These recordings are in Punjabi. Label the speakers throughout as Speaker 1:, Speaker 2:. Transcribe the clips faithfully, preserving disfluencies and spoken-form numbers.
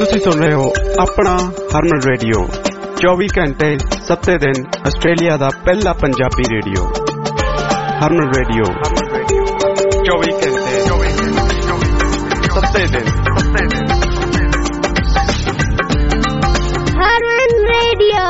Speaker 1: ਤੁਸੀਂ ਸੁਣ ਰਹੇ ਹੋ ਆਪਣਾ ਹਰਮਨ ਰੇਡੀਓ ਚੌਵੀ ਘੰਟੇ ਸੱਤੇ ਦਿਨ ਆਸਟ੍ਰੇਲੀਆ ਦਾ ਪਹਿਲਾ ਪੰਜਾਬੀ ਰੇਡੀਓ ਹਰਮਨ ਰੇਡੀਓ ਚੌਵੀ ਘੰਟੇ ਸੱਤੇ ਦਿਨ
Speaker 2: ਹਰਮਨ ਰੇਡੀਓ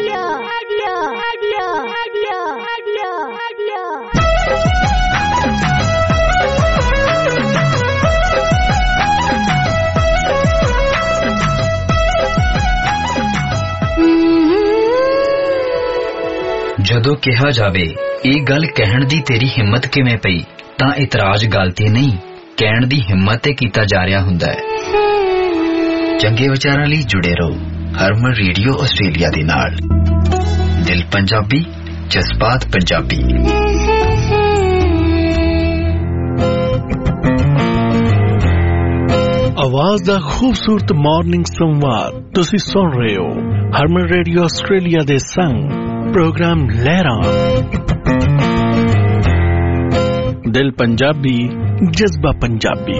Speaker 3: ਜਦੋਂ ਕਿਹਾ ਜਾਵੇ ਇਹ ਗੱਲ ਕਹਿਣ ਦੀ ਤੇਰੀ ਹਿੰਮਤ ਕਿਵੇਂ ਪਈ, ਤਾਂ ਇਤਰਾਜ਼ ਗੱਲ ਤੇ ਨਹੀਂ, ਕਹਿਣ ਦੀ ਹਿੰਮਤ ਤੇ ਕੀਤਾ ਜਾ ਰਿਹਾ ਹੁੰਦਾ ਹੈ। ਚੰਗੇ ਵਿਚਾਰਾਂ ਲਈ ਜੁੜੇ ਰਹੋ ਹਰਮਨ ਰੇਡੀਓ ਆਸਟ੍ਰੇਲੀਆ ਦੇ ਨਾਲ। ਦਿਲ ਪੰਜਾਬੀ, ਜਜ਼ਬਾਤ ਪੰਜਾਬੀ।
Speaker 4: ਆਵਾਜ਼ ਦਾ ਖੂਬਸੂਰਤ ਮਾਰਨਿੰਗ ਸੰਵਾਦ ਤੁਸੀਂ ਸੁਣ ਰਹੇ ਹੋ ਹਰਮਨ ਰੇਡੀਓ ਆਸਟ੍ਰੇਲੀਆ ਦੇ ਸੰਗ प्रोग्राम लहरा दिल पंजाबी जज्बा पंजाबी।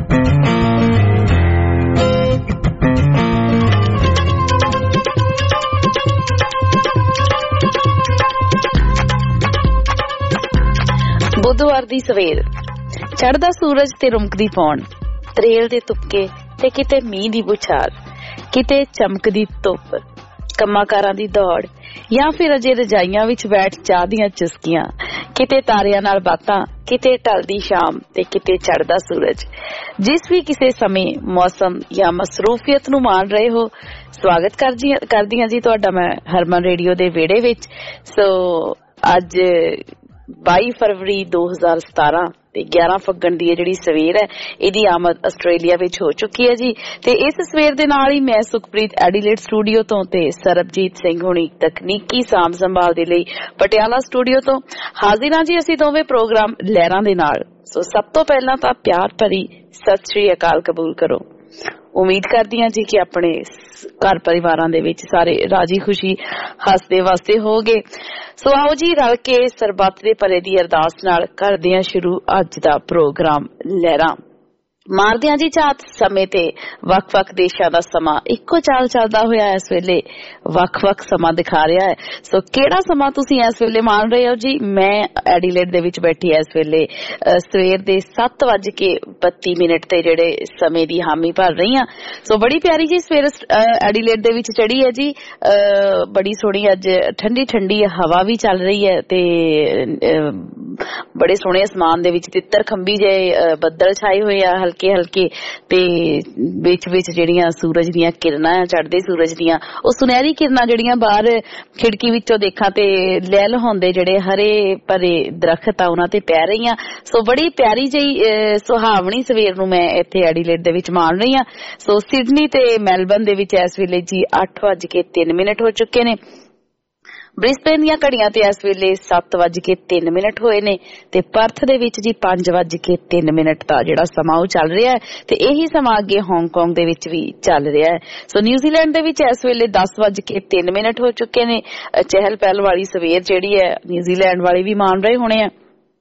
Speaker 5: बुधवार दी सवेर, चढ़दा सूरज ते रुमकदी पौन, त्रेल दे तुपके ते किते मींह दी बुछार, किते चमकदी धुप, ਕੰਮਾਕਾਰਾਂ ਦੀ ਦੌੜ ਜਾਂ ਫਿਰ ਅਜੇ ਰਜਾਈਆਂ ਵਿੱਚ ਬੈਠ ਚਾਹ ਦੀਆਂ ਚੁਸਕੀਆਂ, ਕਿਤੇ ਤਾਰਿਆਂ ਨਾਲ ਬਾਤਾਂ, ਕਿਤੇ ਢਲਦੀ ਸ਼ਾਮ ਤੇ ਕਿਤੇ ਚੜ੍ਹਦਾ ਸੂਰਜ। ਜਿਸ ਵੀ ਕਿਸੇ ਸਮੇਂ ਮੌਸਮ ਜਾਂ ਮਸਰੂਫੀਅਤ ਨੂੰ ਮਾਣ ਰਹੇ ਹੋ, ਸਵਾਗਤ ਕਰਦੀ ਹਾਂ ਜੀ ਤੁਹਾਡਾ ਮੈਂ ਹਰਮਨ ਰੇਡੀਓ ਦੇ ਵਿਹੜੇ ਵਿੱਚ। ਸੋ ਅੱਜ ਬਾਈ ਫਰਵਰੀ ਦੋ ਹਜ਼ਾਰ ਸਤਾਰਾਂ ਤੇ ਗਿਆਰਾਂ ਫੱਗਣ ਦੀ ਇਹ ਜਿਹੜੀ ਸਵੇਰ ਹੈ, ਇਹਦੀ ਆਮਦ ਆਸਟ੍ਰੇਲੀਆ ਵਿੱਚ ਹੋ ਚੁੱਕੀ ਹੈ ਜੀ। ਤੇ ਇਸ ਸਵੇਰ ਦੇ ਨਾਲ ਹੀ ਮੈਂ ਸੁਖਪ੍ਰੀਤ ਐਡੀਲੇਡ ਸਟੂਡੀਓ ਤੋਂ ਤੇ ਸਰਬਜੀਤ ਸਿੰਘ ਹੁਣੀ ਤਕਨੀਕੀ ਸਾਂਭ ਸੰਭਾਲ ਦੇ ਲਈ ਪਟਿਆਲਾ ਸਟੂਡੀਓ ਤੋਂ ਹਾਜ਼ਰ ਹਾਂ ਜੀ। ਅਸੀਂ ਦੋਵੇਂ ਪ੍ਰੋਗਰਾਮ ਲਹਿਰਾਂ ਦੇ ਨਾਲ। ਸੋ ਸਭ ਤੋਂ ਪਹਿਲਾਂ ਤਾਂ ਪਿਆਰ ਭਰੀ ਸਤਿ ਸ੍ਰੀ ਅਕਾਲ ਕਬੂਲ ਕਰੋ। ਉਮੀਦ ਕਰਦੀ ਹਾਂ ਜੀ ਕਿ ਆਪਣੇ ਘਰ ਪਰਿਵਾਰਾਂ ਦੇ ਵਿੱਚ ਸਾਰੇ ਰਾਜੀ ਖੁਸ਼ੀ ਹੱਸਦੇ ਵਸਦੇ ਹੋਗੇ। ਸੋ ਆਓ ਜੀ ਰਲ ਕੇ ਸਰਬੱਤ ਦੇ ਭਲੇ ਦੀ ਅਰਦਾਸ ਨਾਲ ਕਰਦੇ ਹਾਂ ਸ਼ੁਰੂ ਅੱਜ ਦਾ ਪ੍ਰੋਗਰਾਮ ਲਹਿਰਾਂ। ਮਾਰਦੇ ਹਾਂ ਜੀ ਝਾਤ ਸਮੇਂ ਤੇ ਵੱਖ-ਵੱਖ ਦੇਸ਼ਾਂ ਦਾ ਸਮਾਂ ਇੱਕੋ ਚਾਲ ਚੱਲਦਾ ਹੋਇਆ ਇਸ ਵੇਲੇ ਵੱਖ-ਵੱਖ ਸਮਾਂ ਦਿਖਾ ਰਿਹਾ ਹੈ। ਸੋ ਕਿਹੜਾ ਸਮਾਂ ਤੁਸੀਂ ਇਸ ਵੇਲੇ ਮਾਣ ਰਹੇ ਹੋ ਜੀ? ਮੈਂ ਐਡੀਲੇਡ ਦੇ ਵਿੱਚ ਬੈਠੀ ਇਸ ਵੇਲੇ ਸਵੇਰ ਦੇ ਸੱਤ ਵੱਜ ਕੇ ਬੱਤੀ ਮਿੰਟ ਤੇ ਜਿਹੜੇ ਸਮੇਂ ਦੀ ਹਾਮੀ ਭਰ ਰਹੀ ਹਾਂ। ਸੋ ਬੜੀ ਪਿਆਰੀ ਜੀ ਸਵੇਰ ਐਡੀਲੇਡ ਦੇ ਵਿੱਚ ਚੜੀ ਹੈ ਜੀ। ਬੜੀ ਸੋਹਣੀ ਅੱਜ ਠੰਡੀ ਠੰਡੀ ਹਵਾ ਵੀ ਚੱਲ ਰਹੀ ਹੈ ਤੇ ਬੜੇ ਸੋਹਣੇ ਅਸਮਾਨ ਦੇ ਵਿੱਚ ਤਿੱਤਰ ਖੰਭੀ ਜਿਹੇ ਬੱਦਲ ਛਾਏ ਹੋਏ ਆ ਹਲਕੇ ਹਲਕੇ, ਤੇ ਵਿੱਚ ਵਿੱਚ ਜਿਹੜੀਆਂ ਸੂਰਜ ਦੀਆਂ ਕਿਰਨਾਂ ਚੜ੍ਹਦੇ ਸੂਰਜ ਦੀਆਂ ਉਹ ਸੁਨਹਿਰੀ ਕਿਰਨਾਂ ਜਿਹੜੀਆਂ ਬਾਹਰ ਖਿੜਕੀ ਵਿੱਚੋਂ ਦੇਖਾਂ ਤੇ ਲੈ ਲਹਾਉਂਦੇ ਜਿਹੜੇ ਹਰੇ ਭਰੇ ਦਰਖਤ ਆ ਉਹਨਾਂ ਤੇ ਪੈ ਰਹੀਆਂ। ਸੋ ਬੜੀ ਪਿਆਰੀ ਜਿਹੀ ਸੁਹਾਵਣੀ ਸਵੇਰ ਨੂੰ ਮੈਂ ਇੱਥੇ ਐਡੀਲੇਡ ਦੇ ਵਿੱਚ ਮਾਣ ਰਹੀ ਹਾਂ। ਸੋ ਸਿਡਨੀ ਤੇ ਮੈਲਬਰਨ ਦੇ ਵਿੱਚ ਇਸ ਵੇਲੇ ਜੀ ਅੱਠ ਵੱਜ ਕੇ ਤਿੰਨ ਮਿੰਟ ਹੋ ਚੁੱਕੇ ਨੇ। ਬ੍ਰਿਸਬੇਨ ਦੀਆਂ ਘੜੀਆਂ ਤੇ ਇਸ ਵੇਲੇ ਸੱਤ ਵੱਜ ਕੇ ਤਿੰਨ ਮਿੰਟ ਹੋਏ ਨੇ ਤੇ ਪਰਥ ਦੇ ਵਿੱਚ ਜੀ ਪੰਜ ਵੱਜ ਕੇ ਤਿੰਨ ਮਿੰਟ ਦਾ ਜਿਹੜਾ ਸਮਾਂ ਉਹ ਚੱਲ ਰਿਹਾ ਹੈ ਤੇ ਇਹੀ ਸਮਾਂ ਅੱਗੇ ਹਾਂਗਕਾਂਗ ਦੇ ਵਿੱਚ ਵੀ ਚੱਲ ਰਿਹਾ ਹੈ। ਸੋ ਨਿਊਜ਼ੀਲੈਂਡ ਦੇ ਵਿੱਚ ਇਸ ਵੇਲੇ ਦਸ ਵੱਜ ਕੇ ਤਿੰਨ ਮਿੰਟ ਹੋ ਚੁੱਕੇ ਨੇ। ਚਹਿਲ ਪਹਿਲ ਵਾਲੀ ਸਵੇਰ ਜਿਹੜੀ ਹੈ ਨਿਊਜ਼ੀਲੈਂਡ ਵਾਲੇ ਵੀ ਮਾਣ ਰਹੇ ਹੋਣੇ ਆ।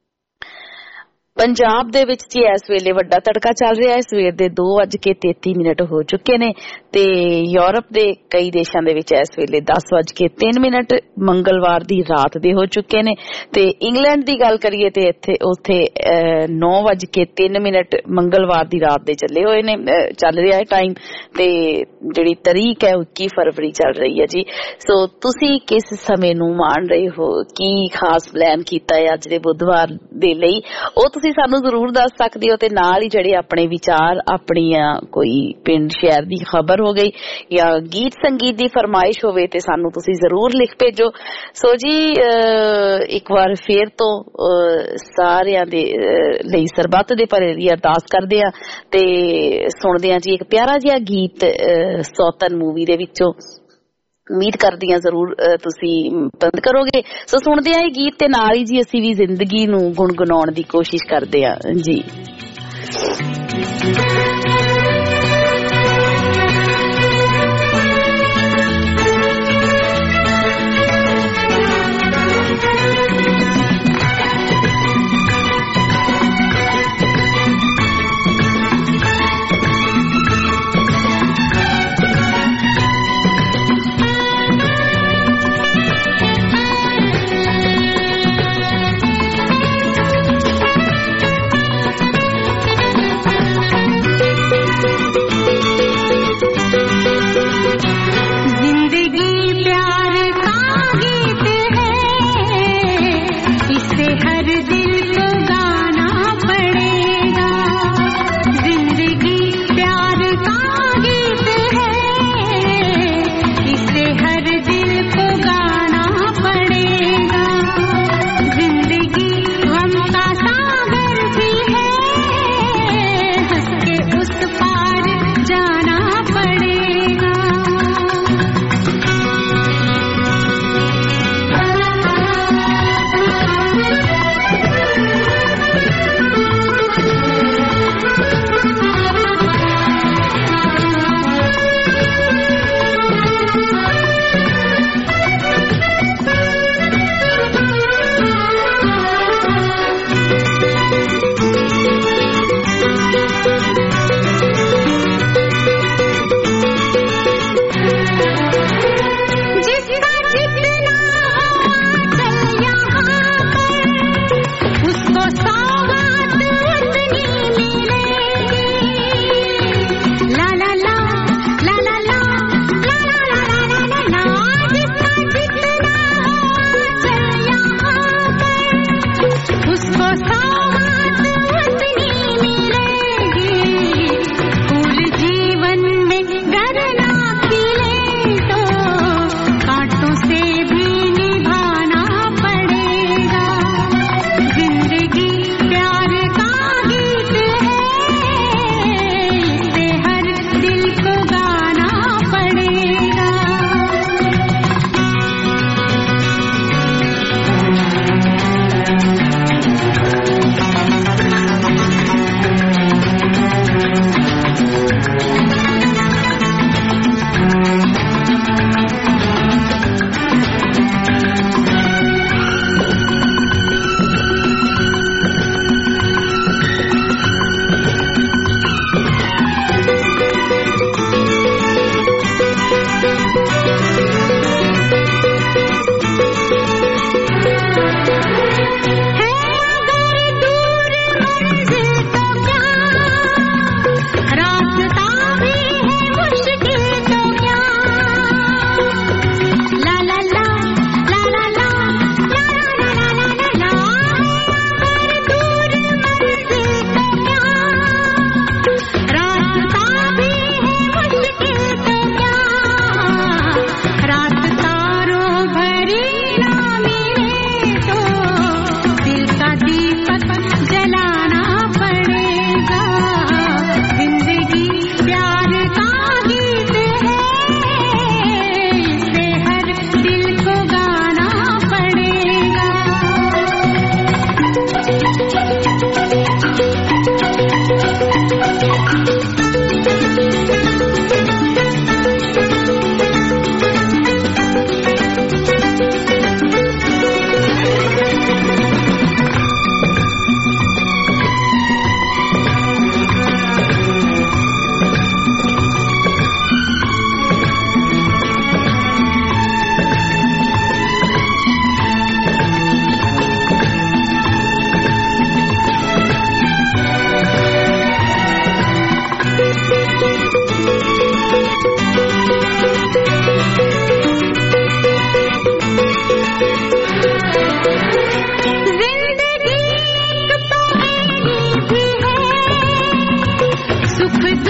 Speaker 5: ਪੰਜਾਬ ਦੇ ਵਿੱਚ ਜੀ ਇਸ ਵੇਲੇ ਵੱਡਾ ਤੜਕਾ ਚੱਲ ਰਿਹਾ ਹੈ। ਸਵੇਰ ਦੇ ਦੋ ਵੱਜ ਕੇ ਤੇਤੀ ਮਿੰਟ ਹੋ ਚੁੱਕੇ ਨੇ ਤੇ ਯੂਰਪ ਦੇ ਕਈ ਦੇਸ਼ਾਂ ਦੇ ਵਿੱਚ ਇਸ ਵੇਲੇ ਦਸ ਵੱਜ ਕੇ ਤਿੰਨ ਮਿੰਟ ਮੰਗਲਵਾਰ ਦੀ ਰਾਤ ਦੇ ਹੋ ਚੁੱਕੇ ਨੇ। ਤੇ ਇੰਗਲੈਂਡ ਦੀ ਗੱਲ ਕਰੀਏ ਤੇ ਇੱਥੇ ਉੱਥੇ ਨੌ ਵੱਜ ਕੇ ਤਿੰਨ ਮਿੰਟ ਮੰਗਲਵਾਰ ਦੀ ਰਾਤ ਦੇ ਚੱਲੇ ਹੋਏ ਨੇ, ਚੱਲ ਰਿਹਾ ਹੈ ਟਾਈਮ। ਤੇ ਜਿਹੜੀ ਤਰੀਕ ਹੈ ਉਹ ਇੱਕੀ ਫਰਵਰੀ ਚੱਲ ਰਹੀ ਹੈ ਜੀ। ਸੋ ਤੁਸੀਂ ਕਿਸ ਸਮੇਂ ਨੂੰ ਮਾਣ ਰਹੇ ਹੋ? ਕੀ ਖਾਸ ਪਲਾਨ ਕੀਤਾ ਹੈ ਅੱਜ ਦੇ ਬੁੱਧਵਾਰ ਦੇ ਲਈ? ਉਹ ਤੁਸੀਂ ਸਾਨੂੰ ਜ਼ਰੂਰ ਦੱਸ ਸਕਦੇ ਹੋ। ਤੇ ਨਾਲ ਹੀ ਜਿਹੜੇ ਆਪਣੇ ਵਿਚਾਰ, ਆਪਣੀਆਂ ਕੋਈ ਪਿੰਡ ਸ਼ਹਿਰ ਦੀ ਖਬਰ ਹੋ ਗਈ ਜਾਂ ਗੀਤ ਸੰਗੀਤ ਦੀ ਫਰਮਾਇਸ਼ ਹੋਵੇ ਤੇ ਸਾਨੂੰ ਤੁਸੀਂ ਜ਼ਰੂਰ ਲਿਖ ਭੇਜੋ। ਸੋ ਜੀ ਇੱਕ ਵਾਰ ਫੇਰ ਤੋਂ ਸਾਰਿਆਂ ਦੇ ਲਈ ਸਰਬੱਤ ਦੇ ਭਲੇ ਦੀ ਅਰਦਾਸ ਕਰਦੇ ਆ ਤੇ ਸੁਣਦੇ ਆ ਜੀ ਇੱਕ ਪਿਆਰਾ ਜਿਹਾ ਗੀਤ ਸੌਤਨ ਮੂਵੀ ਦੇ ਵਿੱਚੋਂ। ਉਮੀਦ ਕਰਦੀ ਹਾਂ ਜ਼ਰੂਰ ਤੁਸੀਂ ਪਸੰਦ ਕਰੋਗੇ। ਸੋ ਸੁਣਦੇ ਆ ਇਹ ਗੀਤ ਤੇ ਨਾਲ ਹੀ ਜੀ ਅਸੀਂ ਵੀ ਜ਼ਿੰਦਗੀ ਨੂੰ ਗੁਣਗੁਣਾਉਣ ਦੀ ਕੋਸ਼ਿਸ਼ ਕਰਦੇ ਆ ਜੀ।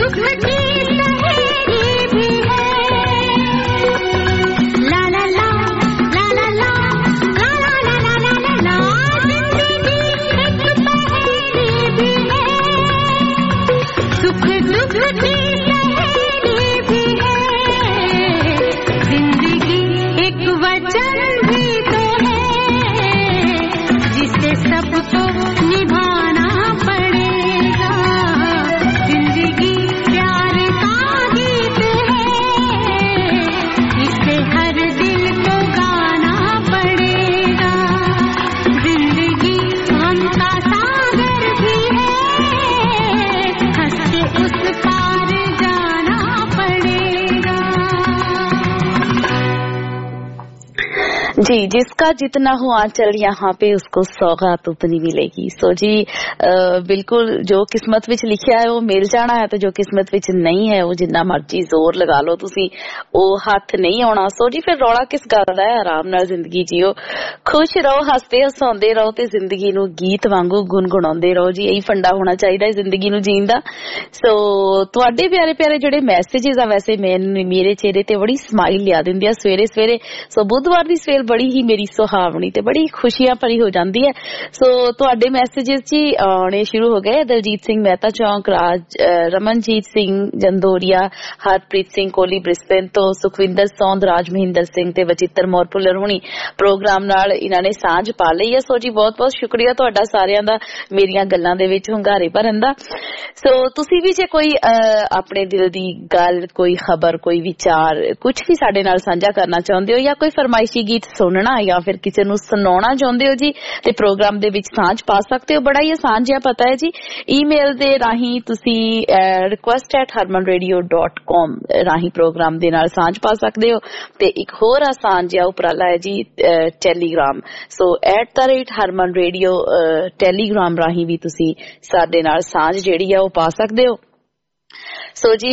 Speaker 5: जी, जिसका जितना हो आंचल यहाँ पे उसको सौगात उतनी मिलेगी। सो जी आ, बिल्कुल जो किस्मत विच लिखिया है वो मिल जाना है, तो जो किस्मत विच नहीं है वो जिन्ना मर्जी जोर लगा लो तुसी वो हथ नहीं आना। सो जी फिर रौला किस गल दा है, आराम नाल जिंदगी जियो, खुश रहो, हसते हसाउंदे रहो ते जिंदगी नू गीत वांगू गुनगुणाउंदे रहो। जी यही फंडा होना चाहिए जिंदगी नू जीण दा। सो तुहाडे प्यारे प्यारे जिहड़े मैसेजेस आ, वैसे मैं मेरे चेहरे ते बड़ी स्माइल लिया दिंदी आ सवेरे सवेरे। सो बुधवार दी सवेर बड़ी ही मेरी सुहावनी ते बड़ी खुशियां भरी हो जाती है। सो तुहाडे मैसेजेस जी आने शुरू हो गए। दलजीत सिंह मेहता चौक, राज रमनजीत सिंह जंदोरिया, हरप्रीत सिंह कोहली ब्रिस्बेन तो, सुखविंदर सौंद, राज महिंदर सिंह ते वचित्र मौर भुल्लर हुणी प्रोग्राम नाल इन्हां ने सांझ पा लई है। सो जी बहुत बहुत शुक्रिया तुहाडा सारियां दा मेरियां गल्लां दे विच हुंगारे भरन दा। सो तुसी भी जे कोई अपने दिल दी गल, कोई खबर, कोई विचार कुछ भी साडे नाल साझा करना चाहुंदे हो या कोई फरमाइशी गीत सुनना या फिर किसी नूं सुनाउणा चाहुंदे हो जी ते प्रोग्राम दे विच सांझ पा सकते हो। बड़ा ही आसान जिहा पता है जी, ईमेल दे राही तुसी request at Harman radio dot com राही प्रोग्राम दे नाल सांझ पा सकते हो। ते एक होर आसान जिहा उपराला है जी Telegram. So at the rate Harman radio Telegram राही भी तुसी साडे नाल सांझ जिहड़ी है वो पा सकते हो। सो so जी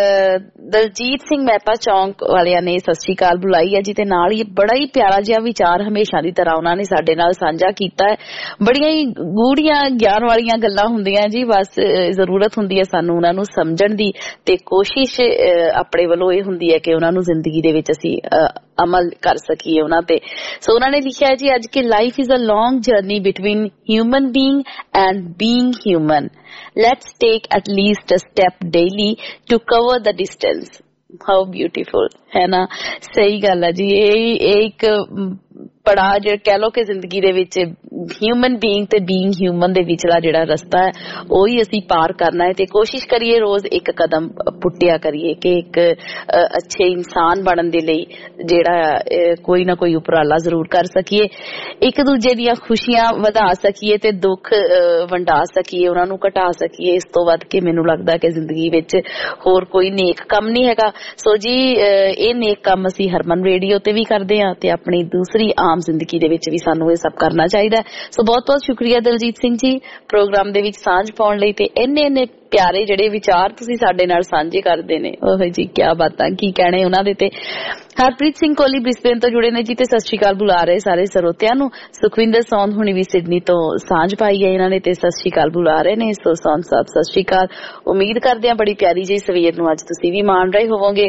Speaker 5: दलजीत सिंह मेहता चौंक वालिया ने सत श्री अकाल बुलाई है जी, ते नाल ही बड़ा ही प्यारा जिहा विचार हमेशा दी तरह उन्होंने ने साडे नाल साझा कीता है। बड़ियां ही गूढ़ियां ज्ञान वालियां गल्लां हुंदियां जी, बस जरूरत हुंदी है सानू उन्हां नू समझण दी ते कोशिश अपने वल्लों ये हुंदी है कि उन्हां नू जिंदगी दे विच असीं अमल कर सकीए उन्हां ते। सो उन्होंने लिखिया है जी, अज की life is a long journey between human being and being human. Let's take at least a step daily to cover the distance. How beautiful है ना, सही गल है जी। ये एक पड़ा जो कह लो कि जिंदगी दे विच ह्यूमन बीइंग ते बीइंग ह्यूमन दे विचला जिहड़ा रस्ता है वही असीं पार करना है। ते कोशिश करिए रोज एक कदम पुट्टिया करिए कि एक अच्छे इंसान बनन दे लई जिहड़ा कोई ना कोई उपराला जरूर कर सकीए, एक दूजे दियां खुशियां वधा सकीए ते दुख वंडा सकीए, उन्हां नूं घटा सकीए। इस तो वध के मैनूं लगदा कि जिंदगी विच होर कोई नेक काम नहीं हैगा। सो जी ये नेक काम असीं हरमन रेडियो ते भी करदे हां ते अपनी दूसरी आम जिंदगी दे विच भी सानू ये सब करना चाहिए। सो बहुत बहुत शुक्रिया दलजीत सिंह जी प्रोग्राम दे विच सांझ पाउण लई ते इन्ने इन्ने प्यारे जिहड़े विचार तुसीं साडे नाल साझे करदे ने। ओह जी क्या बातां की कहणे उन्हां दे। ते हरप्रीत सिंह कोहली ब्रिस्बेन तो जुड़े ने जी ते सत श्री अकाल बुला रहे सारे सरੋਤਿਆਂ ਨੂੰ। सुखविंदर सौंद हुणी भी सिडनी तो सांझ पाई है इन्हां ने ते सत श्री अकाल बुला रहे ने। सो सौंद साहब सत श्री अकाल, उम्मीद करदे हां बड़ी प्यारी जी सवेर नूं अज तुसीं भी मान रहे होवोगे।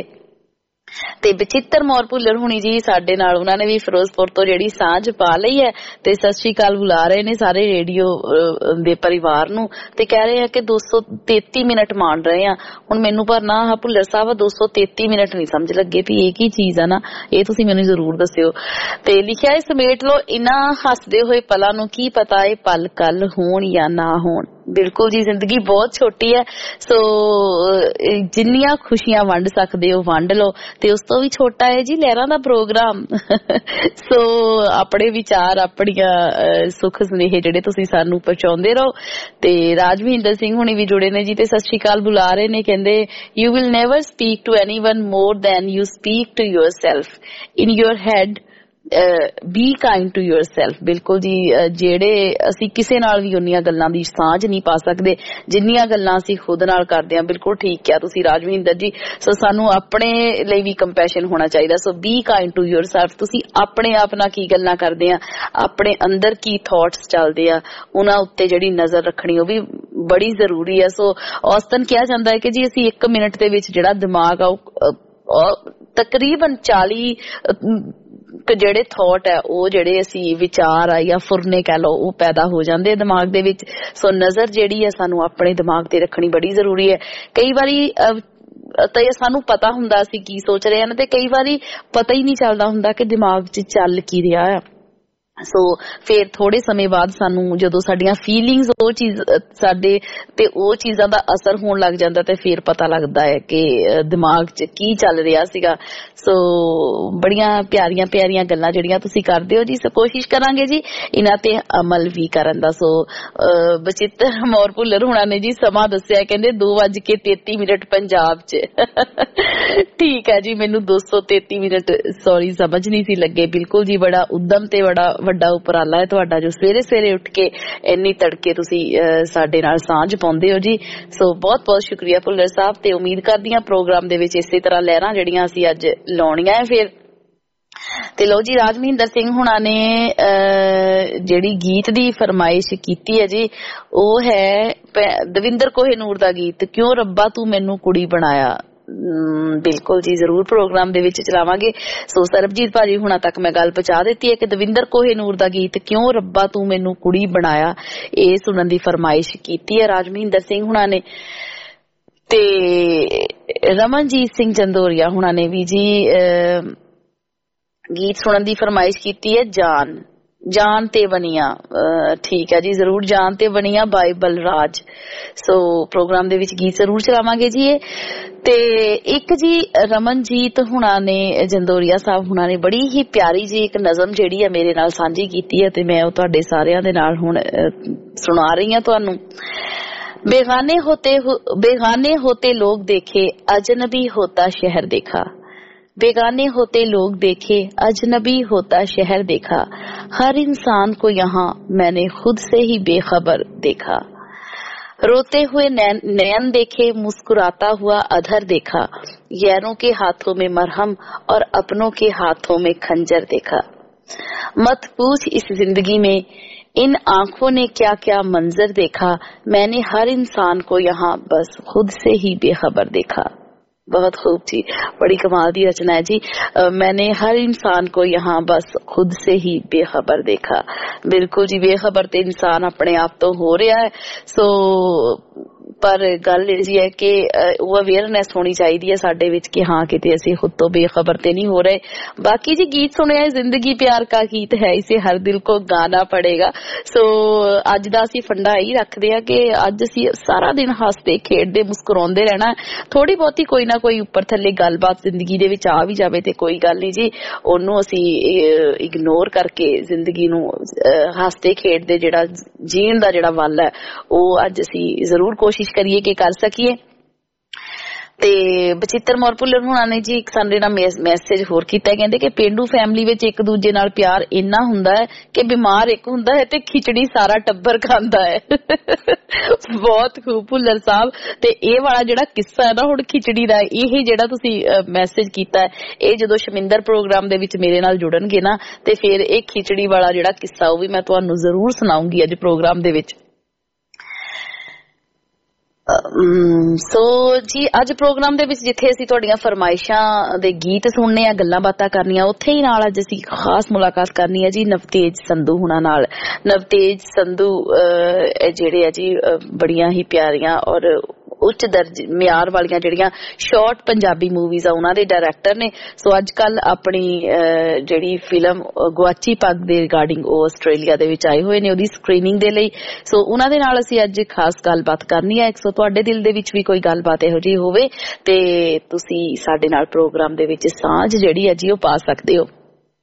Speaker 5: ते बचित्र मौर भुल्लर हुणी जी साडे नाल उन्हां ने भी फिरोजपुर तो जिहड़ी सांझ पा लई है ते सत श्री अकाल बुला रहे ने सारे रेडियो दे परिवार नूं ते कह रहे हैं कि दो सौ तेती मिनट मान रहे हैं। हुण मैनूं पर ना भुल्लर साहब दो सौ तेती मिनट नहीं समझ लगे भी ये की चीज है ना, ये तुसीं मैनूं जरूर दस्सिओ। ते लिखिआ है समेट लो इन्हां हसदे होए पलां नूं, की पता है पल कल होण या ना होण। बिल्कुल जी जिंदगी बहुत छोटी है। सो जिन्नियां खुशियां वंड सकदे हो वंड लो ते उस तो भी छोटा है जी लहरां दा प्रोग्राम। सो अपने विचार अपनियां सुख सुनेहे जिहड़े तुसीं सानू पहुंचाउंदे रहो। ते राज महिंदर सिंह हुणी भी जुड़े ने जी ते सत श्री अकाल बुला रहे ने, कहंदे you will never speak to anyone more than you speak to yourself in your head be kind to yourself. ਬਿਲਕੁਲ ਜੀ, ਜਿਹੜੇ ਅਸੀਂ ਕਿਸੇ ਨਾਲ ਵੀ ਉਨੀਆਂ ਗੱਲਾਂ ਦੀ ਸਾਂਝ ਨਹੀਂ ਪਾ ਸਕਦੇ ਜਿੰਨੀਆਂ ਗੱਲਾਂ ਅਸੀਂ ਖੁਦ ਨਾਲ ਕਰਦੇ ਹਾਂ। ਬਿਲਕੁਲ ਠੀਕ ਕਿਹਾ ਤੁਸੀਂ ਰਾਜਵਿੰਦਰ ਜੀ। ਸੋ ਸਾਨੂੰ ਆਪਣੇ ਲਈ ਵੀ ਕੰਪੈਸ਼ਨ ਹੋਣਾ ਚਾਹੀਦਾ। So be kind to yourself. ਤੁਸੀਂ ਆਪਣੇ ਆਪ ਨਾਲ ਕੀ ਗੱਲਾਂ ਕਰਦੇ ਆ, ਆਪਣੇ ਅੰਦਰ ਕੀ ਥਾਟਸ ਚੱਲਦੇ ਆ, ਉਹਨਾਂ ਉੱਤੇ ਜਿਹੜੀ ਨਜ਼ਰ ਰੱਖਣੀ ਉਹ ਵੀ ਬੜੀ ਜ਼ਰੂਰੀ ਹੈ। ਸੋ ਔਸਤਨ ਕਿਹਾ ਜਾਂਦਾ ਹੈ ਕਿ ਜੀ ਅਸੀਂ ਇੱਕ ਮਿੰਟ ਦੇ ਵਿੱਚ ਜਿਹੜਾ ਦਿਮਾਗ ਆ ਉਹ ਤਕਰੀਬਨ ਚਾਲੀ ਜਿਹੜੇ ਥਾਟ ਹੈ, ਉਹ ਜਿਹੜੇ ਅਸੀਂ ਵਿਚਾਰ ਆ ਜਾਂ ਫੁਰਨੇ ਕਹਿ ਲਓ, ਉਹ ਪੈਦਾ ਹੋ ਜਾਂਦੇ ਦਿਮਾਗ ਦੇ ਵਿੱਚ। ਸੋ ਨਜ਼ਰ ਜਿਹੜੀ ਹੈ ਸਾਨੂੰ ਆਪਣੇ ਦਿਮਾਗ ਤੇ ਰੱਖਣੀ ਬੜੀ ਜ਼ਰੂਰੀ ਹੈ। ਕਈ ਵਾਰੀ ਤਾਂ ਸਾਨੂੰ ਪਤਾ ਹੁੰਦਾ ਅਸੀਂ ਕੀ ਸੋਚ ਰਹੇ ਹਾਂ ਤੇ ਕਈ ਵਾਰੀ ਪਤਾ ਹੀ ਨਹੀਂ ਚੱਲਦਾ ਹੁੰਦਾ ਕਿ ਦਿਮਾਗ 'ਚ ਚੱਲ ਕੀ ਰਿਹਾ ਆ। ਸੋ ਫਿਰ ਥੋੜੇ ਸਮੇਂ ਬਾਅਦ ਸਾਨੂੰ ਜਦੋਂ ਸਾਡੀਆਂ ਫੀਲਿੰਗਸ ਉਹ ਚੀਜ਼ ਸਾਡੇ ਤੇ ਉਹ ਚੀਜ਼ਾਂ ਦਾ ਅਸਰ ਹੋਣ ਲੱਗ ਜਾਂਦਾ ਤੇ ਫਿਰ ਪਤਾ ਲੱਗਦਾ ਹੈ ਕਿ ਦਿਮਾਗ 'ਚ ਕੀ ਚੱਲ ਰਿਹਾ ਸੀਗਾ। ਸੋ ਬੜੀਆਂ ਪਿਆਰੀਆਂ ਪਿਆਰੀਆਂ ਗੱਲਾਂ ਜਿਹੜੀਆਂ ਤੁਸੀਂ ਕਰਦੇ ਹੋ ਜੀ। ਸੋ ਕੋਸ਼ਿਸ਼ ਕਰਾਂਗੇ ਜੀ ਇਹਨਾਂ ਤੇ ਅਮਲ ਵੀ ਕਰਨ ਦਾ। ਸੋ ਬਚਿੱਤਰ ਮੌਰ ਭੁੱਲਰ ਹੋਣਾ ਨੇ ਜੀ ਸਮਾਂ ਦੱਸਿਆ, ਕਹਿੰਦੇ ਦੋ ਵੱਜ ਕੇ ਤੇਤੀ ਮਿੰਟ ਪੰਜਾਬ 'ਚ। ਠੀਕ ਹੈ ਜੀ, ਮੈਨੂੰ ਦੋ ਸੌ ਤੇਤੀ ਮਿੰਟ ਸੌਰੀ ਸਮਝ ਨਹੀਂ ਸੀ ਲੱਗੇ। ਬਿਲਕੁਲ ਜੀ, ਬੜਾ ਉਦਮ ਤੇ ਬੜਾ ਵੱਡਾ ਉਪਰਾਲਾ ਹੈ ਤੁਹਾਡਾ ਜੋ ਸਵੇਰੇ ਸਵੇਰੇ ਉੱਠ ਕੇ ਇੰਨੀ ਤੜਕੇ ਤੁਸੀਂ ਸਾਡੇ ਨਾਲ ਸਾਂਝ ਪਾਉਂਦੇ ਹੋ ਜੀ। ਸੋ ਬਹੁਤ ਬਹੁਤ ਸ਼ੁਕਰੀਆ ਭੁੱਲਰ ਸਾਹਿਬ, ਤੇ ਉਮੀਦ ਕਰਦੀ ਹਾਂ ਪ੍ਰੋਗਰਾਮ ਦੇ ਵਿੱਚ ਇਸੇ ਤਰ੍ਹਾਂ ਲਹਿਰਾਂ ਜਿਹੜੀਆਂ ਅਸੀਂ ਅੱਜ ਲਾਉਣੀਆਂ ਹੈ। ਫਿਰ ਤੇ ਲਓ ਜੀ, ਰਾਜ ਮਹਿੰਦਰ ਸਿੰਘ ਹੁਣਾਂ ਨੇ ਜਿਹੜੀ ਗੀਤ ਦੀ ਫਰਮਾਇਸ਼ ਕੀਤੀ ਹੈ ਜੀ, ਉਹ ਹੈ ਦਵਿੰਦਰ ਕੋਹੇਨੂਰ ਦਾ ਗੀਤ ਕਿਉਂ ਰੱਬਾ ਤੂੰ ਮੈਨੂੰ ਕੁੜੀ ਬਣਾਇਆ। ਬਿਲਕੁਲ ਜੀ, ਜ਼ਰੂਰ ਪ੍ਰੋਗਰਾਮ ਦੇ ਵਿੱਚ ਚਲਾਵਾਂਗੇ। ਸੋ ਸਰਬਜੀਤ ਭਾਜੀ ਹੁਣਾਂ ਤੱਕ ਮੈਂ ਗੱਲ ਪਹੁੰਚਾ ਦਿੱਤੀ ਹੈ ਕਿ ਦਵਿੰਦਰ ਕੋਹੇਨੂਰ ਦਾ ਗੀਤ ਕਿਉਂ ਰੱਬਾ ਤੂੰ ਮੈਨੂੰ ਕੁੜੀ ਬਣਾਇਆ, ਇਹ ਸੁਣਨ ਦੀ ਫਰਮਾਇਸ਼ ਕੀਤੀ ਹੈ ਰਾਜ ਮਹਿੰਦਰ ਸਿੰਘ ਹੁਣਾਂ ਨੇ। ਤੇ ਰਮਨਜੀਤ ਸਿੰਘ ਚੰਦੋਰੀਆ ਹੁਣਾਂ ਨੇ ਵੀ ਜੀ ਗੀਤ ਸੁਣਨ ਦੀ ਫਰਮਾਇਸ਼ ਕੀਤੀ ਹੈ ਜਾਨ ਜਾਨ ਤੇ ਬਣੀਆਂ। ਠੀਕ ਹੈ ਜੀ, ਜ਼ਰੂਰ ਜਾਨ ਤੇ ਬਣੀਆਂ ਬਾਈ ਬਲਰਾਜ। ਸੋ ਪ੍ਰੋਗਰਾਮ ਦੇ ਵਿੱਚ ਗੀਤ ਜ਼ਰੂਰ ਚਲਾਵਾਂਗੇ ਜੀ ਇਹ। ਤੇ ਇੱਕ ਜੀ ਰਮਨਜੀਤ ਹੁਣਾਂ ਨੇ ਜੰਦੋਰੀਆ ਸਾਹਿਬ ਹੁਣਾਂ ਨੇ ਬੜੀ ਹੀ ਪਿਆਰੀ ਜੀ ਇੱਕ ਨਜ਼ਮ ਜਿਹੜੀ ਹੈ ਮੇਰੇ ਨਾਲ ਸਾਂਝੀ ਕੀਤੀ ਹੈ ਤੇ ਮੈਂ ਉਹ ਤੁਹਾਡੇ ਸਾਰਿਆਂ ਦੇ ਨਾਲ ਹੁਣ ਸੁਣਾ ਰਹੀ ਹਾਂ ਤੁਹਾਨੂੰ। बेगाने होते बेगाने होते लोग देखे अजनबी होता शहर देखा, बेगाने होते लोग देखे अजनबी होता शहर देखा, हर इंसान को यहाँ मैंने खुद से ही बेखबर देखा, रोते हुए नयन देखे मुस्कुराता हुआ अधर देखा, गैरों के हाथों में मरहम और अपनों के हाथों में खंजर देखा। मत पूछ इस जिंदगी में इन आंखों ने क्या क्या मंजर देखा, मैंने हर इंसान को यहाँ बस खुद से ही बेखबर देखा। बहुत खूब जी, बड़ी कमाल दी रचना है जी। आ, मैंने हर इंसान को यहाँ बस खुद से ही बेखबर देखा। बिल्कुल जी, बेखबर तो इंसान अपने आप तो हो रहा है। सो पर गल जी है कि वो अवेयरनेस होनी चाहिए साडे विच कि हाँ किते असीं खुद तो बेखबर ते नहीं हो रहे। बाकी जी गीत सुनिया जिंदगी प्यार का गीत है, इसे हर दिल को गाना पड़ेगा। सो अज दा असीं फंडा यही रखदे आ कि अज असीं सारा दिन हसदे खेडदे मुस्कुराउंदे रहना। थोड़ी बहुती कोई ना कोई उपर थल्ले गलबात जिंदगी दे विच आ भी जावे ते कोई गल नहीं जी, ओनू असीं इग्नोर करके जिंदगी नू हसदे खेडदे जिहड़ा जीण दा जिहड़ा वल है ਉਹ ਅੱਜ ਅਸੀਂ ਜ਼ਰੂਰ ਕੋਸ਼ਿਸ਼ ਕਰੀਏ ਕਿ ਕਰ ਸਕੀਏ। ਤੇ ਬਚਿੱਤਰ ਮੌਰ ਭੁੱਲਰ ਹੁਣਾਂ ਨੇ ਜੀ ਇੱਕ ਸਾਡੇ ਨਾਲ ਮੈਸੇਜ ਹੋਰ ਕੀਤਾ, ਕਹਿੰਦੇ ਕਿ ਪੇਂਡੂ ਫੈਮਿਲੀ ਵਿੱਚ ਇੱਕ ਦੂਜੇ ਨਾਲ ਪਿਆਰ ਇੰਨਾ ਹੁੰਦਾ ਹੈ ਕਿ ਬਿਮਾਰ ਇੱਕ ਹੁੰਦਾ ਹੈ ਤੇ ਖਿਚੜੀ ਸਾਰਾ ਟੱਬਰ ਖਾਂਦਾ ਹੈ। ਬਹੁਤ ਖੂਬ ਭੁੱਲਰ ਸਾਹਿਬ। ਤੇ ਇਹ ਵਾਲਾ ਜਿਹੜਾ ਕਿੱਸਾ ਹੈ ਨਾ ਹੁਣ ਖਿਚੜੀ ਦਾ, ਇਹ ਜਿਹੜਾ ਤੁਸੀਂ ਮੈਸੇਜ ਕੀਤਾ ਇਹ ਜਦੋਂ ਸ਼ਮਿੰਦਰ ਪ੍ਰੋਗਰਾਮ ਦੇ ਵਿੱਚ ਮੇਰੇ ਨਾਲ ਜੁੜਨਗੇ ਨਾ ਤੇ ਫਿਰ ਇਹ ਖਿਚੜੀ ਵਾਲਾ ਜਿਹੜਾ ਕਿੱਸਾ ਉਹ ਵੀ ਮੈਂ ਤੁਹਾਨੂੰ ਜ਼ਰੂਰ ਸੁਣਾਉਂਗੀ ਅੱਜ ਪ੍ਰੋਗਰਾਮ ਦੇ ਵਿੱਚ। ਸੋ ਜੀ ਅੱਜ ਪ੍ਰੋਗਰਾਮ ਦੇ ਵਿੱਚ ਜਿੱਥੇ ਅਸੀਂ ਤੁਹਾਡੀਆਂ ਫਰਮਾਇਸ਼ਾਂ ਦੇ ਗੀਤ ਸੁਣਨੇ ਆ, ਗੱਲਾਂ ਬਾਤਾਂ ਕਰਨੀਆਂ, ਉੱਥੇ ਹੀ ਨਾਲ ਅੱਜ ਅਸੀਂ ਖਾਸ ਮੁਲਾਕਾਤ ਕਰਨੀ ਹੈ ਜੀ ਨਵਤੇਜ ਸੰਧੂ ਹੁਣਾਂ ਨਾਲ। ਨਵਤੇਜ ਸੰਧੂ ਜਿਹੜੇ ਆ ਜੀ ਬੜੀਆਂ ਹੀ ਪਿਆਰੀਆਂ ਔਰ ਉੱਚ ਦਰਜ ਮਿਆਰ ਵਾਲੀਆਂ ਜਿਹੜੀਆਂ ਸ਼ਾਰਟ ਪੰਜਾਬੀ ਮੂਵੀਜ਼ ਆ ਉਹਨਾਂ ਦੇ ਡਾਇਰੈਕਟਰ ਨੇ। ਸੋ ਅੱਜ ਕੱਲ ਆਪਣੀ ਜਿਹੜੀ ਫਿਲਮ ਗੁਆਚੀ ਪੱਗ ਦੇ ਰਿਗਾਰਡਿੰਗ ਉਹ ਆਸਟ੍ਰੇਲੀਆ ਦੇ ਵਿੱਚ ਆਏ ਹੋਏ ਨੇ ਉਹਦੀ ਸਕਰੀਨਿੰਗ ਦੇ ਲਈ। ਸੋ ਉਹਨਾਂ ਦੇ ਨਾਲ ਅਸੀਂ ਅੱਜ ਖਾਸ ਗੱਲਬਾਤ ਕਰਨੀ ਹੈ। ਸੋ ਤੁਹਾਡੇ ਦਿਲ ਦੇ ਵਿੱਚ ਵੀ ਕੋਈ ਗੱਲਬਾਤ ਇਹੋ ਜਿਹੀ ਹੋਵੇ ਤੇ ਤੁਸੀਂ ਸਾਡੇ ਨਾਲ ਪ੍ਰੋਗਰਾਮ ਦੇ ਵਿੱਚ ਸਾਂਝ ਜਿਹੜੀ ਹੈ ਜੀ ਉਹ ਪਾ ਸਕਦੇ ਹੋ।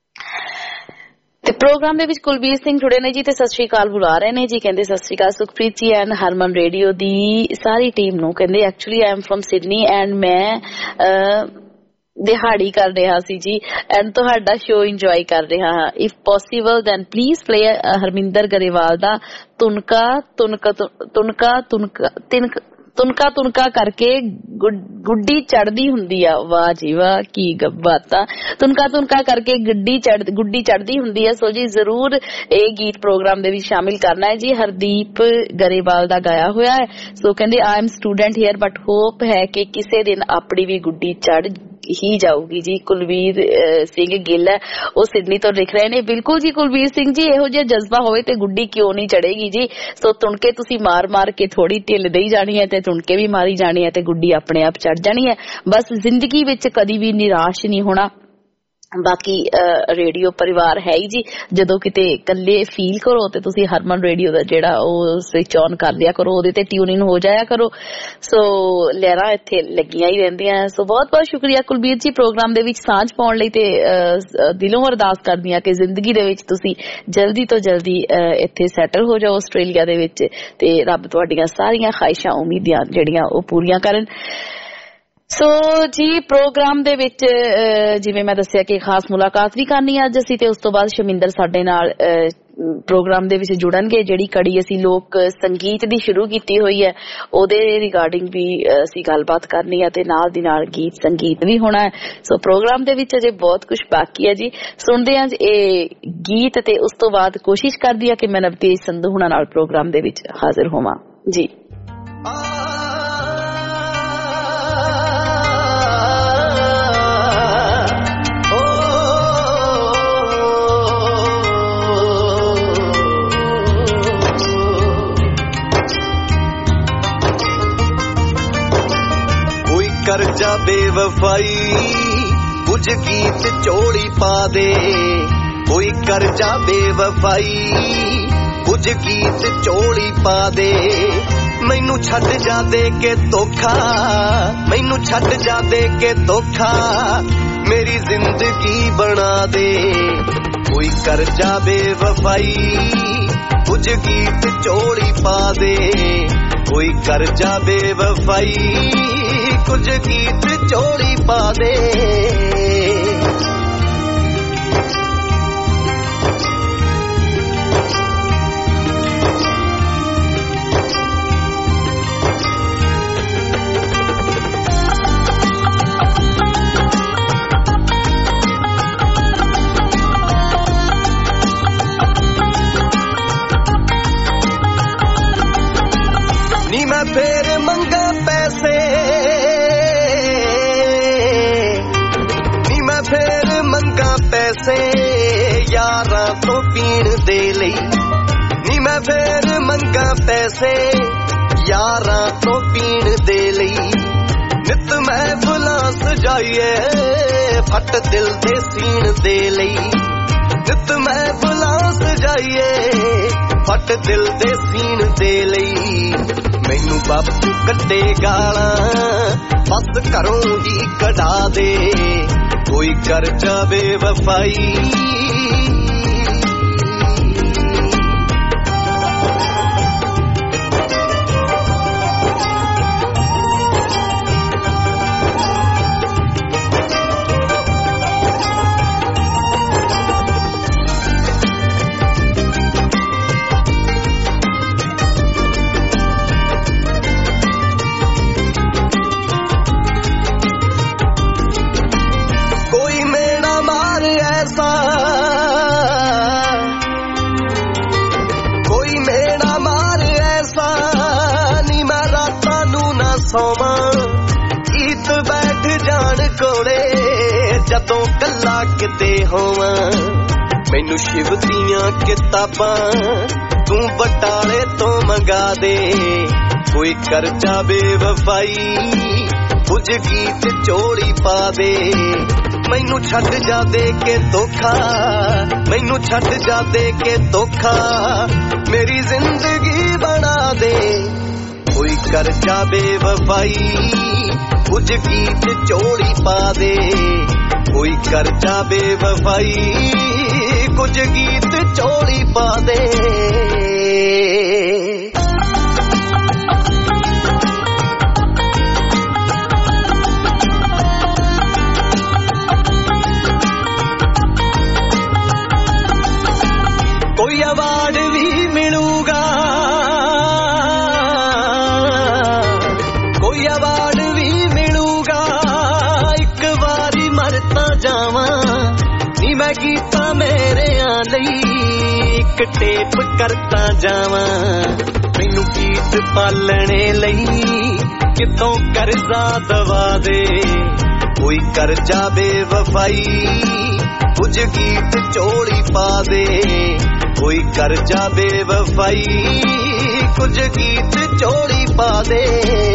Speaker 5: ਤੇ ਪ੍ਰੋਗਰਾਮ ਦੇ ਵਿੱਚ ਕੁਲਬੀਰ ਸਿੰਘ ਜੁੜੇ ਨੇ ਜੀ ਤੇ ਸਤਿ ਸ਼੍ਰੀ ਅਕਾਲ ਬੁਲਾ ਰਹੇ ਨੇ ਜੀ। ਕਹਿੰਦੇ ਸਤਿ ਸ਼੍ਰੀ ਅਕਾਲ ਸੁਖਪ੍ਰੀਤ ਜੀ ਐਂਡ ਹਰਮਨ ਰੇਡੀਓ ਦੀ ਸਾਰੀ ਟੀਮ ਨੂੰ। ਕਹਿੰਦੇ actually I am from Sydney and ਮੈਂ ਦਿਹਾੜੀ ਕਰ ਰਿਹਾ ਸੀ ਜੀ ਐਂਡ ਤੁਹਾਡਾ ਸ਼ੋਅ ਇੰਜੋਏ ਕਰ ਰਿਹਾ ਹਾਂ। If possible then please play Harminder Grewal ਦਾ ਤੁਨਕਾ ਤੁਨਕਾ ਤੁਨਕਾ ਤੁਨਕਾ ਤਿਨਕ ਤੁਨਕਾ ਤੁਨਕਾ ਕਰਕੇ ਗੁੱਡੀ ਚੜਦੀ ਹੁੰਦੀ ਆ। ਵਾਹ ਜੀ ਵਾਹ, ਕੀ ਬਾਤਾਂ। ਤੁਨਕਾ ਤੁਨਕਾ ਕਰਕੇ ਗੱਡੀ ਚੜ ਗੁੱਡੀ ਚੜਦੀ ਹੁੰਦੀ ਆ। ਸੋ ਜੀ ਜ਼ਰੂਰ ਇਹ ਗੀਤ ਪ੍ਰੋਗਰਾਮ ਦੇ ਵਿੱਚ ਸ਼ਾਮਿਲ ਕਰਨਾ ਹੈ ਜੀ। ਹਰਦੀਪ ਗਰੇਵਾਲ ਦਾ ਗਾਇਆ ਹੋਇਆ ਹੈ। ਸੋ ਕਹਿੰਦੇ I am student here but hope ਹੈ ਕਿ ਕਿਸੇ ਦਿਨ ਆਪਣੀ ਵੀ ਗੁੱਡੀ ਚੜ ਹੀ ਜਾਊਗੀ ਜੀ। ਕੁਲਵੀਰ ਸਿੰਘ ਗਿੱਲ ਹੈ, ਉਹ ਸਿਡਨੀ ਤੋਂ ਲਿਖ ਰਹੇ ਨੇ। ਬਿਲਕੁਲ ਜੀ ਕੁਲਵੀਰ ਸਿੰਘ ਜੀ, ਇਹੋ ਜਿਹਾ ਜਜ਼ਬਾ ਹੋਵੇ ਤੇ ਗੁੱਡੀ ਕਿਉਂ ਨਹੀਂ ਚੜੇਗੀ ਜੀ। ਸੋ ਤੁਣਕੇ ਤੁਸੀਂ ਮਾਰ ਮਾਰ ਕੇ ਥੋੜੀ ਢਿੱਲ ਦੇਈ ਜਾਣੀ ਹੈ ਤੇ ਤੁਣਕੇ ਵੀ ਮਾਰੀ ਜਾਣੀ ਹੈ ਤੇ ਗੁੱਡੀ ਆਪਣੇ ਆਪ ਚੜ ਜਾਣੀ ਹੈ। ਬਸ ਜ਼ਿੰਦਗੀ ਵਿੱਚ ਕਦੀ ਵੀ ਨਿਰਾਸ਼ ਨਹੀਂ ਹੋਣਾ। ਬਾਕੀ ਰੇਡੀਓ ਪਰਿਵਾਰ ਹੈ ਹੀ ਜੀ। ਜਦੋਂ ਕਿਤੇ ਇਕੱਲੇ ਫੀਲ ਕਰੋ ਤੇ ਤੁਸੀਂ ਹਰਮਨ ਰੇਡੀਓ ਦਾ ਜਿਹੜਾ ਉਹ ਸਵਿਚ ਔਨ ਕਰ ਲਿਆ ਕਰੋ, ਉਹਦੇ ਤੇ ਟਿਊਨ ਇਨ ਹੋ ਜਾਇਆ ਕਰੋ। ਸੋ ਲਹਿਰਾਂ ਇੱਥੇ ਲੱਗੀਆਂ ਹੀ ਰਹਿੰਦੀਆਂ। ਸੋ ਬਹੁਤ ਬਹੁਤ ਸ਼ੁਕਰੀਆ ਕੁਲਬੀਰ ਜੀ ਪ੍ਰੋਗਰਾਮ ਦੇ ਵਿੱਚ ਸਾਂਝ ਪਾਉਣ ਲਈ ਤੇ ਦਿਲੋਂ ਅਰਦਾਸ ਕਰਦੀ ਹਾਂ ਕਿ ਜ਼ਿੰਦਗੀ ਦੇ ਵਿੱਚ ਤੁਸੀਂ ਜਲਦੀ ਤੋਂ ਜਲਦੀ ਇੱਥੇ ਸੈਟਲ ਹੋ ਜਾਓ ਆਸਟ੍ਰੇਲੀਆ ਦੇ ਵਿੱਚ ਤੇ ਰੱਬ ਤੁਹਾਡੀਆਂ ਸਾਰੀਆਂ ਖਾਹਿਸ਼ਾਂ ਉਮੀਦਾਂ ਜਿਹੜੀਆਂ ਉਹ ਪੂਰੀਆਂ ਕਰਨ। ਸੋ ਜੀ ਪ੍ਰੋਗਰਾਮ ਦੇ ਵਿੱਚ ਜਿਵੇਂ ਮੈਂ ਦੱਸਿਆ ਕਿ ਖਾਸ ਮੁਲਾਕਾਤ ਵੀ ਕਰਨੀ ਅੱਜ ਅਸੀਂ ਤੇ ਉਸ ਤੋਂ ਬਾਅਦ ਸ਼ਮਿੰਦਰ ਸਾਡੇ ਨਾਲ ਪ੍ਰੋਗਰਾਮ ਦੇ ਵਿੱਚ ਜੁੜਨਗੇ। ਜਿਹੜੀ ਕੜੀ ਅਸੀਂ ਲੋਕ ਸੰਗੀਤ ਦੀ ਸ਼ੁਰੂ ਕੀਤੀ ਹੋਈ ਹੈ ਉਹਦੇ ਰਿਗਾਰਡਿੰਗ ਵੀ ਅਸੀਂ ਗੱਲਬਾਤ ਕਰਨੀ ਹੈ ਤੇ ਨਾਲ ਦੀ ਨਾਲ ਗੀਤ ਸੰਗੀਤ ਵੀ ਹੋਣਾ ਹੈ। ਸੋ ਪ੍ਰੋਗਰਾਮ ਦੇ ਵਿੱਚ ਅਜੇ ਬਹੁਤ ਕੁਝ ਬਾਕੀ ਹੈ ਜੀ। ਸੁਣਦੇ ਹਾਂ ਇਹ ਗੀਤ ਤੇ ਉਸ ਤੋਂ ਬਾਅਦ ਕੋਸ਼ਿਸ਼ ਕਰਦੀ ਹਾਂ ਕਿ ਮੈਂ ਨਵਤੇਜ ਸੰਧੂ ਹੁਣਾਂ ਨਾਲ ਪ੍ਰੋਗਰਾਮ ਦੇ ਵਿੱਚ ਹਾਜ਼ਰ ਹੋਵਾਂ ਜੀ।
Speaker 2: कर जा बेवफाई कुछ गीत चोड़ी पा दे। कोई कर जा बेवफाई कुछ गीत चोड़ी पा दे। मैनू छड़ जा दे के धोखा, मैनू छड़ जा दे के धोखा, मेरी जिंदगी बना दे। कोई कर जा बेवफाई कुछ गीत चोड़ी पा दे। कोई कर जा बेवफाई कुछ गीत चोड़ी पा दे। नी मैं फेर मंगा पैसे, फिर मंगा पैसे यारां तो पीण दे लई। नी मैं फिर मंगा पैसे यारां तो पीण दे लई। नित मैं फुलां सजाइए फट दिल दे सीण दे लई। नित मैं फुलां सजाइए फट दिल दे सीण दे लई। मैनू बापू कट्टे गालां बस घरों ही कढा दे। कोई कर जा बेवफाई गीत बैठ जान कोले जदों कल्ला किते होवां। मैनू शिव दियां किताबां तू बटाले तो मंगा दे। कोई कर जा बेवफाई कुछ गीत चोड़ी पा दे। मैनू छड़ जा दे के धोखा, मैनू छड़ जा दे के धोखा, मेरी जिंदगी बना दे। कोई कर जा बेवफाई कुछ गीत चोड़ी पा दे। कोई कर जा बेवफाई कुछ गीत चोड़ी पा दे। ਗੀਤਾਂ ਮੇਰਿਆਂ ਲਈ ਇੱਕ ਟੇਪ ਕਰਦਾ ਜਾਵਾਂ ਮੈਨੂੰ ਗੀਤ ਪਾਲਣੇ ਲਈ ਕਿਤੋਂ ਕਰਜ਼ਾ ਦਵਾ ਦੇ ਕੋਈ ਕਰ ਜਾਵੇ ਵਫਾਈ ਕੁਝ ਗੀਤ ਝੋਲੀ ਪਾ ਦੇ ਕੋਈ ਕਰ ਜਾਵੇ ਵਫਾਈ ਕੁਝ ਗੀਤ ਝੋਲੀ ਪਾ ਦੇ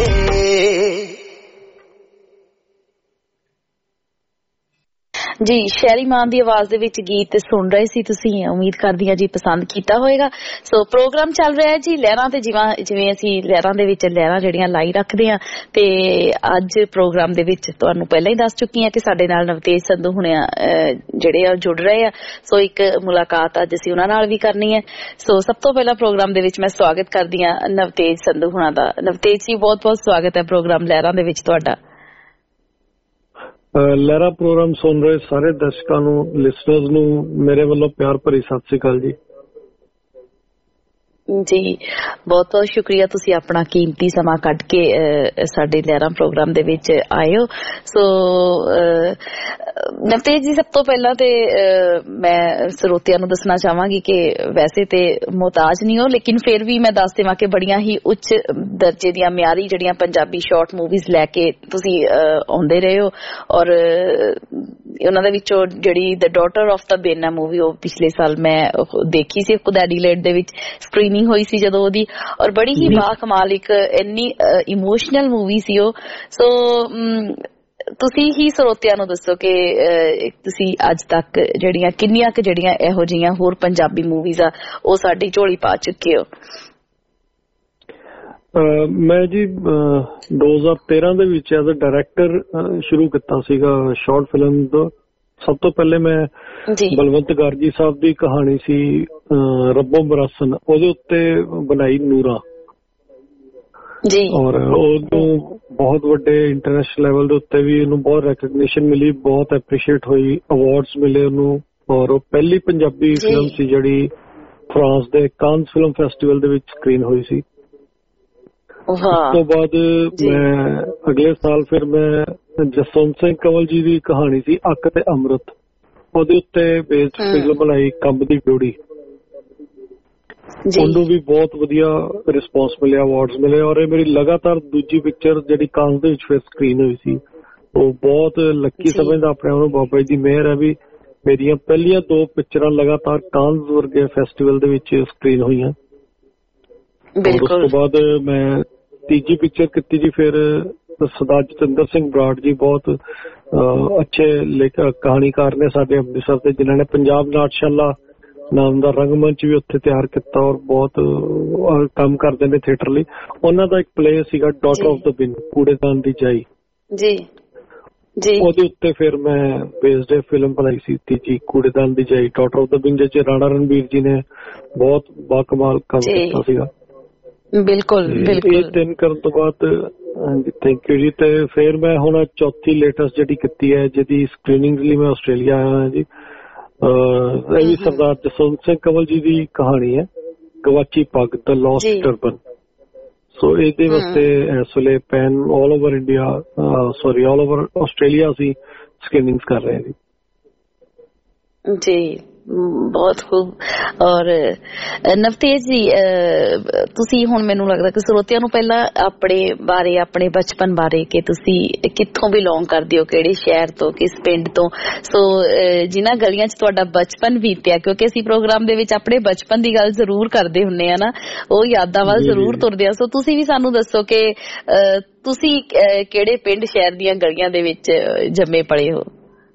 Speaker 5: ਜੀ ਸ਼ੈਰੀ ਮਾਨ ਦੀ ਆਵਾਜ਼ ਦੇ ਵਿੱਚ ਗੀਤ ਸੁਣ ਰਹੇ ਸੀ ਤੁਸੀਂ ਉਮੀਦ ਕਰਦੀ ਹਾਂ ਜੀ ਪਸੰਦ ਕੀਤਾ ਹੋਏਗਾ ਸੋ ਪ੍ਰੋਗਰਾਮ ਚੱਲ ਰਿਹਾ ਹੈ ਜੀ ਲਹਿਰਾਂ ਤੇ ਜਿਵੇਂ ਜਿਵੇਂ ਅਸੀਂ ਲਹਿਰਾਂ ਦੇ ਵਿੱਚ ਲਹਿਰਾਂ ਜਿਹੜੀਆਂ ਲਾਈ ਰੱਖਦੇ ਹਾਂ ਤੇ ਅੱਜ ਪ੍ਰੋਗਰਾਮ ਦੇ ਵਿੱਚ ਤੁਹਾਨੂੰ ਪਹਿਲਾਂ ਹੀ ਦੱਸ ਚੁੱਕੀ ਹਾਂ ਕਿ ਸਾਡੇ ਨਾਲ ਨਵਤੇਜ ਸੰਧੂ ਹੁਣੇ ਜਿਹੜੇ ਆ ਜੁੜ ਰਹੇ ਆ ਸੋ ਇੱਕ ਮੁਲਾਕਾਤ ਅੱਜ ਅਸੀਂ ਉਹਨਾਂ ਨਾਲ ਵੀ ਕਰਨੀ ਹੈ ਸੋ ਸਭ ਤੋਂ ਪਹਿਲਾਂ ਪ੍ਰੋਗਰਾਮ ਦੇ ਵਿੱਚ ਮੈਂ ਸਵਾਗਤ ਕਰਦੀ ਹਾਂ ਨਵਤੇਜ ਸੰਧੂ ਹੁਣਾਂ ਦਾ ਨਵਤੇਜ ਜੀ ਬਹੁਤ ਬਹੁਤ ਸਵਾਗਤ ਹੈ ਪ੍ਰੋਗਰਾਮ ਲਹਿਰਾਂ ਦੇ ਵਿੱਚ ਤੁਹਾਡਾ
Speaker 6: ਲਹਿਰਾ ਪ੍ਰੋਗਰਾਮ ਸੁਣ ਰਹੇ ਸਾਰੇ ਦਰਸ਼ਕਾਂ ਨੂੰ ਲਿਸਨਰਸ ਨੂੰ ਮੇਰੇ ਵੱਲੋਂ ਪਿਆਰ ਭਰੀ ਸਤਿ ਸ੍ਰੀ ਅਕਾਲ ਜੀ
Speaker 5: ਜੀ ਬਹੁਤ ਬਹੁਤ ਸ਼ੁਕਰੀਆ ਤੁਸੀਂ ਆਪਣਾ ਕੀਮਤੀ ਸਮਾਂ ਕੱਢ ਕੇ ਸਾਡੇ ਲਹਿਰਾਂ ਪ੍ਰੋਗਰਾਮ ਦੇ ਵਿੱਚ ਆਏ ਹੋ ਸੋ ਨਵਤੇਜ ਜੀ ਸਭ ਤੋਂ ਪਹਿਲਾਂ ਤੇ ਮੈਂ ਸਰੋਤਿਆਂ ਨੂੰ ਦੱਸਣਾ ਚਾਹਾਂਗੀ ਕਿ ਵੈਸੇ ਤੇ ਮੁਹਤਾਜ ਨਹੀਂ ਹੋ ਲੇਕਿਨ ਫਿਰ ਵੀ ਮੈਂ ਦੱਸ ਦੇਵਾਂ ਕਿ ਬੜੀਆਂ ਹੀ ਉੱਚ ਦਰਜੇ ਦੀਆਂ ਮਿਆਰੀ ਜਿਹੜੀਆਂ ਪੰਜਾਬੀ ਸ਼ਾਰਟ ਮੂਵੀਜ਼ ਲੈ ਕੇ ਤੁਸੀਂ ਆਉਂਦੇ ਰਹੇ ਹੋ ਔਰ ਉਹਨਾਂ ਦੇ ਵਿੱਚੋਂ ਜਿਹੜੀ ਦ ਡਾਟਰ ਆਫ ਦ ਬੇਨਾ ਮੂਵੀ ਉਹ ਪਿਛਲੇ ਸਾਲ ਮੈਂ ਦੇਖੀ ਸੀ ਖੁਦ ਐਡੀਲੇਡ ਦੇ ਵਿੱਚ ਸਕਰੀਨਿੰਗ ਹੋਈ ਸੀ ਜਦੋਂ ਉਹਦੀ ਔਰ ਬੜੀ ਹੀ ਬਾ ਕਮਾਲ ਇੱਕ ਇੰਨੀ ਇਮੋਸ਼ਨਲ ਮੂਵੀ ਸੀ ਉਹ ਸੋ ਤੁਸੀਂ ਹੀ ਸਰੋਤਿਆਂ ਨੂੰ ਦੱਸੋ ਕਿ ਤੁਸੀਂ ਅੱਜ ਤੱਕ ਜਿਹੜੀਆਂ ਕਿੰਨੀਆਂ ਕੁ ਜਿਹੜੀਆਂ ਇਹੋ ਜਿਹੀਆਂ ਹੋਰ ਪੰਜਾਬੀ ਮੂਵੀਜ਼ ਆ ਉਹ ਸਾਡੀ ਝੋਲੀ ਪਾ ਚੁੱਕੇ ਹੋ
Speaker 6: ਮੈਂ ਜੀ ਦੋ ਹਜ਼ਾਰ ਤੇਰਾਂ ਦੇ ਵਿੱਚ ਐਜ਼ ਅ ਡਾਇਰੈਕਟਰ ਸ਼ੁਰੂ ਕੀਤਾ ਸੀਗਾ ਸ਼ਾਰਟ ਫਿਲਮ ਦਾ ਸਭ ਤੋਂ ਪਹਿਲੇ ਮੈਂ ਬਲਵੰਤ ਗਾਰਗੀ ਸਾਹਿਬ ਦੀ ਕਹਾਣੀ ਸੀ ਰੱਬੋ ਬਰਾਸਨ ਉਹਦੇ ਉੱਤੇ ਬਣਾਈ ਨੂਰਾ
Speaker 5: ਜੀ
Speaker 6: ਔਰ ਉਹਨੂੰ ਬਹੁਤ ਵੱਡੇ ਇੰਟਰਨੈਸ਼ਨਲ ਲੈਵਲ ਦੇ ਉੱਤੇ ਵੀ ਉਹਨੂੰ ਬਹੁਤ ਰੈਕਗਨੀਸ਼ਨ ਮਿਲੀ ਬਹੁਤ ਐਪਰੀਸ਼ੀਏਟ ਹੋਈ ਅਵਾਰਡਸ ਮਿਲੇ ਉਹਨੂੰ ਔਰ ਉਹ ਪਹਿਲੀ ਪੰਜਾਬੀ ਫਿਲਮ ਸੀ ਜਿਹੜੀ ਫਰਾਂਸ ਦੇ ਕਾਨਸ ਫਿਲਮ ਫੈਸਟੀਵਲ ਦੇ ਵਿੱਚ ਸਕਰੀਨ ਹੋਈ ਸੀ ਉਸ ਤੋਂ ਬਾਅਦ ਮੈਂ ਅਗਲੇ ਸਾਲ ਫਿਰ ਮੈਂ ਜਸਵੰਤ ਸਿੰਘ ਕੰਵਲ ਜੀ ਦੀ ਕਹਾਣੀ ਸੀ ਅੱਕ ਤੇ ਅੰਮ੍ਰਿਤ ਉਹਦੇ ਉੱਤੇ ਬੇਸਡ ਫਿਲਮ ਬਣਾਈ ਕੰਬ ਦੀ ਡਿਊਟੀ ਉਹਨੂੰ ਵੀ ਬਹੁਤ ਵਧੀਆ ਰਿਸਪੌਂਸ ਮਿਲਿਆ ਅਵਾਰਡਸ ਮਿਲੇ ਔਰ ਇਹ ਮੇਰੀ ਲਗਾਤਾਰ ਦੂਜੀ ਪਿਕਚਰ ਜਿਹੜੀ ਕਾਨਸ ਦੇ ਵਿੱਚ ਫਿਰ ਸਕਰੀਨ ਹੋਈ ਸੀ ਉਹ ਬਹੁਤ ਲੱਕੀ ਸਮਝਦਾ ਆਪਣੇ ਆਪ ਨੂੰ ਬਾਬਾ ਜੀ ਦੀ ਮਿਹਰ ਹੈ ਵੀ ਮੇਰੀਆਂ ਪਹਿਲੀਆਂ ਦੋ ਪਿਕਚਰਾਂ ਲਗਾਤਾਰ ਕਾਨਸ ਵਰਗੇ ਫੈਸਟੀਵਲ ਦੇ ਵਿੱਚ ਸਕਰੀਨ ਹੋਈਆਂ ਉਸ ਤੋਂ ਬਾਅਦ ਮੈਂ ਤੀਜੀ ਪਿਕਚਰ ਕੀਤੀ ਜੀ ਫਿਰ ਸਰਦਾਰ ਜਤਿੰਦਰ ਸਿੰਘ ਬਰਾੜ ਜੀ ਬਹੁਤ ਅੱਛੇ ਲੇਖਕ ਕਹਾਣੀਕਾਰ ਨੇ ਸਾਡੇ ਅੰਮ੍ਰਿਤਸਰ ਦੇ ਜਿਨ੍ਹਾਂ ਨੇ ਪੰਜਾਬ ਨਾਟਸ਼ਾਲਾ ਨਾਮ ਦਾ ਰੰਗਮੰਚ ਵੀ ਉੱਥੇ ਤਿਆਰ ਕੀਤਾ ਔਰ ਬਹੁਤ ਕੰਮ ਕਰਦੇ ਨੇ ਥੀਏਟਰ ਲਈ ਉਹਨਾਂ ਦਾ ਇੱਕ ਪਲੇ ਸੀਗਾ ਡਾਟਰ ਆਫ ਦ ਬਿਨ ਕੂੜੇਦਾਨ ਦੀ ਜਾਈ
Speaker 5: ਜੀ ਜੀ
Speaker 6: ਉਹਦੇ ਉੱਤੇ ਫਿਰ ਮੈਂ ਬੇਸਡ ਫਿਲਮ ਬਣਾਈ ਸੀ ਤੀਜੀ ਕੂੜੇਦਾਨ ਦੀ ਜਾਈ ਡਾਟਰ ਆਫ ਦ ਬਿਨ ਜਿਸ ਰਾਣਾ ਰਣਬੀਰ ਜੀ ਨੇ ਬਹੁਤ ਬਾਕਮਾਲ ਕੰਮ ਕੀਤਾ ਸੀਗਾ
Speaker 5: ਬਿਲਕੁਲ ਬਿਲਕੁਲ
Speaker 6: ਇਹ ਤਿੰਨ ਕਰਨ ਤੋਂ ਬਾਅਦ ਹਾਂਜੀ ਥੈਂਕ ਯੂ ਜੀ ਤੇ ਫਿਰ ਮੈਂ ਹੁਣ ਚੌਥੀ ਲੇਟੈਸਟ ਜਿਹੜੀ ਕੀਤੀ ਹੈ ਜਿਹਦੀ ਸਕਰੀਨਿੰਗ ਲਈ ਮੈਂ ਆਸਟ੍ਰੇਲੀਆ ਆਇਆ ਹਾਂ ਜੀ ਇਹ ਵੀ ਸਰਦਾਰ ਜਸਵੰਤ ਸਿੰਘ ਕੰਵਲ ਜੀ ਦੀ ਕਹਾਣੀ ਹੈ ਗਵਾਚੀ ਪੱਗ ਦ ਲੌਸਟ ਟਰਬਨ ਸੋ ਇਹਦੇ ਵਾਸਤੇ ਇਸ ਵੇਲੇ pan all over India sorry all over Australia ਅਸੀਂ ਸਕਰੀਨਿੰਗਸ ਕਰ ਰਹੇ ਹਾਂ ਜੀ
Speaker 5: ਜੀ ਬਹੁਤ ਖੂਬ ਔਰ ਨਵਤੇਜ ਜੀ ਤੁਸੀਂ ਹੁਣ ਮੈਨੂੰ ਲੱਗਦਾ ਕਿ ਸਰੋਤਿਆਂ ਨੂੰ ਪਹਿਲਾਂ ਆਪਣੇ ਬਾਰੇ ਆਪਣੇ ਬਚਪਨ ਬਾਰੇ ਕਿ ਤੁਸੀਂ ਕਿੱਥੋਂ ਬਿਲੋਂਗ ਕਰਦੇ ਹੋ ਕਿਹੜੇ ਸ਼ਹਿਰ ਤੋਂ ਕਿਸ ਪਿੰਡ ਤੋਂ ਸੋ ਜਿਨ੍ਹਾਂ ਗਲੀਆਂ 'ਚ ਤੁਹਾਡਾ ਬਚਪਨ ਬੀਤਿਆ ਕਿਉਂਕਿ ਅਸੀਂ ਪ੍ਰੋਗਰਾਮ ਦੇ ਵਿੱਚ ਆਪਣੇ ਬਚਪਨ ਦੀ ਗੱਲ ਜ਼ਰੂਰ ਕਰਦੇ ਹੁੰਦੇ ਆ ਨਾ ਉਹ ਯਾਦਾਂ ਵੱਲ ਜ਼ਰੂਰ ਤੁਰਦੇ ਆ ਸੋ ਤੁਸੀਂ ਵੀ ਸਾਨੂੰ ਦੱਸੋ ਕਿ ਤੁਸੀਂ ਕਿਹੜੇ ਪਿੰਡ ਸ਼ਹਿਰ ਦੀਆਂ ਗਲੀਆਂ ਦੇ ਵਿੱਚ ਜੰਮੇ ਪਲੇ ਹੋ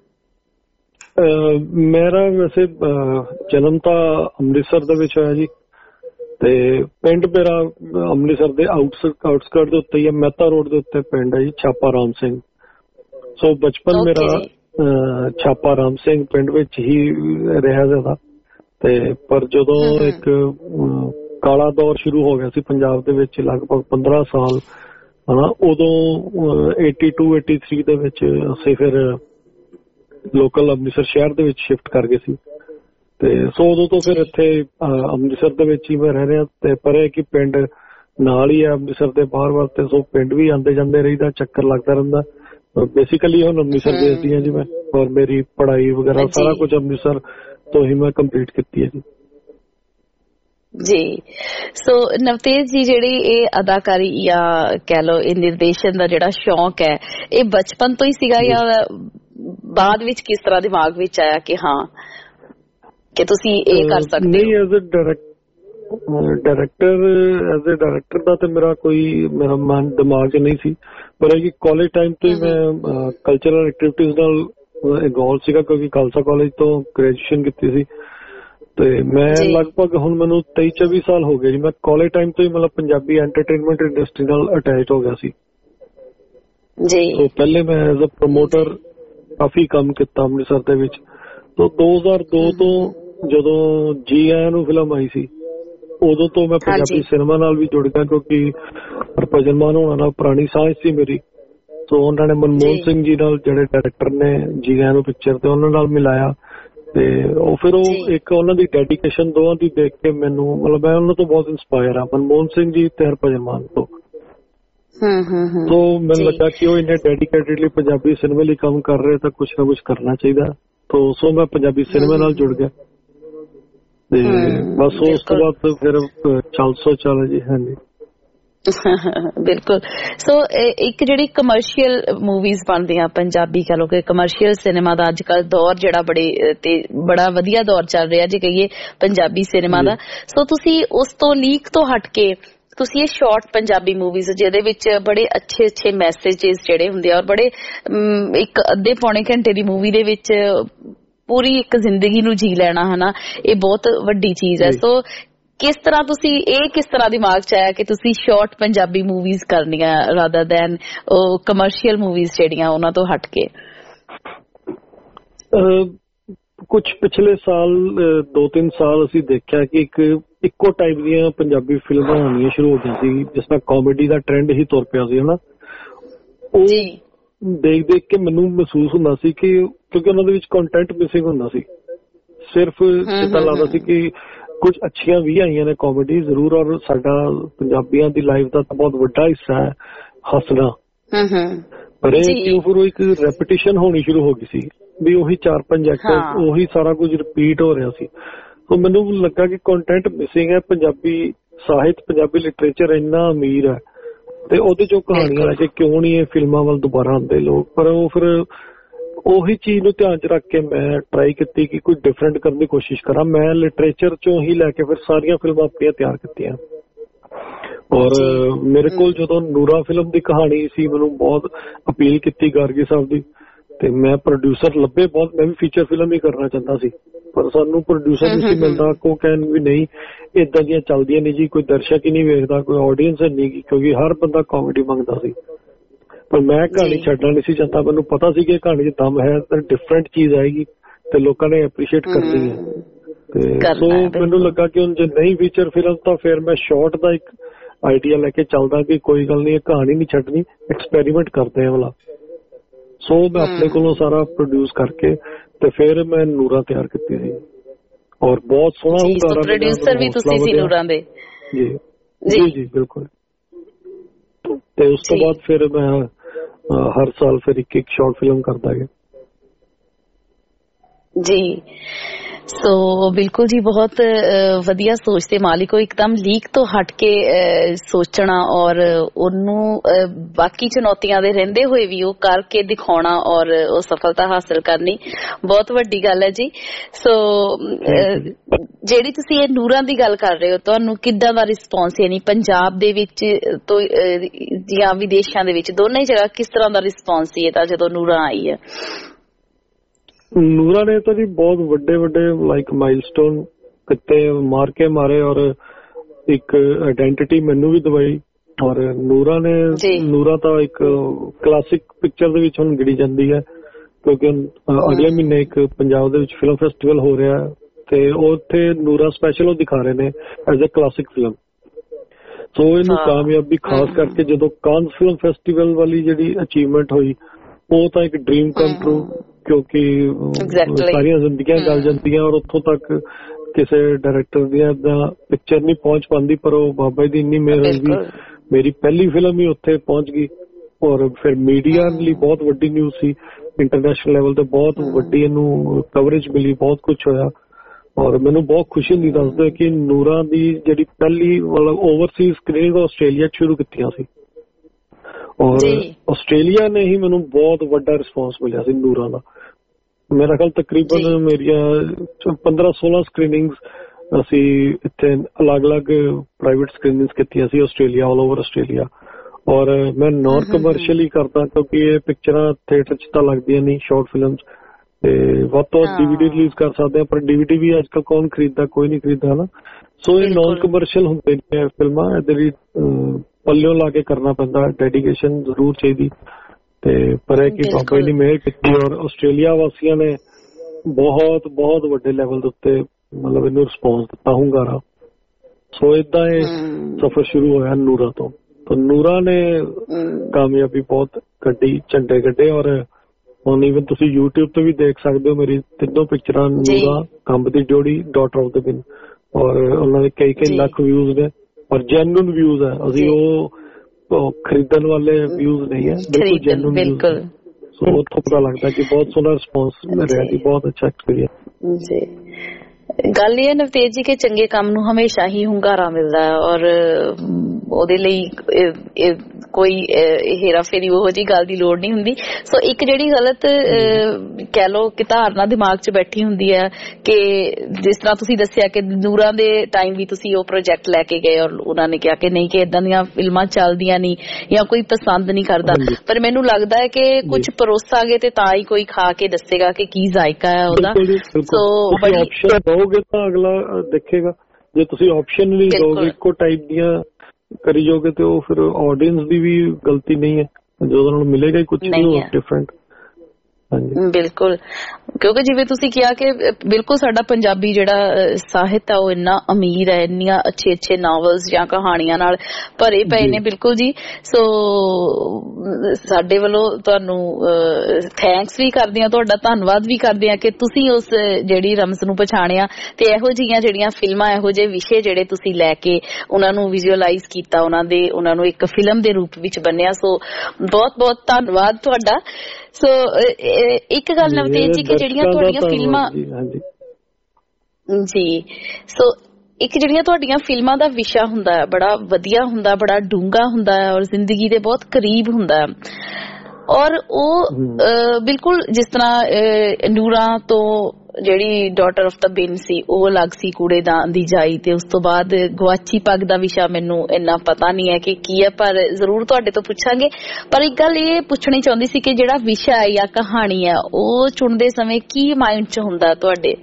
Speaker 6: ਮੇਰਾ ਵੈਸੇ ਜਨਮ ਤਾਂ ਅੰਮ੍ਰਿਤਸਰ ਦੇ ਵਿੱਚ ਹੋਇਆ ਜੀ ਤੇ ਪਿੰਡ ਮੇਰਾ ਅੰਮ੍ਰਿਤਸਰ ਦੇ ਆਊਟਸਕਰਟ ਦੇ ਉੱਤੇ ਹੀ ਹੈ ਮਹਿਤਾ ਰੋਡ ਦੇ ਉੱਤੇ ਪਿੰਡ ਹੈ ਜੀ ਛਾਪਾ ਰਾਮ ਸਿੰਘ ਸੋ ਬਚਪਨ ਮੇਰਾ ਛਾਪਾ ਰਾਮ ਸਿੰਘ ਪਿੰਡ ਵਿੱਚ ਹੀ ਰਿਹਾ ਜ਼ਿਆਦਾ ਤੇ ਪਰ ਜਦੋਂ ਇੱਕ ਕਾਲਾ ਦੌਰ ਸ਼ੁਰੂ ਹੋ ਗਿਆ ਸੀ ਪੰਜਾਬ ਦੇ ਵਿੱਚ ਲਗਭਗ ਪੰਦਰਾਂ ਸਾਲ ਹਨਾ ਉਦੋਂ ਏਟੀ ਟੂ ਏਟੀ ਥ੍ਰੀ ਦੇ ਵਿੱਚ ਅਸੀਂ ਫਿਰ ਲੋਕਲ ਅੰਮ੍ਰਿਤਸਰ ਸ਼ਹਿਰ ਦੇ ਵਿੱਚ ਸ਼ਿਫਟ ਕਰ ਗਏ ਸੀ ਤੇ ਸੋ ਉਦੋਂ ਤੋਂ ਫਿਰ ਇੱਥੇ ਅੰਮ੍ਰਿਤਸਰ ਦੇ ਵਿੱਚ ਹੀ ਮੈਂ ਰਹਿ ਰਿਹਾ ਤੇ ਪਰ ਇਹ ਕਿ ਪਿੰਡ ਨਾਲ ਹੀ ਹੈ ਅੰਮ੍ਰਿਤਸਰ ਦੇ ਬਾਹਰ ਬਾਹਰ ਤੇ ਸੋ ਪਿੰਡ ਵੀ ਆਉਂਦੇ ਜਾਂਦੇ ਰਹੀਦਾ ਚੱਕਰ ਲੱਗਦਾ ਰਹਿੰਦਾ बेसिकली हम अमृतसर भेजती हैं जी मैं, और मेरी पढ़ाई वगैरह सारा कुछ अमृतसर तो ही मैं कंप्लीट की है जी।
Speaker 5: जी सो नवतेज जी ਜਿਹੜੀ ਇਹ ਅਦਾਕਾਰੀ ਜਾਂ ਕਹਿ ਲੋ ਇਹ ਨਿਰਦੇਸ਼ਨ ਦਾ ਜਿਹੜਾ ਸ਼ੌਂਕ ਹੈ ਇਹ ਬਚਪਨ ਤੋਂ ਹੀ ਸੀਗਾ ਜਾਂ ਬਾਅਦ ਵਿੱਚ ਕਿਸ ਤਰ੍ਹਾਂ ਦਿਮਾਗ ਵਿੱਚ ਆਇਆ ਕਿ ਹਾਂ ਕਿ ਤੁਸੀਂ ਇਹ ਕਰ ਸਕਦੇ ਹੋ?
Speaker 6: ਨਹੀਂ as a director director as a director ਦਾ ਤੇ ਮੇਰਾ ਕੋਈ ਮੇਰਾ ਮਨ ਦਿਮਾਗ 'ਚ ਨਹੀਂ ਸੀ, ਪਰ ਇਹ ਕਿ ਕਾਲਜ ਟਾਈਮ ਤੋਂ ਹੀ ਮੈਂ ਕਲਚਰਲ ਐਕਟੀਵਿਟੀਜ਼ ਨਾਲ ਇਨਵੋਲਵ ਸੀਗਾ ਕਿਉਂਕਿ ਖਾਲਸਾ ਕਾਲਜ ਤੋਂ ਗ੍ਰੈਜੂਏਸ਼ਨ ਕੀਤੀ ਸੀ। ਤੇ ਮੈਂ ਲਗਭਗ ਹੁਣ ਮੈਨੂੰ ਤੇਈ ਚੌਵੀ ਸਾਲ ਹੋ ਗਏ ਜੀ, ਮੈਂ ਕਾਲਜ ਟਾਈਮ ਤੋਂ ਹੀ ਮਤਲਬ ਪੰਜਾਬੀ ਐਂਟਰਟੇਨਮੈਂਟ ਇੰਡਸਟਰੀ ਨਾਲ ਅਟੈਚ ਹੋ ਗਿਆ ਸੀ
Speaker 5: ਜੀ।
Speaker 6: ਤੋਂ ਪਹਿਲੇ ਮੈਂ ਐਜ਼ ਅ ਪ੍ਰਮੋਟਰ ਕਾਫੀ ਕੰਮ ਕੀਤਾ ਅੰਮ੍ਰਿਤਸਰ ਦੇ ਵਿੱਚ। ਤੋਂ ਦੋ ਹਜ਼ਾਰ ਦੋ ਤੋਂ ਜਦੋਂ ਜੀ ਆਇਆਂ ਨੂੰ ਫਿਲਮ ਆਈ ਸੀ ਉਦੋਂ ਤੋਂ ਮੈਂ ਪੰਜਾਬੀ ਸਿਨੇਮਾ ਨਾਲ ਵੀ ਜੁੜ ਗਿਆ ਕਿਉਂਕਿ ਹਰਭਜਨ ਮਾਨ ਹੋਣਾ ਨਾਲ ਪੁਰਾਣੀ ਸਾਂਝ ਸੀ ਮੇਰੀ। ਸੋ ਉਹਨਾਂ ਨੇ ਮਨਮੋਹਨ ਸਿੰਘ ਜੀ ਨਾਲ ਜਿਹੜੇ ਡਾਇਰੈਕਟਰ ਨੇ ਜੀ ਆਇਆਂ ਨੂੰ ਪਿਕਚਰ ਤੇ ਉਹਨਾਂ ਨਾਲ ਮਿਲਾਇਆ ਤੇ ਉਹ ਫਿਰ ਉਹ ਇੱਕ ਉਹਨਾਂ ਦੀ ਡੈਡੀਕੇਸ਼ਨ ਦੋਵਾਂ ਦੀ ਦੇਖ ਕੇ ਮੈਨੂੰ ਮਤਲਬ ਮੈਂ ਉਹਨਾਂ ਤੋਂ ਬਹੁਤ ਇੰਸਪਾਇਰ ਆ, ਮਨਮੋਹਨ ਸਿੰਘ ਜੀ ਤੇ ਹਰਭਜਨ ਮਾਨ ਤੋਂ। तो ਮੈਨੂੰ ਲੱਗਾ ਕਿ ਉਹ ਇੰਨੇ ਡੈਡੀਕੇਟਡਲੀ ਪੰਜਾਬੀ ਸਿਨੇਮੇ ਲਈ ਕੰਮ ਕਰ ਰਹੇ ਤਾਂ ਕੁਛ ਨਾ ਕੁਛ ਕਰਨਾ ਚਾਹੀਦਾ। तो सो मैं पंजाबी सिनेमा नाल जुड़ गया ते बस उस तो बाद फिर चल सो चल जी। हाँ जी
Speaker 5: बिल्कुल। सो एक जिहड़ी कमर्शियल मूवीज बनदियां पंजाबी कह लो कि कमर्शियल सिनेमा दा अजकल दौर जिहड़ा बड़े ते बड़ा वधिया दौर चल रहा जे कहिए पंजाबी सिनेमा दा। सो तुसी उस तो लीक तो हट के तुसी ये शॉर्ट पंजाबी मूवीज जिहदे विच बड़े अच्छे अच्छे मैसेजेस जिहड़े हुंदे और बड़े एक अद्धे पौने घंटे दी मूवी दे विच पूरी एक जिंदगी नूं जी लेना है ना, ये बहुत वड्डी चीज है। सो किस तरह तुसी ये किस तरह दिमाग च आया कि तुसी शॉर्ट पंजाबी मूवीज करनियां रादर दैन कमर्शियल मूवीज जिहड़ियां उन्हां तो हट के?
Speaker 6: कुछ पिछले साल दो तीन साल असीं देखिया कि एक इक्को टाइप ਦੀਆਂ ਪੰਜਾਬੀ ਫਿਲਮਾਂ ਆਉਣੀਆਂ ਸ਼ੁਰੂ ਹੋ ਗਈਆਂ ਸੀ, ਜਿਸ ਤਰ੍ਹਾਂ ਕਾਮੇਡੀ ਦਾ ਟ੍ਰੈਂਡ ਹੀ ਤੁਰ ਪਿਆ ਸੀ ਹਨਾ। ਉਹ ਦੇਖ ਦੇਖ ਕੇ ਮੈਨੂੰ ਮਹਿਸੂਸ ਹੁੰਦਾ ਸੀ ਕਿ ਕਿਉਂਕਿ ਉਹਨਾਂ ਦੇ ਵਿੱਚ ਕੰਟੈਂਟ ਮਿਸਿੰਗ ਹੁੰਦਾ ਸੀ, ਸਿਰਫ ਜਿੱਦਾਂ ਲੱਗਦਾ ਸੀ ਕਿ ਕੁਝ ਅੱਛੀਆਂ ਵੀ ਆਈਆਂ ਨੇ ਕਾਮੇਡੀ ਜ਼ਰੂਰ, ਔਰ ਸਾਡਾ ਪੰਜਾਬੀਆਂ ਦੀ ਲਾਈਫ ਦਾ ਤਾਂ ਬਹੁਤ ਵੱਡਾ ਹਿੱਸਾ ਹੈ ਹੱਸਣਾ, ਪਰ ਇਹ ਕਿ ਫਿਰ ਇੱਕ ਰੈਪੀਟੀਸ਼ਨ ਹੋਣੀ ਸ਼ੁਰੂ ਹੋ ਗਈ ਸੀ ਵੀ ਉਹੀ ਚਾਰ ਪੰਜ ਐਕਟਰ ਉਹੀ ਸਾਰਾ ਕੁਝ ਰਿਪੀਟ ਹੋ ਰਿਹਾ ਸੀ। तो मैनू लगा कि कंटेंट मिसिंग है, पंजाबी साहित्य पंजाबी लिटरेचर इन्ना अमीर है ते ओहदे चों कहानियां लैके क्यों नहीं ये फिल्मां वल दोबारा आंदे लोग। पर वो फिर ओही चीज नूं ध्यान च रख के मैं ट्राई की कि कोई डिफरेंट करने की कोशिश करा। मैं लिटरेचर चों ही लैके फिर सारियां फिल्मां अपनियां तैयार कीतियां और मेरे कोल जदों नूरा फिल्म दी कहानी सी मैनू बहुत अपील की गार्गी साहब दी ते मैं प्रोड्यूसर लभे बहुत, मैं भी फीचर फिल्म ही करना चाहता सी पर सानू प्रोड्यूसर नहीं मिलता। को कहन भी नहीं इदां दियां चलदियां नहीं जी, कोई दर्शक ही नहीं वेखदा, कोई ऑडियंस नहीं गी, क्योंकि हर बंदा कॉमेडी मंगदा सी। पर मैं कहानी छड्डना नहीं सी चाहता, मैनू पता सी कि कहानी च दम है ते डिफरेंट चीज आएगी ते लोकां ने एप्रीशिएट करनी है। ते सो मैनू लगा कि हुण जे नहीं फीचर फिल्म तां फिर मैं शॉर्ट दा एक आइडिया लेके चलदा कि कोई गल नहीं, कहानी नहीं छड्डनी, एक्सपेरीमेंट करते हैं वाला। सो मैं अपने कोलों सारा प्रोड्यूस करके ते फिर मैं नूरा तैयार की थी और बहुत सोहना हुंदा।
Speaker 5: प्रोड्यूसर भी तुसी सी नूरा दे?
Speaker 6: जी जी जी बिल्कुल। ते उस तो बाद फिर मैं हर साल फिर एक एक शॉर्ट फिल्म करता गया जी।
Speaker 5: सो so, बिल्कुल जी बहुत वधिया सोच ते मालिक हो, एकदम लीक तो हट के सोचना और ओनू बाकी चुनौतियां दे रहिंदे होए भी वो करके दिखाना और वो सफलता हासिल करनी बहुत वड्डी गल है जी। सो जेड़ी तुसी ये नूरां दी गल कर रहे हो, तुहानू किद्दां दा रिस्पॉन्स यानी पंजाब दे विच तो जां विदेशां दे विच दोनों जगह किस तरह दा रिस्पॉन्स सी तां जदों नूरां आई है?
Speaker 6: नूरा ने तो जी बहुत बड़े बड़े लाइक माइलस्टोन किते मार के मारे और एक आइडेंटिटी मैनू भी दवाई। और नूरा ने नूरा तो एक क्लासिक पिक्चर दे विच हुण गिणी जांदी है क्योंकि अगले महीने एक पंजाब दे विच फिल्म फेस्टिवल हो रहा है ते उत्थे नूरा स्पैशल दिखा रहे ने as a classic film. So इनू कामयाबी खास करके जदों कांस फिल्म फेस्टिवल वाली जिहड़ी अचीवमेंट हुई वो तो एक ड्रीम कम ट्रू, क्योंकि सारियां जिंदगियां गल जांदियां और उत्थों तक किसी डायरेक्टर दी पिक्चर नहीं पहुंच पाती, पर वो बाबा दी इन्नी मेहर होई मेरी पहली फिल्म ही उत्थे पहुंच गई ਔਰ ਫਿਰ ਮੀਡੀਆ ਲਈ ਬਹੁਤ ਵੱਡੀ ਨਿਊਜ਼ ਸੀ, ਇੰਟਰਨੈਸ਼ਨਲ ਲੈਵਲ ਤੇ ਬਹੁਤ ਵੱਡੀ ਇਹਨੂੰ ਕਵਰੇਜ ਮਿਲੀ, ਬਹੁਤ ਕੁਝ ਹੋਇਆ। ਔਰ ਮੈਨੂੰ ਬਹੁਤ ਖੁਸ਼ੀ ਹੁੰਦੀ ਦੱਸਦੇ ਕਿ ਨੂਰਾਂ ਦੀ ਜਿਹੜੀ ਪਹਿਲੀ ਮਤਲਬ ਓਵਰਸੀਜ਼ ਸਕ੍ਰੀਨਿੰਗ ਆਸਟ੍ਰੇਲੀਆ ਸ਼ੁਰੂ ਕੀਤੀਆਂ ਸੀ, ਔਰ ਆਸਟ੍ਰੇਲੀਆ ਨੇ ਹੀ ਮੈਨੂੰ ਬਹੁਤ ਵੱਡਾ ਰਿਸਪੌਂਸ ਮਿਲਿਆ ਸੀ ਨੂਰਾਂ ਦਾ। ਮੇਰਾ ਖਿਆਲ ਤਕਰੀਬਨ ਮੇਰੀਆਂ ਪੰਦਰਾਂ ਸੋਲਾਂ ਸਕ੍ਰੀਨਿੰਗਸ ਅਸੀਂ ਇੱਥੇ ਅਲੱਗ-ਅਲੱਗ ਪ੍ਰਾਈਵੇਟ ਸਕ੍ਰੀਨਿੰਗਸ ਕੀਤੀਆਂ ਸੀ ਆਸਟ੍ਰੇਲੀਆ, ਆਲ ਓਵਰ ਆਸਟ੍ਰੇਲੀਆ। ਔਰ ਮੈਂ ਨਾਨ ਕਮਰਸ਼ੀਅਲ ਹੀ ਕਰਦਾ ਕਿਉਂਕਿ ਇਹ ਪਿਕਚਰਾਂ ਥੀਏਟਰ 'ਚ ਤਾਂ ਲੱਗਦੀਆਂ ਨਹੀਂ, ਸ਼ਾਰਟ ਫਿਲਮਸ, ਤੇ ਵੱਧ ਤੋਂ ਵੱਧ ਡੀਵੀਡੀ ਰਿਲੀਜ਼ ਕਰ ਸਕਦੇ ਆ, ਪਰ ਡੀਵੀਡੀ ਵੀ ਅੱਜ ਕੱਲ ਕੌਣ ਖਰੀਦਦਾ, ਕੋਈ ਨਹੀਂ ਖਰੀਦਦਾ ਹਨਾ। ਸੋ ਇਹ ਨਾਨ ਕਮਰਸ਼ੀਅਲ ਹੁੰਦੇ ਨੇ ਫਿਲਮਾਂ, ਇਹਦੇ ਲਈ ਪੱਲਿਓਂ ਲਾ ਕੇ ਕਰਨਾ ਪੈਂਦਾ, ਡੈਡੀਕੇਸ਼ਨ ਜ਼ਰੂਰ ਚਾਹੀਦੀ। ਤੇ ਪਰ ਇਹ ਕਿ ਬਾਬਾ ਜੀ ਨੇ ਮਿਹਰ ਕੀਤੀ ਔਰ ਆਸਟ੍ਰੇਲੀਆ ਵਾਸੀਆਂ ਨੇ ਬਹੁਤ ਬਹੁਤ ਵੱਡੇ ਲੈਵਲ ਦੇ ਉੱਤੇ ਮਤਲਬ ਇਹਨੂੰ ਰਿਸਪੌਂਸ ਦਿੱਤਾ ਹੁੰਗਾਰਾ। ਸੋ ਏਦਾਂ ਇਹ ਸਫ਼ਰ ਸ਼ੁਰੂ ਹੋਇਆ ਨੂਰਾ ਤੋਂ। ਤਾਂ ਨੂਰਾ ਨੇ ਕਾਮਯਾਬੀ ਬਹੁਤ ਕੱਢੀ, ਝੰਡੇ ਕੱਢੇ। ਔਰ ਹੁਣ ਈਵਨ ਤੁਸੀਂ YouTube ਤੇ ਵੀ ਦੇਖ ਸਕਦੇ ਹੋ ਮੇਰੀ ਤਿੰਨੋਂ ਪਿਕਚਰਾਂ, ਨੂਰਾ, ਕੰਬ ਦੀ ਜੋੜੀ, ਡਾਟਰ ਆਫ ਦ ਬਿਨ, ਔਰ ਉਹਨਾਂ ਦੇ ਕਈ ਕਈ ਲੱਖ ਵਿਊਜ਼ ਨੇ ਔਰ ਜੈਨੂਨ ਵਿਊਜ਼ ਹੈ। ਅਸੀਂ ਉਹ ਖਰੀਦਣ ਵਾਲੇ ਵਿਊਜ਼ ਨਹੀਂ ਹੈ, ਬਿਲਕੁਲ ਜੈਨੂਨ ਵਿਊਜ਼। ਸੋ ਉੱਥੋਂ ਪਤਾ ਲੱਗਦਾ ਕਿ ਬਹੁਤ ਸੋਹਣਾ ਰਿਸਪੌਂਸ ਮਿਲ ਰਿਹਾ ਜੀ, ਬਹੁਤ ਅੱਛਾ ਐਕਸਪੀਰੀਅੰਸ ਜੀ।
Speaker 5: ਗੱਲ ਇਹ ਹੈ ਨਵਤੇਜ ਜੀ ਕਿ ਚੰਗੇ ਕੰਮ ਨੂੰ ਹਮੇਸ਼ਾ ਹੀ ਹੁੰਗਾਰਾ ਮਿਲਦਾ ਹੈ ਔਰ ਉਹਦੇ ਲਈ ਕੋਈ ਹੇਰਾਫੇਰੀ ਉਹੋ ਜਿਹੀ ਗੱਲ ਦੀ ਲੋੜ ਨਹੀਂ ਹੁੰਦੀ। ਸੋ ਇੱਕ ਜਿਹੜੀ ਗਲਤ ਕਹਿ ਲਓ ਕਿ ਧਾਰਨਾ ਦਿਮਾਗ 'ਚ ਬੈਠੀ ਹੁੰਦੀ ਹੈ ਕਿ ਜਿਸ ਤਰ੍ਹਾਂ ਤੁਸੀਂ ਦੱਸਿਆ ਕਿ ਨੂਰਾਂ ਦੇ ਟਾਈਮ ਵੀ ਤੁਸੀਂ ਉਹ ਪ੍ਰੋਜੈਕਟ ਲੈ ਕੇ ਗਏ ਔਰ ਉਹਨਾਂ ਨੇ ਕਿਹਾ ਕਿ ਨਹੀਂ ਕਿ ਏਦਾਂ ਦੀਆਂ ਫਿਲਮਾਂ ਚੱਲਦੀਆਂ ਨਹੀਂ ਜਾਂ ਕੋਈ ਪਸੰਦ ਨਹੀਂ ਕਰਦਾ, ਪਰ ਮੈਨੂੰ ਲੱਗਦਾ ਹੈ ਕਿ ਕੁਝ ਪਰੋਸਾਂਗੇ ਤੇ ਤਾਂ ਹੀ ਕੋਈ ਖਾ ਕੇ ਦੱਸੇਗਾ ਕਿ ਕੀ ਜ਼ਾਇਕਾ ਹੈ ਉਹਦਾ। ਸੋ ਬੜੀ
Speaker 6: ਦੋਗੇ ਤਾਂ ਅਗਲਾ ਦੇਖੇਗਾ, ਜੇ ਤੁਸੀਂ ਆਪਸ਼ਨ ਨਹੀਂ ਦੋਗੇ ਇੱਕੋ ਟਾਈਪ ਦੀਆਂ ਕਰੀ ਜਾਓਗੇ ਤੇ ਉਹ ਫਿਰ ਆਡੀਅנס ਦੀ ਵੀ ਗਲਤੀ ਨਹੀਂ ਹੈ, ਜਦੋਂ ਉਹਨਾਂ ਨੂੰ ਮਿਲੇਗਾ ਹੀ ਕੁਝ ਨਹੀਂ ਡਿਫਰੈਂਟ।
Speaker 5: ਬਿਲਕੁਲ, ਕਿਉਂਕਿ ਜਿਵੇਂ ਤੁਸੀਂ ਕਿਹਾ ਕਿ ਬਿਲਕੁਲ ਸਾਡਾ ਪੰਜਾਬੀ ਜਿਹੜਾ ਸਾਹਿਤ ਹੈ ਉਹ ਇੰਨਾ ਅਮੀਰ ਹੈ, ਇੰਨੀਆਂ ਅੱਛੇ ਅੱਛੇ ਨਾਵਲਸ ਜਾਂ ਕਹਾਣੀਆਂ ਨਾਲ ਭਰੇ ਪਏ ਨੇ। ਬਿਲਕੁਲ ਜੀ। ਸੋ ਸਾਡੇ ਵੱਲੋਂ ਤੁਹਾਨੂੰ ਥੈਂਕਸ ਵੀ ਕਰਦੇ ਹਾਂ, ਤੁਹਾਡਾ ਧੰਨਵਾਦ ਵੀ ਕਰਦੇ ਹਾਂ ਕਿ ਤੁਸੀਂ ਉਸ ਜਿਹੜੀ ਰਮਜ਼ ਨੂੰ ਪਛਾਣਿਆ ਤੇ ਇਹੋ ਜਿਹੀਆਂ ਜਿਹੜੀਆਂ ਫਿਲਮਾਂ, ਇਹੋ ਜਿਹੇ ਵਿਸ਼ੇ ਜਿਹੜੇ ਤੁਸੀਂ ਲੈ ਕੇ ਉਹਨਾਂ ਨੂੰ ਵਿਜ਼ੂਅਲਾਈਜ਼ ਕੀਤਾ, ਉਹਨਾਂ ਦੇ ਉਹਨਾਂ ਨੂੰ ਇੱਕ ਫਿਲਮ ਦੇ ਰੂਪ ਵਿੱਚ ਬੰਨਿਆ। ਸੋ ਬਹੁਤ ਬਹੁਤ ਧੰਨਵਾਦ ਤੁਹਾਡਾ। ਸੋ ਇੱਕ ਗੱਲ ਨਵਤੇਜ ਜੀ ਕਿ ਜਿਹੜੀਆਂ ਤੁਹਾਡੀਆਂ ਫਿਲਮਾਂ ਜੀ, ਸੋ ਇੱਕ ਜਿਹੜੀਆਂ ਤੁਹਾਡੀਆਂ ਫਿਲਮਾਂ ਦਾ ਵਿਸ਼ਾ ਹੁੰਦਾ ਹੈ ਬੜਾ ਵਧੀਆ ਹੁੰਦਾ, ਬੜਾ ਡੂੰਘਾ ਹੁੰਦਾ ਹੈ ਔਰ ਜ਼ਿੰਦਗੀ ਦੇ ਬਹੁਤ ਕਰੀਬ ਹੁੰਦਾ ਹੈ। ਔਰ ਉਹ ਬਿਲਕੁਲ ਜਿਸ ਤਰ੍ਹਾਂ ਨੂਰਾਂ ਤੋਂ ਜਿਹੜੀ ਡਾਟਰ ਆਫ ਦਾ ਬਿਨ ਸੀ ਉਹ ਅਲੱਗ ਸੀ, ਕੂੜੇਦਾਨ ਦੀ ਜਾਈ, ਤੇ ਉਸ ਤੋਂ ਬਾਅਦ ਗਵਾਚੀ ਪੱਗ ਦਾ ਵਿਸ਼ਾ ਮੈਨੂੰ ਇੰਨਾ ਪਤਾ ਨਹੀਂ ਹੈ ਕਿ ਕੀ ਹੈ, ਪਰ ਜ਼ਰੂਰ ਤੁਹਾਡੇ ਤੋਂ ਪੁੱਛਾਂਗੇ। ਪਰ ਇੱਕ ਗੱਲ ਇਹ ਪੁੱਛਣੀ ਚਾਹੁੰਦੀ ਸੀ ਕਿ ਜਿਹੜਾ ਵਿਸ਼ਾ ਹੈ ਜਾਂ ਕਹਾਣੀ ਹੈ ਉਹ ਚੁਣਦੇ ਸਮੇਂ ਕੀ ਮਾਈਂਡ 'ਚ ਹੁੰਦਾ ਤੁਹਾਡੇ,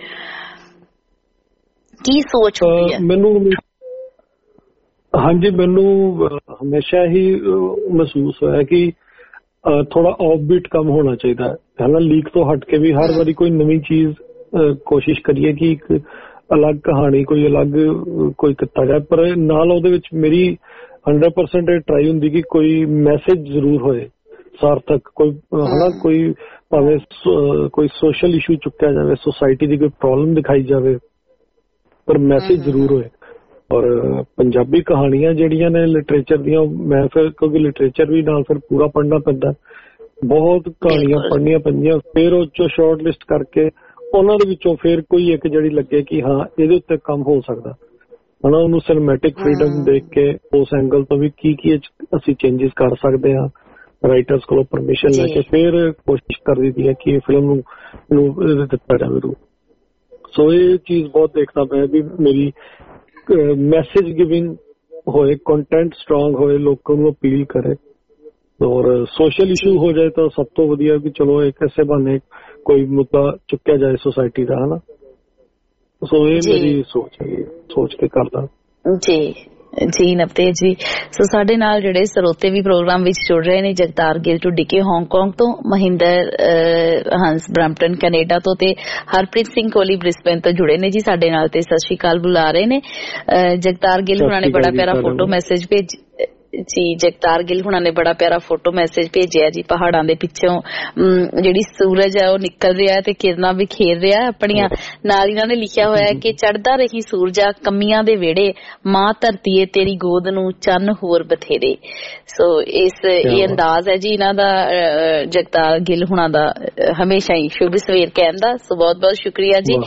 Speaker 5: ਕੀ ਸੋਚ ਹੁੰਦੀ ਹੈ?
Speaker 6: ਮੈਨੂੰ ਹਾਂਜੀ ਮੈਨੂੰ ਹਮੇਸ਼ਾ ਹੀ ਮਹਿਸੂਸ ਹੋਇਆ ਕਿ ਥੋੜਾ ਆਫਬੀਟ ਕੰਮ ਹੋਣਾ ਚਾਹੀਦਾ ਹੈ, ਪਹਿਲਾਂ ਲੀਕ ਤੋਂ ਹਟ ਕੇ ਵੀ ਹਰ ਵਾਰੀ ਕੋਈ ਨਵੀਂ ਚੀਜ਼ ਕੋਸ਼ਿਸ਼ ਕਰੀਏ ਕਿ ਇੱਕ ਅਲੱਗ ਕਹਾਣੀ, ਕੋਈ ਅਲੱਗ ਕੋਈ ਕੀਤਾ ਜਾਏ, ਪਰ ਨਾਲ ਉਹਦੇ ਵਿੱਚ ਮੇਰੀ ਹੰਡਰਡ ਪਰਸੈਂਟ ਇਹ ਟਰਾਈ ਹੁੰਦੀ ਕਿ ਕੋਈ ਮੈਸੇਜ ਜ਼ਰੂਰ ਹੋਏ ਸਾਰਥਕ, ਕੋਈ ਹਨਾ ਕੋਈ ਭਾਵੇਂ ਕੋਈ ਸੋਸ਼ਲ ਇਸ਼ੂ ਚੁੱਕਿਆ ਜਾਵੇ, ਸੁਸਾਇਟੀ ਦੀ ਕੋਈ ਪ੍ਰੋਬਲਮ ਦਿਖਾਈ ਜਾਵੇ, ਪਰ ਮੈਸੇਜ ਜ਼ਰੂਰ ਹੋਏ। ਔਰ ਪੰਜਾਬੀ ਕਹਾਣੀਆਂ ਜਿਹੜੀਆਂ ਨੇ ਲਿਟਰੇਚਰ ਦੀਆਂ, ਮੈਂ ਫਿਰ ਕਿਉਂਕਿ ਲਿਟਰੇਚਰ ਵੀ ਨਾਲ ਫਿਰ ਪੂਰਾ ਪੜ੍ਹਨਾ ਪੈਂਦਾ, ਬਹੁਤ ਕਹਾਣੀਆਂ ਪੜ੍ਹਨੀਆਂ ਪੈਂਦੀਆਂ, ਫਿਰ ਉਹ 'ਚੋਂ ਸ਼ਾਰਟ ਲਿਸਟ ਕਰਕੇ ਉਹਨਾਂ ਦੇ ਵਿੱਚੋਂ ਫਿਰ ਕੋਈ ਇੱਕ ਜਿਹੜੀ ਲੱਗੇ ਕਿ ਹਾਂ ਇਹਦੇ ਉੱਤੇ ਕੰਮ ਹੋ ਸਕਦਾ ਹਨਾ, ਉਹਨੂੰ ਸਿਨੇਮੈਟਿਕ ਫਰੀडम ਦੇਖ ਕੇ ਉਸ ਐਂਗਲ ਤੋਂ ਵੀ ਕੀ ਕੀ ਅਸੀਂ ਚੇਂਜਸ ਕਰ ਸਕਦੇ ਹਾਂ, ਰਾਈਟਰਸ ਕੋਲੋਂ ਪਰਮਿਸ਼ਨ ਲੈ ਕੇ ਫਿਰ ਕੋਸ਼ਿਸ਼ ਕਰ ਦਿੱਤੀ ਹੈ ਕਿ ਫਿਲਮ ਨੂੰ ਦਿੱਤਾ ਜਾਵੇ ਰੂਪ। ਸੋ ਇਹ ਚੀਜ਼ ਬਹੁਤ ਦੇਖਦਾ ਪਿਆ ਵੀ ਮੇਰੀ ਮੈਸੇਜ ਗਿਵਿੰਗ ਹੋਏ, ਕੰਟੈਂਟ ਸਟਰੋਂਗ ਹੋਏ, ਲੋਕਾਂ ਨੂੰ ਅਪੀਲ ਕਰੇ, ਔਰ ਸੋਸ਼ਲ ਇਸ਼ੂ ਹੋ ਜਾਏ ਤਾਂ ਸਭ ਤੋਂ ਵਧੀਆ ਕਿ ਚਲੋ ਇੱਕ ਐਸੇ ਬਹਾਨੇ ਕੋਈ ਮੁੱਦਾ ਚੁੱਕਿਆ ਜਾਏ ਸੁਸਾਇਟੀ ਦਾ ਹਨਾ। ਸੋ ਇਹ ਮੇਰੀ ਸੋਚ ਹੈ, ਸੋਚ ਕੇ ਕਰਦਾ
Speaker 5: ਜੀ। ਜੀ ਨਵਤੇਜ ਜੀ, ਸੋ ਸਾਡੇ ਨਾਲ ਜਿਹੜੇ ਸਰੋਤੇ ਵੀ ਪ੍ਰੋਗਰਾਮ ਵਿੱਚ ਜੁੜ ਰਹੇ ਨੇ, ਜਗਤਾਰ ਗਿੱਲ ਟੁੱਡੀਕੇ ਹਾਂਗਕਾਂਗ ਤੋਂ, ਮਹਿੰਦਰ ਹੰਸ ਬ੍ਰੈਂਪਟਨ ਕੈਨੇਡਾ ਤੋਂ ਤੇ ਹਰਪ੍ਰੀਤ ਸਿੰਘ ਕੋਹਲੀ ਬ੍ਰਿਸਬੇਨ ਤੋਂ ਜੁੜੇ ਨੇ ਜੀ ਸਾਡੇ ਨਾਲ ਤੇ ਸਤਿ ਸ਼੍ਰੀ ਅਕਾਲ ਬੁਲਾ ਰਹੇ ਨੇ। ਜਗਤਾਰ ਗਿੱਲ ਉਹਨਾਂ ਨੇ ਬੜਾ ਪਿਆਰਾ ਫੋਟੋ ਮੈਸੇਜ ਭੇਜ ਜੀ ਜਗਤਾਰ ਗਿੱਲ ਹੁਣਾਂ ਨੇ ਬੜਾ ਪਿਆਰਾ ਫੋਟੋ ਮੈਸੇਜ ਭੇਜਿਆ ਜੀ। ਪਹਾੜਾਂ ਦੇ ਪਿੱਛੋਂ ਜਿਹੜੀ ਸੂਰਜ ਹੈ ਉਹ ਨਿਕਲ ਰਿਹਾ ਤੇ ਕਿਰਨਾਂ ਬਿਖੇਰ ਰਿਹਾ ਆਪਣੀਆਂ। ਨਾਲ ਇਹਨਾਂ ਨੇ ਲਿਖਿਆ ਹੋਇਆ ਕਿ ਚੜ੍ਹਦਾ ਰਹੀ ਸੂਰਜਾ ਕਮੀਆਂ ਦੇ ਵਿਹੜੇ, ਮਾਂ ਧਰਤੀਏ ਤੇਰੀ ਗੋਦ ਨੂੰ ਚੰਨ ਹੋਰ ਬਥੇਰੇ। ਸੋ ਇਸ ਇਹ ਅੰਦਾਜ਼ ਹੈ ਜੀ ਇਹਨਾਂ ਦਾ, ਜਗਤਾਰ ਗਿੱਲ ਹੁਣਾਂ ਦਾ ਹਮੇਸ਼ਾ ਹੀ ਸ਼ੁਭ ਸਵੇਰ ਕਹਿਣ ਦਾ। ਸੋ ਬਹੁਤ ਬਹੁਤ ਸ਼ੁਕਰੀਆ ਜੀ।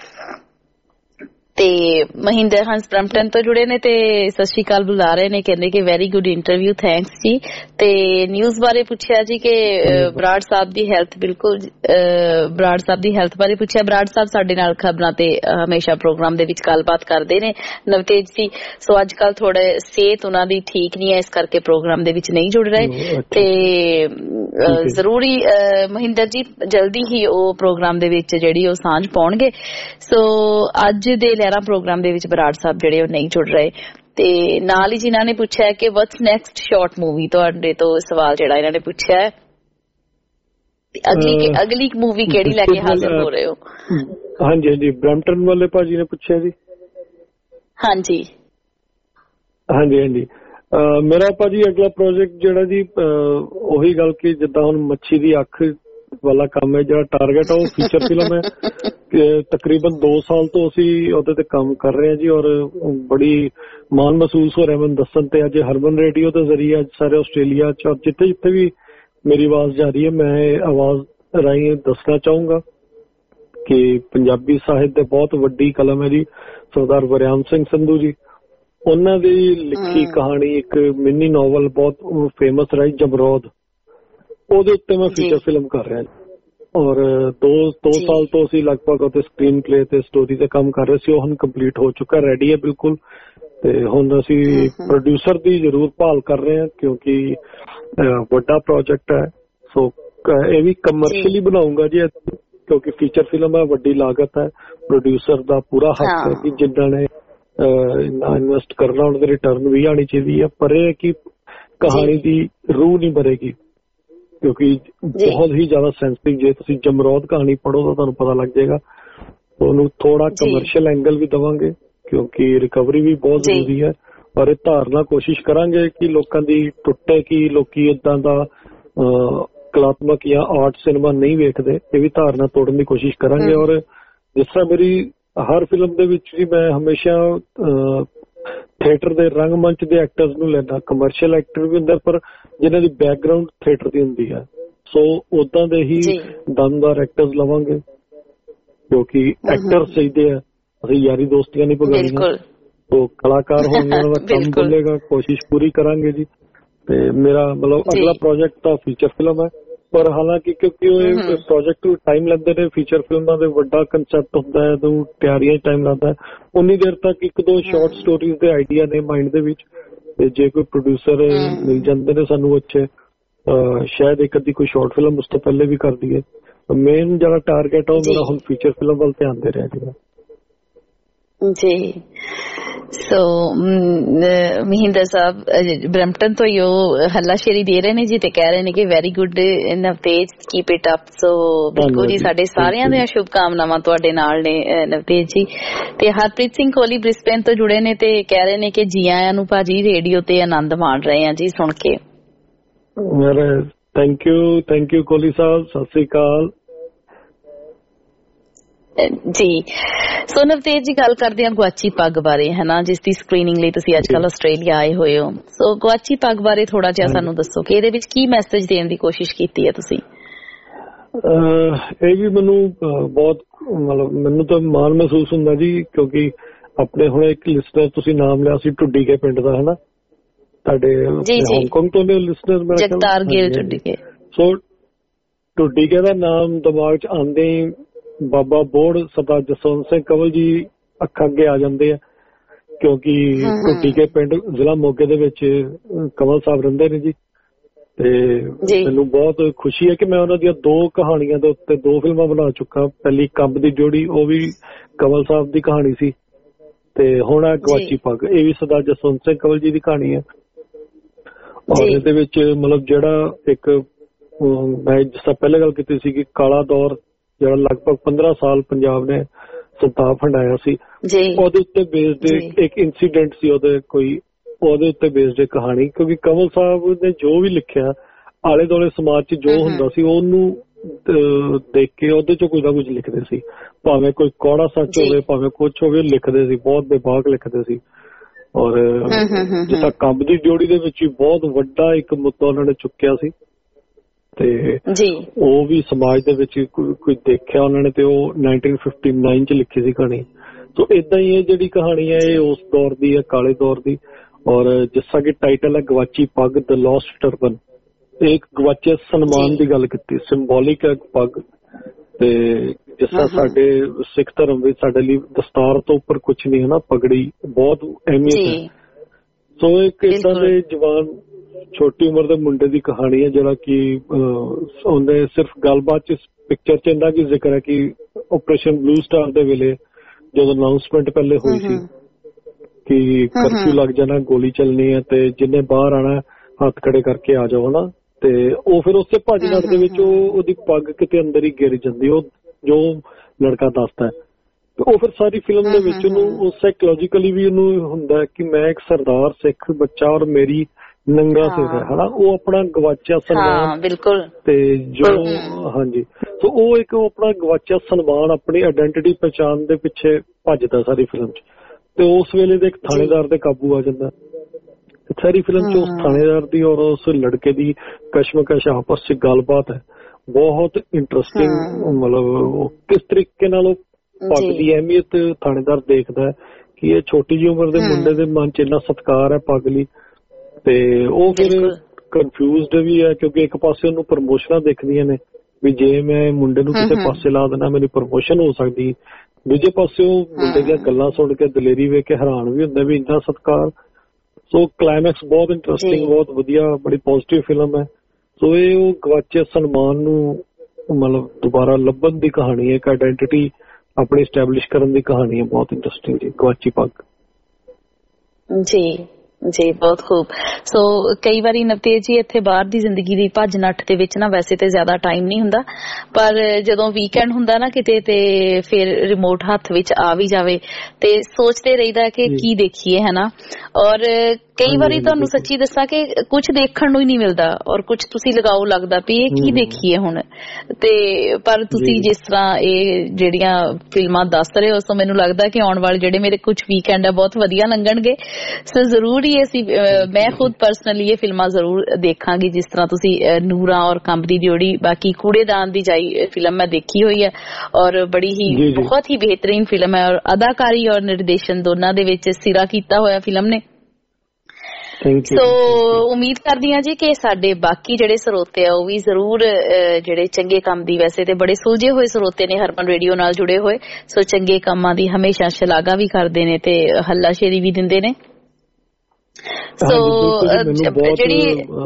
Speaker 5: ਤੇ ਮਹਿੰਦਰ ਹੰਸ ਬ੍ਰੈਂਪਟਨ ਤੋਂ ਜੁੜੇ ਨੇ ਤੇ ਸਤਿ ਸ਼੍ਰੀ ਅਕਾਲ ਬੁਲਾ ਰਹੇ ਨੇ, ਕਹਿੰਦੇ ਕਿ ਵੈਰੀ ਗੁੱਡ ਇੰਟਰਵਿਊ, ਥੈਂਕਸ ਜੀ। ਤੇ ਨਿਊਜ਼ ਬਾਰੇ ਪੁੱਛਿਆ ਜੀ ਕਿ ਬਰਾੜ ਸਾਹਿਬ ਦੀ ਹੈਲਥ, ਬਿਲਕੁਲ ਬਰਾੜ ਸਾਹਿਬ ਦੀ ਹੈਲਥ ਬਾਰੇ ਪੁੱਛਿਆ। ਬਰਾੜ ਸਾਹਿਬ ਸਾਡੇ ਨਾਲ ਖਬਰਾਂ ਤੇ ਹਮੇਸ਼ਾ ਪ੍ਰੋਗਰਾਮ ਦੇ ਵਿੱਚ ਗੱਲਬਾਤ ਕਰਦੇ ਨੇ ਨਵਤੇਜ ਜੀ। ਸੋ ਅੱਜ ਕੱਲ ਥੋੜੇ ਸਿਹਤ ਉਹਨਾਂ ਦੀ ਠੀਕ ਨਹੀਂ ਹੈ, ਇਸ ਕਰਕੇ ਪ੍ਰੋਗਰਾਮ ਦੇ ਵਿੱਚ ਨਹੀਂ ਜੁੜ ਰਹੇ। ਤੇ ਜ਼ਰੂਰੀ ਮਹਿੰਦਰ ਜੀ ਜਲਦੀ ਹੀ ਉਹ ਪ੍ਰੋਗਰਾਮ ਦੇ ਵਿੱਚ ਜਿਹੜੀ ਉਹ ਸਾਂਝ ਪਾਉਣਗੇ। ਸੋ ਅੱਜ ਦੇ ਲਹਿਰਾ ਪ੍ਰੋਗਰਾਮ ਦੇ ਵਿੱਚ ਬਰਾੜ ਸਾਹਿਬ ਜਿਹੜੇ ਉਹ ਨਹੀਂ ਜੁੜ ਰਹੇ। ਤੇ ਨਾਲ ਹੀ ਜਿਨ੍ਹਾਂ ਨੇ ਪੁੱਛਿਆ ਕਿ ਵਾਟਸ ਨੈਕਸਟ ਸ਼ਾਰਟ ਮੂਵੀ, ਤੁਹਾਡੇ ਤੋਂ ਸਵਾਲ ਜਿਹੜਾ ਇਹਨਾਂ ਨੇ ਪੁੱਛਿਆ ਹੈ ਅਗਲੀ ਅਗਲੀ ਮੂਵੀ ਕਿਹੜੀ ਲੈ ਕੇ ਹਾਜ਼ਰ ਹੋ ਰਹੇ ਹੋ?
Speaker 6: ਹਾਂਜੀ ਹਾਂਜੀ ਬ੍ਰੈਂਪਟਨ ਵਾਲੇ ਭਾਜੀ ਨੇ ਪੁੱਛਿਆ ਜੀ।
Speaker 5: ਹਾਂਜੀ
Speaker 6: ਹਾਂਜੀ ਹਾਂਜੀ ਮੇਰਾ ਭਾਜੀ ਅਗਲਾ ਪ੍ਰੋਜੈਕਟ ਜਿਹੜਾ ਜੀ ਉਹੀ ਗੱਲ ਕਿ ਜਿੱਦਾਂ ਹੁਣ ਮੱਛੀ ਦੀ ਅੱਖ ਵਾਲਾ ਕੰਮ ਹੈ, ਜਿਹੜਾ ਟਾਰਗੇਟ ਆ ਉਹ ਫੀਚਰ ਫਿਲਮ ਹੈ। ਤਕਰੀਬਨ ਦੋ ਸਾਲ ਤੋਂ ਅਸੀਂ ਉਹਦੇ ਤੇ ਕੰਮ ਕਰ ਰਹੇ ਹਾਂ ਜੀ, ਔਰ ਬੜੀ ਮਾਣ ਮਹਿਸੂਸ ਹੋ ਰਿਹਾ ਮੈਨੂੰ ਦੱਸਣ ਤੇ। ਅੱਜ ਹਰਮਨ ਰੇਡੀਓ ਦੇ ਜ਼ਰੀਏ ਅੱਜ ਸਾਰੇ ਆਸਟ੍ਰੇਲੀਆ ਚ ਔਰ ਜਿੱਥੇ ਜਿੱਥੇ ਵੀ ਮੇਰੀ ਆਵਾਜ਼ ਜਾ ਰਹੀ ਹੈ, ਮੈਂ ਆਵਾਜ਼ ਰਾਹੀਂ ਦੱਸਣਾ ਚਾਹੂੰਗਾ ਕਿ ਪੰਜਾਬੀ ਸਾਹਿਤ ਦੇ ਬਹੁਤ ਵੱਡੀ ਕਲਮ ਹੈ ਜੀ ਸਰਦਾਰ ਵਰਿਆਮ ਸਿੰਘ ਸੰਧੂ ਜੀ। ਉਹਨਾਂ ਦੀ ਲਿਖੀ ਕਹਾਣੀ ਇੱਕ ਮਿੰਨੀ ਨੋਵਲ ਬਹੁਤ ਫੇਮਸ ਰਹੀ ਜਮਰੌਦ, ਉਹਦੇ ਉੱਤੇ ਮੈਂ ਫੀਚਰ ਫਿਲਮ ਕਰ ਰਿਹਾ ਔਰ ਦੋ ਦੋ ਸਾਲ ਤੋਂ ਅਸੀਂ ਲਗਭਗ ਉਹਦੇ ਸਕਰੀਨ ਪਲੇ ਤੇ ਸਟੋਰੀ ਤੇ ਕੰਮ ਕਰ ਰਹੇ ਸੀ। ਉਹ ਹੁਣ ਕੰਪਲੀਟ ਹੋ ਚੁੱਕਾ, ਰੈਡੀ ਹੈ ਬਿਲਕੁਲ। ਤੇ ਹੁਣ ਅਸੀਂ ਪ੍ਰੋਡਿਊਸਰ ਦੀ ਜ਼ਰੂਰ ਭਾਲ ਕਰ ਰਹੇ ਹਾਂ ਕਿਉਂਕਿ ਵੱਡਾ ਪ੍ਰੋਜੈਕਟ ਹੈ। ਸੋ ਇਹ ਵੀ ਕਮਰਸ਼ੀਅਲੀ ਬਣਾਉਂਗਾ ਜੀ ਕਿਉਂਕਿ ਫੀਚਰ ਫਿਲਮ ਹੈ, ਵੱਡੀ ਲਾਗਤ ਹੈ। ਪ੍ਰੋਡਿਊਸਰ ਦਾ ਪੂਰਾ ਹੱਕ ਹੈ ਕਿ ਜਿੱਦਾਂ ਨੇ ਇਨਵੈਸਟ ਕਰਨਾ ਉਹਨਾਂ ਦੀ ਰਿਟਰਨ ਵੀ ਆਣੀ ਚਾਹੀਦੀ ਹੈ। ਪਰ ਇਹ ਕਿ ਕਹਾਣੀ ਦੀ ਰੂਹ ਨਹੀਂ ਮਰੇਗੀ ਕਿਉਂਕਿ ਬਹੁਤ ਹੀ ਜ਼ਿਆਦਾ ਸੈਂਸਿਟਿਵ। ਜੇ ਤੁਸੀਂ ਜਮਰੌਦ ਕਹਾਣੀ ਪੜ੍ਹੋ ਤਾਂ ਤੁਹਾਨੂੰ ਪਤਾ ਲੱਗ ਜਾਏਗਾ। ਉਹਨੂੰ ਥੋੜਾ ਕਮਰਸ਼ੀਅਲ ਐਂਗਲ ਵੀ ਦੇਵਾਂਗੇ ਕਿਉਂਕਿ ਰਿਕਵਰੀ ਵੀ ਬਹੁਤ ਜ਼ਰੂਰੀ ਹੈ। ਪਰ ਇਹ ਧਾਰਨਾ ਕੋਸ਼ਿਸ਼ ਕਰਾਂਗੇ ਕਿ ਲੋਕਾਂ ਦੀ ਟੁੱਟੇ ਕਿ ਲੋਕੀ ਏਦਾਂ ਦਾ ਕਲਾਤਮਕ ਜਾਂ ਆਰਟ ਸਿਨੇਮਾ ਨਹੀਂ ਵੇਖਦੇ। ਇਹ ਵੀ ਧਾਰਨਾ ਤੋੜਨ ਦੀ ਕੋਸ਼ਿਸ਼ ਕਰਾਂਗੇ। ਔਰ ਜਿਸ ਤਰ੍ਹਾਂ ਮੇਰੀ ਹਰ ਫਿਲਮ ਦੇ ਵਿੱਚ ਵੀ ਮੈਂ ਹਮੇਸ਼ਾ ਥੀਏਟਰ ਦੇ ਰੰਗਮੰਚ ਦੇ ਐਕਟਰਸ ਨੂੰ ਲੈਂਦਾ, ਕਮਰਸ਼ੀਅਲ ਐਕਟਰ ਵੀ ਹੁੰਦੇ ਪਰ ਜਿਨ੍ਹਾਂ ਦੀ ਬੈਕਗ੍ਰਾਉਂਡ ਥੀਏਟਰ ਦੀ ਹੁੰਦੀ ਹੈ। ਸੋ ਉਦਾਂ ਦੇ ਹੀ ਦਮਦਾਰ ਐਕਟਰਸ ਲਵਾਂਗੇ ਕਿਉਂਕਿ ਐਕਟਰ ਚਾਹੀਦੇ ਆ, ਅਸੀਂ ਯਾਰੀ ਦੋਸਤੀਆਂ ਨਹੀਂ ਪਗਾਉਣੀਆਂ। ਸੋ ਕਲਾਕਾਰ ਹੋਣ ਦਾ ਕੰਮ ਚੱਲੇਗਾ, ਕੋਸ਼ਿਸ਼ ਪੂਰੀ ਕਰਾਂਗੇ ਜੀ। ਤੇ ਮੇਰਾ ਮਤਲਬ ਅਗਲਾ ਪ੍ਰੋਜੈਕਟ ਤਾਂ ਫੀਚਰ ਫਿਲਮ ਹੈ, ਪਰ ਹਾਲਾਂਕਿ ਕਿਉਂਕਿ ਉਹ ਪ੍ਰੋਜੈਕਟ ਨੂੰ ਟਾਈਮ ਲੈਂਦੇ ਨੇ, ਫੀਚਰ ਫਿਲਮਾਂ ਦੇ ਵੱਡਾ ਕੰਸੈਪਟ ਹੁੰਦਾ ਹੈ, ਤੋਂ ਤਿਆਰੀਆਂ ਟਾਈਮ ਲੱਗਦਾ ਹੈ। ਉਨੀ ਦੇਰ ਤੱਕ ਇੱਕ ਦੋ ਸ਼ਾਰਟ ਸਟੋਰੀਜ਼ ਦੇ ਆਈਡੀਆ ਨੇ ਮਾਈਂਡ ਦੇ ਵਿੱਚ, ਤੇ ਜੇ ਕੋਈ ਪ੍ਰੋਡਿਊਸਰ ਮਿਲ ਜਾਂਦੇ ਨੇ ਸਾਨੂੰ ਅੱਛੇ, ਸ਼ਾਇਦ ਇੱਕ ਅੱਧੀ ਕੋਈ ਸ਼ਾਰਟ ਫਿਲਮ ਉਸ ਤੋਂ ਪਹਿਲੇ ਵੀ ਕਰ ਦਈਏ। ਮੇਨ ਜਿਹੜਾ ਟਾਰਗੇਟ ਆ ਉਹ ਮੇਰਾ ਹੁਣ ਫੀਚਰ ਫਿਲਮ ਵੱਲ ਧਿਆਨ ਦੇ ਰਿਹਾ ਜੀ।
Speaker 5: ਜੀ ਸੋ ਮਹਿੰਦਰ ਸਾਹਿਬ ਬ੍ਰੈਂਪਟਨ ਤੋਂ ਹੀ ਉਹ ਹੱਲਾਸ਼ੇਰੀ ਦੇ ਰਹੇ ਨੇ ਜੀ ਤੇ ਕਹਿ ਰਹੇ ਨੇ ਕਿ very good Navtej, keep it up. So ਬਿਲਕੁਲ ਜੀ, ਸਾਡੇ ਸਾਰਿਆਂ ਦੀਆਂ ਸ਼ੁਭ ਕਾਮਨਾਵਾਂ ਤੁਹਾਡੇ ਨਾਲ ਨੇ ਨਵਤੇਜ ਜੀ। ਤੇ ਹਰਪ੍ਰੀਤ ਸਿੰਘ ਕੋਹਲੀ ਬ੍ਰਿਸਬੇਨ ਤੋਂ ਜੁੜੇ ਨੇ ਤੇ ਕਹਿ ਰਹੇ ਨੇ ਕਿ ਜੀ ਆਇਆਂ ਨੂੰ ਭਾਜੀ, ਰੇਡੀਓ ਤੇ ਆਨੰਦ ਮਾਣ ਰਹੇ ਆ ਜੀ ਸੁਣ ਕੇ।
Speaker 6: Thank you thank you Kohli Sahib, Sat Sri ਅਕਾਲ
Speaker 5: ਜੀ। ਸੋ ਨਵਤੇਜ ਜੀ, ਗੱਲ ਕਰਦੇ ਹਾਂ ਗੁਆਚੀ ਪੱਗ ਬਾਰੇ, ਹੈ ਨਾ, ਜਿਸ ਦੀ ਸਕਰੀਨਿੰਗ ਲਈ ਤੁਸੀਂ ਅੱਜ ਕੱਲ੍ਹ ਆਸਟ੍ਰੇਲੀਆ ਆਏ ਹੋਏ ਹੋ। ਸੋ ਗੁਆਚੀ ਪੱਗ ਬਾਰੇ ਥੋੜਾ ਜਿਹਾ ਸਾਨੂੰ ਦੱਸੋ ਕਿ ਇਹਦੇ ਵਿੱਚ ਕੀ ਮੈਸੇਜ ਦੇਣ ਦੀ ਕੋਸ਼ਿਸ਼ ਕੀਤੀ ਹੈ ਤੁਸੀਂ?
Speaker 6: ਇਹ ਵੀ ਮੈਨੂੰ ਬਹੁਤ ਮਤਲਬ ਮੈਨੂੰ ਤਾਂ ਮਾਣ ਮਹਿਸੂਸ ਹੁੰਦਾ ਜੀ ਕਿਉਂਕਿ ਆਪਣੇ ਹੁਣ ਇੱਕ ਲਿਸਨਰ ਤੁਸੀਂ ਨਾਮ ਲਿਆ ਸੀ ਢੁੱਡੀਕੇ ਪਿੰਡ ਦਾ, ਹੈ ਨਾ, ਤੁਹਾਡੇ ਹਾਂਗਕਾਂਗ ਤੋਂ ਨੇ ਲਿਸਨਰ
Speaker 5: ਜਗਤਾਰ ਗਿੱਲ ਢੁੱਡੀਕੇ।
Speaker 6: ਸੋ ਢੁੱਡੀਕੇ ਦਾ ਨਾਮ ਦਿਮਾਗ 'ਚ ਆਉਂਦੇ ਹੀ ਬਾਬਾ ਬੋੜ ਸਰਦਾਰ ਜਸਵੰਤ ਸਿੰਘ ਕੰਵਲ ਜੀ ਅੱਖਾਂ ਅੱਗੇ ਆ ਜਾਂਦੇ ਆ ਕਿਉਂਕਿ ਢੁੱਡੀਕੇ ਪਿੰਡ ਜ਼ਿਲ੍ਹਾ ਮੋਗੇ ਦੇ ਵਿੱਚ ਕੰਵਲ ਸਾਹਿਬ ਰਹਿੰਦੇ ਨੇ ਜੀ। ਤੇ ਮੈਨੂੰ ਬਹੁਤ ਖੁਸ਼ੀ ਹੈ ਕਿ ਮੈਂ ਉਹਨਾਂ ਦੀਆਂ ਦੋ ਕਹਾਣੀਆਂ ਦੇ ਉੱਤੇ ਦੋ ਫਿਲਮਾਂ ਬਣਾ ਚੁੱਕਾ। ਪਹਿਲੀ ਕੰਬ ਦੀ ਜੋੜੀ, ਉਹ ਵੀ ਕੰਵਲ ਸਾਹਿਬ ਦੀ ਕਹਾਣੀ ਸੀ, ਤੇ ਹੁਣ ਆ ਗੁਆਚੀ ਪੱਗ, ਇਹ ਵੀ ਸਰਦਾਰ ਜਸਵੰਤ ਸਿੰਘ ਕੰਵਲ ਜੀ ਦੀ ਕਹਾਣੀ ਹੈ। ਔਰ ਇਹਦੇ ਵਿੱਚ ਮਤਲਬ ਜਿਹੜਾ ਇੱਕ ਮੈਂ ਜਿਸ ਤਰ੍ਹਾਂ ਪਹਿਲਾਂ ਗੱਲ ਕੀਤੀ ਸੀ ਕਿ ਕਾਲਾ ਦੌਰ ਜਿਹੜਾ ਲਗਭਗ ਪੰਦਰਾਂ ਸਾਲ ਪੰਜਾਬ ਨੇ ਸੰਤਾਪ ਹੰਡਾਇਆ ਸੀ, ਉਹਦੇ ਉੱਤੇ ਬੇਸਡ ਇੱਕ ਇੰਸੀਡੈਂਟ ਸੀ। ਉਹਦੇ ਕੋਈ ਉਹਦੇ ਉੱਤੇ ਬੇਸਡ ਹੈ ਕਹਾਣੀ, ਕਿਉਂਕਿ ਕੰਵਲ ਸਾਹਿਬ ਨੇ ਜੋ ਵੀ ਲਿਖਿਆ ਆਲੇ ਦੁਆਲੇ ਸਮਾਜ 'ਚ ਜੋ ਹੁੰਦਾ ਸੀ ਉਹਨੂੰ ਦੇਖ ਕੇ ਉਹਦੇ 'ਚੋਂ ਕੁਝ ਨਾ ਕੁਝ ਲਿਖਦੇ ਸੀ, ਭਾਵੇਂ ਕੋਈ ਕੌੜਾ ਸੱਚ ਹੋਵੇ ਭਾਵੇਂ ਕੁਛ ਹੋਵੇ, ਲਿਖਦੇ ਸੀ, ਬਹੁਤ ਬੇਬਾਕ ਲਿਖਦੇ ਸੀ। ਔਰ ਜਿੱਦਾਂ ਕੰਬ ਦੀ ਡਿਊਟੀ ਦੇ ਵਿੱਚ ਵੀ ਬਹੁਤ ਵੱਡਾ ਇੱਕ ਮੁੱਦਾ ਉਹਨਾਂ ਨੇ ਚੁੱਕਿਆ ਸੀ ਤੇ ਉਹ ਵੀ ਸਮਾਜ ਦੇ ਵਿੱਚ ਕੋਈ ਦੇਖਿਆ ਉਹਨਾਂ ਨੇ ਤੇ ਉਹ ਨਾਈਨਟੀਨ ਫਿਫਟੀ ਨਾਈਨ 'ਚ ਲਿਖੀ ਸੀ ਕਹਾਣੀ। ਸੋ ਏਦਾਂ ਹੀ ਇਹ ਜਿਹੜੀ ਕਹਾਣੀ ਹੈ ਇਹ ਉਸ ਦੌਰ ਦੀ ਹੈ, ਕਾਲੇ ਦੌਰ ਦੀ। ਔਰ ਜਿਸ ਤਰ੍ਹਾਂ ਕਿ ਟਾਈਟਲ ਹੈ ਗਵਾਚੀ ਪੱਗ, ਦ ਲੋਸਟ ਟਰਬਨ, ਇੱਕ ਗਵਾਚੇ ਸਨਮਾਨ ਦੀ ਗੱਲ ਕੀਤੀ, ਸਿੰਬੋਲਿਕ ਹੈ ਪੱਗ। ਤੇ ਜਿਸ ਤਰ੍ਹਾਂ ਸਾਡੇ ਸਿੱਖ ਧਰਮ ਵਿੱਚ ਸਾਡੇ ਲਈ ਦਸਤਾਰ ਤੋਂ ਉੱਪਰ ਕੁਛ ਨਹੀਂ ਹੈ ਨਾ, ਪਗੜੀ ਬਹੁਤ ਅਹਿਮੀਅਤ ਹੈ। ਸੋ ਇੱਕ ਏਦਾਂ ਦੇ ਜਵਾਨ ਛੋਟੀ ਉਮਰ ਦੇ ਮੁੰਡੇ ਦੀ ਕਹਾਣੀ ਹੈ ਜਿਹੜਾ ਕਿ ਉਹਨੇ ਸਿਰਫ ਗੱਲਬਾਤ 'ਚ ਪਿਕਚਰ 'ਚ ਇੰਨਾ ਕੀ ਜ਼ਿਕਰ ਹੈ ਕਿ ਆਪਰੇਸ਼ਨ ਬਲੂ ਸਟਾਰ ਦੇ ਵੇਲੇ ਜਦੋਂ ਅਨਾਉਂਸਮੈਂਟ ਪਹਿਲੇ ਹੋਈ ਸੀ ਕਿ ਕਰਫਿਊ ਲੱਗ ਜਾਣਾ, ਗੋਲੀ ਚੱਲਣੀ ਹੈ ਤੇ ਜਿਹਨੇ ਬਾਹਰ ਆਣਾ ਹੱਥ ਖੜੇ ਕਰਕੇ ਆ ਜਾਓ ਨਾ, ਤੇ ਉਹ ਫਿਰ ਉਸੇ ਭੱਜ ਨੱਠ ਦੇ ਵਿੱਚ ਉਹ ਉਹਦੀ ਪੱਗ ਕਿਤੇ ਅੰਦਰ ਹੀ ਗਿਰ ਜਾਂਦੀ, ਉਹ ਜੋ ਲੜਕਾ ਦੱਸਦਾ ਹੈ। ਉਹ ਫਿਰ ਸਾਰੀ ਫਿਲਮ ਦੇ ਵਿੱਚ ਉਹਨੂੰ ਸਾਈਕੋਲੋਜੀਕਲੀ ਵੀ ਉਹਨੂੰ ਹੁੰਦਾ ਕਿ ਮੈਂ ਇੱਕ ਸਰਦਾਰ ਸਿੱਖ ਬੱਚਾ ਔਰ ਮੇਰੀ ਨੰਗਾ ਸਿਰ ਹੈ ਹਨਾ, ਉਹ ਆਪਣਾ ਗਵਾਚਿਆ ਸਨਮਾਨ ਬਿਲਕੁਲ ਤੇ ਜੋ ਹਾਂਜੀ ਸੋ ਉਹ ਇੱਕ ਆਪਣਾ ਗਵਾਚਿਆ ਸਨਮਾਨ ਆਪਣੀ ਆਇਡੈਂਟੀਟੀ ਪਛਾਣ ਦੇ ਪਿੱਛੇ ਭੱਜਦਾ ਸਾਰੀ ਫਿਲਮ 'ਚ। ਤੇ ਉਸ ਵੇਲੇ ਦੇ ਇੱਕ ਥਾਣੇਦਾਰ ਦੇ ਕਾਬੂ ਆ ਜਾਂਦਾ ਸਾਰੀ ਫਿਲਮ 'ਚ, ਉਸ ਥਾਣੇਦਾਰ ਦੀ ਔਰ ਉਸ ਲੜਕੇ ਦੀ ਕਸ਼ਮਕਸ਼ ਆਪਸ 'ਚ ਗੱਲਬਾਤ ਹੈ, ਬਹੁਤ ਇੰਟਰਸਟਿੰਗ। ਮਤਲਬ ਕਿਸ ਤਰੀਕੇ ਨਾਲ ਉਹ ਪੱਗ ਦੀ ਅਹਿਮੀਅਤ ਥਾਣੇਦਾਰ ਦੇਖਦਾ ਕਿ ਇਹ ਛੋਟੀ ਜਿਹੀ ਉਮਰ ਦੇ ਮੁੰਡੇ ਦੇ ਮਨ 'ਚ ਇੰਨਾ ਸਤਿਕਾਰ ਹੈ ਪੱਗ ਲਈ। ਤੇ ਉਹ ਫਿਰ ਕਨਫਿਊਜ਼ਡ ਵੀ ਹੈ ਕਿਉਂਕਿ ਇੱਕ ਪਾਸੇ ਉਹਨੂੰ ਪ੍ਰਮੋਸ਼ਨਾਂ ਦੇਖਦੀਆਂ ਨੇ ਵੀ ਜੇ ਮੈਂ ਮੁੰਡੇ ਨੂੰ ਕਿਸੇ ਪਾਸੇ ਲਾ ਦੇਣਾ ਮੇਰੀ ਪ੍ਰਮੋਸ਼ਨ ਹੋ ਸਕਦੀ, ਦੂਜੇ ਪਾਸੇ ਉਹ ਮੁੰਡੇ ਦੀਆਂ ਗੱਲਾਂ ਸੁਣ ਕੇ ਦਲੇਰੀ ਵੇਖ ਕੇ ਹੈਰਾਨ ਵੀ ਹੁੰਦਾ ਵੀ ਇੰਨਾ ਸਤਿਕਾਰ। ਸੋ ਕਲਾਈਮੈਕਸ ਬਹੁਤ ਇੰਟਰਸਟਿੰਗ, ਬਹੁਤ ਵਧੀਆ, ਬੜੀ ਪੋਜ਼ਿਟਿਵ ਫਿਲਮ ਹੈ। ਸੋ ਇਹ ਉਹ ਗਵਾਚੇ ਸਨਮਾਨ ਨੂੰ ਮਤਲਬ ਦੁਬਾਰਾ ਲੱਭਣ ਦੀ ਕਹਾਣੀ ਹੈ, ਇੱਕ ਆਇਡੈਂਟੀਟੀ ਆਪਣੀ ਸਟੈਬਲਿਸ਼ ਕਰਨ ਦੀ ਕਹਾਣੀ ਹੈ, ਬਹੁਤ ਇੰਟਰਸਟਿੰਗ ਜੀ ਗਵਾਚੀ ਪੱਗ।
Speaker 5: ਜੀ ਜੀ ਬਹੁਤ ਖੂਬ। ਸੋ ਕਈ ਵਾਰੀ ਨਵਤੇਜ ਜੀ ਇੱਥੇ ਬਾਹਰ ਦੀ ਜ਼ਿੰਦਗੀ ਦੀ ਭੱਜ ਨੱਠ ਦੇ ਵਿੱਚ ਨਾ ਵੈਸੇ ਤੇ ਜ਼ਿਆਦਾ ਟਾਈਮ ਨਹੀਂ ਹੁੰਦਾ, ਪਰ ਜਦੋਂ ਵੀਕਐਂਡ ਹੁੰਦਾ ਨਾ ਕਿਤੇ ਤੇ ਫਿਰ ਰਿਮੋਟ ਹੱਥ ਵਿੱਚ ਆ ਵੀ ਜਾਵੇ ਤੇ ਸੋਚਦੇ ਰਹੀਦਾ ਕਿ ਕੀ ਦੇਖੀਏ ਹਨਾ। ਔਰ ਕਈ ਵਾਰੀ ਤੁਹਾਨੂੰ ਸੱਚੀ ਦੱਸਾਂ ਕਿ ਕੁਝ ਦੇਖਣ ਨੂੰ ਹੀ ਨਹੀਂ ਮਿਲਦਾ ਔਰ ਕੁਝ ਤੁਸੀਂ ਲਗਾਓ ਲੱਗਦਾ ਵੀ ਇਹ ਕੀ ਦੇਖੀਏ ਹੁਣ। ਤੇ ਪਰ ਤੁਸੀਂ ਜਿਸ ਤਰ੍ਹਾਂ ਇਹ ਜਿਹੜੀਆਂ ਫਿਲਮਾਂ ਦੱਸ ਰਹੇ ਹੋ ਸੋ ਮੈਨੂੰ ਲੱਗਦਾ ਕਿ ਆਉਣ ਵਾਲੇ ਜਿਹੜੇ ਮੇਰੇ ਕੁਝ ਵੀਕਐਂਡ ਆ ਬਹੁਤ ਵਧੀਆ ਲੰਘਣਗੇ। ਸੋ ਜ਼ਰੂਰ ਹੀ ਅਸੀਂ ਮੈਂ ਖੁਦ ਪਰਸਨਲੀ ਇਹ ਫਿਲਮਾਂ ਜ਼ਰੂਰ ਦੇਖਾਂਗੀ, ਜਿਸ ਤਰ੍ਹਾਂ ਤੁਸੀਂ ਨੂਰਾਂ ਔਰ ਕੰਬ ਦੀ ਡਿਊਟੀ, ਬਾਕੀ ਕੂੜੇਦਾਨ ਦੀ ਜਾਈ ਫਿਲਮ ਮੈਂ ਦੇਖੀ ਹੋਈ ਹੈ ਔਰ ਬੜੀ ਹੀ ਬਹੁਤ ਹੀ ਬਿਹਤਰੀਨ ਫਿਲਮ ਹੈ ਔਰ ਅਦਾਕਾਰੀ ਔਰ ਨਿਰਦੇਸ਼ਨ ਦੋਨਾਂ ਦੇ ਵਿੱਚ ਸਿਰਾ ਕੀਤਾ ਹੋਇਆ ਫਿਲਮ ਨੇ। ਸੋ ਉਮੀਦ ਕਰਦੀ ਹਾਂ ਜੀ ਕਿ ਸਾਡੇ ਬਾਕੀ ਜਿਹੜੇ ਸਰੋਤੇ ਆ ਉਹ ਵੀ ਜ਼ਰੂਰ ਜਿਹੜੇ ਚੰਗੇ ਕੰਮ ਦੀ, ਵੈਸੇ ਤੇ ਬੜੇ ਸੋਝੇ ਹੋਏ ਸਰੋਤੇ ਨੇ ਹਰਮਨ ਰੇਡੀਓ ਨਾਲ ਜੁੜੇ ਹੋਏ, ਸੋ ਚੰਗੇ ਕੰਮਾਂ ਦੀ ਹਮੇਸ਼ਾ ਸ਼ਲਾਘਾ ਵੀ ਕਰਦੇ ਨੇ ਤੇ ਹੱਲਾਸ਼ੇਰੀ ਵੀ ਦਿੰਦੇ ਨੇ। ਸੋ ਜਿਹੜੀ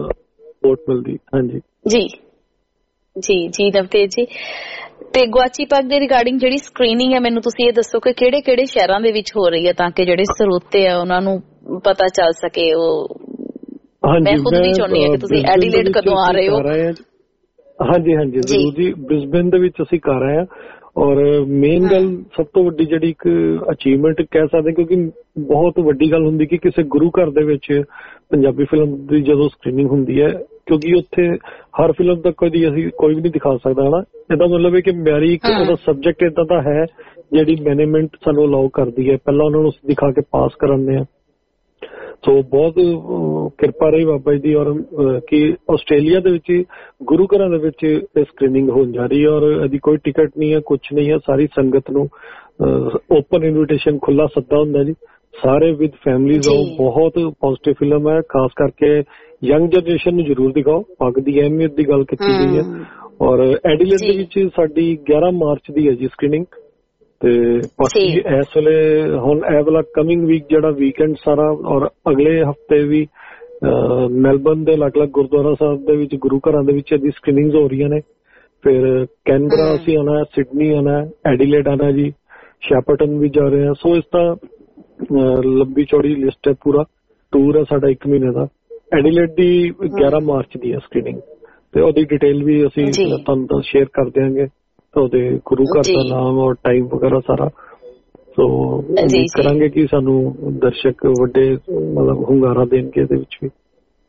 Speaker 6: ਹਾਂਜੀ
Speaker 5: ਜੀ ਜੀ ਜੀ ਨਵਤੇਜ ਜੀ ਤੇ ਗਵਾਚੀ ਪੱਗ ਦੇ ਰਿਗਾਰਡਿੰਗ ਜਿਹੜੀ ਸਕਰੀਨਿੰਗ ਹੈ ਮੈਨੂੰ ਤੁਸੀਂ ਇਹ ਦੱਸੋ ਕਿ ਕਿਹੜੇ ਕਿਹੜੇ ਸ਼ਹਿਰਾਂ ਦੇ ਵਿੱਚ ਹੋ ਰਹੀ ਹੈ ਤਾਂ ਕਿ ਜਿਹੜੇ ਸਰੋਤੇ ਆ ਉਹਨਾਂ ਨੂੰ ਪਤਾ ਚੱਲ ਸਕੇ। ਉਹ ਮੈਂ ਖੁਦ ਵੀ ਚਾਹੁੰਦੀ ਹਾਂ ਕਿ ਤੁਸੀਂ ਐਡੀਲੇਡ ਕਦੋਂ ਆ ਰਹੇ ਹੋ?
Speaker 6: ਹਾਂਜੀ ਹਾਂਜੀ ਜ਼ਰੂਰ ਜੀ, ਬ੍ਰਿਸਬੇਨ ਦੇ ਵਿੱਚ ਅਸੀਂ ਕਰ ਰਹੇ ਹਾਂ। ਔਰ ਮੇਨ ਗੱਲ ਸਭ ਤੋਂ ਵੱਡੀ ਜਿਹੜੀ ਇੱਕ ਅਚੀਵਮੈਂਟ ਕਹਿ ਸਕਦੇ ਕਿਉਂਕਿ ਬਹੁਤ ਵੱਡੀ ਗੱਲ ਹੁੰਦੀ ਕਿ ਕਿਸੇ ਗੁਰੂ ਘਰ ਦੇ ਵਿੱਚ ਪੰਜਾਬੀ ਫਿਲਮ ਦੀ ਜਦੋਂ ਸਕਰੀਨਿੰਗ ਹੁੰਦੀ ਹੈ, ਕਿਉਂਕਿ ਉੱਥੇ ਹਰ ਫਿਲਮ ਤੱਕ ਕਦੀ ਅਸੀਂ ਕੋਈ ਵੀ ਨਹੀਂ ਦਿਖਾ ਸਕਦਾ ਹਨਾ। ਇਹਦਾ ਮਤਲਬ ਹੈ ਕਿ ਮੇਰੀ ਇੱਕ ਉਹਦਾ ਸਬਜੈਕਟ ਏਦਾਂ ਦਾ ਹੈ ਜਿਹੜੀ ਮੈਨੇਜਮੈਂਟ ਸਾਨੂੰ ਅਲਾਓ ਕਰਦੀ ਹੈ, ਪਹਿਲਾਂ ਉਹਨਾਂ ਨੂੰ ਦਿਖਾ ਕੇ ਪਾਸ ਕਰਾਉਂਦੇ ਆ। ਸੋ ਬਹੁਤ ਕਿਰਪਾ ਰਹੀ ਬਾਬਾ ਜੀ ਦੀ ਔਰ ਕਿ ਆਸਟ੍ਰੇਲੀਆ ਦੇ ਵਿੱਚ ਗੁਰੂ ਘਰਾਂ ਦੇ ਵਿੱਚ ਇਹ ਸਕਰੀਨਿੰਗ ਹੋਣ ਜਾ ਰਹੀ ਹੈ ਔਰ ਇਹਦੀ ਕੋਈ ਟਿਕਟ ਨਹੀਂ ਹੈ, ਕੁਛ ਨਹੀਂ ਹੈ। ਸਾਰੀ ਸੰਗਤ ਨੂੰ ਓਪਨ ਇਨਵੀਟੇਸ਼ਨ, ਖੁੱਲਾ ਸੱਦਾ ਹੁੰਦਾ ਜੀ, ਸਾਰੇ ਵਿਦ ਫੈਮਲੀਜ਼ ਆਓ। ਬਹੁਤ ਪੋਜ਼ਿਟਿਵ ਫਿਲਮ ਹੈ, ਖਾਸ ਕਰਕੇ ਯੰਗ ਜਨਰੇਸ਼ਨ ਨੂੰ ਜ਼ਰੂਰ ਦਿਖਾਓ। ਪੱਗ ਦੀ ਅਹਿਮੀਅਤ ਦੀ ਗੱਲ ਕੀਤੀ ਗਈ ਹੈ ਔਰ ਐਡੀਲੇਡ ਦੇ ਵਿੱਚ ਸਾਡੀ ਗਿਆਰਾਂ ਮਾਰਚ ਦੀ ਹੈ ਜੀ ਸਕਰੀਨਿੰਗ। ਤੇ ਬਾਕੀ ਇਸ ਵੇਲੇ ਹੁਣ ਇਹ ਵਾਲਾ ਕਮਿੰਗ ਵੀਕ ਜਿਹੜਾ ਵੀਕਐਂਡ ਸਾਰਾ ਔਰ ਅਗਲੇ ਹਫਤੇ ਵੀ ਮੈਲਬਰਨ ਦੇ ਅਲੱਗ-ਅਲੱਗ ਗੁਰਦੁਆਰਾ ਸਾਹਿਬ ਦੇ ਵਿੱਚ ਗੁਰੂ ਘਰਾਂ ਦੇ ਵਿੱਚ ਇਹਦੀ ਸਕਰੀਨਿੰਗਸ ਹੋ ਰਹੀਆਂ ਨੇ। ਫਿਰ ਕੈਨਬਰਾ ਅਸੀਂ ਆਉਣਾ, ਸਿਡਨੀ ਆਉਣਾ, ਐਡੀਲੇਡ ਆਉਣਾ ਜੀ, ਸ਼ੈਪਰਟਨ ਵੀ ਜਾ ਰਹੇ ਹਾਂ। ਸੋ ਇਸ ਤਰ੍ਹਾਂ ਲੰਬੀ ਚੌੜੀ ਲਿਸਟ ਹੈ, ਪੂਰਾ ਟੂਰ ਹੈ ਸਾਡਾ ਇੱਕ ਮਹੀਨੇ ਦਾ। ਐਡੀਲੇਡ ਦੀ ਗਿਆਰਾਂ ਮਾਰਚ ਦੀ ਹੈ ਸਕਰੀਨਿੰਗ ਤੇ ਉਹਦੀ ਡਿਟੇਲ ਵੀ ਅਸੀਂ ਤੁਹਾਨੂੰ ਸ਼ੇਅਰ ਕਰ ਦਿਆਂਗੇ, ਉਹਦੇ ਗੁਰੂ ਘਰ ਦਾ ਨਾਮ ਔਰ ਟਾਈਮ ਵਗੈਰਾ ਸਾਰਾ। ਸੋ ਉਮੀਦ ਕਰਾਂਗੇ ਕਿ ਸਾਨੂੰ ਦਰਸ਼ਕ ਵੱਡੇ ਮਤਲਬ ਹੁੰਗਾਰਾ ਦੇਣਗੇ ਇਹਦੇ ਵਿੱਚ ਵੀ।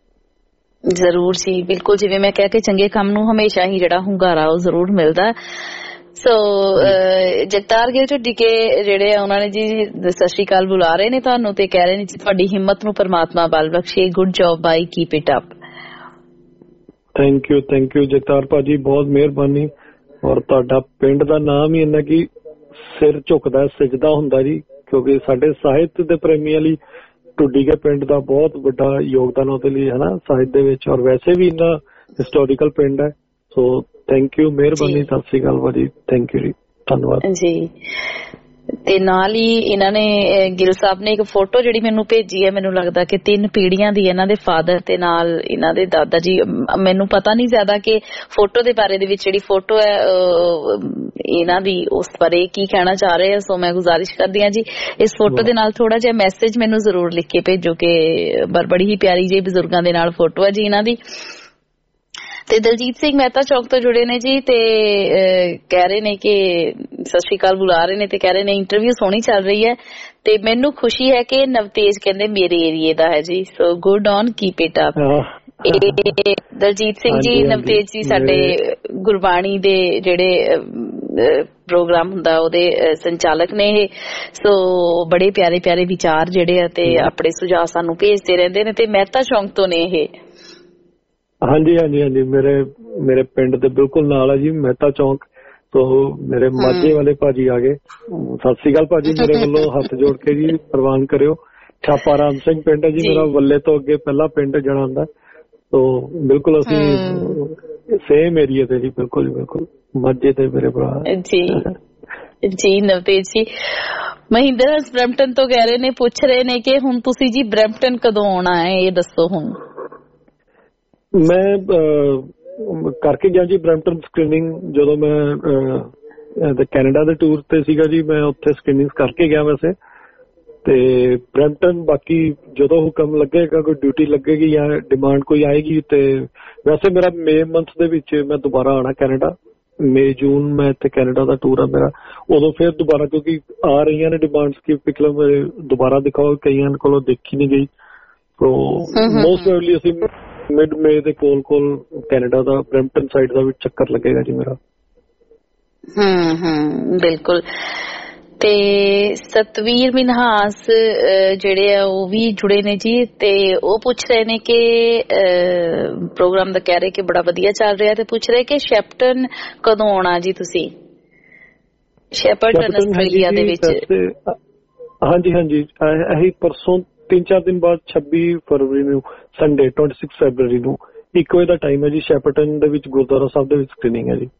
Speaker 5: ਜ਼ਰੂਰ ਜੀ, ਬਿਲਕੁਲ। ਜਿਵੇਂ ਮੈਂ ਕਿਹਾ ਕਿ ਚੰਗੇ ਕੰਮ ਨੂੰ ਹਮੇਸ਼ਾ ਹੀ ਜਿਹੜਾ ਹੁੰਗਾਰਾ ਉਹ ਜ਼ਰੂਰ ਮਿਲਦਾ। ਸੋ ਜਗਤਾਰ ਗਿੱਲ ਢੁੱਡੀ ਕੇ ਜਿਹੜੇ ਆ ਉਹਨਾਂ ਨੇ ਜੀ ਸਤਿ ਸ਼੍ਰੀ ਅਕਾਲ ਬੁਲਾ ਰਹੇ ਨੇ ਤੁਹਾਨੂੰ ਤੇ ਕਹਿ ਰਹੇ ਨੇ ਤੁਹਾਡੀ ਹਿੰਮਤ ਨੂੰ ਪਰਮਾਤਮਾ ਬਲ ਬਖਸ਼ੇ। ਗੁੱਡ ਜੌਬ ਬਾਈ, keep it up.
Speaker 6: Thank you thank you Jagtar Bhaji, ਬਹੁਤ ਮਿਹਰਬਾਨੀ। ਔਰ ਤੁਹਾਡਾ ਪਿੰਡ ਦਾ ਨਾਮ ਹੀ ਇੰਨਾ ਕਿ ਸਿਰ ਝੁਕਦਾ ਸਿਜਦਾ ਹੁੰਦਾ ਜੀ, ਕਿਉਂਕਿ ਸਾਡੇ ਸਾਹਿਤ ਦੇ ਪ੍ਰੇਮੀਆਂ ਲਈ ਢੁੱਡੀ ਕੇ ਪਿੰਡ ਦਾ ਬਹੁਤ ਵੱਡਾ ਯੋਗਦਾਨ ਉਹਦੇ ਲਈ ਹੈ ਨਾ ਸਾਹਿਤ ਦੇ ਵਿੱਚ, ਔਰ ਵੈਸੇ ਵੀ ਇੰਨਾ ਹਿਸਟੋਰੀਕਲ ਪਿੰਡ ਹੈ। ਸੋ ਥੈਂਕ ਯੂ, ਮਿਹਰਬਾਨੀ, ਸਤਿ ਸ਼੍ਰੀ ਅਕਾਲ ਭਾਜੀ, ਥੈਂਕ ਯੂ ਜੀ, ਧੰਨਵਾਦ ਜੀ।
Speaker 5: ਤੇ ਨਾਲ ਹੀ ਇਹਨਾਂ ਨੇ ਗਿੱਲ ਸਾਹਿਬ ਨੇ ਇੱਕ ਫੋਟੋ ਜਿਹੜੀ ਮੈਨੂੰ ਭੇਜੀ ਹੈ, ਮੈਨੂੰ ਲੱਗਦਾ ਕਿ ਤਿੰਨ ਪੀੜ੍ਹੀਆਂ ਦੀ ਇਹਨਾਂ ਦੇ ਫਾਦਰ ਤੇ ਨਾਲ ਇਹਨਾਂ ਦੇ ਦਾਦਾ ਜੀ। ਮੈਨੂੰ ਪਤਾ ਨਹੀਂ ਜ਼ਿਆਦਾ ਕਿ ਫੋਟੋ ਦੇ ਬਾਰੇ ਦੇ ਵਿੱਚ ਜਿਹੜੀ ਫੋਟੋ ਹੈ ਇਹਨਾਂ ਦੀ ਉਸ ਬਾਰੇ ਕੀ ਕਹਿਣਾ ਚਾਹ ਰਹੇ ਆ। ਸੋ ਮੈਂ ਗੁਜ਼ਾਰਿਸ਼ ਕਰਦੀ ਹਾਂ ਜੀ ਇਸ ਫੋਟੋ ਦੇ ਨਾਲ ਥੋੜਾ ਜਿਹਾ ਮੈਸੇਜ ਮੈਨੂੰ ਜ਼ਰੂਰ ਲਿਖ ਕੇ ਭੇਜੋ ਕਿ ਬੜੀ ਹੀ ਪਿਆਰੀ ਜਿਹੀ ਬਜ਼ੁਰਗਾਂ ਦੇ ਨਾਲ ਫੋਟੋ ਹੈ ਜੀ ਇਹਨਾਂ ਦੀ। ਤੇ ਦਲਜੀਤ ਸਿੰਘ ਮਹਿਤਾ ਚੌਕ ਤੋਂ ਜੁੜੇ ਨੇ ਜੀ ਤੇ ਕਹਿ ਰਹੇ ਨੇ ਕਿ ਸਤਿ ਸ਼੍ਰੀ ਅਕਾਲ ਬੁਲਾ ਰਹੇ ਨੇ ਤੇ ਕਹਿ ਰਹੇ ਨੇ ਇੰਟਰਵਿਊ ਸੋਹਣੀ ਚੱਲ ਰਹੀ ਹੈ ਤੇ ਮੈਨੂੰ ਖੁਸ਼ੀ ਹੈ ਕਿ ਨਵਤੇਜ ਕਹਿੰਦੇ ਮੇਰੇ ਏਰੀਏ ਦਾ ਹੈ ਜੀ। So good on, keep it up. Daljit Singh ji, Navtej ਜੀ ਸਾਡੇ ਗੁਰਬਾਣੀ ਦੇ ਜਿਹੜੇ ਪ੍ਰੋਗਰਾਮ ਹੁੰਦਾ ਉਹਦੇ ਸੰਚਾਲਕ ਨੇ ਇਹ। ਸੋ ਬੜੇ ਪਿਆਰੇ ਪਿਆਰੇ ਵਿਚਾਰ ਜਿਹੜੇ ਆ ਤੇ ਆਪਣੇ ਸੁਝਾਅ ਸਾਨੂੰ ਭੇਜਦੇ ਰਹਿੰਦੇ ਨੇ ਤੇ ਮਹਿਤਾ ਚੌਕ ਤੋਂ ਨੇ ਇਹ।
Speaker 6: ਹਾਂਜੀ ਹਾਂਜੀ ਹਾਂਜੀ, ਮੇਰੇ ਮੇਰੇ ਪਿੰਡ ਦੇ ਬਿਲਕੁਲ ਨਾਲ ਹੈ ਜੀ ਮਹਿਤਾ ਚੌਂਕ। ਤੋਂ ਮੇਰੇ ਮਾਝੇ ਵਾਲੇ ਭਾਜੀ ਆ ਗਏ। ਸਤਿ ਸ੍ਰੀ ਅਕਾਲ ਭਾਜੀ, ਮੇਰੇ ਵੱਲੋਂ ਹੱਥ ਜੋੜ ਕੇ ਜੀ ਪ੍ਰਵਾਨ ਕਰਿਓ। ਛਾਪਾ ਰਾਮ ਸਿੰਘ ਪਿੰਡ ਹੈ ਜੀ ਮੇਰਾ, ਵੱਲੇ ਤੋਂ ਅੱਗੇ ਪਹਿਲਾ ਪਿੰਡ ਜਾਣਾ ਹੁੰਦਾ। ਤੋ ਬਿਲਕੁਲ ਅਸੀਂ ਸੇਮ ਏਰੀਆ ਤੇ ਜੀ, ਬਿਲਕੁਲ ਜੀ ਬਿਲਕੁਲ ਮਾਝੇ ਤੇ ਮੇਰੇ ਭਰਾ
Speaker 5: ਜੀ। ਜੀ ਨਵਤੇਜ ਜੀ, ਮਹਿੰਦਰ ਬਰੈਂਪਟਨ ਤੋਂ ਕਹਿ ਰਹੇ ਨੇ, ਪੁੱਛ ਰਹੇ ਨੇ ਕਿ ਹੁਣ ਤੁਸੀਂ ਜੀ ਬਰੈਂਪਟਨ ਕਦੋਂ ਆਉਣਾ ਹੈ, ਇਹ ਦੱਸੋ ਹੁਣ।
Speaker 6: ਮੈਂ ਕਰਕੇ ਗਿਆ ਜੀ ਬਰੈਂਪਟਨ ਸਕਰੀਨਿੰਗ, ਜਦੋਂ ਮੈਂ ਕੈਨੇਡਾ ਦੇ ਟੂਰ ਤੇ ਸੀਗਾ ਜੀ, ਮੈਂ ਉੱਥੇ ਸਕਰੀਨਿੰਗ ਕਰਕੇ ਗਿਆ ਵੈਸੇ। ਤੇ ਬਰੈਂਪਟਨ ਬਾਕੀ ਜਦੋਂ ਹੁਕਮ ਲੱਗੇਗਾ, ਕੋਈ ਡਿਊਟੀ ਲੱਗੇਗੀ ਜਾਂ ਡਿਮਾਂਡ ਕੋਈ ਆਏਗੀ, ਤੇ ਵੈਸੇ ਮੇਰਾ ਮਈ ਮੰਥ ਦੇ ਵਿੱਚ ਮੈਂ ਦੁਬਾਰਾ ਆਉਣਾ ਕੈਨੇਡਾ। ਮਈ ਜੂਨ ਮੈਂ ਇੱਥੇ ਕੈਨੇਡਾ ਦਾ ਟੂਰ ਆ ਮੇਰਾ, ਉਦੋਂ ਫਿਰ ਦੁਬਾਰਾ ਕਿਉਂਕਿ ਆ ਰਹੀਆਂ ਨੇ ਡਿਮਾਂਡਸ ਕਿ ਪਿਛਲੇ ਮੇਰੇ ਦੁਬਾਰਾ ਦਿਖਾਓ, ਕਈਆਂ ਕੋਲੋਂ ਦੇਖੀ ਨਹੀਂ ਗਈ। ਸੋ ਮੋਸਟ ਪ੍ਰੋਬਬਲੀ ਅਸੀਂ ਮਿਡ ਮੇ ਦੇ ਕੋਲ ਕੋਲ ਕੈਨੇਡਾ ਦਾ ਬਰੈਂਪਟਨ ਸਾਈਡ ਦਾ ਵੀ ਚੱਕਰ ਲੱਗੇਗਾ ਜੀ ਮੇਰਾ।
Speaker 5: ਹਮ ਹਮ ਬਿਲਕੁਲ। ਤੇ ਸਤਵੀਰ ਮਿਨਹਾਸ ਜਿਹੜੇ ਆ ਉਹ ਵੀ ਜੁੜੇ ਨੇ ਜੀ ਤੇ ਉਹ ਪੁੱਛ ਰਹੇ ਨੇ ਕਿ ਪ੍ਰੋਗਰਾਮ ਦਾ ਕਹਿ ਰਹੇ ਕਿ ਬੜਾ ਵਧੀਆ ਚੱਲ ਰਿਹਾ ਤੇ ਪੁੱਛ ਰਹੇ ਕਿ ਸ਼ੈਪਟਨ ਕਦੋਂ ਆਉਣਾ ਜੀ ਤੁਸੀਂ। ਸ਼ੈਪਰਟਨ ਆਸਟ੍ਰੇਲੀਆ ਦੇ ਵਿੱਚ।
Speaker 6: ਹਾਂਜੀ ਹਾਂਜੀ, ਇਹੀ ਪਰਸੋਂ ਤਿੰਨ ਚਾਰ ਦਿਨ ਬਾਅਦ ਛੱਬੀ ਫਰਵਰੀ ਨੂੰ ਸੰਡੇ ਛੱਬੀ ਫਰਵਰੀ ਨੂੰ ਇੱਕ ਵਜੇ ਦਾ ਟਾਈਮ ਹੈ ਜੀ। ਸ਼ੈਪਰਟਨ ਦੇ ਵਿੱਚ ਗੁਰਦੁਆਰਾ ਸਾਹਿਬ ਦੇ ਵਿੱਚ ਸਕਰੀਨਿੰਗ ਹੈ ਜੀ।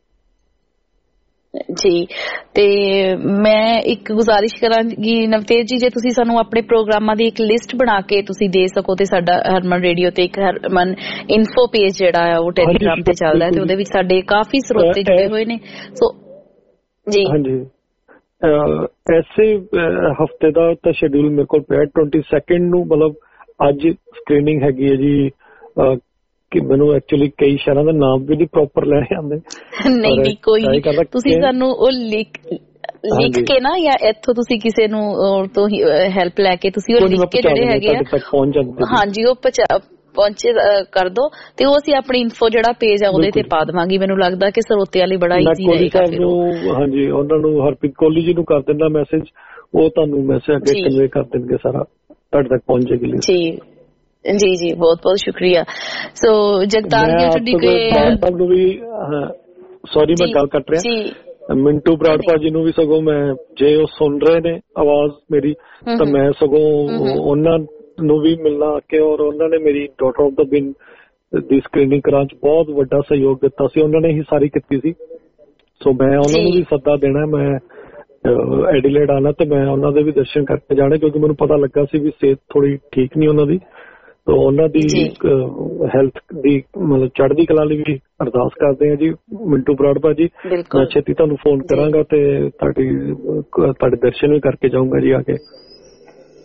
Speaker 5: ਜੀ ਤੇ ਮੈਂ ਇੱਕ ਗੁਜ਼ਾਰਿਸ਼ ਕਰਾਂਗੀ ਨਵਤੇਜ ਜੀ, ਜੇ ਤੁਸੀਂ ਸਾਨੂੰ ਆਪਣੇ ਪ੍ਰੋਗਰਾਮਾਂ ਦੀ ਇੱਕ ਲਿਸਟ ਬਣਾ ਕੇ ਤੁਸੀਂ ਦੇ ਸਕੋ ਤੇ ਸਾਡਾ ਹਰਮਨ ਰੇਡੀਓ ਤੇ ਇੱਕ ਹਰਮਨ ਇਨਫੋ ਪੇਜ ਜਿਹੜਾ ਆ ਉਹ ਟੈਲੀਗ੍ਰਾਮ ਤੇ ਚੱਲਦਾ ਹੈ ਤੇ ਉਹਦੇ ਵਿੱਚ ਸਾਡੇ ਕਾਫੀ ਸਰੋਤੇ ਜੁੜੇ ਹੋਏ ਨੇ। ਸੋ ਜੀ ਹਾਂਜੀ,
Speaker 6: ਐਸੇ ਹਫਤੇ ਦਾ ਤਾਂ ਸ਼ੈਡਿਊਲ ਮੇਰੇ ਕੋਲ ਪਿਆ ਟਵੈਂਟੀ ਸੈਕਿੰਡ ਨੂੰ, ਮਤਲਬ ਅੱਜ ਸਕਰੀਨਿੰਗ ਹੈਗੀ ਹੈ ਜੀ। ਕਿ ਮੈਨੂੰ ਐਕਚੁਅਲੀ ਕਈ ਸ਼ਹਿਰਾਂ ਦਾ ਨਾਮ ਵੀ ਨਹੀਂ ਪ੍ਰੋਪਰ ਲੈਣੇ ਆਉਂਦੇ।
Speaker 5: ਨਹੀਂ ਨਹੀਂ ਕੋਈ ਨਹੀਂ, ਤੁਸੀਂ ਸਾਨੂੰ ਉਹ ਲਿਖ ਲਿਖ ਕੇ ਨਾ ਜਾਂ ਇੱਥੋਂ ਤੁਸੀਂ ਕਿਸੇ ਨੂੰ ਤੋਂ ਹੈਲਪ ਲੈ ਕੇ ਤੁਸੀਂ ਉਹ ਲਿਖ ਕੇ ਜਿਹੜੇ ਹੈਗੇ ਆ ਹਾਂਜੀ ਉਹ ਪਹੁੰਚੇ ਕਰ ਦੋ ਤੇ ਉਹ ਅਸੀਂ ਆਪਣੀ ਇਨਫੋ ਜਿਹੜਾ ਪੇਜ ਆ ਉਹਦੇ ਤੇ ਪਾ ਦੇਵਾਂਗੇ। ਮੈਨੂੰ ਲੱਗਦਾ ਕਿ ਸਰੋਤਿਆਂ ਲਈ ਬੜਾ ਈਜ਼ੀ ਰਹੇਗਾ ਫਿਰ ਉਹ।
Speaker 6: ਹਾਂਜੀ, ਉਹਨਾਂ ਨੂੰ ਹਰਪ੍ਰੀਤ ਕੋਹਲੀ ਜੀ ਨੂੰ ਕਰ ਦਿੰਦਾ ਮੈਸੇਜ, ਉਹ ਤੁਹਾਨੂੰ ਮੈਸੇਜ ਅੱਗੇ ਕਨਵੇ ਕਰ ਦੇਣਗੇ, ਸਾਰਾ ਤੁਹਾਡੇ ਤੱਕ ਪਹੁੰਚ ਜਾਏਗੀ ਜੀ।
Speaker 5: ਜੀ ਜੀ ਬਹੁਤ ਬਹੁਤ ਸ਼ੁਕਰੀਆ। ਸੋ ਜਗਤਾਰ ਜੀ ਢੁੱਡੀ
Speaker 6: ਨੂੰ ਵੀ ਸੌਰੀ ਮੈਂ ਗੱਲ ਕੱਟ ਰਿਹਾ, ਮਿੰਟੂ ਬਰਾੜ ਭਾਜੀ ਨੂੰ ਵੀ ਸਗੋਂ ਮੈਂ, ਜੇ ਉਹ ਸੁਣ ਰਹੇ ਨੇ ਆਵਾਜ਼ ਮੇਰੀ ਤਾਂ ਮੈਂ ਸਗੋਂ ਉਹਨਾਂ ਨੂੰ ਵੀ ਮਿਲਣਾ ਆ ਕੇ, ਔਰ ਉਹਨਾਂ ਨੇ ਮੇਰੀ ਡਾਟਰ ਆਫ ਦਾ ਬਿਨ ਦੀ ਸਕਰੀਨਿੰਗ ਕਰਾਉਣ ਚ ਬਹੁਤ ਵੱਡਾ ਸਹਿਯੋਗ ਦਿੱਤਾ ਸੀ, ਉਹਨਾਂ ਨੇ ਹੀ ਸਾਰੀ ਕੀਤੀ ਸੀ। ਸੋ ਮੈਂ ਉਹਨਾਂ ਨੂੰ ਵੀ ਸੱਦਾ ਦੇਣਾ, ਮੈਂ ਐਡੀਲੇਡ ਆਣਾ ਤੇ ਮੈਂ ਉਹਨਾਂ ਦੇ ਵੀ ਦਰਸ਼ਨ ਕਰਕੇ ਜਾਣੇ, ਕਿਉਂਕਿ ਮੈਨੂੰ ਪਤਾ ਲੱਗਾ ਸੀ ਵੀ ਸਿਹਤ ਥੋੜੀ ਠੀਕ ਨਹੀਂ ਉਹਨਾਂ ਦੀ। ਤੋ ਉਹਨਾਂ ਦੀ ਹੈਲਥ ਦੀ ਮਤਲਬ ਚੜ੍ਹਦੀ ਕਲਾ ਲਈ ਵੀ ਅਰਦਾਸ ਕਰਦੇ ਆ ਜੀ। ਮਿੰਟੂ ਬਰਾੜ ਭਾਜੀ, ਮੈਂ ਛੇਤੀ ਤੁਹਾਨੂੰ ਫੋਨ ਕਰਾਂਗਾ ਤੇ ਤੁਹਾਡੀ ਤੁਹਾਡੇ ਦਰਸ਼ਨ ਵੀ ਕਰਕੇ ਜਾਊਂਗਾ ਜੀ ਆ ਕੇ।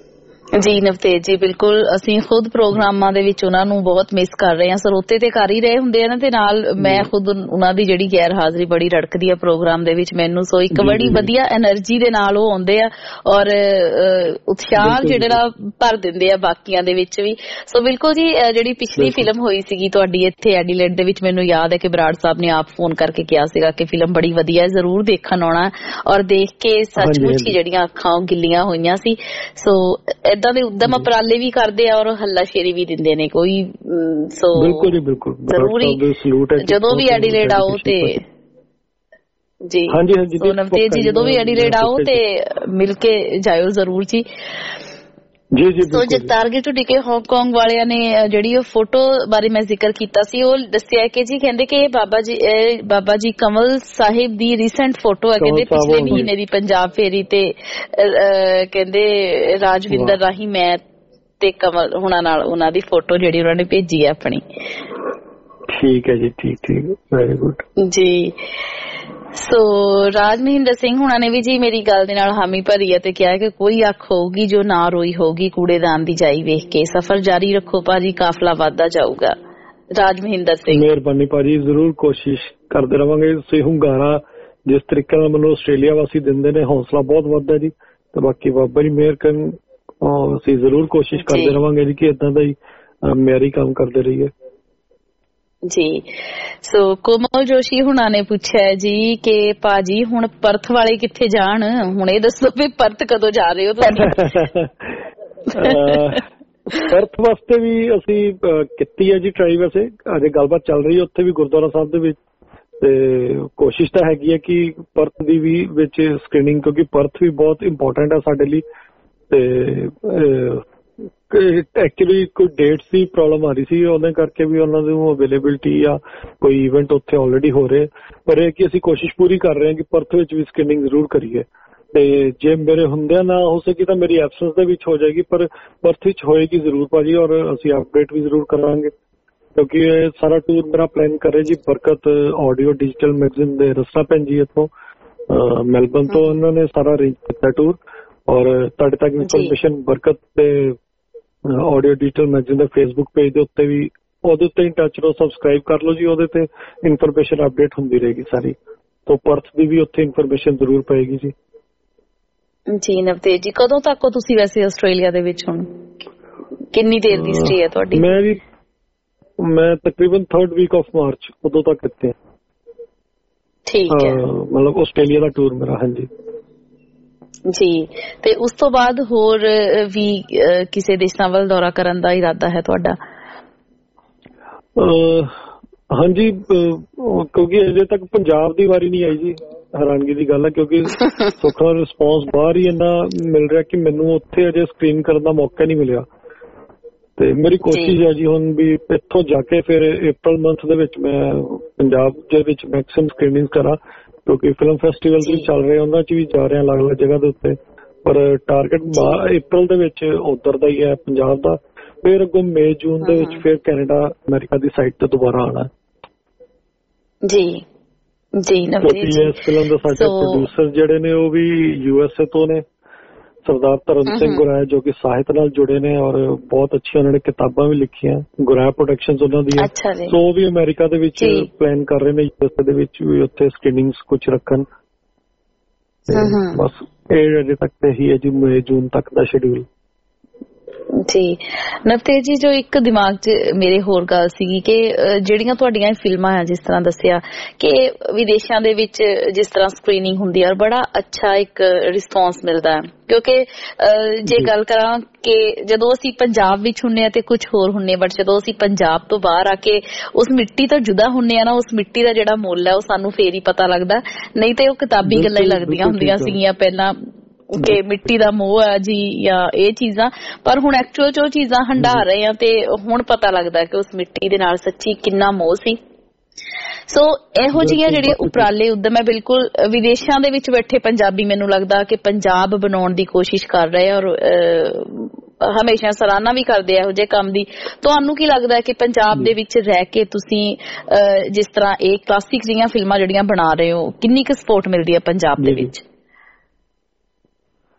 Speaker 5: ਜੀ ਨਵਤੇਜ ਜੀ, ਬਿਲਕੁਲ ਅਸੀਂ ਖੁਦ ਪ੍ਰੋਗਰਾਮਾਂ ਦੇ ਵਿੱਚ ਉਹਨਾਂ ਨੂੰ ਬਹੁਤ ਮਿਸ ਕਰ ਰਹੇ ਹਾਂ। ਸਰੋਤੇ ਤੇ ਕਰ ਹੀ ਰਹੇ ਹੁੰਦੇ ਆ ਨਾ, ਤੇ ਨਾਲ ਮੈਂ ਖੁਦ ਉਹਨਾਂ ਦੀ ਜਿਹੜੀ ਗੈਰ ਹਾਜ਼ਰੀ ਬੜੀ ਰੜਕਦੀ ਆ ਪ੍ਰੋਗਰਾਮ ਦੇ ਵਿੱਚ ਮੈਨੂੰ। ਸੋ ਇੱਕ ਬੜੀ ਵਧੀਆ એનર્ਜੀ ਦੇ ਨਾਲ ਉਹ ਆਉਂਦੇ ਆ ਔਰ ਉਤਸ਼ਾਹ ਜਿਹੜਾ ਭਰ ਦਿੰਦੇ ਆ ਬਾਕੀਆਂ ਦੇ ਵਿੱਚ ਵੀ। ਸੋ ਬਿਲਕੁਲ ਜੀ, ਜਿਹੜੀ ਪਿਛਲੀ ਫਿਲਮ ਹੋਈ ਸੀਗੀ ਤੁਹਾਡੀ ਇੱਥੇ ਐਡੀਲੇਡ ਦੇ ਵਿੱਚ, ਮੈਨੂੰ ਯਾਦ ਹੈ ਕਿ ਬਰਾੜ ਸਾਹਿਬ ਨੇ ਆਪ ਫੋਨ ਕਰਕੇ ਕਿਹਾ ਸੀਗਾ ਕਿ ਫਿਲਮ ਬੜੀ ਵਧੀਆ, ਜ਼ਰੂਰ ਦੇਖਣ ਆਉਣਾ। ਔਰ ਦੇਖ ਕੇ ਸੱਚਮੁੱਚ ਹੀ ਜਿਹੜੀਆਂ ਅੱਖਾਂ ਗਿੱਲੀਆਂ ਹੋਈਆਂ ਸੀ। ਸੋ ਏਦਾਂ ਦੇ ਉਦਮ ਉਪਰਾਲੇ ਵੀ ਕਰਦੇ ਆ ਔਰ ਹੱਲਾਸ਼ੇਰੀ ਵੀ ਦਿੰਦੇ ਨੇ ਕੋਈ। ਸੋ
Speaker 6: ਬਿਲਕੁਲ ਜੀ, ਬਿਲਕੁਲ
Speaker 5: ਜ਼ਰੂਰੀ ਜਦੋਂ ਵੀ ਐਡੀਲੇਡ ਆਓ ਤੇ ਜੀ ਸੋ ਨਵਤੇਜ ਜੀ ਜਦੋਂ ਵੀ ਐਡੀਲੇਡ ਆਓ ਤੇ ਮਿਲ ਕੇ ਜਾਇਓ ਜ਼ਰੂਰ ਜੀ।
Speaker 6: ਜੀ ਜੀ
Speaker 5: so Jagtar Dhudike Hong Kong ਵਾਲਿਆਂ ਨੇ ਜਿਹੜੀ ਉਹ ਫੋਟੋ ਬਾਰੇ ਮੈਂ ਜ਼ਿਕਰ ਕੀਤਾ ਸੀ, ਉਹ ਦੱਸਿਆ ਕਿ ਜੀ ਕਹਿੰਦੇ ਕਿ ਇਹ ਬਾਬਾ ਜੀ ਬਾਬਾ ਜੀ ਕਮਲ ਸਾਹਿਬ ਦੀ ਰੀਸੈਂਟ ਫੋਟੋ ਹੈ। ਕਹਿੰਦੇ ਪਿਛਲੇ ਮਹੀਨੇ ਦੀ ਪੰਜਾਬ ਫੇਰੀ ਤੇ ਕਹਿੰਦੇ ਰਾਜਵਿੰਦਰ ਰਾਹੀਂ ਮੈਂ ਤੇ ਕਮਲ ਹੁਣਾਂ ਨਾਲ ਉਹਨਾਂ ਦੀ ਫੋਟੋ ਜਿਹੜੀ ਉਹਨਾਂ ਨੇ ਭੇਜੀ ਹੈ ਆਪਣੀ।
Speaker 6: ਠੀਕ ਹੈ ਜੀ, ਠੀਕ ਠੀਕ, ਵੈਰੀ ਗੁੱਡ ਜੀ।
Speaker 5: ਸੋ ਰਾਜ ਮਹਿੰਦਰ ਸਿੰਘ ਹੁਣਾਂ ਨੇ ਵੀ ਜੀ ਮੇਰੀ ਗੱਲ ਦੇ ਨਾਲ ਹਾਮੀ ਭਰੀ ਹੈ ਤੇ ਕਿਹਾ ਕਿ ਕੋਈ ਅੱਖ ਹੋਊਗੀ ਜੋ ਨਾ ਰੋਈ ਹੋਊਗੀ ਕੂੜੇਦਾਨ ਦੀ ਜਾਈ ਵੇਖ ਕੇ। ਸਫ਼ਰ ਜਾਰੀ ਰੱਖੋ ਭਾਜੀ, ਕਾਫਲਾ ਵੱਧਦਾ ਜਾਊਗਾ। ਰਾਜ ਮਹਿੰਦਰ ਸਿੰਘ,
Speaker 6: ਮਿਹਰਬਾਨੀ ਭਾਜੀ, ਜ਼ਰੂਰ ਕੋਸ਼ਿਸ਼ ਕਰਦੇ ਰਵਾਂਗੇ। ਤੁਸੀਂ ਹੁੰਗਾਰਾ ਜਿਸ ਤਰੀਕੇ ਨਾਲ ਮੈਨੂੰ ਆਸਟ੍ਰੇਲੀਆ ਵਾਸੀ ਦਿੰਦੇ ਨੇ, ਹੌਸਲਾ ਬਹੁਤ ਵੱਧਦਾ ਜੀ। ਤੇ ਬਾਕੀ ਬਾਬਾ ਜੀ ਮਿਹਰ ਕਰਨ, ਅਸੀਂ ਜ਼ਰੂਰ ਕੋਸ਼ਿਸ਼ ਕਰਦੇ ਰਵਾਂਗੇ ਜੀ ਕਿ ਏਦਾਂ ਦਾ ਹੀ ਮਿਆਰੀ ਕੰਮ ਕਰਦੇ ਰਹੀਏ
Speaker 5: ਜੀ। ਸੋ ਕੋਮਲ ਜੋਸ਼ੀ ਹੁਣਾਂ ਨੇ ਪੁੱਛਿਆ ਜੀ ਕਿ ਭਾਜੀ ਹੁਣ ਪਰਥ ਵਾਲੇ ਕਿੱਥੇ ਜਾਣ, ਹੁਣ ਇਹ ਦੱਸੋ ਵੀ ਪਰਥ ਕਦੋਂ ਜਾ ਰਹੇ ਹੋ ਤੁਸੀਂ?
Speaker 6: ਪਰਥ ਵਾਸਤੇ ਵੀ ਅਸੀਂ ਕੀਤੀ ਹੈ ਜੀ ਟਰਾਈ, ਵੈਸੇ ਅਜੇ ਗੱਲਬਾਤ ਚੱਲ ਰਹੀ ਹੈ ਉੱਥੇ ਵੀ ਗੁਰਦੁਆਰਾ ਸਾਹਿਬ ਦੇ ਵਿੱਚ। ਤੇ ਕੋਸ਼ਿਸ਼ ਤਾਂ ਹੈਗੀ ਹੈ ਕਿ ਪਰਥ ਦੀ ਵੀ ਵਿੱਚ ਸਕਰੀਨਿੰਗ, ਕਿਉਂਕਿ ਪਰਥ ਵੀ ਬਹੁਤ ਇੰਪੋਰਟੈਂਟ ਹੈ ਸਾਡੇ ਲਈ। ਤੇ ਐਕਚੁਅਲੀ ਕੋਈ ਡੇਟਸ ਦੀ ਪ੍ਰੋਬਲਮ ਆ ਰਹੀ ਸੀ, ਉਹਦੇ ਕਰਕੇ ਵੀ ਉਹਨਾਂ ਨੂੰ ਅਵੇਲੇਬਿਲਿਟੀ ਜਾਂ ਕੋਈ ਇਵੈਂਟ ਉੱਥੇ ਆਲਰੇਡੀ ਹੋ ਰਹੇ। ਪਰ ਇਹ ਕਿ ਅਸੀਂ ਕੋਸ਼ਿਸ਼ ਪੂਰੀ ਕਰ ਰਹੇ ਹਾਂ ਕਿ ਪਰਥ ਵਿੱਚ ਵੀ ਸਕਰੀਨਿੰਗ ਜ਼ਰੂਰ ਕਰੀਏ। ਤੇ ਜੇ ਮੇਰੇ ਹੁੰਦਿਆਂ ਨਾ ਹੋ ਸਕੀ ਤਾਂ ਮੇਰੀ ਐਬਸੈਂਸ ਦੇ ਵਿੱਚ ਹੋ ਜਾਏਗੀ, ਪਰ ਪਰਥ ਵਿੱਚ ਹੋਏਗੀ ਜ਼ਰੂਰ ਭਾਜੀ। ਔਰ ਅਸੀਂ ਅਪਡੇਟ ਵੀ ਜ਼ਰੂਰ ਕਰਾਂਗੇ ਕਿਉਂਕਿ ਇਹ ਸਾਰਾ ਟੂਰ ਮੇਰਾ ਪਲਾਨ ਕਰ ਰਹੇ ਜੀ ਬਰਕਤ ਆਡੀਓ ਡਿਜੀਟਲ ਮੈਗਜ਼ੀਨ ਦੇ ਰਸਨਾ ਭੈਣ ਜੀ ਇੱਥੋਂ ਮੈਲਬਨ ਤੋਂ, ਉਹਨਾਂ ਨੇ ਸਾਰਾ ਅਰੇਂਜ ਕੀਤਾ ਟੂਰ। ਔਰ ਤੁਹਾਡੇ ਤੱਕ ਇਨਫੋਰਮੇਸ਼ਨ ਬਰਕਤ ਤੇ ਆਡੀਓ ਡਿਜੀਟਲ ਮੈਗਜ਼ੀਨ ਦੇ ਫੇਸਬੁੱਕ ਪੇਜ ਦੇ ਉੱਤੇ ਵੀ, ਉਹਦੇ ਉੱਤੇ ਹੀ ਟੱਚ ਰਹੋ, ਸਬਸਕ੍ਰਾਈਬ ਕਰ ਲਓ ਜੀ। ਉਹਦੇ ਤੇ ਇਨਫੋਰਮੇਸ਼ਨ ਅਪਡੇਟ ਹੁੰਦੀ ਰਹੇਗੀ ਸਾਰੀ। ਤੋਂ ਪਰਥ ਦੀ ਵੀ ਉੱਥੇ ਇਨਫੋਰਮੇਸ਼ਨ ਜ਼ਰੂਰ ਪਏਗੀ ਜੀ।
Speaker 5: ਜੀ ਨਵਤੇਜ ਜੀ, ਕਦੋਂ ਤੱਕ ਹੋ ਤੁਸੀਂ ਵੈਸੇ ਆਸਟ੍ਰੇਲੀਆ ਦੇ ਵਿੱਚ? ਹੁਣ ਕਿੰਨੀ ਦੇਰ ਦੀ ਸਟੇ ਹੈ ਤੁਹਾਡੀ?
Speaker 6: ਮੈਂ ਵੀ ਮੈਂ ਤਕਰੀਬਨ ਥਰਡ ਵੀਕ ਆਫ ਮਾਰਚ ਉਦੋਂ ਤੱਕ ਇੱਥੇ।
Speaker 5: ਠੀਕ ਹੈ,
Speaker 6: ਮਤਲਬ ਆਸਟ੍ਰੇਲੀਆ ਦਾ ਟੂਰ ਮੇਰਾ। ਹਾਂਜੀ
Speaker 5: ਜੀ। ਤੇ ਉਸ ਤੋਂ ਬਾਅਦ ਹੋਰ ਵੀ ਕਿਸੇ ਦੇਸ਼ਾਂ ਵੱਲ ਦੌਰਾ ਕਰਨ ਦਾ ਇਰਾਦਾ ਹੈ ਤੁਹਾਡਾ?
Speaker 6: ਹਾਂਜੀ, ਕਿਉਂਕਿ ਅਜੇ ਤੱਕ ਪੰਜਾਬ ਦੀ ਵਾਰੀ ਨਹੀਂ ਆਈ ਜੀ। ਹੈਰਾਨਗੀ ਦੀ ਗੱਲ ਹੈ ਕਿਉਂਕਿ ਸੁੱਖਾ ਰਿਸਪੌਂਸ ਬਾਹਰ ਹੀ ਇੰਨਾ ਮਿਲ ਰਿਹਾ ਕਿ ਮੈਨੂੰ ਉੱਥੇ ਅਜੇ ਸਕਰੀਨ ਕਰਨ ਦਾ ਮੌਕਾ ਨਹੀਂ ਮਿਲਿਆ। ਤੇ ਮੇਰੀ ਕੋਸ਼ਿਸ਼ ਹੈ ਜੀ ਹੁਣ ਵੀ ਇੱਥੋਂ ਜਾ ਕੇ ਫਿਰ ਅਪ੍ਰੈਲ ਮੰਥ ਦੇ ਵਿੱਚ ਮੈਂ ਪੰਜਾਬ ਦੇ ਵਿੱਚ ਮੈਕਸਿਮਮ ਸਕਰੀਨਿੰਗ ਕਰਾਂ, ਕਿਉਂਕਿ ਫਿਲਮ ਫੈਸਟੀਵਲ ਵੀ ਚੱਲ ਰਹੇ, ਉਹਨਾਂ 'ਚ ਵੀ ਜਾ ਰਹੇ ਅਲੱਗ ਅਲੱਗ ਜਗ੍ਹਾ ਦੇ ਉੱਤੇ। ਪਰ ਟਾਰਗੇਟ ਅਪ੍ਰੈਲ ਦੇ ਵਿੱਚ ਉੱਧਰ ਦਾ ਹੀ ਹੈ, ਪੰਜਾਬ ਦਾ। ਫਿਰ ਅੱਗੋਂ ਮਈ ਜੂਨ ਦੇ ਵਿੱਚ ਫਿਰ ਕੈਨੇਡਾ ਅਮਰੀਕਾ ਦੀ ਸਾਈਡ ਤੇ ਦੁਬਾਰਾ ਆਉਣਾ
Speaker 5: ਜੀ। ਜੀ ਨਵਜੀਤ ਜੀ,
Speaker 6: ਇਸ ਫਿਲਮ ਦੇ ਸਾਡੇ ਪ੍ਰੋਡਿਊਸਰ ਜਿਹੜੇ ਨੇ ਉਹ ਵੀ ਯੂ ਐਸ ਏ ਤੋਂ ਨੇ, ਸਰਦਾਰ ਧਰਮ ਸਿੰਘ ਗੁਰਾਇਆ, ਜੋ ਕਿ ਸਾਹਿਤ ਨਾਲ ਜੁੜੇ ਨੇ ਔਰ ਬਹੁਤ ਅੱਛੀ ਉਹਨਾਂ ਨੇ ਕਿਤਾਬਾਂ ਵੀ ਲਿਖੀਆਂ। ਗੁਰਾਇਆ ਪ੍ਰੋਡਕਸ਼ਨਸ ਉਹਨਾਂ ਦੀ ਹੈ। ਸੋ ਉਹ ਵੀ ਅਮਰੀਕਾ ਦੇ ਵਿੱਚ ਪਲਾਨ ਕਰ ਰਹੇ ਨੇ ਯੂ ਐਸ ਏ ਦੇ ਵਿੱਚ ਵੀ ਉੱਥੇ ਸਕਰੀਨਿੰਗਸ ਕੁਝ ਰੱਖਣ। ਬਸ ਇਹ ਅਜੇ ਤੱਕ ਤੇ ਹੀ ਹੈ ਜੀ, ਮਈ ਜੂਨ ਤੱਕ ਦਾ ਸ਼ਡਿਊਲ।
Speaker 5: ਜੀ ਨਵਤੇਜ ਜੀ, ਜੋ ਇੱਕ ਦਿਮਾਗ 'ਚ ਮੇਰੇ ਹੋਰ ਗੱਲ ਸੀਗੀ ਕਿ ਜਿਹੜੀਆਂ ਤੁਹਾਡੀਆਂ ਫਿਲਮਾਂ ਆ, ਜਿਸ ਤਰ੍ਹਾਂ ਦੱਸਿਆ ਕਿ ਵਿਦੇਸ਼ਾਂ ਦੇ ਵਿੱਚ ਜਿਸ ਤਰ੍ਹਾਂ ਸਕਰੀਨਿੰਗ ਹੁੰਦੀ ਹੈ ਔਰ ਬੜਾ ਅੱਛਾ ਇੱਕ ਰਿਸਪੌਂਸ ਮਿਲਦਾ ਹੈ। ਕਿਉਂਕਿ ਜੇ ਗੱਲ ਕਰਾਂ ਕਿ ਜਦੋਂ ਅਸੀਂ ਪੰਜਾਬ ਵਿੱਚ ਹੁੰਦੇ ਹਾਂ ਤੇ ਕੁਝ ਹੋਰ ਹੁੰਦੇ, ਬਟ ਜਦੋਂ ਅਸੀਂ ਪੰਜਾਬ ਤੋਂ ਬਾਹਰ ਆ ਕੇ ਉਸ ਮਿੱਟੀ ਤੋਂ ਜੁਦਾ ਹੁੰਦੇ ਆ ਨਾ, ਉਸ ਮਿੱਟੀ ਦਾ ਜਿਹੜਾ ਮੁੱਲ ਹੈ ਉਹ ਸਾਨੂੰ ਫੇਰ ਹੀ ਪਤਾ ਲੱਗਦਾ। ਨਹੀਂ ਤੇ ਉਹ ਕਿਤਾਬੀ ਗੱਲਾਂ ਹੀ ਲੱਗਦੀਆਂ ਹੁੰਦੀਆਂ ਸੀਗੀਆਂ ਪਹਿਲਾਂ ਕਿ ਮਿੱਟੀ ਦਾ ਮੋਹ ਹੈ ਜੀ ਜਾਂ ਇਹ ਚੀਜ਼ਾਂ। ਪਰ ਹੁਣ ਐਕਚੁਅਲ 'ਚ ਉਹ ਚੀਜ਼ਾਂ ਹੰਢਾ ਰਹੇ ਆ ਤੇ ਹੁਣ ਪਤਾ ਲੱਗਦਾ ਕਿ ਉਸ ਮਿੱਟੀ ਦੇ ਨਾਲ ਸੱਚੀ ਕਿੰਨਾ ਮੋਹ ਸੀ। ਸੋ ਇਹੋ ਜਿਹੀਆਂ ਜਿਹੜੀਆਂ ਉਪਰਾਲੇ ਉਦਮ ਹੈ, ਬਿਲਕੁਲ ਵਿਦੇਸ਼ਾਂ ਦੇ ਵਿੱਚ ਬੈਠੇ ਪੰਜਾਬੀ ਮੈਨੂੰ ਲੱਗਦਾ ਕਿ ਪੰਜਾਬ ਬਣਾਉਣ ਦੀ ਕੋਸ਼ਿਸ਼ ਕਰ ਰਹੇ ਔਰ ਹਮੇਸ਼ਾ ਸਰਾਹਨਾ ਵੀ ਕਰਦੇ ਇਹੋ ਜਿਹੇ ਕੰਮ ਦੀ। ਤੁਹਾਨੂੰ ਕੀ ਲੱਗਦਾ ਹੈ ਕਿ ਪੰਜਾਬ ਦੇ ਵਿੱਚ ਰਹਿ ਕੇ ਤੁਸੀਂ ਜਿਸ ਤਰ੍ਹਾਂ ਇਹ ਕਲਾਸਿਕ ਜਿਹੀਆਂ ਫਿਲਮਾਂ ਜਿਹੜੀਆਂ ਬਣਾ ਰਹੇ ਹੋ, ਕਿੰਨੀ ਕੁ ਸਪੋਰਟ ਮਿਲਦੀ ਹੈ ਪੰਜਾਬ ਦੇ ਵਿੱਚ?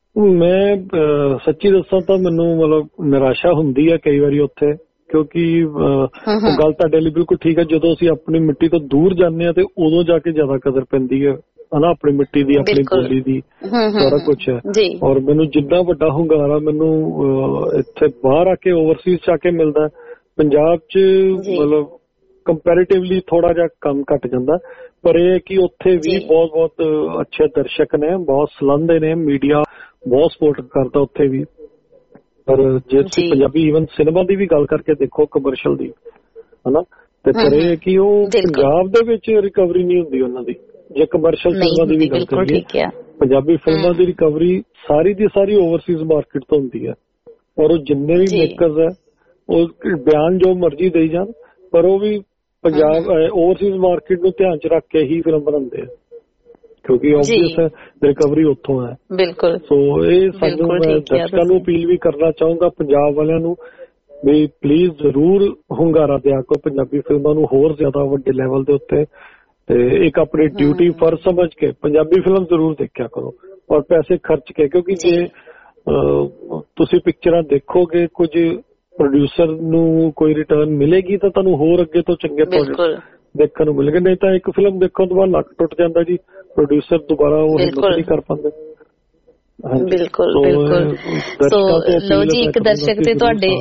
Speaker 6: ਮੈਂ ਸੱਚੀ ਦੱਸਾਂ ਤਾਂ ਮੈਨੂੰ ਮਤਲਬ ਨਿਰਾਸ਼ਾ ਹੁੰਦੀ ਹੈ ਕਈ ਵਾਰੀ ਉੱਥੇ, ਕਿਉਂਕਿ ਉਹ ਗੱਲ ਤੁਹਾਡੇ ਲਈ ਬਿਲਕੁਲ ਠੀਕ ਹੈ। ਜਦੋਂ ਅਸੀਂ ਆਪਣੀ ਮਿੱਟੀ ਤੋਂ ਦੂਰ ਜਾਂਦੇ ਹਾਂ ਤੇ ਉਦੋਂ ਜਾ ਕੇ ਜ਼ਿਆਦਾ ਕਦਰ ਪੈਂਦੀ ਹੈ ਹਨਾ, ਆਪਣੀ ਮਿੱਟੀ ਦੀ, ਆਪਣੀ ਬੋਲੀ ਦੀ, ਸਾਰਾ ਕੁਛ ਹੈ। ਔਰ ਮੈਨੂੰ ਜਿੱਦਾਂ ਵੱਡਾ ਹੁੰਗਾਰਾ ਮੈਨੂੰ ਇੱਥੇ ਬਾਹਰ ਆ ਕੇ ਓਵਰਸੀਜ਼ ਚ ਆ ਕੇ ਮਿਲਦਾ, ਪੰਜਾਬ ਚ ਮਤਲਬ ਕੰਪੈਰੀਟਿਵਲੀ ਥੋੜਾ ਜਿਹਾ ਕੰਮ ਘੱਟ ਜਾਂਦਾ, ਪਰ ਇਹ ਕਿ ਉੱਥੇ ਵੀ ਬਹੁਤ ਬਹੁਤ ਅੱਛੇ ਦਰਸ਼ਕ ਨੇ, ਬਹੁਤ ਸਲਾਹੁੰਦੇ ਨੇ, ਮੀਡੀਆ ਬਹੁਤ ਸਪੋਰਟ ਕਰਦਾ ਉੱਥੇ ਵੀ। ਪਰ ਜੇ ਤੁਸੀਂ ਪੰਜਾਬੀ ਈਵਨ ਸਿਨੇਮਾ ਦੀ ਵੀ ਗੱਲ ਕਰਕੇ ਦੇਖੋ, ਕਮਰਸ਼ੀਅਲ ਦੀ ਹਨਾ, ਤੇ ਪਰ ਇਹ ਕਿ ਉਹ ਪੰਜਾਬ ਦੇ ਵਿੱਚ ਰਿਕਵਰੀ ਨਹੀਂ ਹੁੰਦੀ ਉਹਨਾਂ ਦੀ। ਜੇ ਕਮਰਸ਼ੀਅਲ ਫਿਲਮਾਂ ਦੀ ਵੀ ਗੱਲ ਕਰੀਏ, ਪੰਜਾਬੀ ਫਿਲਮਾਂ ਦੀ ਰਿਕਵਰੀ ਸਾਰੀ ਦੀ ਸਾਰੀ ਓਵਰਸੀਜ਼ ਮਾਰਕੀਟ ਤੋਂ ਹੁੰਦੀ ਹੈ। ਔਰ ਉਹ ਜਿੰਨੇ ਵੀ ਮੇਕਰਸ ਹੈ ਉਹ ਬਿਆਨ ਜੋ ਮਰਜ਼ੀ ਦੇਈ ਜਾਣ, ਪਰ ਉਹ ਵੀ ਪੰਜਾਬ ਓਵਰਸੀਜ਼ ਮਾਰਕੀਟ ਨੂੰ ਧਿਆਨ ਚ ਰੱਖ ਕੇ ਹੀ ਫਿਲਮ ਬਣਾਉਂਦੇ ਆ, ਕਿਉਂਕਿ ਆਬਵੀਅਸ ਹੈ ਰਿਕਵਰੀ ਉੱਥੋਂ ਹੈ। ਬਿਲਕੁਲ। ਸੋ ਇਹ ਸਾਨੂੰ ਮੈਂ ਦਰਸ਼ਕਾਂ ਨੂੰ ਅਪੀਲ ਵੀ ਕਰਨਾ ਚਾਹੂੰਗਾ, ਪੰਜਾਬ ਵਾਲਿਆਂ ਨੂੰ, ਵੀ ਪਲੀਜ਼ ਜ਼ਰੂਰ ਹੁੰਗਾਰਾ ਦਿਆ ਕਰੋ ਪੰਜਾਬੀ ਫਿਲਮਾਂ ਨੂੰ ਹੋਰ ਜ਼ਿਆਦਾ ਵੱਡੇ ਲੈਵਲ ਦੇ ਉੱਤੇ, ਤੇ ਇੱਕ ਆਪਣੀ ਡਿਊਟੀ ਫਰਜ਼ ਸਮਝ ਕੇ ਪੰਜਾਬੀ ਫਿਲਮ ਜ਼ਰੂਰ ਦੇਖਿਆ ਕਰੋ, ਔਰ ਪੈਸੇ ਖਰਚ ਕੇ। ਕਿਉਂਕਿ ਜੇ ਤੁਸੀਂ ਪਿਕਚਰਾਂ ਦੇਖੋਗੇ, ਕੁਝ ਪ੍ਰੋਡਿਊਸਰ ਨੂੰ ਕੋਈ ਰਿਟਰਨ ਮਿਲੇਗੀ ਤਾਂ ਤੁਹਾਨੂੰ ਹੋਰ ਅੱਗੇ ਤੋਂ ਚੰਗੇ ਪ੍ਰੋਜੈਕਟ ਦੇਖਣ ਨੂੰ ਮਿਲਣਗੇ, ਨਹੀਂ ਤਾਂ ਇੱਕ ਫਿਲਮ ਦੇਖਣ ਤੋਂ ਬਾਅਦ ਲੱਕ ਟੁੱਟ ਜਾਂਦਾ ਜੀ, ਪ੍ਰੋਡਿਊਸਰ ਦੁਬਾਰਾ ਉਹ ਹਿੰਮਤ ਨਹੀਂ ਕਰ ਪਾਉਂਦੇ।
Speaker 5: ਬਿਲਕੁਲ ਬਿਲਕੁਲ। ਸੋ ਲੋ ਜੀ, ਇੱਕ ਦਰਸ਼ਕ ਤੇ ਤੁਹਾਡੇ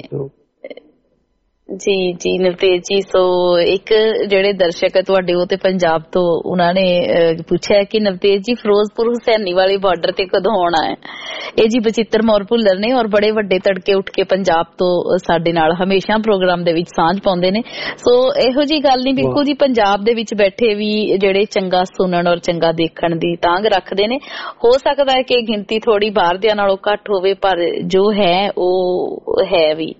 Speaker 5: ਜੀ ਜੀ ਨਵਤੇਜ ਜੀ, ਸੋ ਇੱਕ ਜਿਹੜੇ ਦਰਸ਼ਕ ਹੈ ਤੁਹਾਡੇ ਉਹ ਤੇ ਪੰਜਾਬ ਤੋਂ, ਉਹਨਾਂ ਨੇ ਪੁੱਛਿਆ ਕਿ ਨਵਤੇਜ ਜੀ ਫਿਰੋਜ਼ਪੁਰ ਹੁਸੈਨੀ ਵਾਲੇ ਬਾਰਡਰ ਤੇ ਕਦੋਂ ਆਉਣਾ ਹੈ? ਇਹ ਜੀ ਬਚਿੱਤਰ ਮੌਰ ਭੁੱਲਰ ਨੇ, ਔਰ ਬੜੇ ਵੱਡੇ ਤੜਕੇ ਉੱਠ ਕੇ ਪੰਜਾਬ ਤੋਂ ਸਾਡੇ ਨਾਲ ਹਮੇਸ਼ਾ ਪ੍ਰੋਗਰਾਮ ਦੇ ਵਿੱਚ ਸਾਂਝ ਪਾਉਂਦੇ ਨੇ। ਸੋ ਇਹੋ ਜੀ ਗੱਲ ਨਹੀਂ, ਬਿਲਕੁਲ ਜੀ ਪੰਜਾਬ ਦੇ ਵਿੱਚ ਬੈਠੇ ਵੀ ਜਿਹੜੇ ਚੰਗਾ ਸੁਣਨ ਔਰ ਚੰਗਾ ਦੇਖਣ ਦੀ ਤਾਂਘ ਰੱਖਦੇ ਨੇ। ਹੋ ਸਕਦਾ ਹੈ ਕਿ ਗਿਣਤੀ ਥੋੜੀ ਬਾਹਰ ਦਿਆਂ ਨਾਲੋਂ ਘੱਟ ਹੋਵੇ, ਪਰ ਜੋ ਹੈ ਉਹ ਹੈ ਵੀ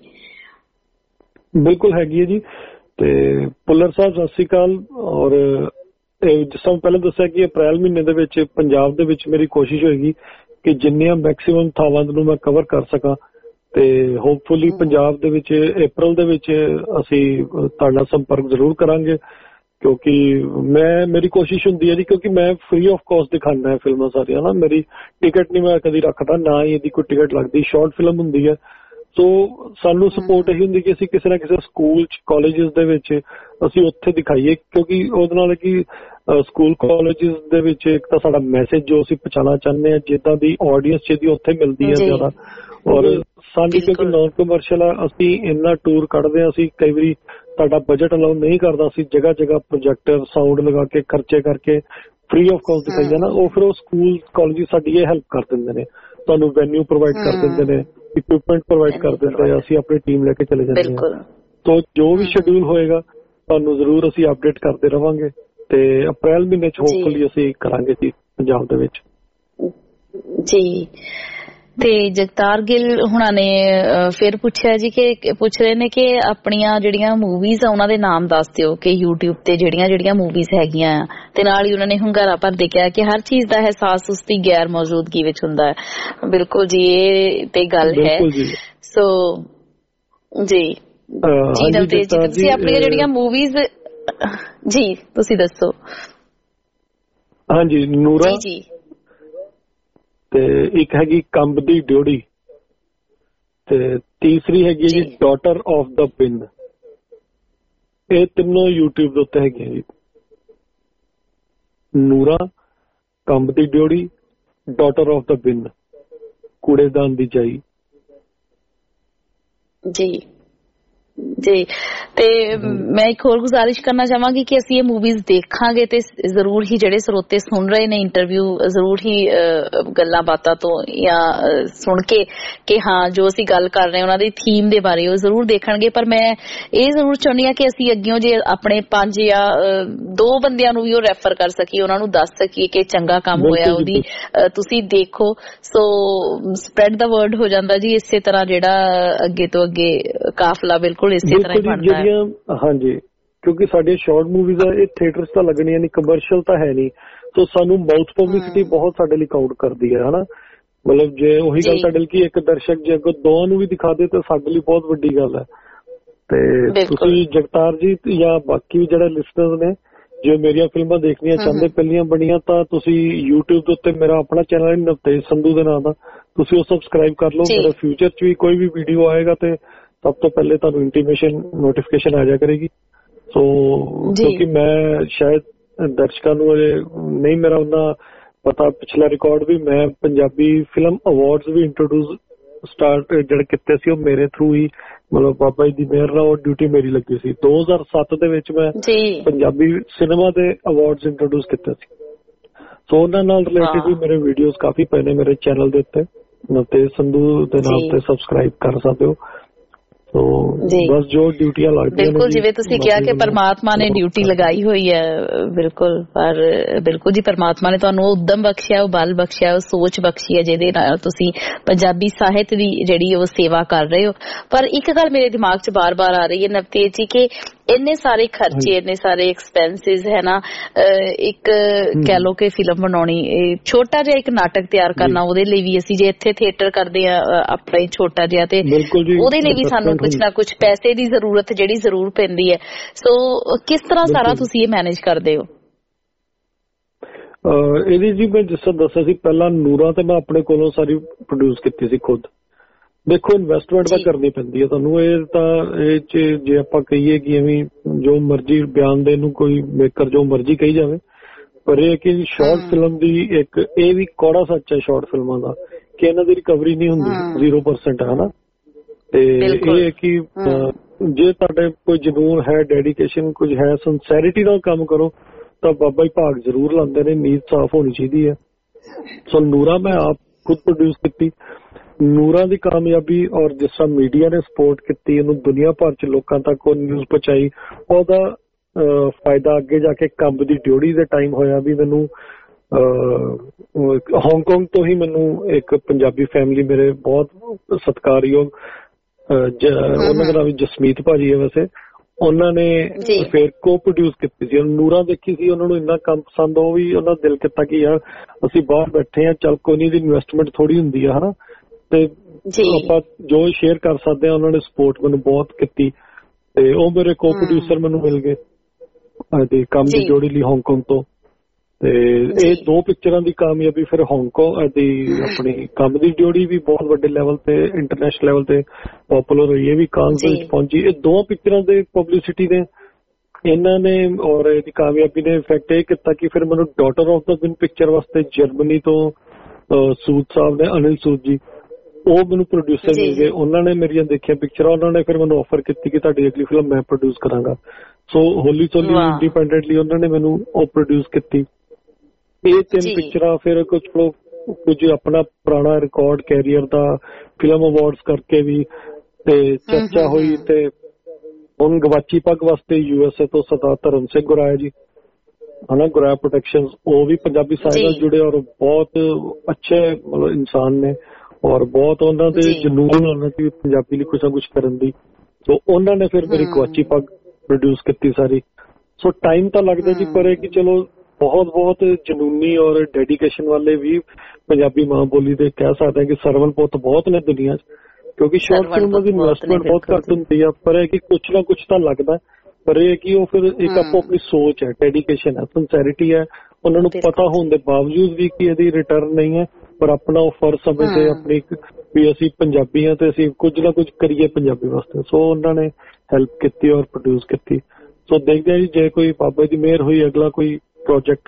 Speaker 6: ਬਿਲਕੁਲ ਹੈਗੀ ਹੈ ਜੀ। ਤੇ ਭੁੱਲਰ ਸਾਹਿਬ ਸਤਿ ਸ਼੍ਰੀ ਅਕਾਲ। ਔਰ ਜਿਸ ਤਰ੍ਹਾਂ ਪਹਿਲਾਂ ਦੱਸਿਆ ਕਿ ਅਪ੍ਰੈਲ ਮਹੀਨੇ ਦੇ ਵਿੱਚ ਪੰਜਾਬ ਦੇ ਵਿੱਚ ਮੇਰੀ ਕੋਸ਼ਿਸ਼ ਹੋਏਗੀ ਕਿ ਜਿੰਨੀਆਂ ਮੈਕਸੀਮਮ ਥਾਵਾਂ ਨੂੰ ਮੈਂ ਕਵਰ ਕਰ ਸਕਾਂ, ਤੇ ਹੋਪਫੁਲੀ ਪੰਜਾਬ ਦੇ ਵਿੱਚ ਅਪ੍ਰੈਲ ਦੇ ਵਿੱਚ ਅਸੀਂ ਤੁਹਾਡੇ ਨਾਲ ਸੰਪਰਕ ਜ਼ਰੂਰ ਕਰਾਂਗੇ, ਕਿਉਂਕਿ ਮੈਂ ਮੇਰੀ ਕੋਸ਼ਿਸ਼ ਹੁੰਦੀ ਹੈ ਜੀ, ਕਿਉਂਕਿ ਮੈਂ ਫ੍ਰੀ ਆਫ ਕਾਸਟ ਦਿਖਾਉਂਦਾ ਹੈ ਫਿਲਮਾਂ ਸਾਰੀਆਂ ਨਾ, ਮੇਰੀ ਟਿਕਟ ਨਹੀਂ ਮੈਂ ਕਦੀ ਰੱਖਦਾ, ਨਾ ਹੀ ਇਹਦੀ ਕੋਈ ਟਿਕਟ ਲੱਗਦੀ, ਸ਼ਾਰਟ ਫਿਲਮ ਹੁੰਦੀ ਹੈ। ਸੋ ਸਾਨੂੰ ਸਪੋਰਟ ਇਹੀ ਹੁੰਦੀ ਕਿ ਅਸੀਂ ਕਿਸੇ ਨਾ ਕਿਸੇ ਸਕੂਲ ਚ, ਕਾਲਜਿਸ ਦੇ ਵਿੱਚ ਅਸੀਂ ਉੱਥੇ ਦਿਖਾਈਏ, ਕਿਉਂਕਿ ਉਹਦੇ ਨਾਲ ਕਿ ਸਕੂਲ ਕਾਲਜਿਸ ਦੇ ਵਿੱਚ ਇੱਕ ਤਾਂ ਸਾਡਾ ਮੈਸੇਜ ਜੋ ਅਸੀਂ ਪਹੁੰਚਾਉਣਾ ਚਾਹੁੰਦੇ ਹਾਂ, ਜਿੱਦਾਂ ਦੀ ਆਡੀਅੰਸ ਜਿਹਦੀ ਉੱਥੇ ਮਿਲਦੀ ਹੈ ਜ਼ਿਆਦਾ। ਔਰ ਸਾਡੀ ਕਿਉਂਕਿ ਨਾਨ ਕਮਰਸ਼ੀਅਲ ਆ, ਅਸੀਂ ਇੰਨਾ ਟੂਰ ਕੱਢਦੇ ਹਾਂ, ਅਸੀਂ ਕਈ ਵਾਰੀ ਸਾਡਾ ਬਜਟ ਅਲਾਉ ਨਹੀਂ ਕਰਦਾ, ਅਸੀਂ ਜਗ੍ਹਾ ਜਗ੍ਹਾ ਪ੍ਰੋਜੈਕਟਰ ਸਾਊਂਡ ਲਗਾ ਕੇ ਖਰਚੇ ਕਰਕੇ ਫ੍ਰੀ ਆਫ ਕਾਸਟ ਦਿਖਾਈਦਾ ਨਾ, ਉਹ ਫਿਰ ਉਹ ਸਕੂਲ ਕਾਲਜ ਸਾਡੀ ਇਹ ਹੈਲਪ ਕਰ ਦਿੰਦੇ ਨੇ, ਤੁਹਾਨੂੰ ਵੈਨਿਊ ਪ੍ਰੋਵਾਈਡ ਕਰ ਦਿੰਦੇ ਨੇ, ਇਕਵਿਪਮੈਂਟ ਪ੍ਰੋਵਾਈਡ ਕਰ ਦਿੰਦੇ ਆ, ਅਸੀਂ ਆਪਣੀ ਟੀਮ ਲੈ ਕੇ ਚਲੇ ਜਾਂਦੇ ਹਾਂ। ਤੋਂ ਜੋ ਵੀ ਸ਼ਡਿਊਲ ਹੋਏਗਾ ਤੁਹਾਨੂੰ ਜ਼ਰੂਰ ਅਸੀਂ ਅਪਡੇਟ ਕਰਦੇ ਰਵਾਂਗੇ, ਤੇ ਅਪ੍ਰੈਲ ਮਹੀਨੇ ਚ ਹੋਪਫੁਲੀ ਅਸੀਂ ਕਰਾਂਗੇ ਜੀ ਪੰਜਾਬ ਦੇ ਵਿੱਚ
Speaker 5: ਜੀ। ਤੇ ਜਗਤਾਰ ਗਿੱਲ ਹੁਣਾਂ ਨੇ ਫਿਰ ਪੁੱਛਿਆ ਜੀ ਕਿ ਪੁੱਛ ਰਹੇ ਨੇ ਕਿ ਆਪਣੀਆਂ ਜਿਹੜੀਆਂ ਮੂਵੀਜ਼ ਆ ਉਹਨਾਂ ਦੇ ਨਾਮ ਦੱਸ ਦਿਓ ਕਿ YouTube ਤੇ ਜਿਹੜੀਆਂ ਜਿਹੜੀਆਂ ਮੂਵੀਜ਼ ਹੈਗੀਆਂ ਆ, ਤੇ ਨਾਲ ਹੀ ਉਹਨਾਂ ਨੇ ਹੁੰਗਾਰਾ ਭਰਦੇ ਕਿਹਾ ਕਿ ਹਰ ਚੀਜ਼ ਦਾ ਅਹਿਸਾਸ ਉਸਦੀ ਗੈਰ ਮੌਜੂਦਗੀ ਵਿੱਚ ਹੁੰਦਾ ਹੈ। ਬਿਲਕੁਲ ਜੀ, ਇਹ ਤੇ ਗੱਲ ਹੈ। ਸੋ ਜੀ ਜੀ ਨਵਤੇਜ ਜੀ, ਤੁਸੀਂ ਆਪਣੀਆਂ ਜਿਹੜੀਆਂ ਮੂਵੀਜ਼, ਜੀ ਤੁਸੀਂ ਦੱਸੋ।
Speaker 6: ਹਾਂਜੀ, ਨੂਰਾ
Speaker 5: ਜੀ,
Speaker 6: ਤੇ ਇੱਕ ਹੈਗੀ ਕੰਬ ਦੀ ਡਿਓੜੀ, ਤੇ ਤੀਸਰੀ ਹੈਗੀ ਜੀ ਡਾਟਰ ਆਫ ਦਾ ਪਿੰਡ। ਇਹ ਤਿੰਨੋਂ YouTube ਦੇ ਉੱਤੇ ਹੈਗੀਆਂ ਜੀ, ਨੂਰਾ, ਕੰਬ ਦੀ ਡਿਓੜੀ, ਡਾਟਰ ਆਫ ਦਾ ਪਿੰਡ, ਕੂੜੇਦਾਨ ਦੀ ਜਾਈ।
Speaker 5: ਜੀ ਜੀ। ਤੇ ਮੈਂ ਇੱਕ ਹੋਰ ਗੁਜ਼ਾਰਿਸ਼ ਕਰਨਾ ਚਾਹਾਂਗੀ ਕਿ ਅਸੀਂ ਇਹ ਮੂਵੀਜ਼ ਦੇਖਾਂਗੇ ਤੇ ਜ਼ਰੂਰ ਹੀ ਜਿਹੜੇ ਸਰੋਤੇ ਸੁਣ ਰਹੇ ਨੇ ਇੰਟਰਵਿਊ, ਜ਼ਰੂਰ ਹੀ ਗੱਲਾਂ ਬਾਤਾਂ ਤੋਂ ਜਾਂ ਸੁਣ ਕੇ ਕਿ ਹਾਂ ਜੋ ਅਸੀਂ ਗੱਲ ਕਰ ਰਹੇ ਹਾਂ ਉਹਨਾਂ ਦੀ ਥੀਮ ਦੇ ਬਾਰੇ ਉਹ ਜ਼ਰੂਰ ਦੇਖਣਗੇ। ਪਰ ਮੈਂ ਇਹ ਜ਼ਰੂਰ ਚਾਹੁੰਦੀ ਹਾਂ ਕਿ ਅਸੀਂ ਅੱਗਿਓਂ ਜੇ ਆਪਣੇ ਪੰਜ ਜਾਂ ਦੋ ਬੰਦਿਆਂ ਨੂੰ ਵੀ ਉਹ ਰੈਫਰ ਕਰ ਸਕੀਏ, ਉਹਨਾਂ ਨੂੰ ਦੱਸ ਸਕੀਏ ਕਿ ਚੰਗਾ ਕੰਮ ਹੋਇਆ, ਉਹਦੀ ਤੁਸੀਂ ਦੇਖੋ। ਸੋ ਸਪਰੈਡ ਦਾ ਵਰਡ ਹੋ ਜਾਂਦਾ ਜੀ ਇਸੇ ਤਰ੍ਹਾਂ, ਜਿਹੜਾ ਅੱਗੇ ਤੋਂ ਅੱਗੇ ਕਾਫਲਾ ਬਿਲਕੁਲ ਇਸੇ ਤਰ੍ਹਾਂ ਹੀ ਬਣਦਾ ਹੈ।
Speaker 6: ਹਾਂਜੀ, ਕਿਉਂਕਿ ਸਾਡੀਆਂ ਸ਼ਾਰਟ ਮੂਵੀਜ਼ ਆ, ਇਹ ਥੀਏਟਰਸ ਤਾਂ ਲੱਗਣੀਆਂ ਨਹੀਂ, ਕਮਰਸ਼ੀਅਲ ਤਾਂ ਹੈ ਨਹੀਂ, ਸੋ ਸਾਨੂੰ ਮਾਊਥ ਪਬਲਿਸਿਟੀ ਬਹੁਤ ਸਾਡੇ ਲਈ ਕਾਊਂਟ ਕਰਦੀ ਹੈ ਹਨਾ। ਮਤਲਬ ਜੇ ਉਹੀ ਗੱਲ ਤੁਹਾਡੇ ਲਈ ਕਿ ਇੱਕ ਦਰਸ਼ਕ ਜੇ ਅੱਗੋਂ ਦੋ ਨੂੰ ਵੀ ਦਿਖਾ ਦੇ ਤਾਂ ਸਾਡੇ ਲਈ ਬਹੁਤ ਵੱਡੀ ਗੱਲ ਹੈ। ਤੇ ਤੁਸੀਂ ਜਗਤਾਰ ਜੀ ਜਾਂ ਬਾਕੀ ਵੀ ਜਿਹੜੇ ਲਿਸਨਰਸ ਨੇ, ਜੇ ਮੇਰੀਆਂ ਫਿਲਮਾਂ ਦੇਖਣੀਆਂ ਚਾਹੁੰਦੇ ਪਹਿਲੀਆਂ ਬਣੀਆਂ ਤਾਂ ਤੁਸੀਂ YouTube ਦੇ ਉੱਤੇ ਮੇਰਾ ਆਪਣਾ ਚੈਨਲ ਹੈ ਨਵਤੇਜ ਸੰਧੂ ਦੇ ਨਾਮ ਦਾ, ਤੁਸੀਂ ਉਹ ਸਬਸਕ੍ਰਾਈਬ ਕਰ ਲਓ। ਮੇਰੇ ਫਿਊਚਰ 'ਚ ਵੀ ਕੋਈ ਵੀ ਵੀਡੀਓ ਆਏਗਾ ਤੇ ਸਭ ਤੋਂ ਪਹਿਲੇ ਤੁਹਾਨੂੰ ਇੰਟੀਮੇਸ਼ਨ ਨੋਟੀਫਿਕੇਸ਼ਨ ਆ ਜਾ ਕਰੇਗੀ। ਸੋ ਕਿਉਂਕਿ ਮੈਂ ਸ਼ਾਇਦ ਦਰਸ਼ਕਾਂ ਨੂੰ ਅਜੇ ਨਹੀਂ ਮੇਰਾ ਉਹਨਾਂ ਪਤਾ, ਪਿਛਲਾ ਰਿਕਾਰਡ ਵੀ ਮੈਂ ਪੰਜਾਬੀ ਫਿਲਮ ਅਵਾਰਡਸ ਵੀ ਇੰਟਰੋਡਿਊਸ ਸਟਾਰਟ ਜਿਹੜੇ ਕੀਤੇ ਸੀ ਉਹ ਮੇਰੇ ਥਰੂ ਹੀ, ਮਤਲਬ ਬਾਬਾ ਜੀ ਦੀ ਮਿਹਰ ਨਾਲ ਉਹ ਡਿਊਟੀ ਮੇਰੀ ਲੱਗੀ ਸੀ। ਦੋ ਹਜ਼ਾਰ ਸੱਤ ਦੇ ਵਿੱਚ ਮੈਂ ਪੰਜਾਬੀ ਸਿਨੇਮਾ ਦੇ ਅਵਾਰਡਸ ਇੰਟਰੋਡਿਊਸ ਕੀਤੇ ਸੀ। ਸੋ ਉਹਨਾਂ ਨਾਲ ਰਿਲੇਟਿਡ ਵੀ ਮੇਰੇ ਵੀਡੀਓਜ਼ ਕਾਫੀ ਪਏ ਨੇ ਮੇਰੇ ਚੈਨਲ ਦੇ ਉੱਤੇ, ਨਵਤੇਜ ਸੰਧੂ ਦੇ ਨਾਮ ਤੇ ਸਬਸਕ੍ਰਾਈਬ ਕਰ ਸਕਦੇ ਹੋ। ਸੋ ਬਸ ਜੋ ਡਿਊਟੀਆਂ ਲੱਗਦੀਆਂ
Speaker 5: ਬਿਲਕੁਲ ਜਿਵੇਂ ਤੁਸੀਂ ਕਿਹਾ ਕਿ ਪਰਮਾਤਮਾ ਨੇ ਡਿਊਟੀ ਲਗਾਈ ਹੋਈ ਹੈ, ਬਿਲਕੁਲ। ਪਰ ਬਿਲਕੁਲ ਜੀ ਪਰਮਾਤਮਾ ਨੇ ਤੁਹਾਨੂੰ ਉਹ ਉਦਮ ਬਖਸ਼ਿਆ, ਉਹ ਬਲ ਬਖਸ਼ਿਆ, ਉਹ ਸੋਚ ਬਖਸ਼ੀ ਹੈ ਜਿਹਦੇ ਨਾਲ ਤੁਸੀਂ ਪੰਜਾਬੀ ਸਾਹਿਤ ਦੀ ਜਿਹੜੀ ਉਹ ਸੇਵਾ ਕਰ ਰਹੇ ਹੋ। ਪਰ ਇੱਕ ਗੱਲ ਮੇਰੇ ਦਿਮਾਗ 'ਚ ਬਾਰ-ਬਾਰ ਆ ਰਹੀ ਹੈ ਨਵਤੇਜ ਜੀ ਕਿ ਇੰਨੇ ਸਾਰੇ ਖਰਚੇ, ਇੰਨੇ ਸਾਰੇ ਐਕਸਪੈਂਸਿਸ ਹੈ ਨਾ, ਇੱਕ ਕਹਿ ਲਓ ਕਿ ਫਿਲਮ ਬਣਾਉਣੀ, ਛੋਟਾ ਜਿਹਾ ਇੱਕ ਨਾਟਕ ਤਿਆਰ ਕਰਨਾ, ਉਹਦੇ ਲਈ ਵੀ ਅਸੀਂ ਜੇ ਇੱਥੇ ਥੀਏਟਰ ਕਰਦੇ ਆ ਆਪਣਾ ਹੀ ਛੋਟਾ ਜਿਹਾ ਤੇ ਉਹਦੇ ਲਈ ਵੀ ਸਾਨੂੰ ਕੁਛ ਨਾ ਕੁਛ ਪੈਸੇ ਦੀ ਜ਼ਰੂਰਤ ਜਿਹੜੀ ਜ਼ਰੂਰ ਪੈਂਦੀ ਹੈ। ਸੋ ਕਿਸ ਤਰ੍ਹਾਂ ਸਾਰਾ ਤੁਸੀਂ ਇਹ ਮੈਨੇਜ ਕਰਦੇ ਹੋ?
Speaker 6: ਇਹਦੀ ਜੀ ਮੈਂ ਜਿਸ ਤਰ੍ਹਾਂ ਦੱਸਿਆ ਸੀ ਪਹਿਲਾਂ, ਨੂਰਾਂ ਤੇ ਮੈਂ ਆਪਣੇ ਕੋਲੋਂ ਸਾਰੀ ਪ੍ਰੋਡਿਊਸ ਕੀਤੀ ਸੀ ਖੁਦ। ਦੇਖੋ ਇਨਵੈਸਟਮੈਂਟ ਤਾਂ ਕਰਨੀ ਪੈਂਦੀ ਹੈ ਤੁਹਾਨੂੰ, ਇਹ ਤਾਂ ਇਹ 'ਚ ਜੇ ਆਪਾਂ ਕਹੀਏ ਕਿ ਐਵੇਂ ਜੋ ਮਰਜ਼ੀ ਬਿਆਨ ਦੇਣ ਨੂੰ ਕੋਈ ਮੇਕਰ ਜੋ ਮਰਜ਼ੀ ਕਹੀ ਜਾਵੇ, ਪਰ ਇਹ ਕਿ ਸ਼ਾਰਟ ਫਿਲਮ ਦੀ ਇੱਕ ਇਹ ਵੀ ਕੌੜਾ ਸੱਚ ਹੈ ਸ਼ਾਰਟ ਫਿਲਮਾਂ ਦਾ ਕਿ ਇਹਨਾਂ ਦੀ ਰਿਕਵਰੀ ਨਹੀਂ ਹੁੰਦੀ, ਜ਼ੀਰੋ ਪਰਸੈਂਟ ਹੈ ਨਾ। ਤੇ ਇਹ ਕਿ ਜੇ ਤੁਹਾਡੇ ਕੋਈ ਜਨੂਨ ਹੈ, ਡੈਡੀਕੇਸ਼ਨ ਕੁਝ ਹੈ, ਸਿੰਸੈਰਿਟੀ ਨਾਲ ਕੰਮ ਕਰੋ ਤਾਂ ਬਾਬਾ ਜੀ ਭਾਗ ਜ਼ਰੂਰ ਲਾਉਂਦੇ ਨੇ, ਨੀਤ ਸਾਫ਼ ਹੋਣੀ ਚਾਹੀਦੀ ਹੈ। ਸੋ ਨੂਰਾ ਮੈਂ ਆਪ ਖੁਦ ਪ੍ਰੋਡਿਊਸ ਕੀਤੀ। ਨੂਰਾਂ ਦੀ ਕਾਮਯਾਬੀ ਔਰ ਜਿਸ ਤਰ੍ਹਾਂ ਮੀਡੀਆ ਨੇ ਸਪੋਰਟ ਕੀਤੀ, ਇਹਨੂੰ ਦੁਨੀਆ ਭਰ 'ਚ ਲੋਕਾਂ ਤੱਕ ਉਹ ਨਿਊਜ਼ ਪਹੁੰਚਾਈ, ਉਹਦਾ ਫਾਇਦਾ ਅੱਗੇ ਜਾ ਕੇ ਕੰਬ ਦੀ ਡਿਊਟੀ ਦੇ ਟਾਈਮ ਹੋਇਆ ਵੀ ਮੈਨੂੰ ਹਾਂਗਕਾਂਗ ਤੋਂ ਹੀ ਮੈਨੂੰ ਇੱਕ ਪੰਜਾਬੀ ਫੈਮਿਲੀ ਮੇਰੇ ਬਹੁਤ ਸਤਿਕਾਰਯੋਗ, ਉਹਨਾਂ ਦਾ ਨਾਮ ਵੀ ਜਸਮੀਤ ਭਾਜੀ ਹੈ ਵੈਸੇ, ਉਹਨਾਂ ਨੇ ਫਿਰ ਕੋ ਪ੍ਰੋਡਿਊਸ ਕੀਤੀ ਸੀ। ਨੂਰਾਂ ਦੇਖੀ ਸੀ, ਉਹਨਾਂ ਨੂੰ ਇੰਨਾ ਕੰਮ ਪਸੰਦ, ਉਹ ਵੀ ਉਹਨਾਂ ਦਾ ਦਿਲ ਕੀਤਾ ਕਿ ਯਾਰ ਅਸੀਂ ਬਾਹਰ ਬੈਠੇ ਹਾਂ, ਚੱਲ ਕੋਈ ਨਹੀਂ, ਦੀ ਇਨਵੈਸਟਮੈਂਟ ਥੋੜੀ ਹੁੰਦੀ ਆ ਹਨਾ, ਤੇ ਆਪਾਂ ਜੋ ਸ਼ੇਅਰ ਕਰ ਸਕਦੇ ਹਾਂ। ਉਹਨਾਂ ਨੇ ਸਪੋਰਟ ਮੈਨੂੰ ਬਹੁਤ ਕੀਤੀ ਤੇ ਉਹ ਮੇਰੇ ਕੋ ਪ੍ਰੋਡਿਊਸਰ ਮੈਨੂੰ ਮਿਲ ਗਏ ਤੇ ਕੰਮ ਦੀ ਜੋੜੀ ਲਈ ਹਾਂਗਕਾਂਗ ਤੋਂ। ਤੇ ਇਹ ਦੋ ਪਿਕਚਰਾਂ ਦੀ ਕਾਮਯਾਬੀ ਫਿਰ ਹਾਂਗਕਾਂਗ ਦੀ ਆਪਣੀ ਕੰਮ ਦੀ ਜੋੜੀ ਵੀ ਬਹੁਤ ਵੱਡੇ ਲੈਵਲ ਤੇ ਇੰਟਰਨੈਸ਼ਨਲ ਲੈਵਲ ਤੇ ਪਪੂਲਰ ਹੋਈ, ਇਹ ਵੀ ਕਾਨਸ ਵਿੱਚ ਪਹੁੰਚੀ। ਇਹ ਦੋ ਪਿਕਚਰਾਂ ਦੇ ਪਬਲਿਸਿਟੀ ਨੇ ਇਹਨਾਂ ਨੇ ਔਰ ਇਹਦੀ ਕਾਮਯਾਬੀ ਨੇ ਇਫੈਕਟ ਇਹ ਕੀਤਾ ਕਿ ਫਿਰ ਮੈਨੂੰ ਡਾਟਰ ਆਫ ਦਾ ਦਿਨ ਪਿਕਚਰ ਵਾਸਤੇ ਜਰਮਨੀ ਤੋਂ ਸੂਦ ਸਾਹਿਬ ਨੇ, ਅਨਿਲ ਸੂਦ ਜੀ, ਉਹ ਮੈਨੂੰ ਪ੍ਰੋਡਿਊਸਰ ਮਿਲ ਗਏ। ਉਹਨਾਂ ਨੇ ਮੇਰੀਆਂ ਦੇਖੀਆਂ ਪਿਕਚਰਾਂ, ਉਹਨਾਂ ਨੇ ਫਿਰ ਮੈਨੂੰ ਆਫਰ ਕੀਤੀ ਕਿ ਤੁਹਾਡੀ ਅਗਲੀ ਫਿਲਮ ਮੈਂ ਪ੍ਰੋਡਿਊਸ ਕਰਾਂਗਾ। ਸੋ ਹੌਲੀ ਹੌਲੀ ਇੰਡੀਪੈਂਡੈਂਟਲੀ ਉਹਨਾਂ ਨੇ ਮੈਨੂੰ ਉਹ ਪ੍ਰੋਡਿਊਸ ਕੀਤੀ। ਇਹ ਤਿੰਨ ਪਿਕਚਰਾਂ ਫਿਰ ਕੁਝ ਕੁਝ ਆਪਣਾ ਪੁਰਾਣਾ ਰਿਕਾਰਡ ਕੈਰੀਅਰ ਦਾ ਫਿਲਮ ਅਵਾਰਡਸ ਕਰਕੇ ਵੀ ਤੇ ਚਰਚਾ ਹੋਈ। ਤੇ ਹੁਣ ਗਵਾਚੀ ਪੱਗ ਵਾਸਤੇ ਯੂ ਐਸ ਏ ਤੋਂ ਸਰਦਾਰ ਧਰਮ ਸਿੰਘ ਗੁਰਾਇਆ ਜੀ ਹਨਾ, ਗੁਰਾਇਆ ਪ੍ਰੋਟੈਕਸ਼ਨ, ਉਹ ਵੀ ਪੰਜਾਬੀ ਸਾਹਿਤ ਨਾਲ ਜੁੜੇ ਔਰ ਬਹੁਤ ਅੱਛੇ ਮਤਲਬ ਇਨਸਾਨ ਨੇ ਔਰ ਬਹੁਤ ਉਹਨਾਂ ਦੇ ਜਨੂਨ ਉਹਨਾਂ ਦੀ ਪੰਜਾਬੀ ਲਈ ਕੁਛ ਨਾ ਕੁਛ ਕਰਨ ਦੀ। ਸੋ ਉਹਨਾਂ ਨੇ ਫਿਰ ਮੇਰੀ ਗਵਾਚੀ ਪੱਗ ਪ੍ਰੋਡਿਊਸ ਕੀਤੀ ਸਾਰੀ। ਸੋ ਟਾਈਮ ਤਾਂ ਲੱਗਦਾ ਜੀ, ਪਰ ਇਹ ਕਿ ਚਲੋ ਬਹੁਤ ਬਹੁਤ ਜਨੂਨੀ ਔਰ ਡੈਡੀਕੇਸ਼ਨ ਵਾਲੇ ਵੀ ਪੰਜਾਬੀ ਮਾਂ ਬੋਲੀ ਦੇ ਕਹਿ ਸਕਦੇ ਕਿ ਸਰਵਨ ਪੁੱਤ ਬਹੁਤ ਨੇ ਦੁਨੀਆ 'ਚ, ਕਿਉਂਕਿ ਸ਼ਾਰਟ ਫਿਲਮਾਂ ਦੀ ਇਨਵੈਸਟਮੈਂਟ ਬਹੁਤ ਘੱਟ ਹੁੰਦੀ ਆ। ਪਰ ਇਹ ਕਿ ਕੁਛ ਨਾ ਕੁਛ ਤਾਂ ਲੱਗਦਾ, ਪਰ ਇਹ ਕਿ ਉਹ ਫਿਰ ਇੱਕ ਆਪੋ ਆਪਣੀ ਸੋਚ ਹੈ, ਡੈਡੀਕੇਸ਼ਨ ਹੈ, ਸਿੰਸੈਰਿਟੀ ਹੈ। ਉਹਨਾਂ ਨੂੰ ਪਤਾ ਹੋਣ ਦੇ ਬਾਵਜੂਦ ਵੀ ਕਿ ਇਹਦੀ ਰਿਟਰਨ ਨਹੀਂ ਹੈ, ਪਰ ਆਪਣਾ ਉਹ ਫਰਜ਼ ਸਮਝਦੇ ਆਪਣੀ ਵੀ ਅਸੀਂ ਪੰਜਾਬੀ ਹਾਂ ਤੇ ਅਸੀਂ ਕੁਝ ਨਾ ਕੁਝ ਕਰੀਏ ਪੰਜਾਬੀ ਵਾਸਤੇ। ਸੋ ਉਹਨਾਂ ਨੇ ਹੈਲਪ ਕੀਤੀ ਔਰ ਪ੍ਰੋਡਿਊਸ ਕੀਤੀ। ਸੋ ਦੇਖਦੇ ਹਾਂ ਜੀ, ਜੇ ਕੋਈ ਬਾਬਾ ਦੀ ਮਿਹਰ ਹੋਈ ਅਗਲਾ ਕੋਈ ਪ੍ਰੋਜੈਕਟ,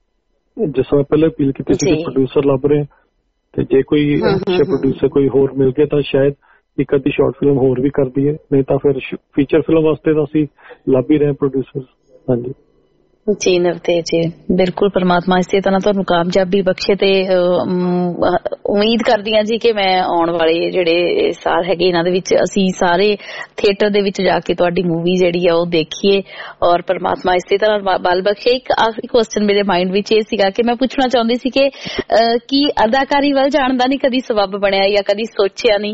Speaker 6: ਜਿਸ ਤਰ੍ਹਾਂ ਪਹਿਲੇ ਅਪੀਲ ਕੀਤੀ ਸੀ ਕਿ ਪ੍ਰੋਡਿਊਸਰ ਲੱਭ ਰਹੇ, ਤੇ ਜੇ ਕੋਈ ਅੱਛੇ ਪ੍ਰੋਡਿਊਸਰ ਕੋਈ ਹੋਰ ਮਿਲ ਗਿਆ ਤਾਂ ਸ਼ਾਇਦ ਇੱਕ ਅੱਧੀ ਸ਼ਾਰਟ ਫਿਲਮ ਹੋਰ ਵੀ ਕਰਦੀ ਹੈ, ਨਹੀਂ ਤਾਂ ਫਿਰ ਫੀਚਰ ਫਿਲਮ ਵਾਸਤੇ ਤਾਂ ਅਸੀਂ ਲੱਭ ਹੀ ਰਹੇ ਪ੍ਰੋਡਿਊਸਰ। ਹਾਂਜੀ
Speaker 5: ਜੀ ਨਵਤੇਜ ਜੀ, ਬਿਲਕੁਲ ਪਰਮਾਤਮਾ ਇਸੇ ਤਰ੍ਹਾਂ ਤੁਹਾਨੂੰ ਕਾਮਯਾਬੀ ਬਖਸ਼ੇ ਤੇ ਉਮੀਦ ਕਰਦੀ ਹਾਂ ਜੀ ਕਿ ਮੈਂ ਆਉਣ ਵਾਲੇ ਜਿਹੜੇ ਸਾਲ ਹੈਗੇ ਇਹਨਾਂ ਦੇ ਵਿੱਚ ਅਸੀਂ ਸਾਰੇ ਥੀਏਟਰ ਦੇ ਵਿੱਚ ਜਾ ਕੇ ਤੁਹਾਡੀ ਮੂਵੀ ਜਿਹੜੀ ਆ ਉਹ ਦੇਖੀਏ ਔਰ ਪਰਮਾਤਮਾ ਇਸੇ ਤਰ੍ਹਾਂ ਬਲ ਬਖਸ਼ੇ। ਇੱਕ ਆਖਰੀ ਕੁਐਸਚਨ ਮੇਰੇ ਮਾਈਂਡ ਵਿੱਚ ਇਹ ਸੀਗਾ ਕਿ ਮੈਂ ਪੁੱਛਣਾ ਚਾਹੁੰਦੀ ਸੀ ਕਿ ਕੀ ਅਦਾਕਾਰੀ ਵੱਲ ਜਾਣ ਦਾ ਨਹੀਂ ਕਦੀ ਸਬੱਬ ਬਣਿਆ ਜਾਂ ਕਦੀ ਸੋਚਿਆ ਨਹੀਂ?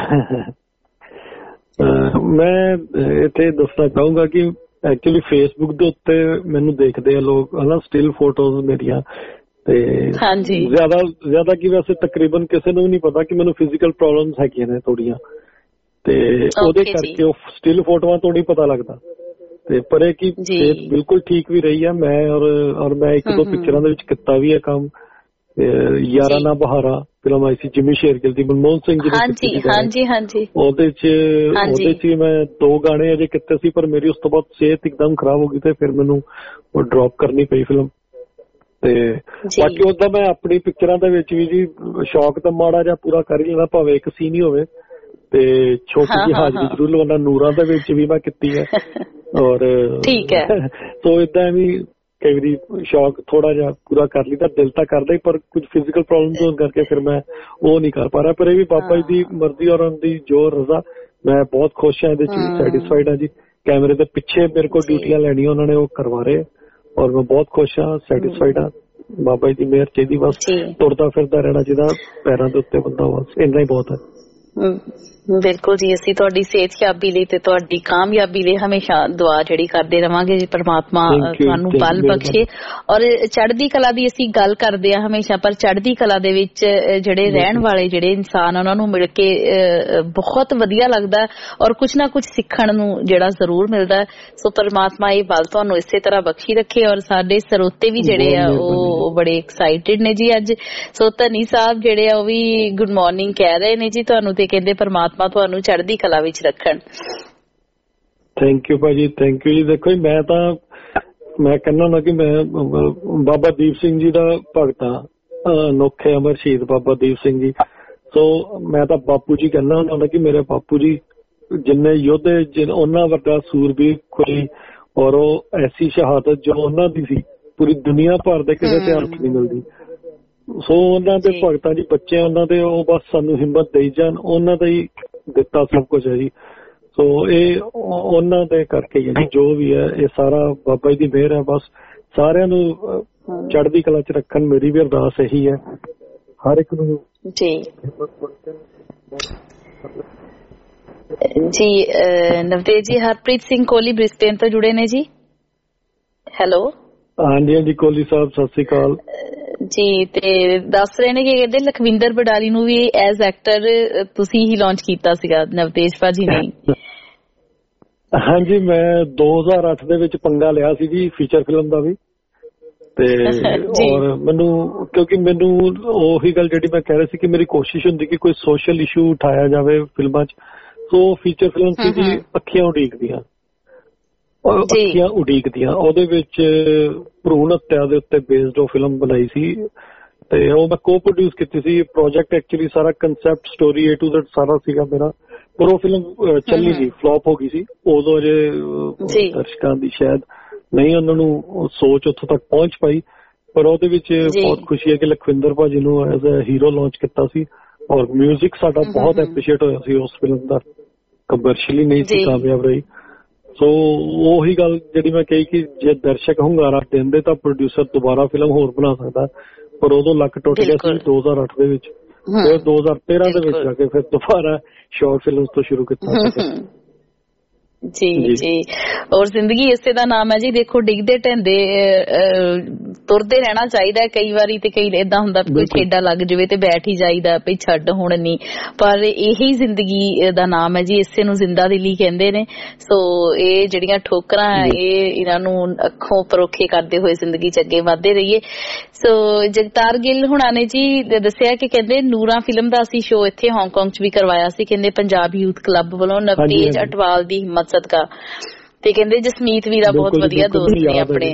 Speaker 6: ਮੈਂ ਇੱਥੇ ਦੱਸਣਾ ਚਾਹੂੰਗਾ ਕਿ ਐਕਚੁਅਲੀ ਫੇਸਬੁੱਕ ਦੇ ਉੱਤੇ ਮੈਨੂੰ ਦੇਖਦੇ ਆ ਲੋਕ ਹਨਾ, ਸਟਿਲ ਫੋਟੋਜ਼ ਮੇਰੀਆਂ, ਤੇ ਜ਼ਿਆਦਾ ਜ਼ਿਆਦਾ ਕੀ ਵੈਸੇ ਤਕਰੀਬਨ ਕਿਸੇ ਨੂੰ ਵੀ ਨਹੀਂ ਪਤਾ ਕਿ ਮੈਨੂੰ ਫਿਜ਼ੀਕਲ ਪ੍ਰੋਬਲਮਸ ਹੈਗੀਆਂ ਨੇ ਥੋੜੀਆਂ, ਤੇ ਉਹਦੇ ਕਰਕੇ ਉਹ ਸਟਿਲ ਫੋਟੋਆਂ ਤੋਂ ਨਹੀਂ ਪਤਾ ਲੱਗਦਾ। ਤੇ ਪਰ ਇਹ ਕਿ ਸਿਹਤ ਬਿਲਕੁਲ ਠੀਕ ਵੀ ਰਹੀ ਹੈ। ਮੈਂ ਔਰ ਔਰ ਮੈਂ ਇੱਕ ਦੋ ਪਿਕਚਰਾਂ ਦੇ ਵਿੱਚ ਕੀਤਾ ਵੀ ਹੈ ਕੰਮ। ਯਾਰਾਂ ਨਾ ਬਹਾਰਾ ਫਿਲਮ ਆਈ ਸੀ ਜਿਮੀ ਸ਼ੇਰਗਿੱਲ ਦੀ, ਮਨਮੋਹਨ ਸਿੰਘ ਜੀ
Speaker 5: ਹਾਂਜੀ ਹਾਂਜੀ ਹਾਂਜੀ
Speaker 6: ਉਹਦੇ ਚ ਉਹਦੇ ਚ ਮੈਂ ਦੋ ਗਾਣੇ ਅਜੇ ਕੀਤੇ ਸੀ, ਪਰ ਮੇਰੀ ਉਸ ਤੋਂ ਬਾਅਦ ਸਿਹਤ ਇੱਕਦਮ ਖਰਾਬ ਹੋ ਗਈ ਤੇ ਫਿਰ ਮੈਨੂੰ ਉਹ ਡ੍ਰੌਪ ਕਰਨੀ ਪਈ ਫਿਲਮ। ਤੇ ਬਾਕੀ ਓਦਾਂ ਮੈਂ ਆਪਣੀ ਪਿਕਚਰਾਂ ਦੇ ਵਿੱਚ ਵੀ ਜੀ ਸ਼ੌਕ ਤਾਂ ਮਾੜਾ ਜਿਹਾ ਪੂਰਾ ਕਰ ਹੀ ਲੈਣਾ, ਭਾਵੇਂ ਇੱਕ ਸੀਨ ਹੀ ਹੋਵੇ। ਤੇ ਛੋਟੀ ਜਿਹੀ ਹਾਜ਼ਰੀ ਜ਼ਰੂਰ ਲਵਾਉਣਾ, ਨੂਰਾਂ ਦੇ ਵਿੱਚ ਵੀ ਮੈਂ ਕੀਤੀ ਹੈ। ਔਰ
Speaker 5: ਠੀਕ ਹੈ
Speaker 6: ਸੋ ਏਦਾਂ ਵੀ ਕਈ ਵਾਰੀ ਸ਼ੌਕ ਥੋੜਾ ਜਿਹਾ ਪੂਰਾ ਕਰ ਲਈਦਾ, ਦਿਲ ਤਾਂ ਕਰਦਾ ਹੀ, ਪਰ ਕੁਝ ਫਿਜ਼ੀਕਲ ਪ੍ਰੋਬਲਮ ਹੋਣ ਕਰਕੇ ਫਿਰ ਮੈਂ ਉਹ ਨਹੀਂ ਕਰ ਪਾ ਰਿਹਾ। ਪਰ ਇਹ ਵੀ ਬਾਬਾ ਜੀ ਦੀ ਮਰਜ਼ੀ ਔਰ ਉਹਨਾਂ ਦੀ ਜੋ ਰਜ਼ਾ, ਮੈਂ ਬਹੁਤ ਖੁਸ਼ ਹਾਂ ਇਹਦੇ ਚ, ਸੈਟਿਸਫਾਈਡ ਹਾਂ ਜੀ। ਕੈਮਰੇ ਦੇ ਪਿੱਛੇ ਮੇਰੇ ਕੋਲ ਡਿਊਟੀਆਂ ਲੈਣੀਆਂ ਉਹਨਾਂ ਨੇ ਉਹ ਕਰਵਾ ਰਹੇ, ਔਰ ਮੈਂ ਬਹੁਤ ਖੁਸ਼ ਹਾਂ, ਸੈਟਿਸਫਾਈਡ ਹਾਂ। ਬਾਬਾ ਜੀ ਦੀ ਮਿਹਰ ਚਾਹੀਦੀ, ਬਸ ਤੁਰਦਾ ਫਿਰਦਾ ਰਹਿਣਾ ਜਿਹਦਾ ਪੈਰਾਂ ਦੇ ਉੱਤੇ ਬੰਦਾ, ਬਸ ਇੰਨਾ ਹੀ ਬਹੁਤ ਹੈ।
Speaker 5: ਬਿਲਕੁਲ ਜੀ, ਅਸੀਂ ਤੁਹਾਡੀ ਸਿਹਤਯਾਬੀ ਲਈ ਤੇ ਤੁਹਾਡੀ ਕਾਮਯਾਬੀ ਲਈ ਹਮੇਸ਼ਾ ਦੁਆ ਜਿਹੜੀ ਕਰਦੇ ਰਵਾਂਗੇ ਜੀ, ਪਰਮਾਤਮਾ ਤੁਹਾਨੂੰ ਬਲ ਬਖਸ਼ੇ। ਔਰ ਚੜ੍ਹਦੀ ਕਲਾ ਦੀ ਅਸੀਂ ਗੱਲ ਕਰਦੇ ਆ ਹਮੇਸ਼ਾ, ਪਰ ਚੜ੍ਹਦੀ ਕਲਾ ਦੇ ਵਿੱਚ ਜਿਹੜੇ ਰਹਿਣ ਵਾਲੇ ਜਿਹੜੇ ਇਨਸਾਨ ਉਹਨਾਂ ਨੂੰ ਮਿਲ ਕੇ ਬਹੁਤ ਵਧੀਆ ਲੱਗਦਾ, ਔਰ ਕੁਛ ਨਾ ਕੁਛ ਸਿੱਖਣ ਨੂੰ ਜਿਹੜਾ ਜ਼ਰੂਰ ਮਿਲਦਾ। ਸੋ ਪਰਮਾਤਮਾ ਇਹ ਬਲ ਤੁਹਾਨੂੰ ਇਸੇ ਤਰ੍ਹਾਂ ਬਖਸ਼ੀ ਰੱਖੇ। ਔਰ ਸਾਡੇ ਸਰੋਤੇ ਵੀ ਜਿਹੜੇ ਆ ਉਹ ਬੜੇ ਐਕਸਾਈਟਿਡ ਨੇ ਜੀ ਅੱਜ। ਸੋ ਧਨੀ ਸਾਹਿਬ ਜਿਹੜੇ ਆ ਉਹ ਵੀ ਗੁੱਡ ਮਾਰਨਿੰਗ ਕਹਿ ਰਹੇ ਨੇ ਜੀ ਤੁਹਾਨੂੰ, ਤੇ ਕਹਿੰਦੇ ਪਰਮਾਤਮਾ ਤੁਹਾਨੂੰ ਚੜ੍ਹਦੀ ਕਲਾ ਵਿੱਚ ਰੱਖਣ।
Speaker 6: ਥੈਂਕ ਯੂ ਭਾਜੀ, ਥੈਂਕ ਯੂ ਜੀ। ਦੇਖੋ ਜੀ, ਮੈਂ ਤਾਂ ਮੈਂ ਕਹਿੰਦਾ ਹੁੰਦਾ ਕਿ ਮੈਂ ਬਾਬਾ ਦੀਪ ਸਿੰਘ ਜੀ ਦਾ ਭਗਤ ਹਾਂ, ਅਨੋਖੇ ਅਮਰ ਸ਼ਹੀਦ ਬਾਬਾ ਦੀਪ ਸਿੰਘ ਜੀ। ਸੋ ਮੈਂ ਤਾਂ ਬਾਪੂ ਜੀ ਕਹਿੰਦਾ ਹੁੰਦਾ ਕਿ ਮੇਰੇ ਬਾਪੂ ਜੀ ਜਿੰਨੇ ਯੋਧੇ, ਉਹਨਾਂ ਵਰਗਾ ਸੂਰਬੀਰ ਕੋਈ, ਔਰ ਉਹ ਐਸੀ ਸ਼ਹਾਦਤ ਜੋ ਉਹਨਾਂ ਦੀ ਸੀ ਪੂਰੀ ਦੁਨੀਆ ਭਰ ਦੇ ਕਿਸੇ ਇਤਿਹਾਸ ਨਹੀਂ ਮਿਲਦੀ। ਸੋ ਉਹਨਾਂ ਦੇ ਭਗਤਾਂ ਜੀ ਬੱਚੇ ਉਹਨਾਂ ਦੇ, ਉਹ ਬਸ ਸਾਨੂੰ ਹਿੰਮਤ ਦੇਈ ਜਾਣ, ਉਹਨਾਂ ਦਾ ਹੀ ਦਿੱਤਾ ਸਭ ਕੁਝ ਹੈ ਜੀ। ਸੋ ਇਹ ਉਹਨਾਂ ਦੇ ਕਰਕੇ ਹੀ ਹੈ ਜੀ, ਜੋ ਵੀ ਹੈ ਇਹ ਸਾਰਾ ਬਾਬਾ ਜੀ ਦੀ ਮਿਹਰ ਹੈ। ਬਸ ਸਾਰਿਆਂ ਨੂੰ ਚੜ੍ਹਦੀ ਕਲਾ ਚ ਰੱਖਣ, ਮੇਰੀ ਵੀ ਅਰਦਾਸ ਇਹੀ ਹੈ ਹਰ ਇੱਕ ਨੂੰ ਜੀ।
Speaker 5: ਜੀ ਨਵਤੇਜ ਜੀ, ਹਰਪ੍ਰੀਤ ਸਿੰਘ ਕੋਹਲੀ ਬ੍ਰਿਸਬੇਨ ਤੋਂ ਜੁੜੇ ਨੇ ਜੀ। ਹੈਲੋ।
Speaker 6: ਹਾਂਜੀ ਹਾਂਜੀ ਕੋਹਲੀ ਸਾਹਿਬ, ਸਤਿ ਸ੍ਰੀ ਅਕਾਲ
Speaker 5: ਜੀ। ਤੇ ਦੱਸ ਰਹੇ ਨੇ ਕਿ ਕਹਿੰਦੇ ਲਖਵਿੰਦਰ ਬਡਾਲੀ ਨੂੰ ਵੀ ਐਜ਼ ਐਕਟਰ ਤੁਸੀਂ ਹੀ ਲਾਂਚ ਕੀਤਾ ਸੀਗਾ, ਨਵਤੇਜ ਭਾਜੀ ਨੇ।
Speaker 6: ਹਾਂਜੀ, ਮੈਂ ਦੋ ਹਜ਼ਾਰ ਅੱਠ ਦੇ ਵਿੱਚ ਪੰਗਾ ਲਿਆ ਸੀ ਜੀ ਫੀਚਰ ਫਿਲਮ ਦਾ ਵੀ। ਤੇ ਔਰ ਮੈਨੂੰ, ਕਿਉਂਕਿ ਮੈਨੂੰ ਉਹੀ ਗੱਲ ਜਿਹੜੀ ਮੈਂ ਕਹਿ ਰਿਹਾ ਸੀ ਕਿ ਮੇਰੀ ਕੋਸ਼ਿਸ਼ ਹੁੰਦੀ ਕਿ ਕੋਈ ਸੋਸ਼ਲ ਇਸ਼ੂ ਉਠਾਇਆ ਜਾਵੇ ਫਿਲਮਾਂ ਚ। ਸੋ ਫੀਚਰ ਫਿਲਮ ਸੀ ਜੀ ਅੱਖੀਆਂ ਉਡੀਕਦੀਆਂ, ਅੱਖੀਆਂ ਉਡੀਕਦੀਆਂ ਉਹਦੇ ਵਿੱਚ ਭਰੂਣ ਹੱਤਿਆ ਦੇ ਉੱਤੇ ਬੇਸਡ ਉਹ ਫਿਲਮ ਬਣਾਈ ਸੀ, ਤੇ ਉਹ ਮੈਂ ਕੋ ਪ੍ਰੋਡਿਊਸ ਕੀਤੀ ਸੀ। ਪ੍ਰੋਜੈਕਟ ਐਕਚੁਅਲੀ ਸਾਰਾ concept story A to Z ਸਾਰਾ ਸੀਗਾ ਮੇਰਾ, ਪਰ ਉਹ ਫਿਲਮ ਚੱਲੀ ਸੀ, ਫਲॉप ਹੋ ਗਈ ਸੀ ਉਦੋਂ। ਅਜੇ ਦਰਸ਼ਕਾਂ ਦੀ ਸ਼ਾਇਦ ਨਹੀਂ ਉਹਨਾਂ ਨੂੰ ਸੋਚ ਉੱਥੋਂ ਤੱਕ ਪਹੁੰਚ ਪਾਈ, ਪਰ ਉਹਦੇ ਵਿੱਚ ਬਹੁਤ ਖੁਸ਼ੀ ਹੈ ਕਿ ਲਖਵਿੰਦਰ ਭਾਜੀ ਨੂੰ ਐਜ਼ ਅ ਹੀਰੋ ਲਾਂਚ ਕੀਤਾ ਸੀ, ਔਰ ਮਿਊਜ਼ਿਕ ਸਾਡਾ ਬਹੁਤ ਐਪਰੀਸ਼ੀਏਟ ਹੋਇਆ ਸੀ ਉਸ ਫਿਲਮ ਦਾ, ਕਮਰਸ਼ੀਅਲੀ ਨਹੀਂ ਸੀ ਕਾਮਯਾਬ ਰਹੀ। ਸੋ ਉਹੀ ਗੱਲ ਜਿਹੜੀ ਮੈਂ ਕਹੀ ਕਿ ਜੇ ਦਰਸ਼ਕ ਹੁੰਗਾਰਾ ਦਿੰਦੇ ਤਾਂ ਪ੍ਰੋਡਿਊਸਰ ਦੁਬਾਰਾ ਫਿਲਮ ਹੋਰ ਬਣਾ ਸਕਦਾ, ਪਰ ਉਦੋਂ ਲੱਕ ਟੁੱਟ ਗਿਆ ਸੀ ਦੋ ਹਜ਼ਾਰ ਅੱਠ ਦੇ ਵਿੱਚ। ਫਿਰ ਦੋ ਹਜ਼ਾਰ ਤੇਰਾਂ ਦੇ ਵਿੱਚ ਜਾ ਕੇ ਫਿਰ ਦੁਬਾਰਾ ਸ਼ਾਰਟ ਫਿਲਮ ਤੋਂ ਸ਼ੁਰੂ ਕੀਤਾ।
Speaker 5: ਜੀ ਜੀ, ਔਰ ਜ਼ਿੰਦਗੀ ਇਸੇ ਦਾ ਨਾਮ ਹੈ ਜੀ। ਦੇਖੋ ਡਿੱਗਦੇ ਢਹਿੰਦੇ ਤੁਰਦੇ ਰਹਿਣਾ ਚਾਹੀਦਾ ਕਈ ਵਾਰੀ, ਤੇ ਕਈ ਏਦਾਂ ਹੁੰਦਾ ਕੋਈ ਠੇਡਾ ਲੱਗ ਜਾਵੇ ਤੇ ਬੈਠ ਹੀ ਜਾਈਦਾ ਵੀ ਛੱਡ ਹੁਣ ਨਹੀਂ, ਪਰ ਇਹੀ ਜ਼ਿੰਦਗੀ ਦਾ ਨਾਮ ਹੈ ਜੀ, ਇਸੇ ਨੂੰ ਜ਼ਿੰਦਾ ਦਿਲੀ ਕਹਿੰਦੇ ਨੇ। ਸੋ ਇਹ ਜਿਹੜੀਆਂ ਠੋਕਰਾਂ ਇਹ ਇਹਨਾਂ ਨੂੰ ਅੱਖੋਂ ਪਰੋਖੇ ਕਰਦੇ ਹੋਏ ਜ਼ਿੰਦਗੀ ਚ ਅੱਗੇ ਵੱਧਦੇ ਰਹੀਏ। ਸੋ ਜਗਤਾਰ ਗਿੱਲ ਹੁਣਾਂ ਨੇ ਜੀ ਦੱਸਿਆ ਕਿ ਕਹਿੰਦੇ ਨੂਰਾਂ ਫਿਲਮ ਦਾ ਅਸੀਂ ਸ਼ੋਅ ਇੱਥੇ ਹਾਂਗਕਾਂਗ ਚ ਵੀ ਕਰਵਾਇਆ ਸੀ, ਕਹਿੰਦੇ ਪੰਜਾਬ ਯੂਥ ਕਲੱਬ ਵੱਲੋਂ ਨਵਤੇਜ ਅਟਵਾਲ ਦੀ ਹਿੰਮਤ ਸਦਕਾ, ਤੇ ਕਹਿੰਦੇ ਜਸਮੀਤ ਵੀਰਾ ਬਹੁਤ ਵਧੀਆ ਦੋਸਤ ਨੇ ਆਪਣੇ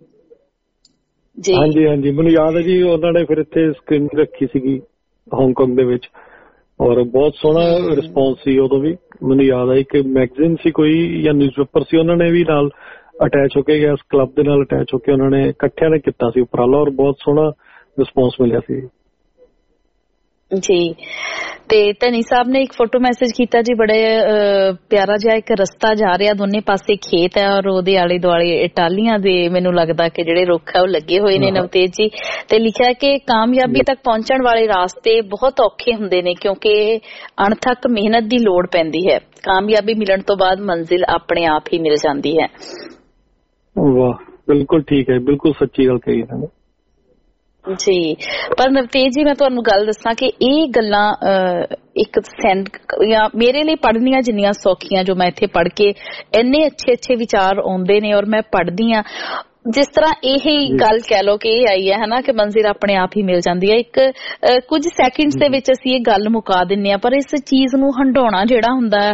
Speaker 5: ਜੀ।
Speaker 6: ਹਾਂਜੀ ਹਾਂਜੀ, ਮੈਨੂੰ ਯਾਦ ਹੈ ਜੀ, ਉਹਨਾਂ ਨੇ ਫਿਰ ਇੱਥੇ ਸਕਰੀਨਿੰਗ ਰੱਖੀ ਸੀਗੀ ਹਾਂਗਕਾਂਗ ਦੇ ਵਿੱਚ, ਔਰ ਬਹੁਤ ਸੋਹਣਾ ਰਿਸਪੌਂਸ ਸੀ ਉਦੋਂ ਵੀ। ਮੈਨੂੰ ਯਾਦ ਹੈ ਕਿ ਮੈਗਜ਼ੀਨ ਸੀ ਕੋਈ ਜਾਂ ਨਿਊਜ਼ਪੇਪਰ ਸੀ, ਉਹਨਾਂ ਨੇ ਵੀ ਨਾਲ ਅਟੈਚ ਹੋ ਕੇ ਗਿਆ, ਇਸ ਕਲੱਬ ਦੇ ਨਾਲ ਅਟੈਚ ਹੋ ਕੇ ਉਹਨਾਂ ਨੇ ਇਕੱਠਿਆਂ ਨੇ ਕੀਤਾ ਸੀ ਉਪਰਾਲਾ, ਔਰ ਬਹੁਤ ਸੋਹਣਾ ਰਿਸਪੌਂਸ ਮਿਲਿਆ ਸੀ
Speaker 5: ਜੀ। ਤੇ ਧਨੀ ਸਾਹਿਬ ਨੇ ਇੱਕ ਫੋਟੋ ਮੈਸੇਜ ਕੀਤਾ ਜੀ, ਬੜੇ ਪਿਆਰਾ ਜਿਹਾ ਇੱਕ ਰਸਤਾ ਜਾ ਰਿਹਾ, ਦੋਨੇ ਪਾਸੇ ਖੇਤ ਹੈ ਔਰ ਉਹਦੇ ਆਲੇ ਦੁਆਲੇ ਟਾਹਲੀਆਂ ਦੇ ਮੈਨੂੰ ਲੱਗਦਾ ਕਿ ਜਿਹੜੇ ਰੁੱਖ ਹੈ ਉਹ ਲੱਗੇ ਹੋਏ ਨੇ ਨਵਤੇਜ ਜੀ। ਤੇ ਲਿਖਿਆ ਕਿ ਕਾਮਯਾਬੀ ਤੱਕ ਪਹੁੰਚਣ ਵਾਲੇ ਰਾਸਤੇ ਬਹੁਤ ਔਖੇ ਹੁੰਦੇ ਨੇ ਕਿਉਂਕਿ ਅਣਥੱਕ ਮਿਹਨਤ ਦੀ ਲੋੜ ਪੈਂਦੀ ਹੈ, ਕਾਮਯਾਬੀ ਮਿਲਣ ਤੋਂ ਬਾਅਦ ਮੰਜ਼ਿਲ ਆਪਣੇ ਆਪ ਹੀ ਮਿਲ ਜਾਂਦੀ ਹੈ।
Speaker 6: ਵਾਹ, ਬਿਲਕੁਲ ਠੀਕ ਹੈ, ਬਿਲਕੁਲ ਸੱਚੀ ਗੱਲ ਕਹੀ ਹੈ।
Speaker 5: ਜੀ। ਪਰ ਨਵਤੇਜ ਜੀ, ਮੈਂ ਤੁਹਾਨੂੰ ਗੱਲ ਦੱਸਾਂ ਕਿ ਇਹ ਗੱਲਾਂ ਇੱਕ ਸੈਂਡ ਜਾਂ ਮੇਰੇ ਲਈ ਪੜ੍ਹਨੀਆਂ ਜਿੰਨੀਆਂ ਸੌਖੀਆਂ, ਜੋ ਮੈਂ ਇੱਥੇ ਪੜ੍ਹ ਕੇ ਇੰਨੇ ਅੱਛੇ ਅੱਛੇ ਵਿਚਾਰ ਆਉਂਦੇ ਨੇ ਔਰ ਮੈਂ ਪੜ੍ਹਦੀ ਹਾਂ, ਜਿਸ ਤਰ੍ਹਾਂ ਇਹ ਗੱਲ ਕਹਿ ਲਓ ਕਿ ਇਹ ਆਈ ਹੈ ਹਨਾ ਕਿ ਮੰਜ਼ਿਲ ਆਪਣੇ ਆਪ ਹੀ ਮਿਲ ਜਾਂਦੀ ਹੈ, ਇੱਕ ਕੁਝ ਸੈਕਿੰਡਸ ਦੇ ਵਿੱਚ ਅਸੀਂ ਇਹ ਗੱਲ ਮੁਕਾ ਦਿੰਦੇ ਹਾਂ, ਪਰ ਇਸ ਚੀਜ਼ ਨੂੰ ਹੰਡਾਉਣਾ ਜਿਹੜਾ ਹੁੰਦਾ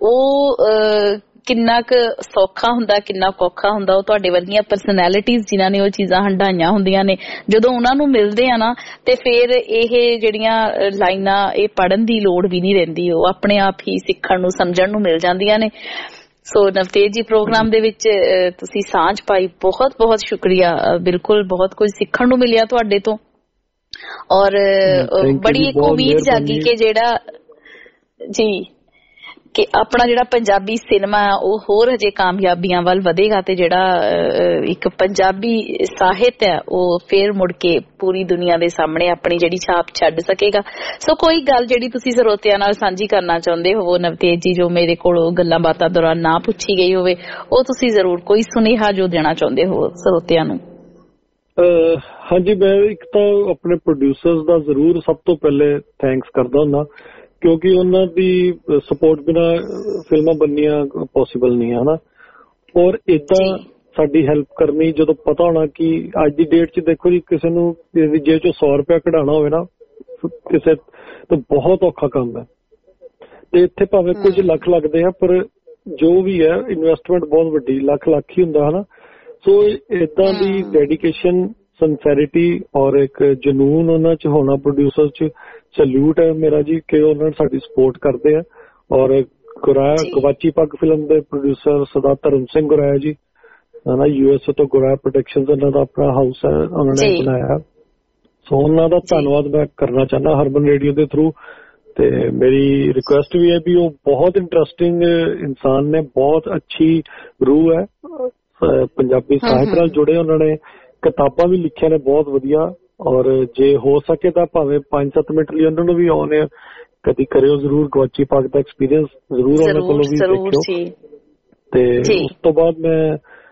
Speaker 5: ਉਹ ਕਿੰਨਾ ਕੁ ਸੌਖਾ ਹੁੰਦਾ, ਕਿੰਨਾ ਔਖਾ ਹੁੰਦਾ। ਉਹ ਤੁਹਾਡੇ ਵਰਗੀਆਂ ਪਰਸਨੈਲਿਟੀਜ਼ ਜਿਨ੍ਹਾਂ ਨੇ ਉਹ ਚੀਜ਼ਾਂ ਹੰਡਾਈਆਂ ਹੁੰਦੀਆਂ ਨੇ, ਜਦੋਂ ਉਹਨਾਂ ਨੂੰ ਮਿਲਦੇ ਆ ਨਾ ਤੇ ਫਿਰ ਇਹ ਜਿਹੜੀਆਂ ਲਾਈਨਾਂ ਇਹ ਪੜ੍ਹਨ ਦੀ ਲੋੜ ਵੀ ਨਹੀਂ ਰਹਿੰਦੀ, ਉਹ ਆਪਣੇ ਆਪ ਹੀ ਸਿੱਖਣ ਨੂੰ ਸਮਝਣ ਨੂੰ ਮਿਲ ਜਾਂਦੀਆਂ ਨੇ। ਸੋ ਨਵਤੇਜ ਜੀ, ਪ੍ਰੋਗਰਾਮ ਦੇ ਵਿੱਚ ਤੁਸੀਂ ਸਾਂਝ ਪਾਈ, ਬਹੁਤ ਬਹੁਤ ਸ਼ੁਕਰੀਆ। ਬਿਲਕੁਲ ਬਹੁਤ ਕੁਝ ਸਿੱਖਣ ਨੂੰ ਮਿਲਿਆ ਤੁਹਾਡੇ ਤੋਂ ਔਰ ਬੜੀ ਇੱਕ ਉਮੀਦ ਜਾਗੀ ਕਿ ਜਿਹੜਾ ਜੀ ਕਿ ਆਪਣਾ ਜਿਹੜਾ ਪੰਜਾਬੀ ਸਿਨੇਮਾ ਉਹ ਹੋਰ ਹਜੇ ਕਾਮਯਾਬੀਆਂ ਵੱਲ ਵਧੇਗਾ ਤੇ ਜਿਹੜਾ ਇੱਕ ਪੰਜਾਬੀ ਸਾਹਿਤ ਹੈ ਉਹ ਫੇਰ ਮੁੜ ਕੇ ਪੂਰੀ ਦੁਨੀਆ ਦੇ ਸਾਹਮਣੇ ਆਪਣੀ ਜਿਹੜੀ ਛਾਪ ਛੱਡ ਸਕੇਗਾ। ਸੋ ਕੋਈ ਗੱਲ ਜਿਹੜੀ ਤੁਸੀਂ ਸਰੋਤਿਆਂ ਨਾਲ ਸਾਂਝੀ ਕਰਨਾ ਚਾਹੁੰਦੇ ਹੋ ਨਵਤੇਜ ਜੀ, ਜੋ ਮੇਰੇ ਕੋਲ ਗੱਲਾਂ ਬਾਤਾਂ ਦੌਰਾਨ ਨਾ ਪੁੱਛੀ ਗਈ ਹੋਵੇ, ਉਹ ਤੁਸੀਂ ਜ਼ਰੂਰ ਕੋਈ ਸੁਨੇਹਾ ਜੋ ਦੇਣਾ ਚਾਹੁੰਦੇ ਹੋ ਸਰੋਤਿਆਂ ਨੂੰ?
Speaker 6: ਹਾਂਜੀ, ਮੈਂ ਇੱਕ ਤਾਂ ਆਪਣੇ ਪ੍ਰੋਡਿਊਸਰਸ ਦਾ ਜ਼ਰੂਰ ਸਭ ਤੋਂ ਪਹਿਲੇ ਥੈਂਕਸ ਕਰਦਾ ਹੁੰਦਾ, ਕਿਉਂਕਿ ਉਹਨਾਂ ਦੀ ਸਪੋਰਟ ਬਿਨਾ ਫਿਲਮਾਂ ਬਣਨੀਆਂ ਪੋਸੀਬਲ ਨਹੀਂ ਹੈ ਹਨਾ। ਔਰ ਏਦਾਂ ਸਾਡੀ ਹੈਲਪ ਕਰਨੀ, ਜਦੋਂ ਪਤਾ ਹੋਣਾ ਕਿ ਅੱਜ ਦੀ ਡੇਟ 'ਚ ਦੇਖੋ ਜੀ, ਕਿਸੇ ਨੂੰ ਜੇਬ 'ਚੋਂ ਸੌ ਰੁਪਇਆ ਕਢਾਉਣਾ ਹੋਵੇ ਨਾ ਕਿਸੇ ਤੋਂ ਬਹੁਤ ਔਖਾ ਕੰਮ ਹੈ, ਤੇ ਇੱਥੇ ਭਾਵੇਂ ਕੁਝ ਲੱਖ ਲੱਗਦੇ ਆ ਪਰ ਜੋ ਵੀ ਹੈ ਇਨਵੈਸਟਮੈਂਟ ਬਹੁਤ ਵੱਡੀ, ਲੱਖ ਲੱਖ ਹੀ ਹੁੰਦਾ ਹਨਾ। ਸੋ ਏਦਾਂ ਦੀ ਡੈਡੀਕੇਸ਼ਨ, ਸਿੰਸੈਰਿਟੀ ਔਰ ਇੱਕ ਜਨੂਨ ਉਹਨਾਂ 'ਚ ਹੋਣਾ ਪ੍ਰੋਡਿਊਸਰ 'ਚ, ਸੈਲੂਟ ਹੈ ਮੇਰਾ ਜੀ ਕਿ ਉਹਨਾਂ ਨੇ ਸਾਡੀ ਸਪੋਰਟ ਕਰਦੇ ਆ। ਔਰ ਗੁਰਾਇਆ ਗਵਾਚੀ ਪੱਗ ਫਿਲਮ ਦੇ ਪ੍ਰੋਡਿਊਸਰ ਸਰਦਾਰ ਧਰਮ ਸਿੰਘ ਗੁਰਾਇਆ ਜੀ ਹਨਾ, ਯੂ ਐਸ ਏ ਤੋਂ ਗੁਰਾਇਆ ਪ੍ਰੋਡਕਸ਼ਨਸ ਉਹਨਾਂ ਦਾ ਆਪਣਾ ਹਾਊਸ ਹੈ, ਉਹਨਾਂ ਨੇ ਬਣਾਇਆ। ਸੋ ਉਹਨਾਂ ਦਾ ਧੰਨਵਾਦ ਮੈਂ ਕਰਨਾ ਚਾਹੁੰਦਾ ਹਰਮਨ ਰੇਡੀਓ ਦੇ ਥਰੂ। ਤੇ ਮੇਰੀ ਰਿਕੁਐਸਟ ਵੀ ਹੈ ਵੀ ਉਹ ਬਹੁਤ ਇੰਟਰਸਟਿੰਗ ਇਨਸਾਨ ਨੇ, ਬਹੁਤ ਅੱਛੀ ਰੂਹ ਹੈ, ਪੰਜਾਬੀ ਸਾਹਿਤ ਨਾਲ ਜੁੜੇ, ਉਹਨਾਂ ਨੇ ਕਿਤਾਬਾਂ ਵੀ ਲਿਖੀਆਂ ਨੇ ਬਹੁਤ ਵਧੀਆ। ਔਰ ਜੇ ਹੋ ਸਕੇ ਤਾਂ ਭਾਵੇਂ ਪੰਜ ਸੱਤ ਮਿੰਟ ਲਈ ਉਹਨਾਂ ਨੂੰ ਵੀ ਆਉਣੇ ਕਦੀ ਕਰਿਓ ਜ਼ਰੂਰ, ਗਵਾਚੀ ਪੱਗ ਦਾ ਐਕਸਪੀਰੀਅੰਸ ਜ਼ਰੂਰ ਉਹਨਾਂ ਕੋਲੋਂ ਵੀ ਦੇਖਿਓ। ਤੇ ਉਸ ਤੋਂ ਬਾਅਦ ਮੈਂ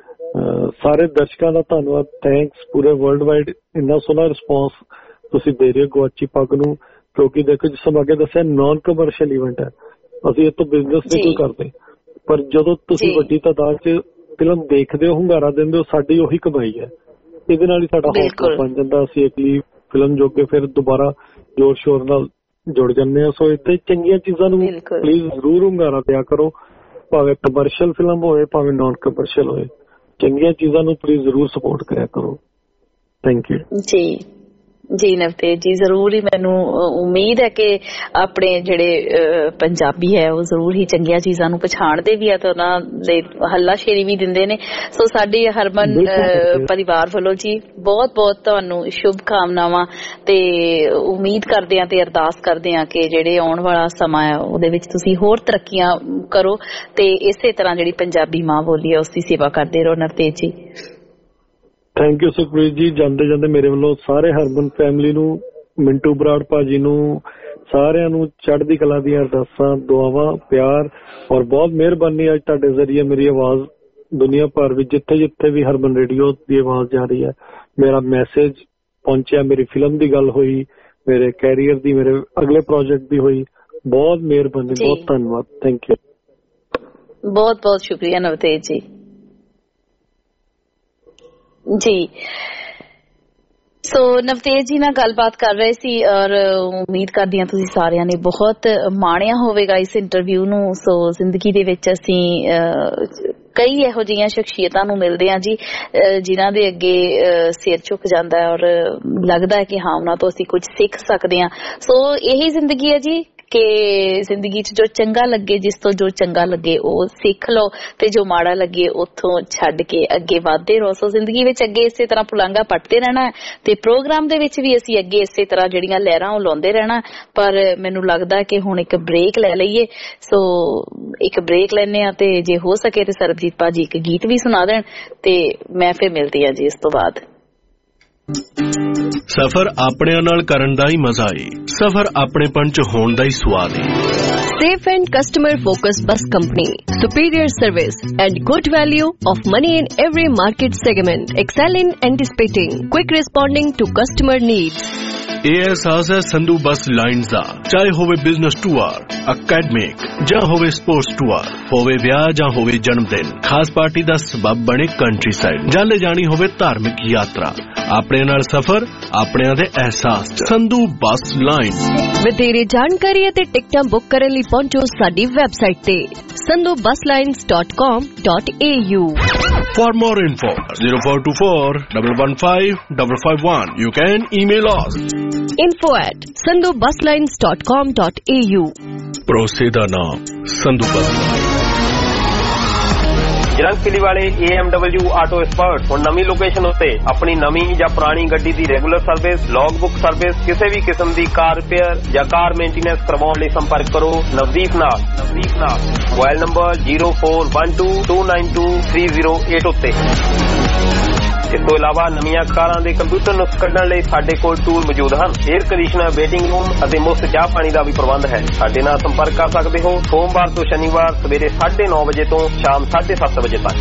Speaker 6: ਸਾਰੇ ਦਰਸ਼ਕਾਂ ਦਾ ਧੰਨਵਾਦ, ਥੈਂਕਸ ਪੂਰੇ ਵਰਲਡ ਵਾਈਡ, ਇੰਨਾ ਸੋਹਣਾ ਰਿਸਪੌਂਸ ਤੁਸੀਂ ਦੇ ਰਹੇ ਹੋ ਗਵਾਚੀ ਪੱਗ ਨੂੰ, ਕਿਉਂਕਿ ਦੇਖੋ ਜਿਸ ਤਰ੍ਹਾਂ ਅੱਗੇ ਦੱਸਿਆ ਨਾਨ ਕਮਰਸ਼ੀਅਲ ਇਵੈਂਟ ਹੈ, ਅਸੀਂ ਇਹ ਤੋਂ ਬਿਜ਼ਨਸ ਨਹੀਂ ਕੋਈ ਕਰਦੇ, ਪਰ ਜਦੋਂ ਤੁਸੀਂ ਵੱਡੀ ਤਾਦਾਦ 'ਚ ਫਿਲਮ ਦੇਖਦੇ ਹੋ, ਹੁੰਗਾਰਾ ਦਿੰਦੇ ਹੋ, ਸਾਡੀ ਉਹੀ ਕਮਾਈ ਹੈ। ਇਹਦੇ ਨਾਲ ਹੀ ਸਾਡਾ ਹੌਸਲਾ ਬਣ ਜਾਂਦਾ, ਅਸੀਂ ਅਗਲੀ ਫਿਲਮ ਜੋਗੇ ਫਿਰ ਦੁਬਾਰਾ ਜ਼ੋਰ ਸ਼ੋਰ ਨਾਲ ਜੁੜ ਜਾਂਦੇ ਹਾਂ। ਸੋ ਇੱਥੇ ਚੰਗੀਆਂ ਚੀਜ਼ਾਂ ਨੂੰ ਪਲੀਜ਼ ਜ਼ਰੂਰ ਹੁੰਗਾਰਾ ਦਿਆ ਕਰੋ, ਭਾਵੇਂ ਕਮਰਸ਼ੀਅਲ ਫਿਲਮ ਹੋਵੇ ਭਾਵੇਂ ਨਾਨ ਕਮਰਸ਼ੀਅਲ ਹੋਵੇ, ਚੰਗੀਆਂ ਚੀਜ਼ਾਂ ਨੂੰ ਪਲੀਜ਼ ਜ਼ਰੂਰ ਸਪੋਰਟ ਕਰਿਆ ਕਰੋ। ਥੈਂਕ ਯੂ ਜੀ।
Speaker 5: ਜੀ ਨਵਤੇਜ ਜੀ, ਜ਼ਰੂਰ ਹੀ ਮੈਨੂੰ ਉਮੀਦ ਹੈ ਕਿ ਆਪਣੇ ਜਿਹੜੇ ਪੰਜਾਬੀ ਹੈ ਉਹ ਜ਼ਰੂਰ ਹੀ ਚੰਗੀਆਂ ਚੀਜ਼ਾਂ ਨੂੰ ਪਛਾਣਦੇ ਵੀ ਆ ਤੇ ਉਹਨਾਂ ਦੇ ਹੱਲਾਸ਼ੇਰੀ ਵੀ ਦਿੰਦੇ ਨੇ। ਸੋ ਸਾਡੀ ਹਰਮਨ ਪਰਿਵਾਰ ਵੱਲੋਂ ਜੀ ਬਹੁਤ ਬਹੁਤ ਤੁਹਾਨੂੰ ਸ਼ੁਭ ਕਾਮਨਾਵਾਂ, ਤੇ ਉਮੀਦ ਕਰਦੇ ਹਾਂ ਤੇ ਅਰਦਾਸ ਕਰਦੇ ਹਾਂ ਕਿ ਜਿਹੜੇ ਆਉਣ ਵਾਲਾ ਸਮਾਂ ਹੈ ਉਹਦੇ ਵਿੱਚ ਤੁਸੀਂ ਹੋਰ ਤਰੱਕੀਆਂ ਕਰੋ ਤੇ ਇਸੇ ਤਰ੍ਹਾਂ ਜਿਹੜੀ ਪੰਜਾਬੀ ਮਾਂ ਬੋਲੀ ਹੈ ਉਸ ਦੀ ਸੇਵਾ ਕਰਦੇ ਰਹੋ। ਨਵਤੇਜ ਜੀ
Speaker 6: ਥੈਂਕ ਯੂ ਸੁਖਪ੍ਰੀਤ ਜੀ। ਜਾਂਦੇ ਜਾਂਦੇ ਮੇਰੇ ਵੱਲੋਂ ਸਾਰੇ ਹਰਮਨ ਫੈਮਿਲੀ ਨੂੰ, ਮਿੰਟੂ ਬਰਾੜ ਭਾਜੀ ਨੂੰ, ਸਾਰਿਆਂ ਨੂੰ ਚੜ੍ਹਦੀ ਕਲਾ ਦੀਆਂ ਅਰਦਾਸਾਂ, ਦੁਆਵਾਂ, ਪਿਆਰ ਔਰ ਬਹੁਤ ਮਿਹਰਬਾਨੀ। ਅੱਜ ਤੁਹਾਡੇ ਜ਼ਰੀਏ ਮੇਰੀ ਆਵਾਜ਼ ਦੁਨੀਆ ਭਰ ਵਿੱਚ ਜਿੱਥੇ ਜਿੱਥੇ ਵੀ ਹਰਮਨ ਰੇਡੀਓ ਦੀ ਆਵਾਜ਼ ਜਾ ਰਹੀ ਹੈ, ਮੇਰਾ ਮੈਸੇਜ ਪਹੁੰਚਿਆ, ਮੇਰੀ ਫਿਲਮ ਦੀ ਗੱਲ ਹੋਈ, ਮੇਰੇ ਕੈਰੀਅਰ ਦੀ, ਮੇਰੇ ਅਗਲੇ ਪ੍ਰੋਜੈਕਟ ਦੀ ਹੋਈ, ਬਹੁਤ ਮਿਹਰਬਾਨੀ, ਬਹੁਤ ਧੰਨਵਾਦ। ਥੈਂਕ ਯੂ,
Speaker 5: ਬਹੁਤ ਬਹੁਤ ਸ਼ੁਕਰੀਆ ਨਵਤੇਜ ਜੀ। ਜੀ ਸੋ ਨਵਤੇਜ ਜੀ ਨਾਲ ਗੱਲਬਾਤ ਕਰ ਰਹੇ ਸੀ ਔਰ ਉਮੀਦ ਕਰਦੀ ਹਾਂ ਤੁਸੀਂ ਸਾਰਿਆਂ ਨੇ ਬਹੁਤ ਮਾਣਿਆ ਹੋਵੇਗਾ ਇਸ ਇੰਟਰਵਿਊ ਨੂੰ। ਸੋ ਜ਼ਿੰਦਗੀ ਦੇ ਵਿੱਚ ਅਸੀਂ ਕਈ ਇਹੋ ਜਿਹੀਆਂ ਸ਼ਖਸੀਅਤਾਂ ਨੂੰ ਮਿਲਦੇ ਹਾਂ ਜੀ ਜਿਨ੍ਹਾਂ ਦੇ ਅੱਗੇ ਸਿਰ ਝੁਕ ਜਾਂਦਾ ਹੈ ਔਰ ਲੱਗਦਾ ਹੈ ਕਿ ਹਾਂ ਉਹਨਾਂ ਤੋਂ ਅਸੀਂ ਕੁਝ ਸਿੱਖ ਸਕਦੇ ਹਾਂ। ਸੋ ਇਹੀ ਜ਼ਿੰਦਗੀ ਹੈ ਜੀ ਕਿ ਜ਼ਿੰਦਗੀ 'ਚ ਜੋ ਚੰਗਾ ਲੱਗੇ, ਜਿਸ ਤੋਂ ਜੋ ਚੰਗਾ ਲੱਗੇ ਉਹ ਸਿੱਖ ਲਓ ਤੇ ਜੋ ਮਾੜਾ ਲੱਗੇ ਉੱਥੋਂ ਛੱਡ ਕੇ ਅੱਗੇ ਵਧਦੇ ਰਹੋ। ਸੋ ਜ਼ਿੰਦਗੀ ਵਿੱਚ ਅੱਗੇ ਇਸੇ ਤਰ੍ਹਾਂ ਪੁਲਾਂਘਾ ਪੱਟਦੇ ਰਹਿਣਾ ਤੇ ਪ੍ਰੋਗਰਾਮ ਦੇ ਵਿੱਚ ਵੀ ਅਸੀਂ ਅੱਗੇ ਇਸੇ ਤਰ੍ਹਾਂ ਜਿਹੜੀਆਂ ਲਹਿਰਾਂ ਉਹ ਲਾਉਂਦੇ ਰਹਿਣਾ। ਪਰ ਮੈਨੂੰ ਲੱਗਦਾ ਕਿ ਹੁਣ ਇੱਕ ਬ੍ਰੇਕ ਲੈ ਲਈਏ। ਸੋ ਇੱਕ ਬ੍ਰੇਕ ਲੈਂਦੇ ਹਾਂ ਤੇ ਜੇ ਹੋ ਸਕੇ ਤੇ ਸਰਬਜੀਤ ਭਾਜੀ ਇੱਕ ਗੀਤ ਵੀ ਸੁਣਾ ਦੇਣ ਤੇ ਮੈਂ ਫਿਰ ਮਿਲਦੀ ਹਾਂ ਜੀ ਇਸ ਤੋਂ ਬਾਅਦ।
Speaker 4: ਸਫ਼ਰ ਆਪਣਿਆਂ ਨਾਲ ਕਰਨ ਦਾ ਹੀ ਮਜ਼ਾ ਏ, ਸਫ਼ਰ ਆਪਣੇਪਣ 'ਚ ਹੋਣ ਦਾ ਹੀ ਸਵਾਦ ਏ।
Speaker 7: Safe and customer-focused bus company. Superior service and good value of money in every market segment. Excel in anticipating. Quick responding to customer needs.
Speaker 4: ਇਹ ਅਹਿਸਾਸ ਹੈ ਸੰਧੂ ਬੱਸ ਲਾਈਨਸ ਦਾ। ਚਾਹੇ ਹੋਵੇ ਬਿਜ਼ਨਸ ਟੂਰ, ਅਕੈਡਮਿਕ ਜਾਂ ਹੋਵੇ ਸਪੋਰਟਸ ਟੂਰ, ਹੋਵੇ ਵਿਆਹ ਜਾਂ ਹੋਵੇ ਜਨਮ ਦਿਨ, ਖਾਸ ਪਾਰਟੀ ਦਾ ਸਬਬ ਬਣੇ ਕੰਟਰੀ ਸਾਈਡ, ਜਾਂ ਲੈ ਜਾਣੀ ਹੋਵੇ ਧਾਰਮਿਕ ਯਾਤਰਾ, ਆਪਣੇ ਨਾਲ ਸਫ਼ਰ ਆਪਣਿਆਂ ਦੇ ਅਹਿਸਾਸ ਚ ਸੰਧੂ ਬੱਸ ਲਾਈਨਸ।
Speaker 7: ਵਧੇਰੇ ਜਾਣਕਾਰੀ ਅਤੇ ਟਿਕਟਾਂ ਬੁੱਕ ਕਰਨ ਲਈ ਪਹੁੰਚੋ ਸਾਡੀ ਵੈਬਸਾਈਟ ਤੇ sandhu bus lines dot com dot a u.
Speaker 4: For more info, zero four two four, one one five, five five one. You can email us.
Speaker 7: Info at sandhu bus lines dot com dot a u.
Speaker 4: ਭਰੋਸੇ ਦਾ ਨਾਮ ਸੰਧੂ ਬੱਸ ਲਾਈਨਸ।
Speaker 8: ਜਰੰਗਪਿਲੀ ਵਾਲੇ A M W auto expert ਹੁਣ ਨਵੀਂ ਲੋਕੇਸ਼ਨ ਉੱਤੇ ਆਪਣੀ ਨਵੀਂ ਜਾਂ ਪੁਰਾਣੀ ਗੱਡੀ ਦੀ regular service, log book service, ਕਿਸੇ ਵੀ ਕਿਸਮ ਦੀ ਕਾਰ ਰਿਪੇਅਰ ਜਾਂ ਕਾਰ ਮੇਨਟੇਨੈਂਸ ਕਰਵਾਉਣ ਲਈ ਸੰਪਰਕ ਕਰੋ ਨਵਦੀਪ ਨਾਲ ਨਵਦੀਪ ਨਾਲ mobile number zero four one two two nine two three zero eight ਉੱਤੇ। ਇਸ ਤੋਂ ਇਲਾਵਾ ਨਵੀਆਂ ਕਾਰਾਂ ਦੇ ਕੰਪਿਊਟਰ ਨੁਕਸ ਕੱਢਣ ਲਈ ਸਾਡੇ ਕੋਲ ਟੂਲ ਮੌਜੂਦ ਹਨ। 에ਅਰ ਕੰਡੀਸ਼ਨਰ, ਵੇਟਿੰਗ ਰੂਮ ਅਤੇ ਮੁਫਤ ਚਾਹ ਪਾਣੀ ਦਾ ਵੀ ਪ੍ਰਬੰਧ ਹੈ। ਸਾਡੇ ਨਾਲ ਸੰਪਰਕ ਕਰ ਸਕਦੇ ਹੋ ਸੋਮਵਾਰ ਤੋਂ ਸ਼ਨੀਵਾਰ ਸਵੇਰੇ ਸਾਢੇ ਨੌ ਵਜੇ ਤੋਂ ਸ਼ਾਮ ਸਾਢੇ ਸੱਤ ਵਜੇ ਤੱਕ।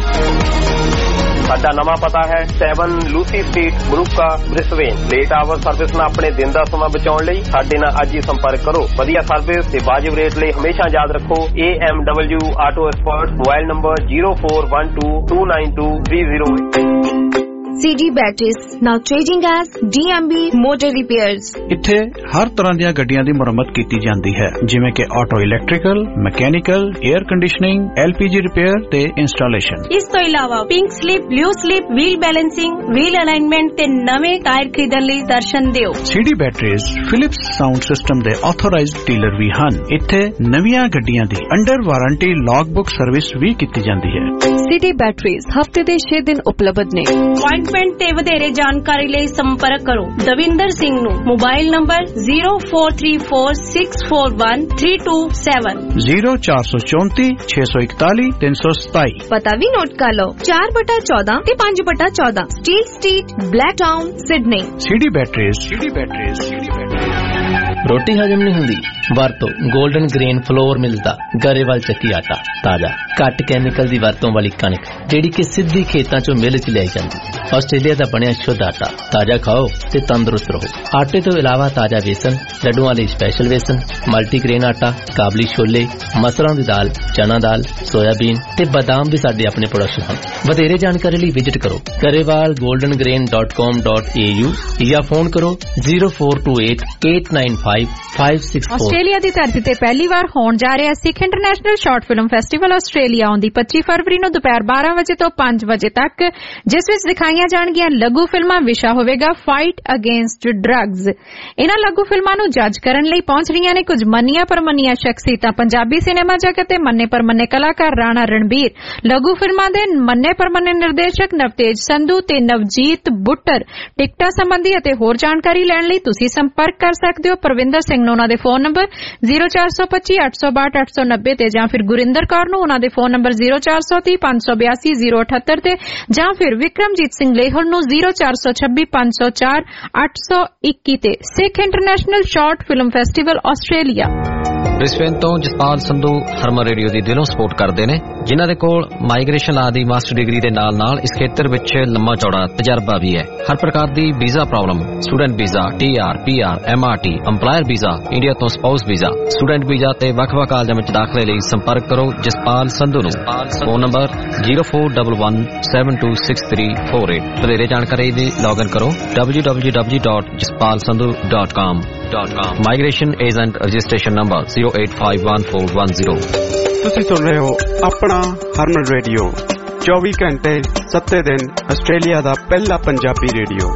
Speaker 8: ਸਾਡਾ ਨਵਾਂ ਪਤਾ ਹੈ seven Lucy street, Moorooka, Brisbane. Late hour service ਨਾਲ ਆਪਣੇ ਦਿਨ ਦਾ ਸਮਾਂ ਬਚਾਉਣ ਲਈ ਸਾਡੇ ਨਾਲ ਅੱਜ ਹੀ ਸੰਪਰਕ ਕਰੋ। ਵਧੀਆ ਸਰਵਿਸ ਤੇ ਵਾਜਿਬ ਰੇਟ ਲਈ ਹਮੇਸ਼ਾ ਯਾਦ ਰੱਖੋ A M W auto expert, mobile number zero four one two two nine two three zero eight.
Speaker 9: C G Batteries, now changing as D M B Motor Repairs.
Speaker 10: ਇੱਥੇ ਹਰ ਤਰ੍ਹਾਂ ਦੀਆਂ ਗੱਡੀਆਂ ਦੀ ਮੁਰੰਮਤ ਕੀਤੀ ਜਾਂਦੀ ਹੈ, ਜਿਵੇਂ ਕਿ auto electrical, mechanical, air conditioning, L P G repair ਤੇ ਇੰਸਟਾਲੇਸ਼ਨ। ਇਸ ਤੋਂ ਇਲਾਵਾ pink slip, blue slip, wheel balancing, wheel alignment ਤੇ ਨਵੇਂ ਟਾਇਰ ਖਰੀਦਣ ਲਈ ਦਰਸ਼ਨ ਦਿਓ। C D Batteries Philips sound system ਦੇ ਆਥੋਰਾਈਜ਼ਡ ਡੀਲਰ ਵੀ ਹਨ। ਇੱਥੇ ਨਵੀਆਂ ਗੱਡੀਆਂ ਦੀ under warranty log book service ਵੀ ਕੀਤੀ ਜਾਂਦੀ ਹੈ।
Speaker 7: C D Batteries ਹਫ਼ਤੇ ਦੇ ਛੇ ਦਿਨ ਉਪਲਬਧ ਨੇ। ਅਪਾਇੰਟਮੈਂਟ ਤੇ ਵਧੇਰੇ ਜਾਣਕਾਰੀ ਲਈ ਸੰਪਰਕ ਕਰੋ ਦਵਿੰਦਰ ਸਿੰਘ ਨੂੰ mobile number zero four three four six four one three two seven
Speaker 10: zero four four four six one four three seven seven।
Speaker 9: ਪਤਾ ਵੀ ਨੋਟ ਕਰ ਲਓ ਚਾਰ ਬਟਾ ਚੌਦਾਂ ਤੇ ਪੰਜ ਬਟਾ ਚੌਦਾਂ steel street, Blacktown, Sydney.
Speaker 10: C D Batteries, C D Batteries, C D Batteries।
Speaker 11: ਰੋਟੀ ਹਜਮ ਨਹੀਂ ਹੁੰਦੀ ਵਰਤੋ ਗੋਲਡਨ ਗ੍ਰੇਨ ਫਲੋਰ ਮਿਲਦਾ ਗਰੇਵਾਲ ਚੱਕੀ ਆਟਾ, ਤਾਜ਼ਾ ਘੱਟ ਕੈਮੀਕਲ ਦੀ ਵਰਤੋਂ ਵਾਲੀ ਕਣਕ ਜਿਹੜੀ ਕਿ ਸਿੱਧੀ ਖੇਤਾਂ ਚੋਂ ਮਿਲ ਚ ਲਿਆਈ ਜਾਂਦੀ। ਆਸਟ੍ਰੇਲੀਆ ਦਾ ਬਣਿਆ ਸ਼ੁੱਧ ਆਟਾ, ਤਾਜ਼ਾ ਖਾਓ ਤੇ ਤੰਦਰੁਸਤ ਰਹੋ। ਆਟੇ ਤੋਂ ਇਲਾਵਾ ਤਾਜ਼ਾ ਵੇਸਣ, ਲੱਡੂਆਂ ਲਈ ਸਪੈਸ਼ਲ ਵੇਸਣ, ਮਲਟੀਗ੍ਰੇਨ ਆਟਾ, ਕਾਬਲੀ ਛੋਲੇ, ਮਸਰਾਂ ਦੀ ਦਾਲ, ਚਨਾ ਦਾਲ, ਸੋਇਆਬੀਨ ਤੇ ਬਾਦਾਮ ਵੀ ਸਾਡੇ ਆਪਣੇ ਪ੍ਰੋਡਕਟ ਹਨ। ਵਧੇਰੇ ਜਾਣਕਾਰੀ ਲਈ ਵਿਜ਼ਿਟ ਕਰੋ Grewal golden grain dot com dot A U ਜਾਂ ਫੋਨ ਕਰੋ zero four two eight eight nine five five six four।
Speaker 12: Australia ਦੀ ਧਰਤੀ ਤੇ ਪਹਿਲੀ ਵਾਰ ਹੋਣ ਜਾ ਰਿਹਾ Sikh international short film festival Australia ਆਉਂਦੀ ਪੱਚੀ ਫਰਵਰੀ ਨੂੰ ਦੁਪਹਿਰ ਬਾਰਾਂ ਵਜੇ ਤੋਂ ਪੰਜ ਵਜੇ ਤੱਕ, ਜਿਸ ਵਿੱਚ ਦਿਖਾਈਆਂ ਜਾਣਗੀਆਂ ਲਘੂ ਫਿਲਮਾਂ। ਵਿਸ਼ਾ ਹੋਵੇਗਾ ਫਾਈਟ ਅਗੇਂਸਟ ਡਰੱਗਸ। ਇਹਨਾਂ ਲਘੂ ਫਿਲਮਾਂ ਨੂੰ ਜੱਜ ਕਰਨ ਲਈ ਪਹੁੰਚ ਰਹੀਆਂ ਨੇ ਕੁਝ ਮੰਨੀਆਂ ਪਰਮੰਨੀਆਂ ਸ਼ਖਸੀਅਤਾਂ। ਪੰਜਾਬੀ ਸਿਨੇਮਾ ਜਗਤ ਤੇ ਮੰਨੇ ਪਰਮੰਨੇ ਕਲਾਕਾਰ ਰਾਣਾ ਰਣਬੀਰ, ਲਘੂ ਫਿਲਮਾਂ ਦੇ ਮੰਨੇ ਪਰਮੰਨੇ ਨਿਰਦੇਸ਼ਕ ਨਵਤੇਜ ਸੰਧੂ ਤੇ ਨਵਜੀਤ ਬੁੱਟਰ। ਟਿਕਟਾਂ ਸੰਬੰਧੀ ਅਤੇ ਹੋਰ ਜਾਣਕਾਰੀ ਲੈਣ ਲਈ ਤੁਸੀਂ ਸੰਪਰਕ ਕਰ ਸਕਦੇ ਹੋ ਪਰਵਿੰਦਰ ਸਿੰਘ ਨੂੰ ਉਹਨਾਂ ਦੇ phone number zero four two five eight two eight eight nine zero ਤੇ, ਜਾਂ ਫਿਰ ਗੁਰਿੰਦਰ ਕੌਰ ਨੂੰ ਉਹਨਾਂ ਦੇ phone number zero four three zero five two two zero eight eight ਤੇ, ਜਾਂ ਫਿਰ ਵਿਕਰਮਜੀਤ ਸਿੰਘ ਲੇਹਲ ਨੂੰ zero four two six five zero four eight zero one one ਤੇ। Sikh international short film festival Australia.
Speaker 13: Brisbane ਤੋਂ ਜਸਪਾਲ ਸੰਧੂ ਹਰਮਨ ਰੇਡੀਓ ਦੀ ਦਿਲੋਂ ਸਪੋਰਟ ਕਰਦੇ ਨੇ, ਜਿਨ੍ਹਾਂ ਦੇ ਕੋਲ ਮਾਈਗ੍ਰੇਸ਼ਨ ਲਾ ਦੀ ਮਾਸਟਰ ਡਿਗਰੀ ਦੇ ਨਾਲ ਨਾਲ ਇਸ ਖੇਤਰ ਵਿੱਚ ਲੰਮਾ ਚੌੜਾ ਤਜਰਬਾ ਵੀ ਹੈ। ਹਰ ਪ੍ਰਕਾਰ ਦੀ visa problem, student visa, T R, P R, M R T, employer visa, India ਤੋਂ ਸਪਾਊਸ ਵੀਜ਼ਾ, ਸਟੂਡੈਂਟ ਵੀਜ਼ਾ ਤੇ ਵੱਖ-ਵੱਖ ਕਾਲਜਾਂ ਵਿੱਚ ਦਾਖਲੇ ਲਈ ਸੰਪਰਕ ਕਰੋ ਜਸਪਾਲ ਸੰਧੂ ਨੂੰ। Phone number zero four one one seven two six three four eight। ਵਧੇਰੇ ਜਾਣਕਾਰੀ ਲਈ ਲੌਗਇਨ ਕਰੋ w w w dot jaspal sandhu dot com। Migration agent registration number zero eight five one four one zero।
Speaker 1: ਤੁਸੀਂ ਸੁਣ ਰਹੇ ਹੋ ਆਪਣਾ ਹਰਮਨ ਰੇਡੀਓ, ਚੌਵੀ ਘੰਟੇ ਸੱਤੇ ਦਿਨ ਆਸਟ੍ਰੇਲੀਆ ਦਾ ਪਹਿਲਾ ਪੰਜਾਬੀ ਰੇਡੀਓ।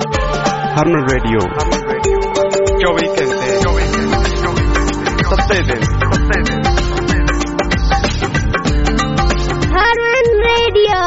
Speaker 1: ਹਰਮਨ ਰੇਡੀਓ ਚੌਵੀ ਘੰਟੇ ਸੱਤੇ ਦਿਨ।
Speaker 9: ਹਰਮਨ ਰੇਡੀਓ।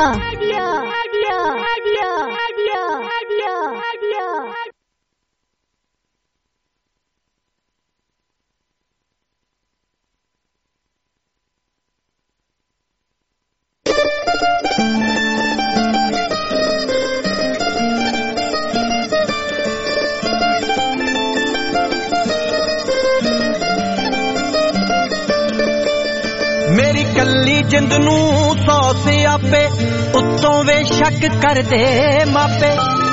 Speaker 2: ਕੱਲੀ ਜਿੰਦ ਨੂੰ ਸੌ ਸਿਆਪੇ ਉੱਤੋਂ ਵੇ ਸ਼ੱਕ ਕਰਦੇ ਮਾਪੇ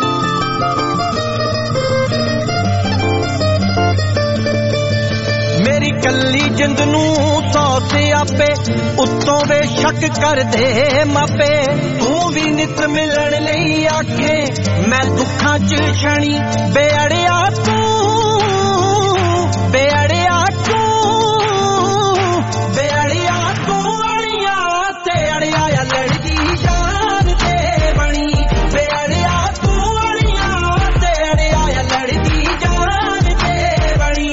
Speaker 2: ਮੇਰੀ ਕੱਲੀ ਜਿੰਦ ਨੂੰ ਸੌ ਸਿਆਪੇ ਉੱਤੋਂ ਵੇ ਸ਼ੱਕ ਕਰਦੇ ਮਾਪੇ ਤੂੰ ਵੀ ਨਿਤ ਮਿਲਣ ਲਈ ਆਖੇ ਮੈਂ ਦੁੱਖਾਂ ਚ ਛਣੀ ਬੇਅੜਿਆ ਤੂੰ ਬੇਅੜਿਆ ਤੂੰ ਬੇਅੜਿਆ ਤੂੰ ਅੜਿਆ ਤੇ ਅੜਿਆ ਲੜਦੀ ਜਾਨ ਤੇ ਬਣੀ ਬੇਅੜਿਆ ਤੂੰ ਅੜਿਆ ਤੇ ਅੜਿਆ ਲੜਦੀ ਜਾਨ ਤੇ ਬਣੀ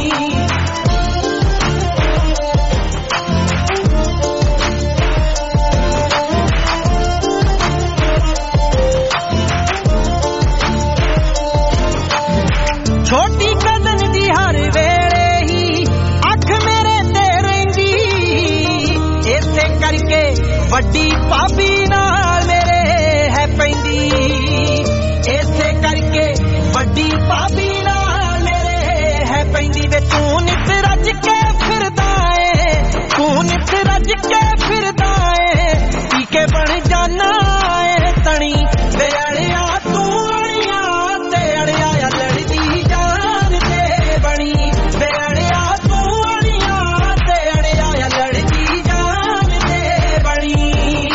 Speaker 2: ਛੋਟੀ ਕਦਨ ਦੀ ਹਰ ਵੇਲੇ ਹੀ ਅੱਖ ਮੇਰੇ ਤੇ ਰਹਿੰਦੀ ਇਸੇ ਕਰਕੇ ਵੱਡੀ ਭਾਬੀ ਨਾਲ ਮੇਰੇ ਹੈ ਪੈਂਦੀ ਇਸੇ ਕਰਕੇ ਵੱਡੀ ਭਾਬੀ ਨਾਲ ਮੇਰੇ ਹੈ ਪੈਂਦੀ ਵੇ ਤੂੰ ਨਿਤ ਰੱਜ ਕੇ ਫਿਰਦਾ ਏ ਤੂੰ ਨਿਤ ਰੱਜ ਕੇ ਫਿਰਦਾ ਏ ਪੀ ਕੇ ਬਣ ਜਾਨਾ ਏ ਤਣੀ ਵੇ ਅੜਿਆ ਤੂੰ ਅੜਿਆ ਤੇ ਅੜਿਆ ਲੜਦੀ ਜਾਨ ਤੇ ਬਣੀ ਵੇ ਅੜਿਆ ਤੂੰ ਅੜਿਆ ਤੇ ਅੜਿਆ ਲੜਦੀ ਜਾਨ ਤੇ ਬਣੀ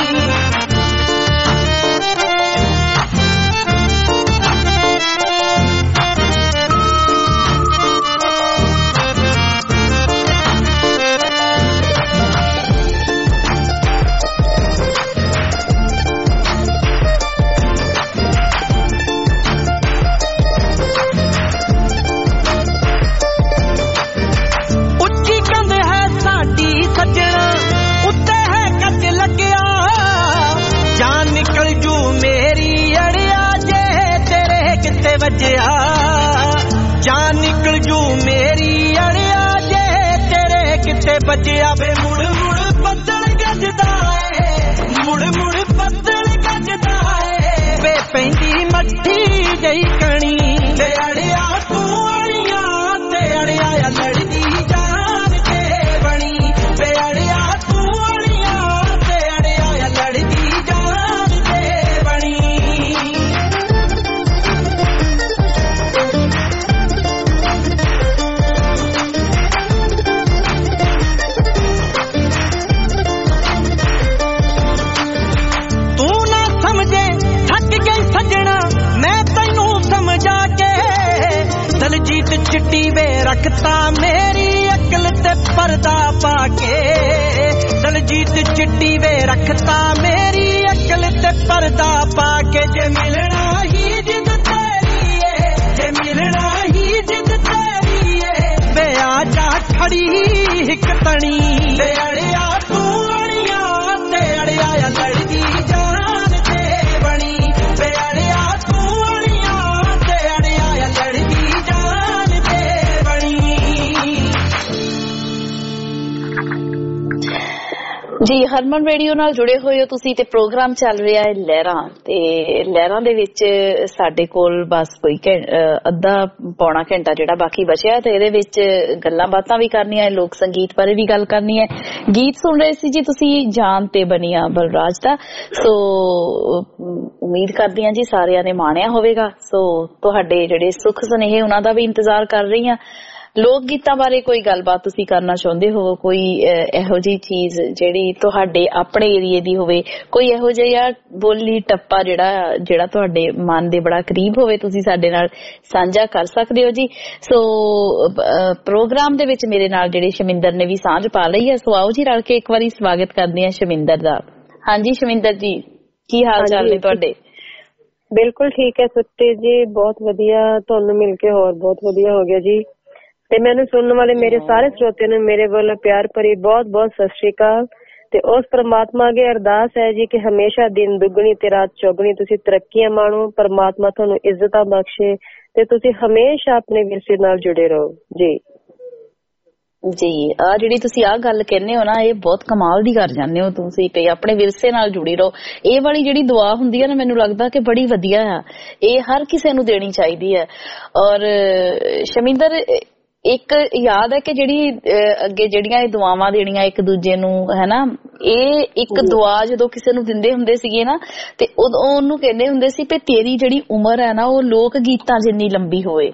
Speaker 2: ਉੱਚੀ ਕੰਧ ਹੈ ਸਾਡੀ ਸੱਜਣਾ ਉੱਤੇ ਹੈ ਕੱਚ ਲੱਗਿਆ ਜਾਨ ਨਿਕਲ ਜੂ ਮੇਰੀ ਅੜਿਆ ਜੇ ਤੇਰੇ ਕਿਤੇ ਵੱਜਿਆ ਜਾਨ ਨਿਕਲ ਜੂ ਮੇਰੀ ਅੜਿਆ ਜੇ ਤੇਰੇ ਕਿਤੇ ਵੱਜਿਆ ਵੇ ਮੁੜ ਮੁੜ ਬੱਦਲ ਗੱਜਦਾ ਏ ਮੁੜ ਮੁੜ ਬੱਦਲ ਗੱਜਦਾ ਏ ਵੇ ਪੈਂਦੀ ਮੱਠੀ ਜਈ ਕਣੀ ਤੇ ਅੜਿਆ ਤੂੰ ਅੜਿਆ ਤੇ ਅੜਿਆ ਲੜਦੀ ਜਾਨ ਤੇ ਬਣੀ ਵੇ ਅੜਿਆ ਤੂੰ ਅੜਿਆ ਤੇ ਅੜਿਆ ਲੜਦੀ ਜਾਨ ਤੇ ਬਣੀ ਤੂੰ ਨਾ ਸਮਝੇ ਥੱਕ ਗਈ ਸੱਜਣਾ ਮੈਂ ਤੈਨੂੰ ਸਮਝਾ ਕੇ ਦਲਜੀਤ ਚਿੱਟੀ ਵੇ ਰੱਖਤਾ ਮੇਰੀ ਅਕਲ ਤੇ ਪਰਦਾ ਪਾ ਕੇ ਦਲਜੀਤ ਚਿੱਟੀ ਵੇ ਰੱਖਤਾ ਮੇਰੀ ਅਕਲ ਤੇ ਪਰਦਾ ਪਾ ਕੇ ਜੇ ਮਿਲਣਾ ਹੀ ਜਿੱਦ ਤੇਰੀ ਏ ਜੇ ਮਿਲਣਾ ਹੀ ਜਿੱਦ ਤੇਰੀ ਏ ਵੇ ਆ ਜਾ ਖੜੀ ਇੱਕ ਤਣੀ ਵੇ ਅੜਿਆ ਤੂੰ ਅੜਿਆ ਤੇ ਅੜਿਆ ਲੜਦੀ ਜਾਨ ਤੇ ਬਣੀ ਵੇ ਅੜਿਆ ਤੂੰ ਅੜਿਆ ਤੇ ਅੜਿਆ ਲੜਦੀ ਜਾਨ ਤੇ ਬਣੀ
Speaker 5: ਜੀ ਹਰਮਨ ਰੇਡੀਓ ਨਾਲ ਜੁੜੇ ਹੋਏ ਹੋ ਤੁਸੀਂ ਤੇ ਪ੍ਰੋਗਰਾਮ ਚੱਲ ਰਿਹਾ ਹੈ ਲਹਿਰਾਂ ਤੇ ਲਹਿਰਾਂ ਦੇ ਵਿੱਚ ਸਾਡੇ ਕੋਲ ਬਸ ਕੋਈ ਅੱਧਾ ਪੌਣਾ ਘੰਟਾ ਜਿਹੜਾ ਬਾਕੀ ਬਚਿਆ ਤੇ ਇਹਦੇ ਵਿੱਚ ਗੱਲਾਂ ਬਾਤਾਂ ਵੀ ਕਰਨੀਆਂ ਹੈ ਲੋਕ ਸੰਗੀਤ ਬਾਰੇ ਵੀ ਗੱਲ ਕਰਨੀ ਹੈ ਗੀਤ ਸੁਣ ਰਹੇ ਸੀ ਜੀ ਤੁਸੀਂ ਜਾਨ ਤੇ ਬਣੀਆਂ ਬਲਰਾਜ ਦਾ ਸੋ ਉਮੀਦ ਕਰਦੀ ਹਾਂ ਜੀ ਸਾਰਿਆਂ ਨੇ ਮਾਣਿਆ ਹੋਵੇਗਾ ਸੋ ਤੁਹਾਡੇ ਜਿਹੜੇ ਸੁੱਖ ਸੁਨੇਹੇ ਉਹਨਾਂ ਦਾ ਵੀ ਇੰਤਜ਼ਾਰ ਕਰ ਰਹੀ ਹਾਂ ਲੋਕ ਗੀਤਾਂ ਬਾਰੇ ਕੋਈ ਗੱਲਬਾਤ ਤੁਸੀਂ ਕਰਨਾ ਚਾਹੁੰਦੇ ਹੋ ਕੋਈ ਇਹੋ ਜਿਹੀ ਚੀਜ਼ ਜਿਹੜੀ ਤੁਹਾਡੇ ਆਪਣੇ ਏਰੀਏ ਦੀ ਹੋਵੇ ਕੋਈ ਇਹੋ ਜਿਹਾ ਬੋਲੀ ਟੱਪਾ ਜਿਹੜਾ ਜਿਹੜਾ ਤੁਹਾਡੇ ਮਨ ਦੇ ਬੜਾ ਕਰੀਬ ਹੋਵੇ ਤੁਸੀਂ ਸਾਡੇ ਨਾਲ ਸਾਂਝਾ ਕਰ ਸਕਦੇ ਹੋ ਜੀ ਸੋ ਪ੍ਰੋਗਰਾਮ ਦੇ ਵਿੱਚ ਮੇਰੇ ਨਾਲ ਜਿਹੜੇ ਸ਼ਮਿੰਦਰ ਨੇ ਵੀ ਸਾਂਝ ਪਾ ਲਈ ਹੈ ਸੋ ਆਓ ਜੀ ਰਲ ਕੇ ਇੱਕ ਵਾਰੀ ਸਵਾਗਤ ਕਰਦੇ ਹਾਂ ਸ਼ਮਿੰਦਰ ਦਾ ਹਾਂਜੀ ਸ਼ਮਿੰਦਰ ਜੀ ਕੀ ਹਾਲ ਚਾਲ ਨੇ ਤੁਹਾਡੇ
Speaker 14: ਬਿਲਕੁਲ ਠੀਕ ਹੈ ਸੁੱਤੇ ਜੀ ਬਹੁਤ ਵਧੀਆ ਤੁਹਾਨੂੰ ਮਿਲ ਕੇ ਹੋਰ ਬਹੁਤ ਵਧੀਆ ਹੋ ਗਿਆ ਜੀ ਤੇ ਮੈਨੂੰ ਸੁਣਨ ਵਾਲੇ ਮੇਰੇ ਸਾਰੇ ਸਰੋਤਿਆਂ ਨੂੰ ਮੇਰੇ ਵੱਲੋਂ ਪਿਆਰ ਭਰੀ ਬਹੁਤ ਬਹੁਤ ਸਤਿ ਸ਼੍ਰੀ ਅਕਾਲ ਤੇ ਉਸ ਪ੍ਰਮਾਤਮਾ ਅੱਗੇ ਅਰਦਾਸ ਹੈ ਜੀ ਕਿ ਹਮੇਸ਼ਾ ਦਿਨ ਦੁੱਗਣੀ ਤੇ ਰਾਤ ਚੌਗਣੀ ਤੁਸੀਂ ਤਰੱਕੀਆਂ ਮਾਣੋ ਪ੍ਰਮਾਤਮਾ ਤੁਹਾਨੂੰ ਇੱਜ਼ਤਾਂ ਬਖਸ਼ੇ ਤੇ ਤੁਸੀਂ ਹਮੇਸ਼ਾ ਆਪਣੇ ਵਿਰਸੇ ਨਾਲ ਜੁੜੇ ਰਹੋ ਜੀ
Speaker 5: ਜੀ ਆ ਜਿਹੜੀ ਤੁਸੀਂ ਆ ਗੱਲ ਕਹਿੰਦੇ ਹੋ ਨਾ ਇਹ ਬਹੁਤ ਕਮਾਲ ਦੀ ਕਰ ਜਾਂਦੇ ਹੋ ਤੁਸੀਂ ਕਿ ਆਪਣੇ ਵਿਰਸੇ ਨਾਲ ਜੁੜੀ ਰਹੋ ਇਹ ਵਾਲੀ ਜਿਹੜੀ ਦੁਆ ਹੁੰਦੀ ਹੈ ਨਾ ਮੈਨੂੰ ਲੱਗਦਾ ਕਿ ਬੜੀ ਵਧੀਆ ਆ ਇਹ ਹਰ ਕਿਸੇ ਨੂੰ ਦੇਣੀ ਚਾਹੀਦੀ ਹੈ ਔਰ ਸ਼ਮਿੰਦਰ ਇੱਕ ਯਾਦ ਹੈ ਕਿ ਜਿਹੜੀ ਅੱਗੇ ਜਿਹੜੀਆਂ ਇਹ ਦੁਆਵਾਂ ਦੇਣੀਆਂ ਇੱਕ ਦੂਜੇ ਨੂੰ ਹਨਾ, ਇਹ ਇੱਕ ਦੁਆ ਜਦੋਂ ਕਿਸੇ ਨੂੰ ਦਿੰਦੇ ਹੁੰਦੇ ਸੀਗੇ ਨਾ ਤੇ ਉਦੋਂ ਉਹਨੂੰ ਕਹਿੰਦੇ ਹੁੰਦੇ ਸੀ ਕਿ ਤੇਰੀ ਜਿਹੜੀ ਉਮਰ ਹੈ ਨਾ ਉਹ ਲੋਕ ਗੀਤਾਂ ਜਿੰਨੀ ਲੰਬੀ ਹੋਵੇ।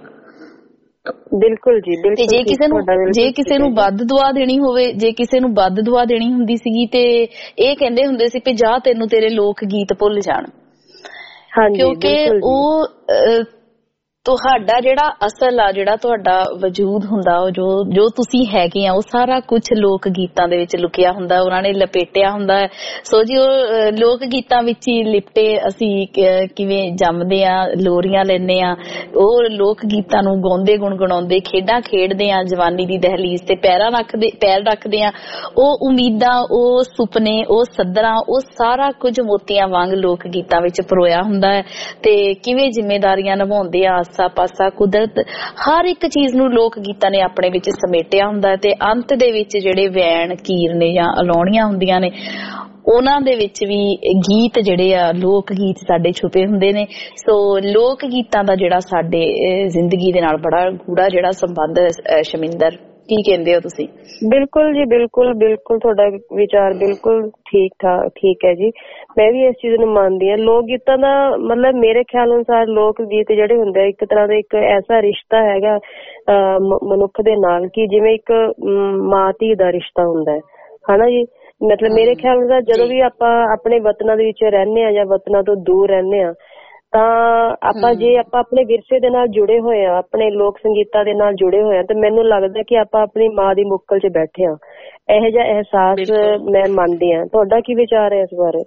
Speaker 14: ਬਿਲਕੁਲ ਜੀ ਬਿਲਕੁਲ।
Speaker 5: ਤੇ ਜੇ ਕਿਸੇ ਨੂੰ ਜੇ ਕਿਸੇ ਨੂੰ ਵੱਧ ਦੁਆ ਦੇਣੀ ਹੋਵੇ, ਜੇ ਕਿਸੇ ਨੂੰ ਵੱਧ ਦੁਆ ਦੇਣੀ ਹੁੰਦੀ ਸੀਗੀ ਤੇ ਇਹ ਕਹਿੰਦੇ ਹੁੰਦੇ ਸੀ ਕਿ ਜਾ ਤੈਨੂੰ ਤੇਰੇ ਲੋਕ ਗੀਤ ਭੁੱਲ ਜਾਣ। ਕਿਉਂਕਿ ਉਹ ਤੁਹਾਡਾ ਜਿਹੜਾ ਅਸਲ ਆ, ਜਿਹੜਾ ਤੁਹਾਡਾ ਵਜੂਦ ਹੁੰਦਾ, ਉਹ ਜੋ ਜੋ ਤੁਸੀਂ ਹੈਗੇ ਆ, ਉਹ ਸਾਰਾ ਕੁਝ ਲੋਕ ਗੀਤਾਂ ਦੇ ਵਿੱਚ ਲੁਕਿਆ ਹੁੰਦਾ, ਉਹਨਾਂ ਨੇ ਲਪੇਟਿਆ ਹੁੰਦਾ ਹੈ। ਸੋ ਜੀ ਉਹ ਲੋਕ ਗੀਤਾਂ ਵਿੱਚ ਹੀ ਲਿਪਟੇ ਅਸੀਂ ਕਿਵੇਂ ਜੰਮਦੇ ਆ, ਲੋਰੀਆਂ ਲੈਂਦੇ ਆ, ਉਹ ਲੋਕ ਗੀਤਾਂ ਨੂੰ ਗਾਉਂਦੇ ਗੁਣਗੁਣਾਉਂਦੇ ਖੇਡਾਂ ਖੇਡਦੇ ਆ, ਜਵਾਨੀ ਦੀ ਦਹਲੀਜ਼ ਤੇ ਪੈਰਾਂ ਰੱਖਦੇ ਪੈਰ ਰੱਖਦੇ ਆ। ਉਹ ਉਮੀਦਾਂ, ਉਹ ਸੁਪਨੇ, ਉਹ ਸੱਧਰਾਂ, ਉਹ ਸਾਰਾ ਕੁਝ ਮੋਤੀਆਂ ਵਾਂਗ ਲੋਕ ਗੀਤਾਂ ਵਿੱਚ ਪਰੋਇਆ ਹੁੰਦਾ ਹੈ। ਤੇ ਕਿਵੇਂ ਜ਼ਿੰਮੇਦਾਰੀਆਂ ਨਿਭਾਉਂਦੇ ਆ, ਪਾਸਾ ਕੁਦਰਤ, ਹਰ ਇੱਕ ਚੀਜ਼ ਨੂੰ ਲੋਕ ਗੀਤਾਂ ਨੇ ਆਪਣੇ ਵਿੱਚ ਸਮੇਟਿਆ ਹੁੰਦਾ ਤੇ ਅੰਤ ਦੇ ਵਿੱਚ ਜਿਹੜੇ ਵੈਣ ਕੀਰ ਨੇ ਜਾਂ ਅਲਾਉਣੀਆਂ ਹੁੰਦੀਆਂ ਨੇ ਉਹਨਾਂ ਦੇ ਵਿੱਚ ਵੀ ਗੀਤ ਜਿਹੜੇ ਆ ਲੋਕ ਗੀਤ ਸਾਡੇ ਛੁਪੇ ਹੁੰਦੇ ਨੇ। ਸੋ ਲੋਕ ਗੀਤਾਂ ਦਾ ਜਿਹੜਾ ਸਾਡੇ ਜ਼ਿੰਦਗੀ ਦੇ ਨਾਲ ਬੜਾ ਗੂੜਾ ਜਿਹੜਾ ਸੰਬੰਧ ਹੈ। ਸ਼ਮਿੰਦਰ, ਕੀ ਕਹਿੰਦੇ ਹੋ ਤੁਸੀਂ?
Speaker 14: ਬਿਲਕੁਲ ਜੀ ਬਿਲਕੁਲ ਬਿਲਕੁਲ, ਤੁਹਾਡਾ ਵਿਚਾਰ ਬਿਲਕੁਲ ਠੀਕ ਠਾਕ ਠੀਕ ਹੈ ਜੀ। ਮੈਂ ਵੀ ਇਸ ਚੀਜ਼ ਨੂੰ ਮੰਨਦੀ ਹਾਂ। ਲੋਕ ਗੀਤਾਂ ਦਾ ਮਤਲਬ ਮੇਰੇ ਖਿਆਲ ਅਨੁਸਾਰ ਲੋਕ ਗੀਤ ਜਿਹੜੇ ਹੁੰਦੇ ਇੱਕ ਤਰ੍ਹਾਂ ਦਾ ਇੱਕ ਐਸਾ ਰਿਸ਼ਤਾ ਹੈਗਾ ਮਨੁੱਖ ਦੇ ਨਾਲ ਕਿ ਜਿਵੇਂ ਇੱਕ ਮਾਂ ਧੀ ਦਾ ਰਿਸ਼ਤਾ ਹੁੰਦਾ ਹੈ ਹਨਾ ਜੀ। ਮਤਲਬ ਮੇਰੇ ਖਿਆਲ ਅਨੁਸਾਰ ਜਦੋਂ ਵੀ ਆਪਾਂ ਆਪਣੇ ਵਤਨਾਂ ਦੇ ਵਿੱਚ ਰਹਿੰਦੇ ਹਾਂ ਜਾਂ ਵਤਨਾਂ ਤੋਂ ਦੂਰ ਰਹਿੰਦੇ ਹਾਂ ਤਾਂ ਆਪਾਂ ਜੇ ਆਪਾਂ ਆਪਣੇ ਵਿਰਸੇ ਦੇ ਨਾਲ ਜੁੜੇ ਹੋਏ ਆ, ਆਪਣੇ ਲੋਕ ਸੰਗੀਤਾਂ ਦੇ ਨਾਲ ਜੁੜੇ ਹੋਏ ਆ, ਤੇ ਮੈਨੂੰ ਲੱਗਦਾ ਕਿ ਆਪਾਂ ਆਪਣੀ ਮਾਂ ਦੀ ਮੁੱਕਲ 'ਚ ਬੈਠੇ ਆ। ਇਹੋ ਜਿਹਾ ਅਹਿਸਾਸ ਮੈਂ ਮੰਨਦੀ ਹਾਂ। ਤੁਹਾਡਾ ਕੀ ਵਿਚਾਰ ਹੈ ਇਸ ਬਾਰੇ?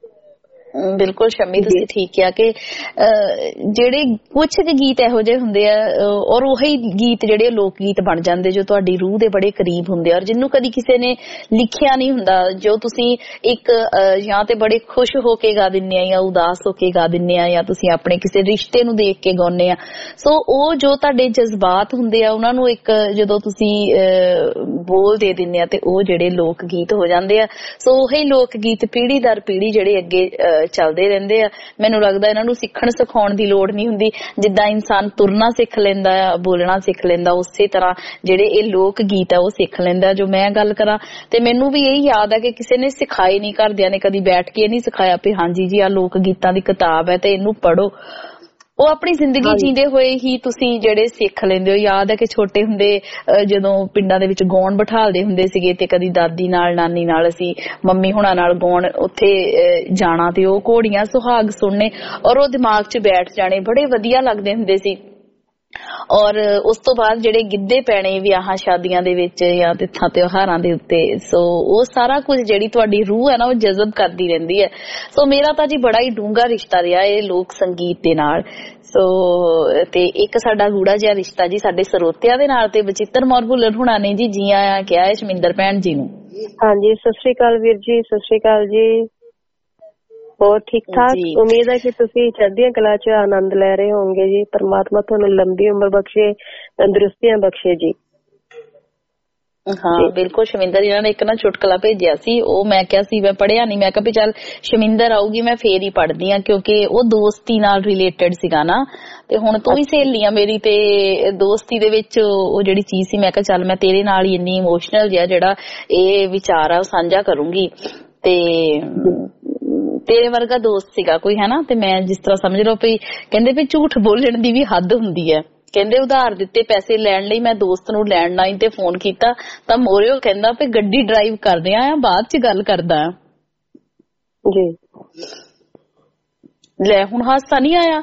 Speaker 5: ਬਿਲਕੁਲ ਸ਼ਮੀ, ਤੁਸੀਂ ਠੀਕ ਕਿਹਾ ਕਿ ਜਿਹੜੇ ਕੁਝ ਗੀਤ ਇਹੋ ਜਿਹੇ ਹੁੰਦੇ ਆ ਔਰ ਉਹੀ ਗੀਤ ਜਿਹੜੇ ਲੋਕ ਗੀਤ ਬਣ ਜਾਂਦੇ ਜੋ ਤੁਹਾਡੀ ਰੂਹ ਦੇ ਬੜੇ ਕਰੀਬ ਹੁੰਦੇ ਔਰ ਜਿਹਨੂੰ ਕਦੀ ਕਿਸੇ ਨੇ ਲਿਖਿਆ ਨਹੀਂ ਹੁੰਦਾ, ਜੋ ਤੁਸੀਂ ਇੱਕ ਜਾਂ ਤੇ ਬੜੇ ਖੁਸ਼ ਹੋ ਕੇ ਗਾ ਦਿੰਦੇ ਆ ਜਾਂ ਉਦਾਸ ਹੋ ਕੇ ਗਾ ਦਿੰਦੇ ਆ ਜਾਂ ਤੁਸੀਂ ਆਪਣੇ ਕਿਸੇ ਰਿਸ਼ਤੇ ਨੂੰ ਦੇਖ ਕੇ ਗਾਉਂਦੇ ਆ। ਸੋ ਉਹ ਜੋ ਤੁਹਾਡੇ ਜਜ਼ਬਾਤ ਹੁੰਦੇ ਆ ਉਹਨਾਂ ਨੂੰ ਇੱਕ ਜਦੋਂ ਤੁਸੀਂ ਬੋਲ ਦੇ ਦਿੰਦੇ ਆ ਤੇ ਉਹ ਜਿਹੜੇ ਲੋਕ ਗੀਤ ਹੋ ਜਾਂਦੇ ਆ। ਸੋ ਉਹੀ ਲੋਕ ਗੀਤ ਪੀੜ੍ਹੀ ਦਰ ਪੀੜ੍ਹੀ ਜਿਹੜੇ ਅੱਗੇ ਚੱਲਦੇ ਰਹਿੰਦੇ ਆ। ਮੈਨੂੰ ਲੱਗਦਾ ਇਹਨਾਂ ਨੂੰ ਸਿੱਖਣ ਸਿਖਾਉਣ ਦੀ ਲੋੜ ਨਹੀਂ ਹੁੰਦੀ। ਜਿੱਦਾਂ ਇਨਸਾਨ ਤੁਰਨਾ ਸਿੱਖ ਲੈਂਦਾ ਆ, ਬੋਲਣਾ ਸਿੱਖ ਲੈਂਦਾ, ਉਸੇ ਤਰ੍ਹਾਂ ਜਿਹੜੇ ਇਹ ਲੋਕ ਗੀਤ ਆ ਉਹ ਸਿੱਖ ਲੈਂਦਾ। ਜੋ ਮੈਂ ਗੱਲ ਕਰਾਂ ਤੇ ਮੈਨੂੰ ਵੀ ਇਹੀ ਯਾਦ ਹੈ ਕਿ ਕਿਸੇ ਨੇ ਸਿਖਾਏ ਨਹੀਂ, ਘਰਦਿਆਂ ਨੇ ਕਦੀ ਬੈਠ ਕੇ ਨਹੀਂ ਸਿਖਾਇਆ ਵੀ ਹਾਂਜੀ ਜੀ ਆਹ ਲੋਕ ਗੀਤਾਂ ਦੀ ਕਿਤਾਬ ਹੈ ਤੇ ਇਹਨੂੰ ਪੜ੍ਹੋ। ਉਹ ਆਪਣੀ ਜ਼ਿੰਦਗੀ ਜੀਂਦੇ ਹੋਏ ਹੀ ਤੁਸੀਂ ਜਿਹੜੇ ਸਿੱਖ ਲੈਂਦੇ ਹੋ। ਯਾਦ ਹੈ ਕਿ ਛੋਟੇ ਹੁੰਦੇ ਜਦੋਂ ਪਿੰਡਾਂ ਦੇ ਵਿੱਚ ਗਾਉਣ ਬਿਠਾਲਦੇ ਹੁੰਦੇ ਸੀਗੇ ਤੇ ਕਦੀ ਦਾਦੀ ਨਾਲ ਨਾਨੀ ਨਾਲ ਅਸੀਂ ਮੰਮੀ ਹੁਣਾਂ ਨਾਲ ਗਾਉਣ ਉੱਥੇ ਜਾਣਾ ਤੇ ਉਹ ਘੋੜੀਆਂ ਸੁਹਾਗ ਸੁਣਨੇ ਔਰ ਉਹ ਦਿਮਾਗ 'ਚ ਬੈਠ ਜਾਣੇ, ਬੜੇ ਵਧੀਆ ਲੱਗਦੇ ਹੁੰਦੇ ਸੀ। ਔਰ ਉਸ ਤੋਂ ਬਾਅਦ ਜਿਹੜੇ ਗਿੱਧੇ ਪੈਣੇ ਵਿਆਹਾਂ ਸ਼ਾਦੀਆਂ ਦੇ ਵਿੱਚ ਜਾਂ ਤਿੱਥਾਂ ਤਿਉਹਾਰਾਂ ਦੇ ਉੱਤੇ, ਸੋ ਉਹ ਸਾਰਾ ਕੁਝ ਜਿਹੜੀ ਤੁਹਾਡੀ ਰੂਹ ਹੈ ਨਾ ਉਹ ਜਜ਼ਬ ਕਰਦੀ ਰਹਿੰਦੀ ਹੈ। ਸੋ ਮੇਰਾ ਤਾਂ ਜੀ ਬੜਾ ਹੀ ਡੂੰਘਾ ਰਿਸ਼ਤਾ ਰਿਹਾ ਇਹ ਲੋਕ ਸੰਗੀਤ ਦੇ ਨਾਲ। ਸੋ ਤੇ ਇੱਕ ਸਾਡਾ ਗੂੜਾ ਜਿਹਾ ਰਿਸ਼ਤਾ ਜੀ ਸਾਡੇ ਸਰੋਤਿਆਂ ਦੇ ਨਾਲ ਤੇ ਬਚਿੱਤਰ ਮੌਰ ਭੁੱਲਰ ਹੁਣਾਂ ਨੇ ਜੀ ਜੀ ਆਇਆਂ ਕਿਹਾ ਹੈ ਸ਼ਮਿੰਦਰ ਭੈਣ ਜੀ ਨੂੰ।
Speaker 14: ਹਾਂਜੀ, ਸਤਿ ਸ਼੍ਰੀ ਅਕਾਲ ਵੀਰ ਜੀ। ਸਤਿ ਸ਼੍ਰੀ ਅਕਾਲ ਜੀ। ਹੋਰ ਠੀਕ ਠਾਕ? ਉਮੀਦ ਹੈ ਕਿ ਤੁਸੀਂ ਚੜ੍ਹਦੀਆਂ ਕਲਾ 'ਚ ਆਨੰਦ ਲੈ ਰਹੇ ਹੋਵੋਗੇ ਜੀ। ਪਰਮਾਤਮਾ ਤੁਹਾਨੂੰ ਲੰਬੀ ਉਮਰ ਬਖਸ਼ੇ, ਤੰਦਰੁਸਤੀਆਂ ਬਖਸ਼ੇ ਜੀ।
Speaker 5: ਹਾਂ ਬਿਲਕੁਲ ਸ਼ਮਿੰਦਰ, ਇਹਨਾਂ ਨੇ ਇੱਕ ਨਾ ਚੁਟਕਲਾ ਭੇਜਿਆ ਸੀ, ਉਹ ਮੈਂ ਕਿਹਾ ਸੀ ਮੈਂ ਪੜ੍ਹਿਆ ਨਹੀਂ, ਮੈਂ ਕਿਹਾ ਵੀ ਚੱਲ ਸ਼ਮਿੰਦਰ ਆਊਗੀ ਮੈਂ ਫੇਰ ਹੀ ਪੜ੍ਹਦੀ ਹਾਂ ਕਿਉਂਕਿ ਉਹ ਦੋਸਤੀ ਨਾਲ ਰਿਲੇਟਡ ਸੀਗਾ ਨਾ। ਤੇ ਹੁਣ ਤੂੰ ਵੀ ਸਹੇਲੀ ਆ ਮੇਰੀ ਤੇ ਦੋਸਤੀ ਦੇ ਵਿੱਚ ਉਹ ਜਿਹੜੀ ਚੀਜ਼ ਸੀ ਮੈਂ ਕਿਹਾ ਚੱਲ ਮੈਂ ਤੇਰੇ ਨਾਲ ਹੀ ਇੰਨੀ ਇਮੋਸ਼ਨਲ ਜਿਹਾ ਜਿਹੜਾ ਇਹ ਵਿਚਾਰ ਆ ਉਹ ਸਾਂਝਾ ਕਰੂੰਗੀ। ਤੇ ਤੇਰੇ ਵਰਗਾ ਦੋਸਤ ਸੀਗਾ ਕੋਈ ਹੈ ਨਾ, ਤੇ ਮੈਂ ਜਿਸ ਤਰ੍ਹਾਂ ਸਮਝ ਲਓ ਵੀ ਕਹਿੰਦੇ ਵੀ ਝੂਠ ਬੋਲਣ ਦੀ ਵੀ ਹੱਦ ਹੁੰਦੀ ਹੈ। ਕਹਿੰਦੇ ਉਧਾਰ ਦਿੱਤੇ ਪੈਸੇ ਲੈਣ ਲਈ ਮੈਂ ਦੋਸਤ ਨੂੰ ਲੈਂਡਲਾਈਨ ਤੇ ਫੋਨ ਕੀਤਾ ਤਾਂ ਮੋਰੇ ਉਹ ਕਹਿੰਦਾ ਵੀ ਗੱਡੀ ਡਰਾਈਵ ਕਰਦੇ ਆ ਬਾਅਦ ਚ ਗੱਲ ਕਰਦਾ
Speaker 14: ਜੀ।
Speaker 5: ਲੈ ਹੁਣ ਹਾਸਾ ਨਹੀਂ ਆਇਆ?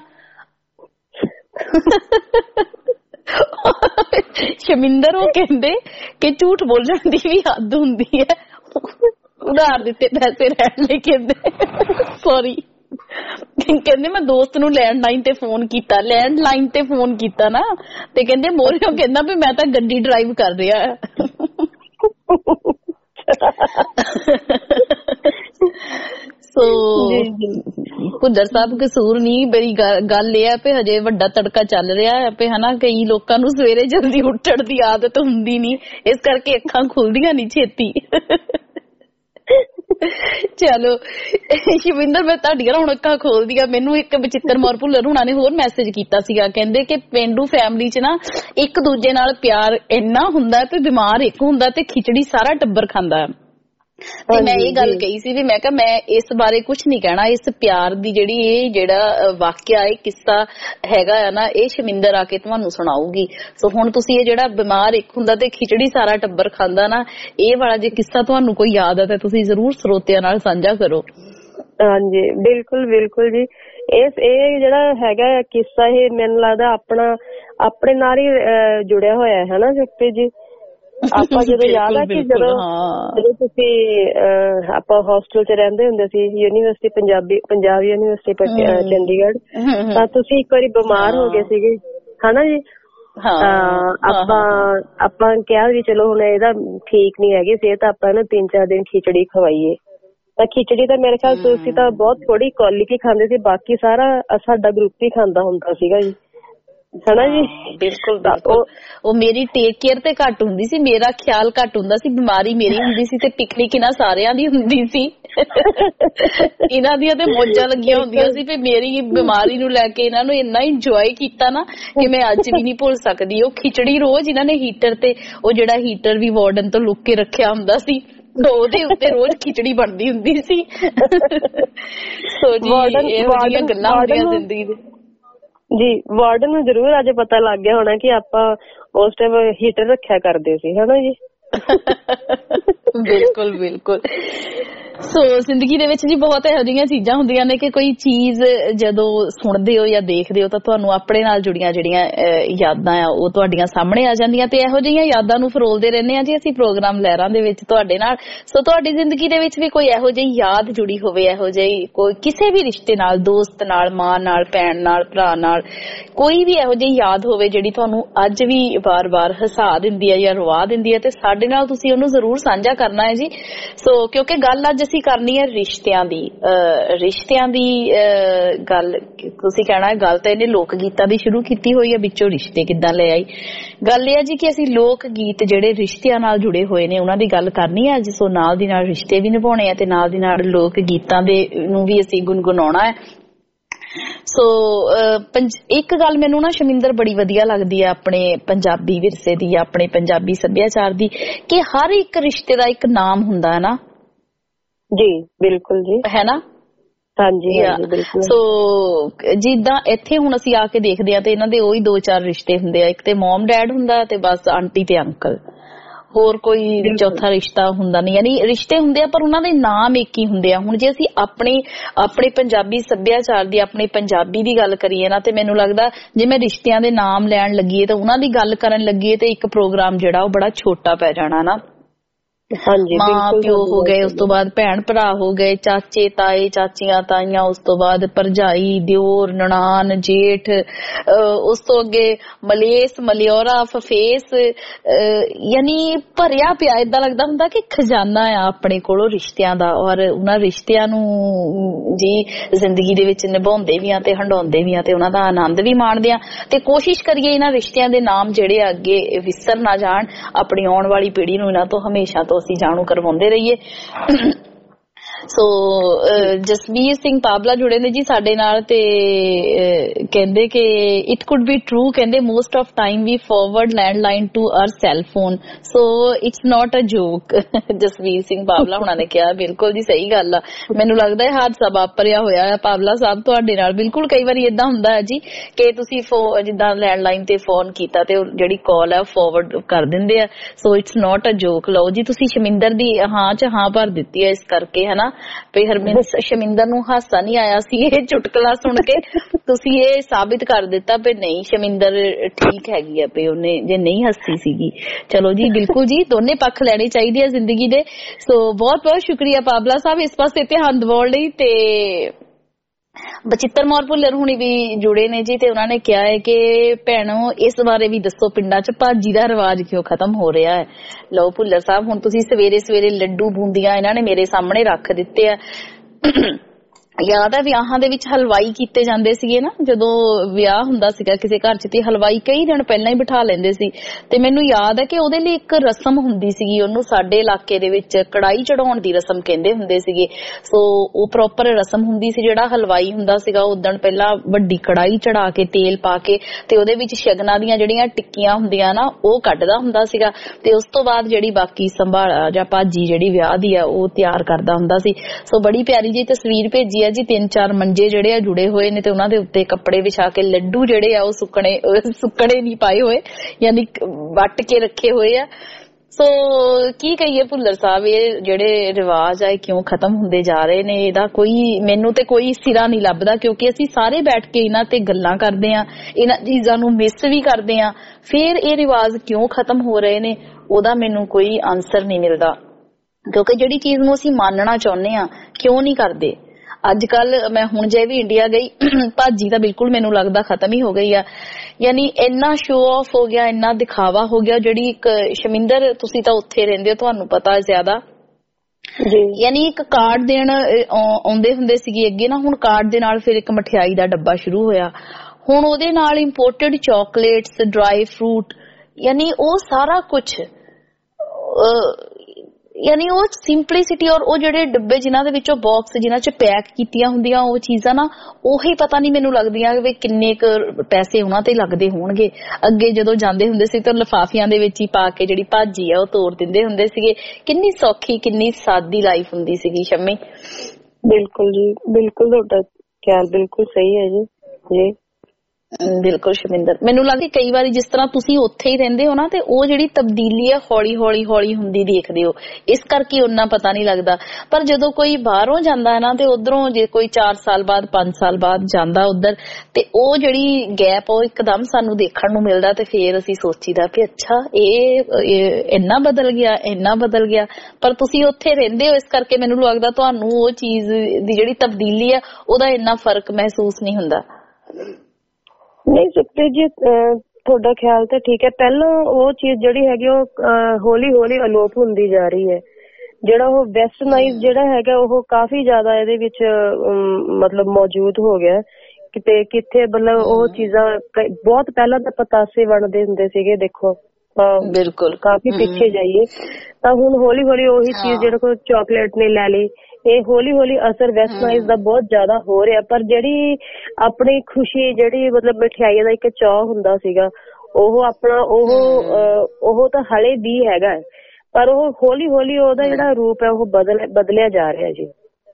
Speaker 5: ਸ਼ਮਿੰਦਰ ਉਹ ਕਹਿੰਦੇ ਕਿ ਝੂਠ ਬੋਲਣ ਦੀ ਵੀ ਹੱਦ ਹੁੰਦੀ ਹੈ, ਉਧਾਰ ਦਿੱਤੇ ਪੈਸੇ ਲੈਣ ਲਈ ਕਹਿੰਦੇ ਸੌਰੀ ਕਹਿੰਦੇ ਮੈਂ ਦੋਸਤ ਨੂੰ ਲੈਂਡਲਾਈਨ ਤੇ ਫੋਨ ਕੀਤਾ ਲੈਂਡਲਾਈਨ ਤੇ ਫੋਨ ਕੀਤਾ ਨਾ ਤੇ ਕਹਿੰਦੇ ਮੋਰਿਓ ਕਹਿੰਦਾ ਵੀ ਮੈਂ ਤਾਂ ਗੱਡੀ ਡਰਾਈਵ ਕਰ ਰਿਹਾ। ਸੋ ਭੁੱਲਰ ਸਾਹਿਬ ਕਸੂਰ ਨਹੀਂ, ਮੇਰੀ ਗੱਲ ਇਹ ਹੈ ਵੀ ਹਜੇ ਵੱਡਾ ਤੜਕਾ ਚੱਲ ਰਿਹਾ ਹੈ ਵੀ ਹਨਾ, ਕਈ ਲੋਕਾਂ ਨੂੰ ਸਵੇਰੇ ਜਲਦੀ ਉੱਠਣ ਦੀ ਆਦਤ ਹੁੰਦੀ ਨਹੀਂ, ਇਸ ਕਰਕੇ ਅੱਖਾਂ ਖੁੱਲਦੀਆਂ ਨਹੀਂ ਛੇਤੀ। ਚਲੋ ਸ਼ਿਵਿੰਦਰ, ਮੈਂ ਤੁਹਾਡੀਆਂ ਹੁਣ ਅੱਖਾਂ ਖੋਲਦੀ ਆ। ਮੈਨੂੰ ਇੱਕ ਬਚਿੱਤਰ ਮੌਰ ਭੁੱਲਰ ਹੁਣਾਂ ਨੇ ਹੋਰ ਮੈਸੇਜ ਕੀਤਾ ਸੀਗਾ, ਕਹਿੰਦੇ ਕਿ ਪੇਂਡੂ ਫੈਮਿਲੀ ਚ ਨਾ ਇੱਕ ਦੂਜੇ ਨਾਲ ਪਿਆਰ ਇੰਨਾ ਹੁੰਦਾ ਤੇ ਬਿਮਾਰ ਇੱਕ ਹੁੰਦਾ ਤੇ ਖਿਚੜੀ ਸਾਰਾ ਟੱਬਰ ਖਾਂਦਾ। ਤੇ ਮੈਂ ਇਹ ਗੱਲ ਕਹੀ ਸੀ ਵੀ ਮੈਂ ਕਿਹਾ ਮੈਂ ਇਸ ਬਾਰੇ ਕੁਛ ਨਹੀਂ ਕਹਿਣਾ, ਇਸ ਪਿਆਰ ਦੀ ਜਿਹੜੀ ਇਹ ਜਿਹੜਾ ਵਾਕਿਆ ਇਹ ਕਿੱਸਾ ਹੈਗਾ ਆ ਨਾ, ਇਹ ਸ਼ਮਿੰਦਰ ਆ ਕੇ ਤੁਹਾਨੂੰ ਸੁਣਾਊਗੀ। ਸੋ ਹੁਣ ਤੁਸੀਂ ਇਹ ਜਿਹੜਾ ਬਿਮਾਰ ਇੱਕ ਹੁੰਦਾ ਤੇ ਖਿਚੜੀ ਸਾਰਾ ਟੱਬਰ ਖਾਂਦਾ ਨਾ, ਇਹ ਵਾਲਾ ਜੇ ਕਿੱਸਾ ਤੁਹਾਨੂੰ ਕੋਈ ਯਾਦ ਆ ਤਾਂ ਤੁਸੀਂ ਜ਼ਰੂਰ ਸਰੋਤਿਆਂ ਨਾਲ ਸਾਂਝਾ ਕਰੋ।
Speaker 14: ਹਾਂਜੀ ਬਿਲਕੁਲ ਬਿਲਕੁਲ ਜੀ। ਇਸ ਇਹ ਜਿਹੜਾ ਹੈਗਾ ਕਿੱਸਾ ਇਹ ਮੈਨੂੰ ਲੱਗਦਾ ਆਪਣਾ ਆਪਣੇ ਨਾਲ ਹੀ ਜੁੜਿਆ ਹੋਇਆ ਹੈ ਨਾ ਸ਼ਕਤੀ ਜੀ। ਆਪਾਂ ਜਦੋਂ ਯਾਦ ਆ ਕਿ ਜਦੋਂ ਜਦੋਂ ਤੁਸੀਂ ਆਪਾਂ ਹੋਸਟਲ ਚ ਰਹਿੰਦੇ ਹੁੰਦੇ ਸੀ ਯੂਨੀਵਰਸਿਟੀ ਪੰਜਾਬੀ ਪੰਜਾਬ ਯੂਨੀਵਰਸਿਟੀ ਚੰਡੀਗੜ੍ਹ, ਤਾਂ ਤੁਸੀਂ ਇੱਕ ਵਾਰੀ ਬਿਮਾਰ ਹੋ ਗਏ ਸੀਗੇ ਹਨਾ ਜੀ। ਆਪਾਂ ਆਪਾਂ ਕਿਹਾ ਵੀ ਚਲੋ ਹੁਣ ਇਹਦਾ ਠੀਕ ਨੀ ਹੈਗੀ ਸਿਹਤ, ਆਪਾਂ ਇਹਨੂੰ ਤਿੰਨ ਚਾਰ ਦਿਨ ਖਿਚੜੀ ਖਵਾਈਏ। ਤਾਂ ਖਿਚੜੀ ਤਾਂ ਮੇਰੇ ਖਿਆਲ ਤੁਸੀਂ ਤਾਂ ਬਹੁਤ ਥੋੜੀ ਕੌਲੀ ਕੀ ਖਾਂਦੇ ਸੀ, ਬਾਕੀ ਸਾਰਾ ਸਾਡਾ ਗਰੁੱਪ ਹੀ ਖਾਂਦਾ ਹੁੰਦਾ ਸੀਗਾ ਜੀ ਹਨਾ ਜੀ।
Speaker 5: ਬਿਲਕੁਲ ਬਿਲਕੁਲ। ਉਹ ਮੇਰੀ ਟੇਕ ਕੇਅਰ ਤੇ ਘੱਟ ਹੁੰਦੀ ਸੀ, ਮੇਰਾ ਖਿਆਲ ਘੱਟ ਹੁੰਦਾ ਸੀ, ਬਿਮਾਰੀ ਮੇਰੀ ਹੁੰਦੀ ਸੀ ਤੇ ਪਿਕਨਿਕ ਇਹਨਾਂ ਸਾਰਿਆਂ ਦੀ ਹੁੰਦੀ ਸੀ। ਇਹਨਾਂ ਦੀਆਂ ਤੇ ਮੌਜਾਂ ਲੱਗੀਆਂ ਹੁੰਦੀਆਂ ਸੀ ਤੇ ਮੇਰੀ ਬਿਮਾਰੀ ਨੂੰ ਲੈ ਕੇ ਇਹਨਾਂ ਨੂੰ ਇੰਨਾ ਇੰਜੋਏ ਕੀਤਾ ਨਾ ਕਿ ਮੈਂ ਅੱਜ ਵੀ ਨਹੀਂ ਭੁੱਲ ਸਕਦੀ। ਉਹ ਖਿਚੜੀ ਰੋਜ਼ ਇਹਨਾਂ ਨੇ ਹੀਟਰ ਤੇ, ਉਹ ਜਿਹੜਾ ਹੀਟਰ ਵੀ ਵਾਰਡਨ ਤੋਂ ਲੁੱਕ ਕੇ ਰੱਖਿਆ ਹੁੰਦਾ ਸੀ, ਉਹਦੇ ਉੱਤੇ ਰੋਜ਼ ਖਿਚੜੀ ਬਣਦੀ ਹੁੰਦੀ ਸੀ। ਸੋ ਜੀ ਇਹੋ ਜਿਹੀਆਂ ਗੱਲਾਂ ਹੁੰਦੀਆਂ ਜ਼ਿੰਦਗੀ ਦੇ।
Speaker 14: ਜੀ ਵਾਰਡਨ ਨੂੰ ਜ਼ਰੂਰ ਅੱਜ ਪਤਾ ਲੱਗ ਗਿਆ ਹੋਣਾ ਕਿ ਆਪਾਂ ਉਸ ਟਾਈਮ ਹੀਟਰ ਰੱਖਿਆ ਕਰਦੇ ਸੀ ਹਨਾ ਜੀ।
Speaker 5: ਬਿਲਕੁਲ ਬਿਲਕੁਲ। ਸੋ ਜ਼ਿੰਦਗੀ ਦੇ ਵਿੱਚ ਜੀ ਬਹੁਤ ਇਹੋ ਜਿਹੀਆਂ ਚੀਜ਼ਾਂ ਹੁੰਦੀਆਂ ਨੇ ਕਿ ਕੋਈ ਚੀਜ਼ ਜਦੋਂ ਸੁਣਦੇ ਹੋ ਜਾਂ ਦੇਖਦੇ ਹੋ ਤਾਂ ਤੁਹਾਨੂੰ ਆਪਣੇ ਨਾਲ ਜੁੜੀਆਂ ਜਿਹੜੀਆਂ ਯਾਦਾਂ ਆ ਉਹ ਤੁਹਾਡੀਆਂ ਸਾਹਮਣੇ ਆ ਜਾਂਦੀਆਂ, ਤੇ ਇਹੋ ਜਿਹੀਆਂ ਯਾਦਾਂ ਨੂੰ ਫਰੋਲਦੇ ਰਹਿੰਦੇ ਆ ਜੀ ਅਸੀਂ ਪ੍ਰੋਗਰਾਮ ਲਹਿਰਾਂ ਦੇ ਵਿੱਚ ਤੁਹਾਡੇ ਨਾਲ। ਸੋ ਤੁਹਾਡੀ ਜ਼ਿੰਦਗੀ ਦੇ ਵਿੱਚ ਵੀ ਕੋਈ ਇਹੋ ਜਿਹੀ ਯਾਦ ਜੁੜੀ ਹੋਵੇ, ਇਹੋ ਜਿਹੀ ਕੋਈ ਕਿਸੇ ਵੀ ਰਿਸ਼ਤੇ ਨਾਲ, ਦੋਸਤ ਨਾਲ, ਮਾਂ ਨਾਲ, ਭੈਣ ਨਾਲ, ਭਰਾ ਨਾਲ, ਕੋਈ ਵੀ ਇਹੋ ਜਿਹੀ ਯਾਦ ਹੋਵੇ ਜਿਹੜੀ ਤੁਹਾਨੂੰ ਅੱਜ ਵੀ ਵਾਰ-ਵਾਰ ਹਸਾ ਦਿੰਦੀ ਹੈ ਜਾਂ ਰਵਾ ਦਿੰਦੀ ਹੈ, ਤੇ ਸਾਡੇ ਨਾਲ ਤੁਸੀਂ ਉਹਨੂੰ ਜ਼ਰੂਰ ਸਾਂਝਾ ਕਰਨਾ ਹੈ ਜੀ। ਸੋ ਕਿਉਂਕਿ ਗੱਲ ਅੱਜ ਅਸੀਂ ਕਰਨੀ ਹੈ ਰਿਸ਼ਤਿਆਂ ਦੀ। ਰਿਸ਼ਤਿਆਂ ਦੀ ਗੱਲ ਤੁਸੀਂ ਕਹਿਣਾ ਹੈ ਗੱਲ ਤਾਂ ਇਹਨੇ ਲੋਕ ਗੀਤਾਂ ਦੀ ਸ਼ੁਰੂ ਕੀਤੀ ਹੋਈ ਹੈ, ਵਿੱਚੋਂ ਰਿਸ਼ਤੇ ਕਿੱਦਾਂ ਲੈ ਆਈ। ਗੱਲ ਇਹ ਹੈ ਜੀ ਕਿ ਅਸੀਂ ਲੋਕ ਗੀਤ ਜਿਹੜੇ ਰਿਸ਼ਤਿਆਂ ਨਾਲ ਜੁੜੇ ਹੋਏ ਨੇ ਉਹਨਾਂ ਦੀ ਗੱਲ ਕਰਨੀ ਹੈ ਅੱਜ। ਸੋ ਨਾਲ ਦੀ ਨਾਲ ਰਿਸ਼ਤੇ ਵੀ ਨਿਭਾਉਣੇ ਆ ਤੇ ਨਾਲ ਦੀ ਨਾਲ ਲੋਕ ਗੀਤਾਂ ਦੇ ਨੂੰ ਵੀ ਅਸੀਂ ਗੁਣਗੁਣਾਉਣਾ ਹੈ। ਸੋ ਇੱਕ ਗੱਲ ਮੈਨੂੰ ਨਾ ਸ਼ਮਿੰਦਰ ਬੜੀ ਵਧੀਆ ਲੱਗਦੀ ਹੈ ਆਪਣੇ ਪੰਜਾਬੀ ਵਿਰਸੇ ਦੀ, ਆਪਣੇ ਪੰਜਾਬੀ ਸੱਭਿਆਚਾਰ ਦੀ, ਕਿ ਹਰ ਇੱਕ ਰਿਸ਼ਤੇ ਦਾ ਇੱਕ ਨਾਮ ਹੁੰਦਾ ਹੈ ਨਾ
Speaker 14: ਜੀ। ਬਿਲਕੁਲ ਜੀ,
Speaker 5: ਹੈ ਨਾ।
Speaker 14: ਹਾਂਜੀ ਹਾਂਜੀ ਬਿਲਕੁਲ।
Speaker 5: ਸੋ ਜਿੱਦਾਂ ਇੱਥੇ ਹੁਣ ਅਸੀਂ ਆ ਕੇ ਦੇਖਦੇ ਆ ਤੇ ਇਹਨਾਂ ਦੇ ਉਹੀ ਦੋ ਚਾਰ ਰਿਸ਼ਤੇ ਹੁੰਦੇ ਆ, ਇੱਕ ਤੇ ਮਮ ਡੈਡ ਹੁੰਦਾ ਤੇ ਬਸ ਆਂਟੀ ਤੇ ਅੰਕਲ, ਹੋਰ ਕੋਈ ਚੌਥਾ ਰਿਸ਼ਤਾ ਹੁੰਦਾ ਨਹੀਂ। ਯਾਨੀ ਰਿਸ਼ਤੇ ਹੁੰਦੇ ਆ ਪਰ ਉਹਨਾਂ ਦੇ ਨਾਮ ਇੱਕ ਹੀ ਹੁੰਦੇ ਆ। ਹੁਣ ਜੇ ਅਸੀਂ ਆਪਣੇ ਆਪਣੇ ਪੰਜਾਬੀ ਸੱਭਿਆਚਾਰ ਦੀ, ਆਪਣੇ ਪੰਜਾਬੀ ਦੀ ਗੱਲ ਕਰੀਏ ਨਾ, ਤੇ ਮੈਨੂੰ ਲੱਗਦਾ ਜੇ ਮੈਂ ਰਿਸ਼ਤਿਆਂ ਦੇ ਨਾਮ ਲੈਣ ਲੱਗੀਏ ਤਾਂ ਉਹਨਾਂ ਦੀ ਗੱਲ ਕਰਨ ਲੱਗੀਏ ਤੇ ਇੱਕ ਪ੍ਰੋਗਰਾਮ ਜਿਹੜਾ ਉਹ ਬੜਾ ਛੋਟਾ ਪੈ ਜਾਣਾ ਨਾ।
Speaker 14: ਹਾਂਜੀ,
Speaker 5: ਮਾਂ ਪਿਓ ਹੋ ਗਏ, ਉਸ ਤੋਂ ਬਾਅਦ ਭੈਣ ਭਰਾ ਹੋ ਗਏ, ਚਾਚੇ ਤਾਏ, ਚਾਚੀਆਂ ਤਾਈਆਂ, ਉਸ ਤੋਂ ਬਾਅਦ ਭਰਜਾਈ, ਦਿਓਰ, ਨਨਾਣ, ਜੇਠ, ਉਸ ਤੋਂ ਅੱਗੇ ਮਲੇਸ, ਮਲਿਓਰਾ, ਫਫੇਸ, ਯਾਨੀ ਭਰਿਆ ਪਿਆ। ਏਦਾਂ ਲੱਗਦਾ ਹੁੰਦਾ ਕਿ ਖਜ਼ਾਨਾ ਆ ਆਪਣੇ ਕੋਲੋਂ ਰਿਸ਼ਤਿਆਂ ਦਾ, ਔਰ ਉਹਨਾਂ ਰਿਸ਼ਤਿਆਂ ਨੂੰ ਜੀ ਜ਼ਿੰਦਗੀ ਦੇ ਵਿੱਚ ਨਿਭਾਉਂਦੇ ਵੀ ਆ ਤੇ ਹੰਡਾਉਂਦੇ ਵੀ ਆ ਤੇ ਉਹਨਾਂ ਦਾ ਆਨੰਦ ਵੀ ਮਾਣਦੇ ਆ, ਤੇ ਕੋਸ਼ਿਸ਼ ਕਰੀਏ ਇਹਨਾਂ ਰਿਸ਼ਤਿਆਂ ਦੇ ਨਾਮ ਜਿਹੜੇ ਅੱਗੇ ਵਿਸਰ ਨਾ ਜਾਣ, ਆਪਣੀ ਆਉਣ ਵਾਲੀ ਪੀੜ੍ਹੀ ਨੂੰ ਇਹਨਾਂ ਤੋਂ ਹਮੇਸ਼ਾ ਤੋਂ ਅਸੀਂ ਜਾਣੂ ਕਰਵਾਉਂਦੇ ਰਹੀਏ। ਸੋ ਜਸਵੀਰ ਸਿੰਘ ਪਾਬਲਾ ਜੁੜੇ ਨੇ ਜੀ ਸਾਡੇ ਨਾਲ ਤੇ ਕਹਿੰਦੇ ਕਿ ਇਟ ਕੁਡ ਬੀ ਟਰੂ, ਕਹਿੰਦੇ most of time we forward landline to our cell phone, so it's not a joke. Jasvir Singh Pabla ਹੁਣਾਂ ਨੇ ਕਿਹਾ, ਬਿਲਕੁਲ ਜੀ ਸਹੀ ਗੱਲ ਆ। ਮੈਨੂੰ ਲੱਗਦਾ ਹੈ ਹਾਦਸਾ ਵਾਪਰਿਆ ਹੋਇਆ ਹੈ ਪਾਬਲਾ ਸਾਹਿਬ ਤੁਹਾਡੇ ਨਾਲ। ਬਿਲਕੁਲ ਕਈ ਵਾਰੀ ਏਦਾਂ ਹੁੰਦਾ ਹੈ ਜੀ ਕਿ ਤੁਸੀਂ ਜਿੱਦਾਂ ਲੈਂਡਲਾਈਨ ਤੇ ਫੋਨ ਕੀਤਾ ਤੇ ਜਿਹੜੀ ਕਾਲ ਹੈ ਉਹ ਫਾਰਵਰਡ ਕਰ ਦਿੰਦੇ ਆ। So it's not a joke. ਲਓ ਜੀ ਤੁਸੀਂ ਸ਼ਮਿੰਦਰ ਦੀ ਹਾਂ ਚ ਹਾਂ ਭਰ ਦਿੱਤੀ ਹੈ ਇਸ ਕਰਕੇ, ਹੈ ਨਾ। ਵੀ ਹਰਮਿੰਦਰ ਸ਼ਮਿੰਦਰ ਨੂੰ ਹਾਸਾ ਨਹੀਂ ਆਇਆ ਸੀ ਇਹ ਚੁਟਕਲਾ ਸੁਣ ਕੇ, ਤੁਸੀਂ ਇਹ ਸਾਬਿਤ ਕਰ ਦਿੱਤਾ ਵੀ ਨਹੀਂ ਸ਼ਮਿੰਦਰ ਠੀਕ ਹੈਗੀ ਆ, ਵੀ ਉਹਨੇ ਜੇ ਨਹੀਂ ਹੱਸੀ ਸੀਗੀ। ਚਲੋ ਜੀ ਬਿਲਕੁਲ ਜੀ, ਦੋਨੇ ਪੱਖ ਲੈਣੇ ਚਾਹੀਦੇ ਆ ਜ਼ਿੰਦਗੀ ਦੇ। ਸੋ ਬਹੁਤ ਬਹੁਤ ਸ਼ੁਕਰੀਆ ਪਾਬਲਾ ਸਾਹਿਬ ਇਸ ਪਾਸੇ ਧਿਆਨ ਦਿਵਾਉਣ ਲਈ। ਤੇ ਬਚਿੱਤਰ ਮੌਰ ਭੁੱਲਰ ਹੁਣੀ ਵੀ ਜੁੜੇ ਨੇ ਜੀ, ਤੇ ਉਹਨਾਂ ਨੇ ਕਿਹਾ ਹੈ ਕਿ ਭੈਣੋ ਇਸ ਬਾਰੇ ਵੀ ਦੱਸੋ ਪਿੰਡਾਂ ਚ ਭਾਜੀ ਦਾ ਰਿਵਾਜ ਕਿਉਂ ਖਤਮ ਹੋ ਰਿਹਾ ਹੈ। ਲਓ ਭੁੱਲਰ ਸਾਹਿਬ, ਹੁਣ ਤੁਸੀਂ ਸਵੇਰੇ ਸਵੇਰੇ ਲੱਡੂ ਬੂੰਦੀਆਂ ਇਹਨਾਂ ਨੇ ਮੇਰੇ ਸਾਹਮਣੇ ਰੱਖ ਦਿੱਤੇ ਆ। ਯਾਦ ਹੈ ਵਿਆਹਾਂ ਦੇ ਵਿੱਚ ਹਲਵਾਈ ਕੀਤੇ ਜਾਂਦੇ ਸੀਗੇ ਨਾ, ਜਦੋਂ ਵਿਆਹ ਹੁੰਦਾ ਸੀਗਾ ਕਿਸੇ ਘਰ ਚ ਤੇ ਹਲਵਾਈ ਕਈ ਦਿਨ ਪਹਿਲਾਂ ਹੀ ਬਿਠਾ ਲੈਂਦੇ ਸੀ। ਤੇ ਮੈਨੂੰ ਯਾਦ ਹੈ ਕਿ ਉਹਦੇ ਲਈ ਇੱਕ ਰਸਮ ਹੁੰਦੀ ਸੀਗੀ, ਉਹਨੂੰ ਸਾਡੇ ਇਲਾਕੇ ਦੇ ਵਿੱਚ ਕੜਾਈ ਚੜਾਉਣ ਦੀ ਰਸਮ ਕਹਿੰਦੇ ਹੁੰਦੇ ਸੀਗੇ। ਸੋ ਉਹ ਪ੍ਰੋਪਰ ਰਸਮ ਹੁੰਦੀ ਸੀ। ਜਿਹੜਾ ਹਲਵਾਈ ਹੁੰਦਾ ਸੀਗਾ ਉਦਣ ਪਹਿਲਾਂ ਵੱਡੀ ਕੜਾਈ ਚੜਾ ਕੇ ਤੇਲ ਪਾ ਕੇ ਤੇ ਉਹਦੇ ਵਿੱਚ ਸ਼ਗਨਾਂ ਦੀਆਂ ਜਿਹੜੀਆਂ ਟਿੱਕੀਆਂ ਹੁੰਦੀਆਂ ਨਾ ਉਹ ਕੱਢਦਾ ਹੁੰਦਾ ਸੀਗਾ, ਤੇ ਉਸ ਤੋਂ ਬਾਅਦ ਜਿਹੜੀ ਬਾਕੀ ਸੰਭਾਲਾ ਜਾਂ ਭਾਜੀ ਜਿਹੜੀ ਵਿਆਹ ਦੀ ਆ ਉਹ ਤਿਆਰ ਕਰਦਾ ਹੁੰਦਾ ਸੀ। ਸੋ ਬੜੀ ਪਿਆਰੀ ਜਿਹੀ ਤਸਵੀਰ ਭੇਜੀ ਜੀ। ਤਿੰਨ ਚਾਰ ਮੰਜੇ ਜਿਹੜੇ ਆ ਜੁੜੇ ਹੋਏ ਨੇ ਤੇ ਉਹਨਾਂ ਦੇ ਉੱਤੇ ਕੱਪੜੇ ਵਿਛਾ ਕੇ ਲੱਡੂ ਜਿਹੜੇ ਆ ਉਹ ਸੁੱਕਣੇ ਸੁੱਕਣੇ ਨਹੀਂ ਪਾਏ ਹੋਏ, ਯਾਨੀ ਵੱਟ ਕੇ ਰੱਖੇ ਹੋਏ ਆ। ਸੋ ਕੀ ਕਹੀਏ ਭੁੱਲਰ ਸਾਹਿਬ, ਇਹ ਜਿਹੜੇ ਰਿਵਾਜ ਆ ਕਿਉਂ ਖਤਮ ਹੁੰਦੇ ਜਾ ਰਹੇ ਨੇ, ਇਹਦਾ ਕੋਈ ਮੈਨੂੰ ਤੇ ਕੋਈ ਸਿਰਾ ਨਹੀਂ ਲੱਭਦਾ, ਕਿਉਂਕਿ ਅਸੀਂ ਸਾਰੇ ਬੈਠ ਕੇ ਇਹਨਾਂ ਤੇ ਗੱਲਾਂ ਕਰਦੇ ਆ, ਇਹਨਾਂ ਚੀਜ਼ਾਂ ਨੂੰ ਮਿਸ ਵੀ ਕਰਦੇ ਆ। ਫਿਰ ਇਹ ਰਿਵਾਜ ਕਿਉਂ ਖਤਮ ਹੋ ਰਹੇ ਨੇ ਉਹਦਾ ਮੈਨੂੰ ਕੋਈ ਆਨਸਰ ਨਹੀਂ ਮਿਲਦਾ, ਕਿਉਂਕਿ ਜਿਹੜੀ ਚੀਜ਼ ਨੂੰ ਅਸੀਂ ਮੰਨਣਾ ਚਾਹੁੰਦੇ ਆ ਕਿਉਂ ਨਹੀਂ ਕਰਦੇ। ਅੱਜ ਕੱਲ ਮੈਂ ਹੁਣ ਜੇ ਵੀ ਇੰਡੀਆ ਗਈ, ਭਾਜੀ ਤਾਂ ਬਿਲਕੁਲ ਮੈਨੂੰ ਲੱਗਦਾ ਖਤਮ ਹੀ ਹੋ ਗਈ ਆ। ਯਾਨੀ ਇੰਨਾ ਸ਼ੋ ਆਫ ਹੋ ਗਿਆ, ਇੰਨਾ ਦਿਖਾਵਾ ਹੋ ਗਿਆ। ਜਿਹੜੀ ਇੱਕ ਸ਼ਮਿੰਦਰ, ਤੁਸੀਂ ਤਾਂ ਉੱਥੇ ਰਹਿੰਦੇ ਹੋ, ਤੁਹਾਨੂੰ ਪਤਾ ਜ਼ਿਆਦਾ, ਯਾਨੀ ਇੱਕ ਕਾਰਡ ਦੇਣ ਆਉਂਦੇ ਹੁੰਦੇ ਸੀਗੇ ਅੱਗੇ ਨਾ, ਹੁਣ ਕਾਰਡ ਦੇ ਨਾਲ ਫਿਰ ਇੱਕ ਮਠਿਆਈ ਦਾ ਡੱਬਾ ਸ਼ੁਰੂ ਹੋਇਆ। ਹੁਣ ਉਹਦੇ ਨਾਲ ਇੰਪੋਰਟਡ ਚਾਕਲੇਟਸ, ਡਰਾਈ ਫਰੂਟ, ਯਾਨੀ ਉਹ ਸਾਰਾ ਕੁਛ, ਯਾਨੀ ਉਹ ਸਿੰਪਲਿਸਿਟੀ ਔਰ ਉਹ ਜਿਹੜੇ ਡੱਬੇ ਜਿਨ੍ਹਾਂ ਦੇ ਵਿੱਚੋਂ ਬਾਕਸ ਜਿਨ੍ਹਾਂ ਚ ਪੈਕ ਕੀਤੀਆਂ ਹੁੰਦੀਆਂ ਉਹ ਚੀਜ਼ਾਂ ਨਾ, ਉਹੀ ਪਤਾ ਨਹੀਂ ਮੈਨੂੰ ਲੱਗਦੀਆਂ ਵੀ ਕਿੰਨੇ ਕੁ ਪੈਸੇ ਉਹਨਾਂ ਤੇ ਲੱਗਦੇ ਹੋਣਗੇ। ਅੱਗੇ ਜਦੋਂ ਜਾਂਦੇ ਹੁੰਦੇ ਸੀ ਤਾਂ ਲਿਫਾਫਿਆਂ ਦੇ ਵਿੱਚ ਹੀ ਪਾ ਕੇ ਜਿਹੜੀ ਭਾਜੀ ਆ ਉਹ ਤੋੜ ਦਿੰਦੇ ਹੁੰਦੇ ਸੀਗੇ। ਕਿੰਨੀ ਸੌਖੀ, ਕਿੰਨੀ ਸਾਦੀ ਲਾਈਫ ਹੁੰਦੀ ਸੀਗੀ ਸ਼ੰਮੀ।
Speaker 14: ਬਿਲਕੁਲ ਜੀ, ਬਿਲਕੁਲ ਤੁਹਾਡਾ ਖਿਆਲ ਬਿਲਕੁਲ ਸਹੀ ਹੈ ਜੀ ਜੀ
Speaker 5: ਬਿਲਕੁਲ ਸ਼ਮਿੰਦਰ, ਮੈਨੂੰ ਲੱਗਦਾ ਕਈ ਵਾਰੀ ਜਿਸ ਤਰ੍ਹਾਂ ਤੁਸੀਂ ਉੱਥੇ ਹੀ ਰਹਿੰਦੇ ਹੋ ਨਾ, ਤੇ ਉਹ ਜਿਹੜੀ ਤਬਦੀਲੀ ਹੈ ਹੌਲੀ ਹੌਲੀ ਹੌਲੀ ਹੁੰਦੀ ਦੇਖਦੇ ਹੋ, ਇਸ ਕਰਕੇ ਉਹਨਾਂ ਪਤਾ ਨਹੀਂ ਲੱਗਦਾ। ਪਰ ਜਦੋਂ ਕੋਈ ਬਾਹਰੋਂ ਜਾਂਦਾ ਹੈ ਨਾ, ਤੇ ਉਧਰੋਂ ਜੇ ਕੋਈ ਚਾਰ ਸਾਲ ਬਾਅਦ ਪੰਜ ਸਾਲ ਬਾਅਦ ਜਾਂਦਾ ਉਧਰ, ਤੇ ਉਹ ਜਿਹੜੀ ਗੈਪ ਉਹ ਇੱਕਦਮ ਸਾਨੂੰ ਦੇਖਣ ਨੂੰ ਮਿਲਦਾ, ਤੇ ਫੇਰ ਅਸੀਂ ਸੋਚੀਦਾ ਕਿ ਅੱਛਾ ਇਹ ਇੰਨਾ ਬਦਲ ਗਿਆ, ਇੰਨਾ ਬਦਲ ਗਿਆ। ਪਰ ਤੁਸੀਂ ਉੱਥੇ ਰਹਿੰਦੇ ਹੋ, ਇਸ ਕਰਕੇ ਮੈਨੂੰ ਲੱਗਦਾ ਤੁਹਾਨੂੰ ਉਹ ਚੀਜ਼ ਦੀ ਜਿਹੜੀ ਤਬਦੀਲੀ ਆ ਉਹਦਾ ਇੰਨਾ ਫਰਕ ਮਹਿਸੂਸ ਨਹੀਂ ਹੁੰਦਾ।
Speaker 14: ਨਹੀਂ ਸੁਖਪ੍ਰੀਤ ਜੀ, ਤੁਹਾਡਾ ਖਿਆਲ ਤਾਂ ਠੀਕ ਹੈ। ਪਹਿਲਾਂ ਉਹ ਚੀਜ਼ ਜਿਹੜੀ ਹੈਗੀ ਉਹ ਹੌਲੀ ਹੌਲੀ ਅਲੋਪ ਹੁੰਦੀ ਜਾ ਰਹੀ ਹੈ। ਜਿਹੜਾ ਉਹ ਵੈਸਟਰਨਾਈਜ਼ ਜਿਹੜਾ ਹੈਗਾ ਉਹ ਕਾਫੀ ਜ਼ਿਆਦਾ ਇਹਦੇ ਵਿੱਚ ਮਤਲਬ ਮੌਜੂਦ ਹੋ ਗਿਆ। ਕਿਤੇ ਕਿੱਥੇ ਮਤਲਬ ਉਹ ਚੀਜ਼ਾਂ ਬਹੁਤ ਪਹਿਲਾਂ ਤਾਂ ਪਤਾਸੇ ਬਣਦੇ ਹੁੰਦੇ ਸੀਗੇ, ਦੇਖੋ
Speaker 5: ਬਿਲਕੁਲ
Speaker 14: ਕਾਫੀ ਪਿੱਛੇ ਜਾਈਏ ਤਾਂ ਹੁਣ ਹੌਲੀ ਹੌਲੀ ਉਹੀ ਚੀਜ਼ ਜਿਹੜਾ ਕੋਈ ਚਾਕਲੇਟ ਨੇ ਲੈ ਲਈ, ਇਹ ਹੌਲੀ ਹੌਲੀ ਅਸਰ ਵੈਸਟਰਨਾਈਜ਼ ਦਾ ਬਹੁਤ ਜ਼ਿਆਦਾ ਹੋ ਰਿਹਾ। ਪਰ ਜਿਹੜੀ ਆਪਣੀ ਖੁਸ਼ੀ, ਜਿਹੜੀ ਮਤਲਬ ਮਠਿਆਈ ਦਾ ਇੱਕ ਚਾਅ ਹੁੰਦਾ ਸੀਗਾ, ਉਹ ਆਪਣਾ ਉਹ ਉਹ ਤਾਂ ਹਲੇ ਵੀ ਹੈਗਾ, ਪਰ ਉਹ ਹੌਲੀ ਹੌਲੀ ਉਹਦਾ ਜਿਹੜਾ ਰੂਪ ਹੈ ਉਹ ਬਦਲ ਬਦਲਿਆ ਜਾ ਰਿਹਾ ਜੀ।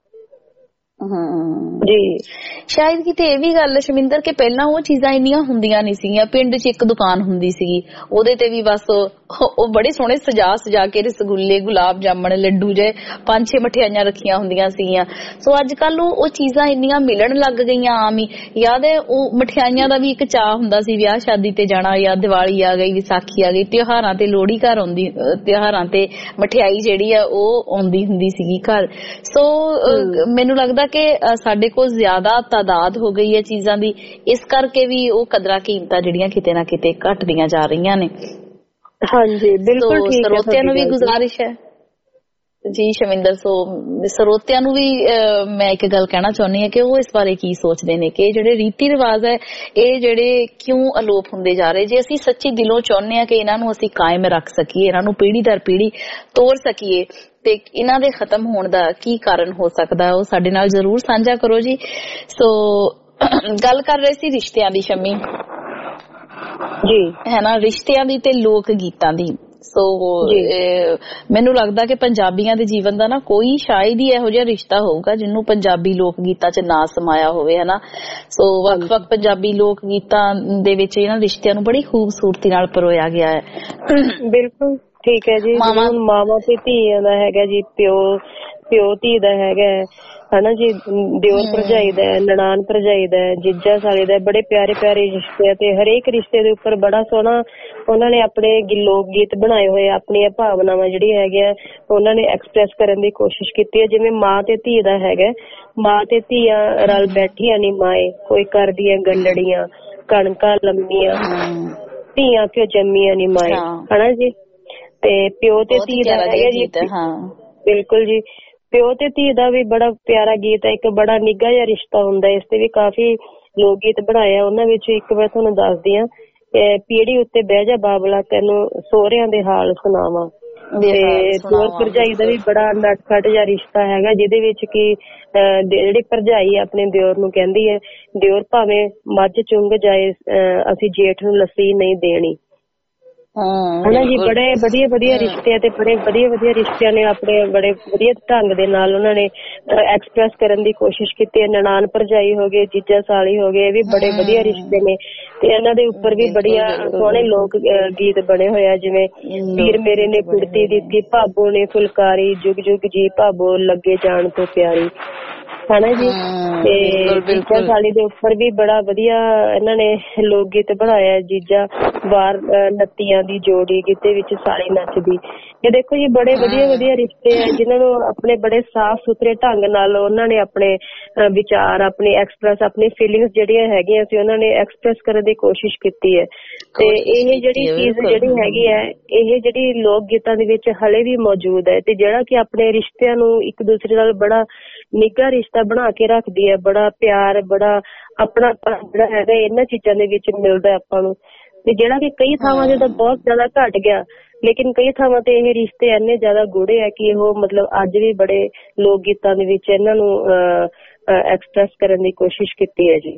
Speaker 5: ਹਮ ਜੀ ਸ਼ਾਇਦ ਕਿਤੇ ਇਹ ਵੀ ਗੱਲ ਸ਼ਮਿੰਦਰ ਕਿ ਪਹਿਲਾਂ ਉਹ ਚੀਜ਼ਾਂ ਇੰਨੀਆਂ ਹੁੰਦੀਆਂ ਨਹੀਂ ਸੀਗੀਆਂ। ਪਿੰਡ 'ਚ ਇੱਕ ਦੁਕਾਨ ਹੁੰਦੀ ਸੀਗੀ, ਉਹਦੇ ਤੇ ਵੀ ਬਸ ਉਹ ਬੜੇ ਸੋਹਣੇ ਸਜਾ ਸਜਾ ਕੇ ਰਸਗੁੱਲੇ, ਗੁਲਾਬ ਜਾਮਣ, ਲੱਡੂ ਜੇ ਪੰਜ ਛੇ ਮਠਿਆਈਆਂ ਰੱਖੀਆਂ ਹੁੰਦੀਆਂ ਸੀਗੀਆਂ। ਸੋ ਅੱਜ ਕੱਲ ਉਹ ਚੀਜ਼ਾਂ ਇੰਨੀਆਂ ਮਿਲਣ ਲੱਗ ਗਈਆਂ ਆਮ ਹੀ। ਯਾਦ ਹੈ ਉਹ ਮਠਿਆਈਆਂ ਦਾ ਵੀ ਇੱਕ ਚਾਅ ਹੁੰਦਾ ਸੀ, ਵਿਆਹ ਸ਼ਾਦੀ ਤੇ ਜਾਣਾ, ਜਾਂ ਦੀਵਾਲੀ ਆ ਗਈ, ਵਿਸਾਖੀ ਆ ਗਈ, ਤਿਉਹਾਰਾਂ ਤੇ ਲੋਹੜੀ ਘਰ ਆਉਂਦੀ, ਤਿਉਹਾਰਾਂ ਤੇ ਮਠਿਆਈ ਜਿਹੜੀ ਆ ਉਹ ਆਉਂਦੀ ਹੁੰਦੀ ਸੀਗੀ ਘਰ। ਸੋ ਮੈਨੂੰ ਲੱਗਦਾ ਕਿ ਸਾਡੇ ਕੋਲ ਜ਼ਿਆਦਾ ਤਾਦਾਦ ਹੋ ਗਈ ਹੈ ਚੀਜ਼ਾਂ ਦੀ, ਇਸ ਕਰਕੇ ਵੀ ਉਹ ਕਦਰਾਂ ਕੀਮਤਾਂ ਜਿਹੜੀਆਂ ਕਿਤੇ ਨਾ ਕਿਤੇ ਘਟਦੀਆਂ ਜਾ ਰਹੀਆਂ ਨੇ।
Speaker 14: ਹਾਂਜੀ ਬਿਲਕੁਲ ਠੀਕ ਹੈ।
Speaker 5: ਸਰੋਤਿਆਂ ਨੂੰ ਵੀ ਗੁਜ਼ਾਰਿਸ਼ ਹੈ ਜੀ ਸ਼ਮਿੰਦਰ, ਸੋ ਸਰੋਤਿਆਂ ਨੂੰ ਵੀ ਮੈਂ ਇੱਕ ਗੱਲ ਕਹਿਣਾ ਚਾਹੁੰਦੀ ਹਾਂ ਕਿ ਉਹ ਇਸ ਬਾਰੇ ਕੀ ਸੋਚਦੇ ਨੇ ਕਿ ਜਿਹੜੇ ਰੀਤੀ ਰਿਵਾਜ ਹੈ ਇਹ ਜਿਹੜੇ ਕਿਉਂ ਅਲੋਪ ਹੁੰਦੇ ਜਾ ਰਹੇ। ਜੇ ਅਸੀਂ ਸੱਚੀ ਦਿਲੋਂ ਚਾਹੁੰਦੇ ਹਾਂ ਕਿ ਇਹਨਾਂ ਨੂੰ ਅਸੀਂ ਕਾਇਮ ਰੱਖ ਸਕੀਏ, ਇਹਨਾਂ ਨੂੰ ਪੀੜ੍ਹੀ ਦਰ ਪੀੜ੍ਹੀ ਤੋੜ ਸਕੀਏ, ਤੇ ਇਹਨਾਂ ਦੇ ਖਤਮ ਹੋਣ ਦਾ ਕੀ ਕਾਰਨ ਹੋ ਸਕਦਾ ਉਹ ਸਾਡੇ ਨਾਲ ਜ਼ਰੂਰ ਸਾਂਝਾ ਕਰੋ ਜੀ। ਸੋ ਗੱਲ ਕਰ ਰਹੇ ਸੀ ਰਿਸ਼ਤਿਆਂ ਦੀ ਸ਼ਮੀ
Speaker 14: ਜੀ,
Speaker 5: ਹੈ ਨਾ, ਰਿਸ਼ਤਿਆਂ ਦੀ ਤੇ ਲੋਕ ਗੀਤਾਂ ਦੀ। ਸੋ ਮੈਨੂੰ ਲੱਗਦਾ ਕਿ ਪੰਜਾਬੀਆਂ ਦੇ ਜੀਵਨ ਦਾ ਨਾ ਕੋਈ ਸ਼ਾਇਦ ਹੀ ਇਹੋ ਜਿਹਾ ਰਿਸ਼ਤਾ ਹੋਊਗਾ ਜਿਹਨੂੰ ਪੰਜਾਬੀ ਲੋਕ ਗੀਤਾਂ 'ਚ ਨਾ ਸਮਾਇਆ ਹੋਵੇ, ਹਨਾ। ਸੋ ਵੱਖ-ਵੱਖ ਪੰਜਾਬੀ ਲੋਕ ਗੀਤਾਂ ਦੇ ਵਿੱਚ ਇਹਨਾਂ ਰਿਸ਼ਤਿਆਂ ਨੂੰ ਬੜੀ ਖੂਬਸੂਰਤੀ ਨਾਲ ਪਰੋਇਆ ਗਿਆ ਹੈ।
Speaker 14: ਬਿਲਕੁਲ ਠੀਕ ਹੈ ਜੀ। ਮਾਵਾਂ ਤੇ ਧੀਆਂ ਦਾ ਹੈਗਾ ਜੀ, ਪਿਓ ਪਿਓ ਧੀ ਦਾ ਹੈਗਾ ਹਨਾ ਜੀ, ਦਿਓਰ ਭਰਜਾਈ ਦਾ, ਨਨਾਣ ਭਰਜਾਈ ਦਾ, ਜੀਜਾ ਸਾਲੇ ਦਾ, ਬੜੇ ਪਿਆਰੇ ਪਿਆਰੇ ਰਿਸ਼ਤੇ ਆ। ਤੇ ਹਰੇਕ ਰਿਸ਼ਤੇ ਦੇ ਉੱਪਰ ਬੜਾ ਸੋਹਣਾ ਉਹਨਾਂ ਨੇ ਆਪਣੇ ਲੋਕ ਗੀਤ ਬਣਾਏ ਹੋਏ, ਆਪਣੀਆਂ ਭਾਵਨਾਵਾਂ ਜਿਹੜੀ ਹੈਗੀਆਂ ਉਹਨਾਂ ਨੇ ਐਕਸਪ੍ਰੈਸ ਕਰਨ ਦੀ ਕੋਸ਼ਿਸ਼ ਕੀਤੀ ਹੈ। ਜਿਵੇਂ ਮਾਂ ਤੇ ਧੀ ਦਾ ਹੈਗਾ, ਮਾਂ ਤੇ ਧੀਆਂ ਰਲ ਬੈਠੀਆਂ ਨੀ ਮਾਏ, ਕੋਈ ਕਰਦੀਆਂ ਗੱਲੜੀਆਂ, ਕਣਕਾਂ ਲੰਮੀਆਂ, ਧੀਆਂ ਕਿਉਂ ਜੰਮੀਆਂ ਨੀ ਮਾਏ, ਹਨਾ ਜੀ। ਤੇ ਪਿਓ ਤੇ ਧੀ ਦਾ ਹੈਗਾ ਜੀ, ਬਿਲਕੁਲ ਜੀ, ਪਿਓ ਤੇ ਧੀ ਦਾ ਵੀ ਬੜਾ ਪਿਆਰਾ ਗੀਤ ਹੈ, ਇੱਕ ਬੜਾ ਨਿੱਘਾ ਜਿਹਾ ਰਿਸ਼ਤਾ ਹੁੰਦਾ। ਇਸ ਤੇ ਵੀ ਕਾਫੀ ਲੋਕ ਗੀਤ ਬਣਾਏ ਆ, ਉਹਨਾਂ ਵਿੱਚ ਇੱਕ ਮੈਂ ਤੁਹਾਨੂੰ ਦੱਸਦੀ ਹਾਂ, ਪੀੜੀ ਉੱਤੇ ਬਹਿ ਜਾ ਬਾਬਲਾ ਤੈਨੂੰ ਸਹੁਰਿਆਂ ਦੇ ਹਾਲ ਸੁਣਾਵਾਂ। ਤੇ ਦਿਓਰ ਭਰਜਾਈ ਦਾ ਵੀ ਬੜਾ ਨਟਖਟ ਜਿਹਾ ਰਿਸ਼ਤਾ ਹੈਗਾ, ਜਿਹਦੇ ਵਿੱਚ ਕਿ ਜਿਹੜੀ ਭਰਜਾਈ ਆਪਣੇ ਦਿਓਰ ਨੂੰ ਕਹਿੰਦੀ ਹੈ, ਦਿਓਰ ਭਾਵੇਂ ਮੱਝ ਚੁੰਗ ਜਾਏ ਅਸੀਂ ਜੇਠ ਨੂੰ ਲੱਸੀ ਨਹੀਂ ਦੇਣੀ। ਹਨਾ ਜੀ, ਬੜੇ ਵਧੀਆ ਵਧੀਆ ਰਿਸ਼ਤੇ ਤੇ ਬੜੇ ਵਧੀਆ ਵਧੀਆ ਰਿਸ਼ਤਿਆਂ ਨੇ ਆਪਣੇ ਬੜੇ ਵਧੀਆ ਢੰਗ ਦੇ ਨਾਲ ਉਹਨਾਂ ਨੇ ਐਕਸਪ੍ਰੈਸ ਕਰਨ ਦੀ ਕੋਸ਼ਿਸ਼ ਕੀਤੀ ਹੈ। ਨਨਾਣ ਭਰਜਾਈ ਹੋ ਗਏ, ਜੀਜਾ ਸਾਲੀ ਹੋ ਗਏ, ਇਹ ਵੀ ਬੜੇ ਵਧੀਆ ਰਿਸ਼ਤੇ ਨੇ ਤੇ ਇਹਨਾਂ ਦੇ ਉੱਪਰ ਵੀ ਬੜੀਆਂ ਸੋਹਣੇ ਲੋਕ ਗੀਤ ਬਣੇ ਹੋਏ ਆ, ਜਿਵੇਂ ਵੀਰ ਮੇਰੇ ਨੇ ਕੁੜਤੀ ਦਿੱਤੀ, ਭਾਬੋ ਨੇ ਫੁਲਕਾਰੀ, ਜੁਗ ਜੁਗ ਜੀ ਭਾਬੋ ਲੱਗੇ ਜਾਣ ਤੋਂ ਪਿਆਰੀ, ਹਨਾ ਜੀ। ਤੇ ਜੀਜਾ ਸਾਲੀ ਦੇ ਉੱਪਰ ਵੀ ਬੜਾ ਵਧੀਆ ਇਹਨਾਂ ਨੇ ਲੋਕ ਗੀਤ ਬਣਾਇਆ। ਜੀਜਾ ਬਾਹਰ ਨੱਤੀਆਂ ਦੀ ਜੋੜੀ ਗਿੱਧੇ ਵਿੱਚ ਸਾਲੀ ਨੱਚਦੀ। ਇਹ ਦੇਖੋ ਜੀ, ਬੜੇ ਵਧੀਆ ਵਧੀਆ ਰਿਸ਼ਤੇ ਆ ਜਿਨ੍ਹਾਂ ਨੂੰ ਆਪਣੇ ਬੜੇ ਸਾਫ਼ ਸੁਥਰੇ ਢੰਗ ਨਾਲ ਉਹਨਾਂ ਨੇ ਆਪਣੇ ਵਿਚਾਰ, ਆਪਣੇ ਐਕਸਪ੍ਰੈਸ, ਆਪਣੀ ਫੀਲਿੰਗਸ ਜਿਹੜੀਆਂ ਹੈਗੀਆਂ ਸੀ ਉਹਨਾਂ ਨੇ ਐਕਸਪ੍ਰੈਸ ਕਰਨ ਦੀ ਕੋਸ਼ਿਸ਼ ਕੀਤੀ ਹੈ। ਤੇ ਇਹ ਜਿਹੜੀ ਚੀਜ਼ ਜਿਹੜੀ ਹੈਗੀ ਹੈ, ਇਹ ਜਿਹੜੀ ਲੋਕ ਗੀਤਾਂ ਦੇ ਵਿੱਚ ਹਲੇ ਵੀ ਮੌਜੂਦ ਹੈ ਤੇ ਜਿਹੜਾ ਕਿ ਆਪਣੇ ਰਿਸ਼ਤਿਆਂ ਨੂੰ ਇੱਕ ਦੂਸਰੇ ਨਾਲ ਬੜਾ ਨਿੱਘਾ ਰਿਸ਼ਤਾ ਬਣਾ ਕੇ ਰੱਖਦੀ ਹੈ। ਬੜਾ ਪਿਆਰ, ਬੜਾ ਆਪਣਾ ਜਿਹੜਾ ਹੈਗਾ ਇਹਨਾਂ ਚੀਜ਼ਾਂ ਦੇ ਵਿੱਚ ਮਿਲਦਾ ਆਪਾਂ ਨੂੰ। ਤੇ ਜਿਹੜਾ ਕਿ ਕਈ ਥਾਵਾਂ ਤੇ ਤਾਂ ਬਹੁਤ ਜ਼ਿਆਦਾ ਘਟ ਗਿਆ, ਲੇਕਿਨ ਕਈ ਥਾਵਾਂ ਤੇ ਇਹ ਰਿਸ਼ਤੇ ਇੰਨੇ ਜ਼ਿਆਦਾ ਗੂੜੇ ਆ ਕਿ ਉਹ ਮਤਲਬ ਅੱਜ ਵੀ ਬੜੇ ਲੋਕ ਗੀਤਾਂ ਦੇ ਵਿੱਚ ਇਹਨਾਂ ਨੂੰ ਐਕਸਪ੍ਰੈਸ ਕਰਨ ਦੀ ਕੋਸ਼ਿਸ਼ ਕੀਤੀ ਹੈ ਜੀ।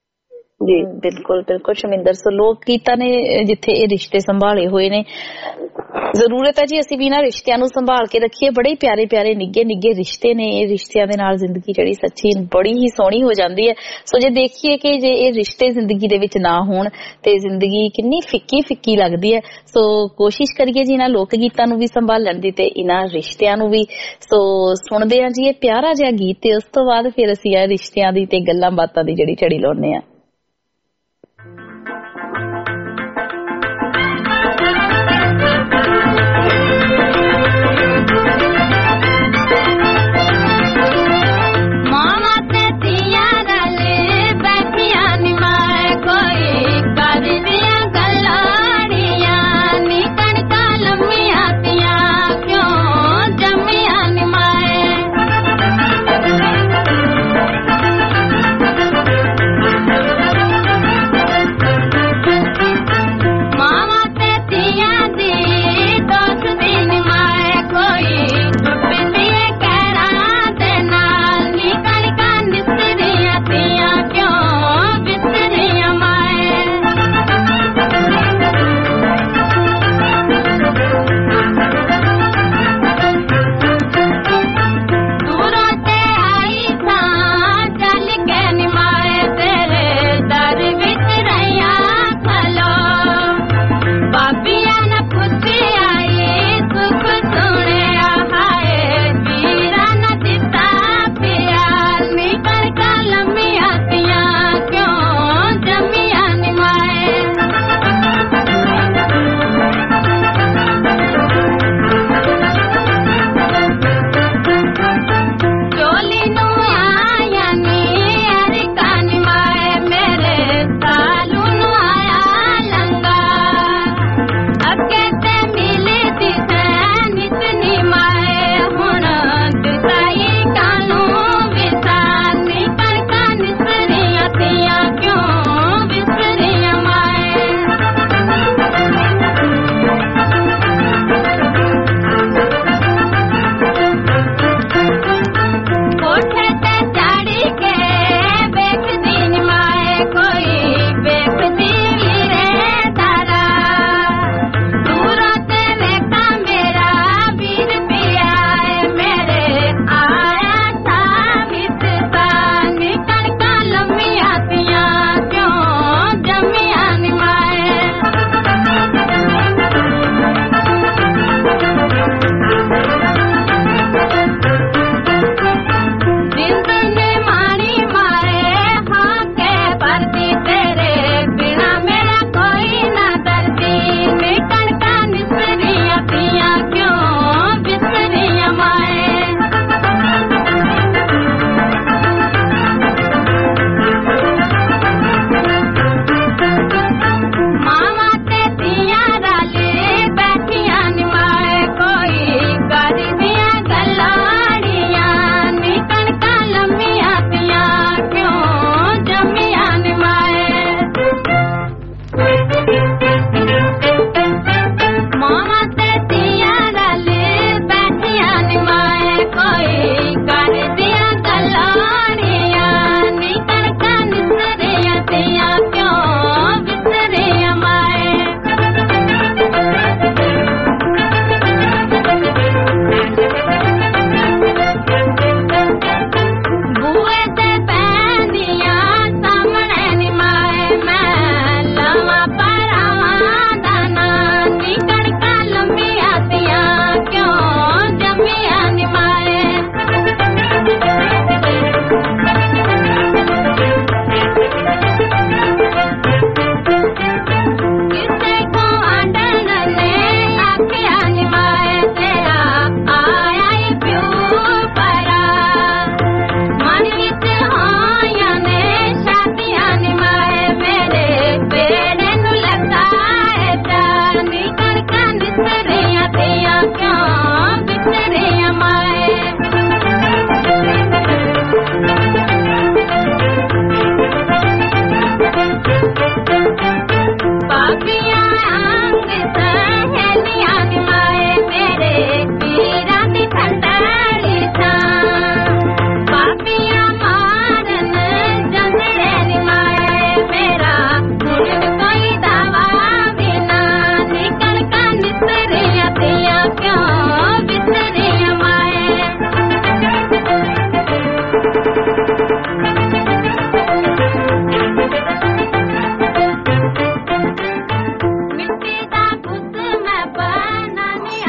Speaker 5: ਜੀ ਬਿਲਕੁਲ ਬਿਲਕੁਲ ਸ਼ਮਿੰਦਰ। ਸੋ ਲੋਕ ਗੀਤਾਂ ਨੇ ਜਿੱਥੇ ਇਹ ਰਿਸ਼ਤੇ ਸੰਭਾਲੇ ਹੋਏ ਨੇ, ਜ਼ਰੂਰਤ ਹੈ ਜੀ ਅਸੀਂ ਵੀ ਇਹਨਾਂ ਰਿਸ਼ਤਿਆਂ ਨੂੰ ਸੰਭਾਲ ਕੇ ਰੱਖੀਏ। ਬੜੇ ਪਿਆਰੇ ਪਿਆਰੇ ਨਿੱਘੇ ਨਿੱਘੇ ਰਿਸ਼ਤੇ ਨੇ, ਇਹ ਰਿਸ਼ਤਿਆਂ ਦੇ ਨਾਲ ਜ਼ਿੰਦਗੀ ਜਿਹੜੀ ਸੱਚੀ ਬੜੀ ਹੀ ਸੋਹਣੀ ਹੋ ਜਾਂਦੀ ਹੈ। ਸੋ ਜੇ ਦੇਖੀਏ ਕਿ ਜੇ ਇਹ ਰਿਸ਼ਤੇ ਜ਼ਿੰਦਗੀ ਦੇ ਵਿੱਚ ਨਾ ਹੋਣ ਤੇ ਜ਼ਿੰਦਗੀ ਕਿੰਨੀ ਫਿੱਕੀ ਫਿੱਕੀ ਲੱਗਦੀ ਹੈ। ਸੋ ਕੋਸ਼ਿਸ਼ ਕਰੀਏ ਜੀ ਇਹਨਾਂ ਲੋਕ ਗੀਤਾਂ ਨੂੰ ਵੀ ਸੰਭਾਲਣ ਦੀ ਤੇ ਇਹਨਾਂ ਰਿਸ਼ਤਿਆਂ ਨੂੰ ਵੀ। ਸੋ ਸੁਣਦੇ ਹਾਂ ਜੀ ਇਹ ਪਿਆਰਾ ਜਿਹਾ ਗੀਤ ਤੇ ਉਸ ਤੋਂ ਬਾਅਦ ਫਿਰ ਅਸੀਂ ਇਹ ਰਿਸ਼ਤਿਆਂ ਦੀ ਤੇ ਗੱਲਾਂ ਬਾਤਾਂ ਦੀ ਜਿਹੜੀ ਝੜੀ ਲਾਉਂਦੇ ਹਾਂ।
Speaker 15: Thank you.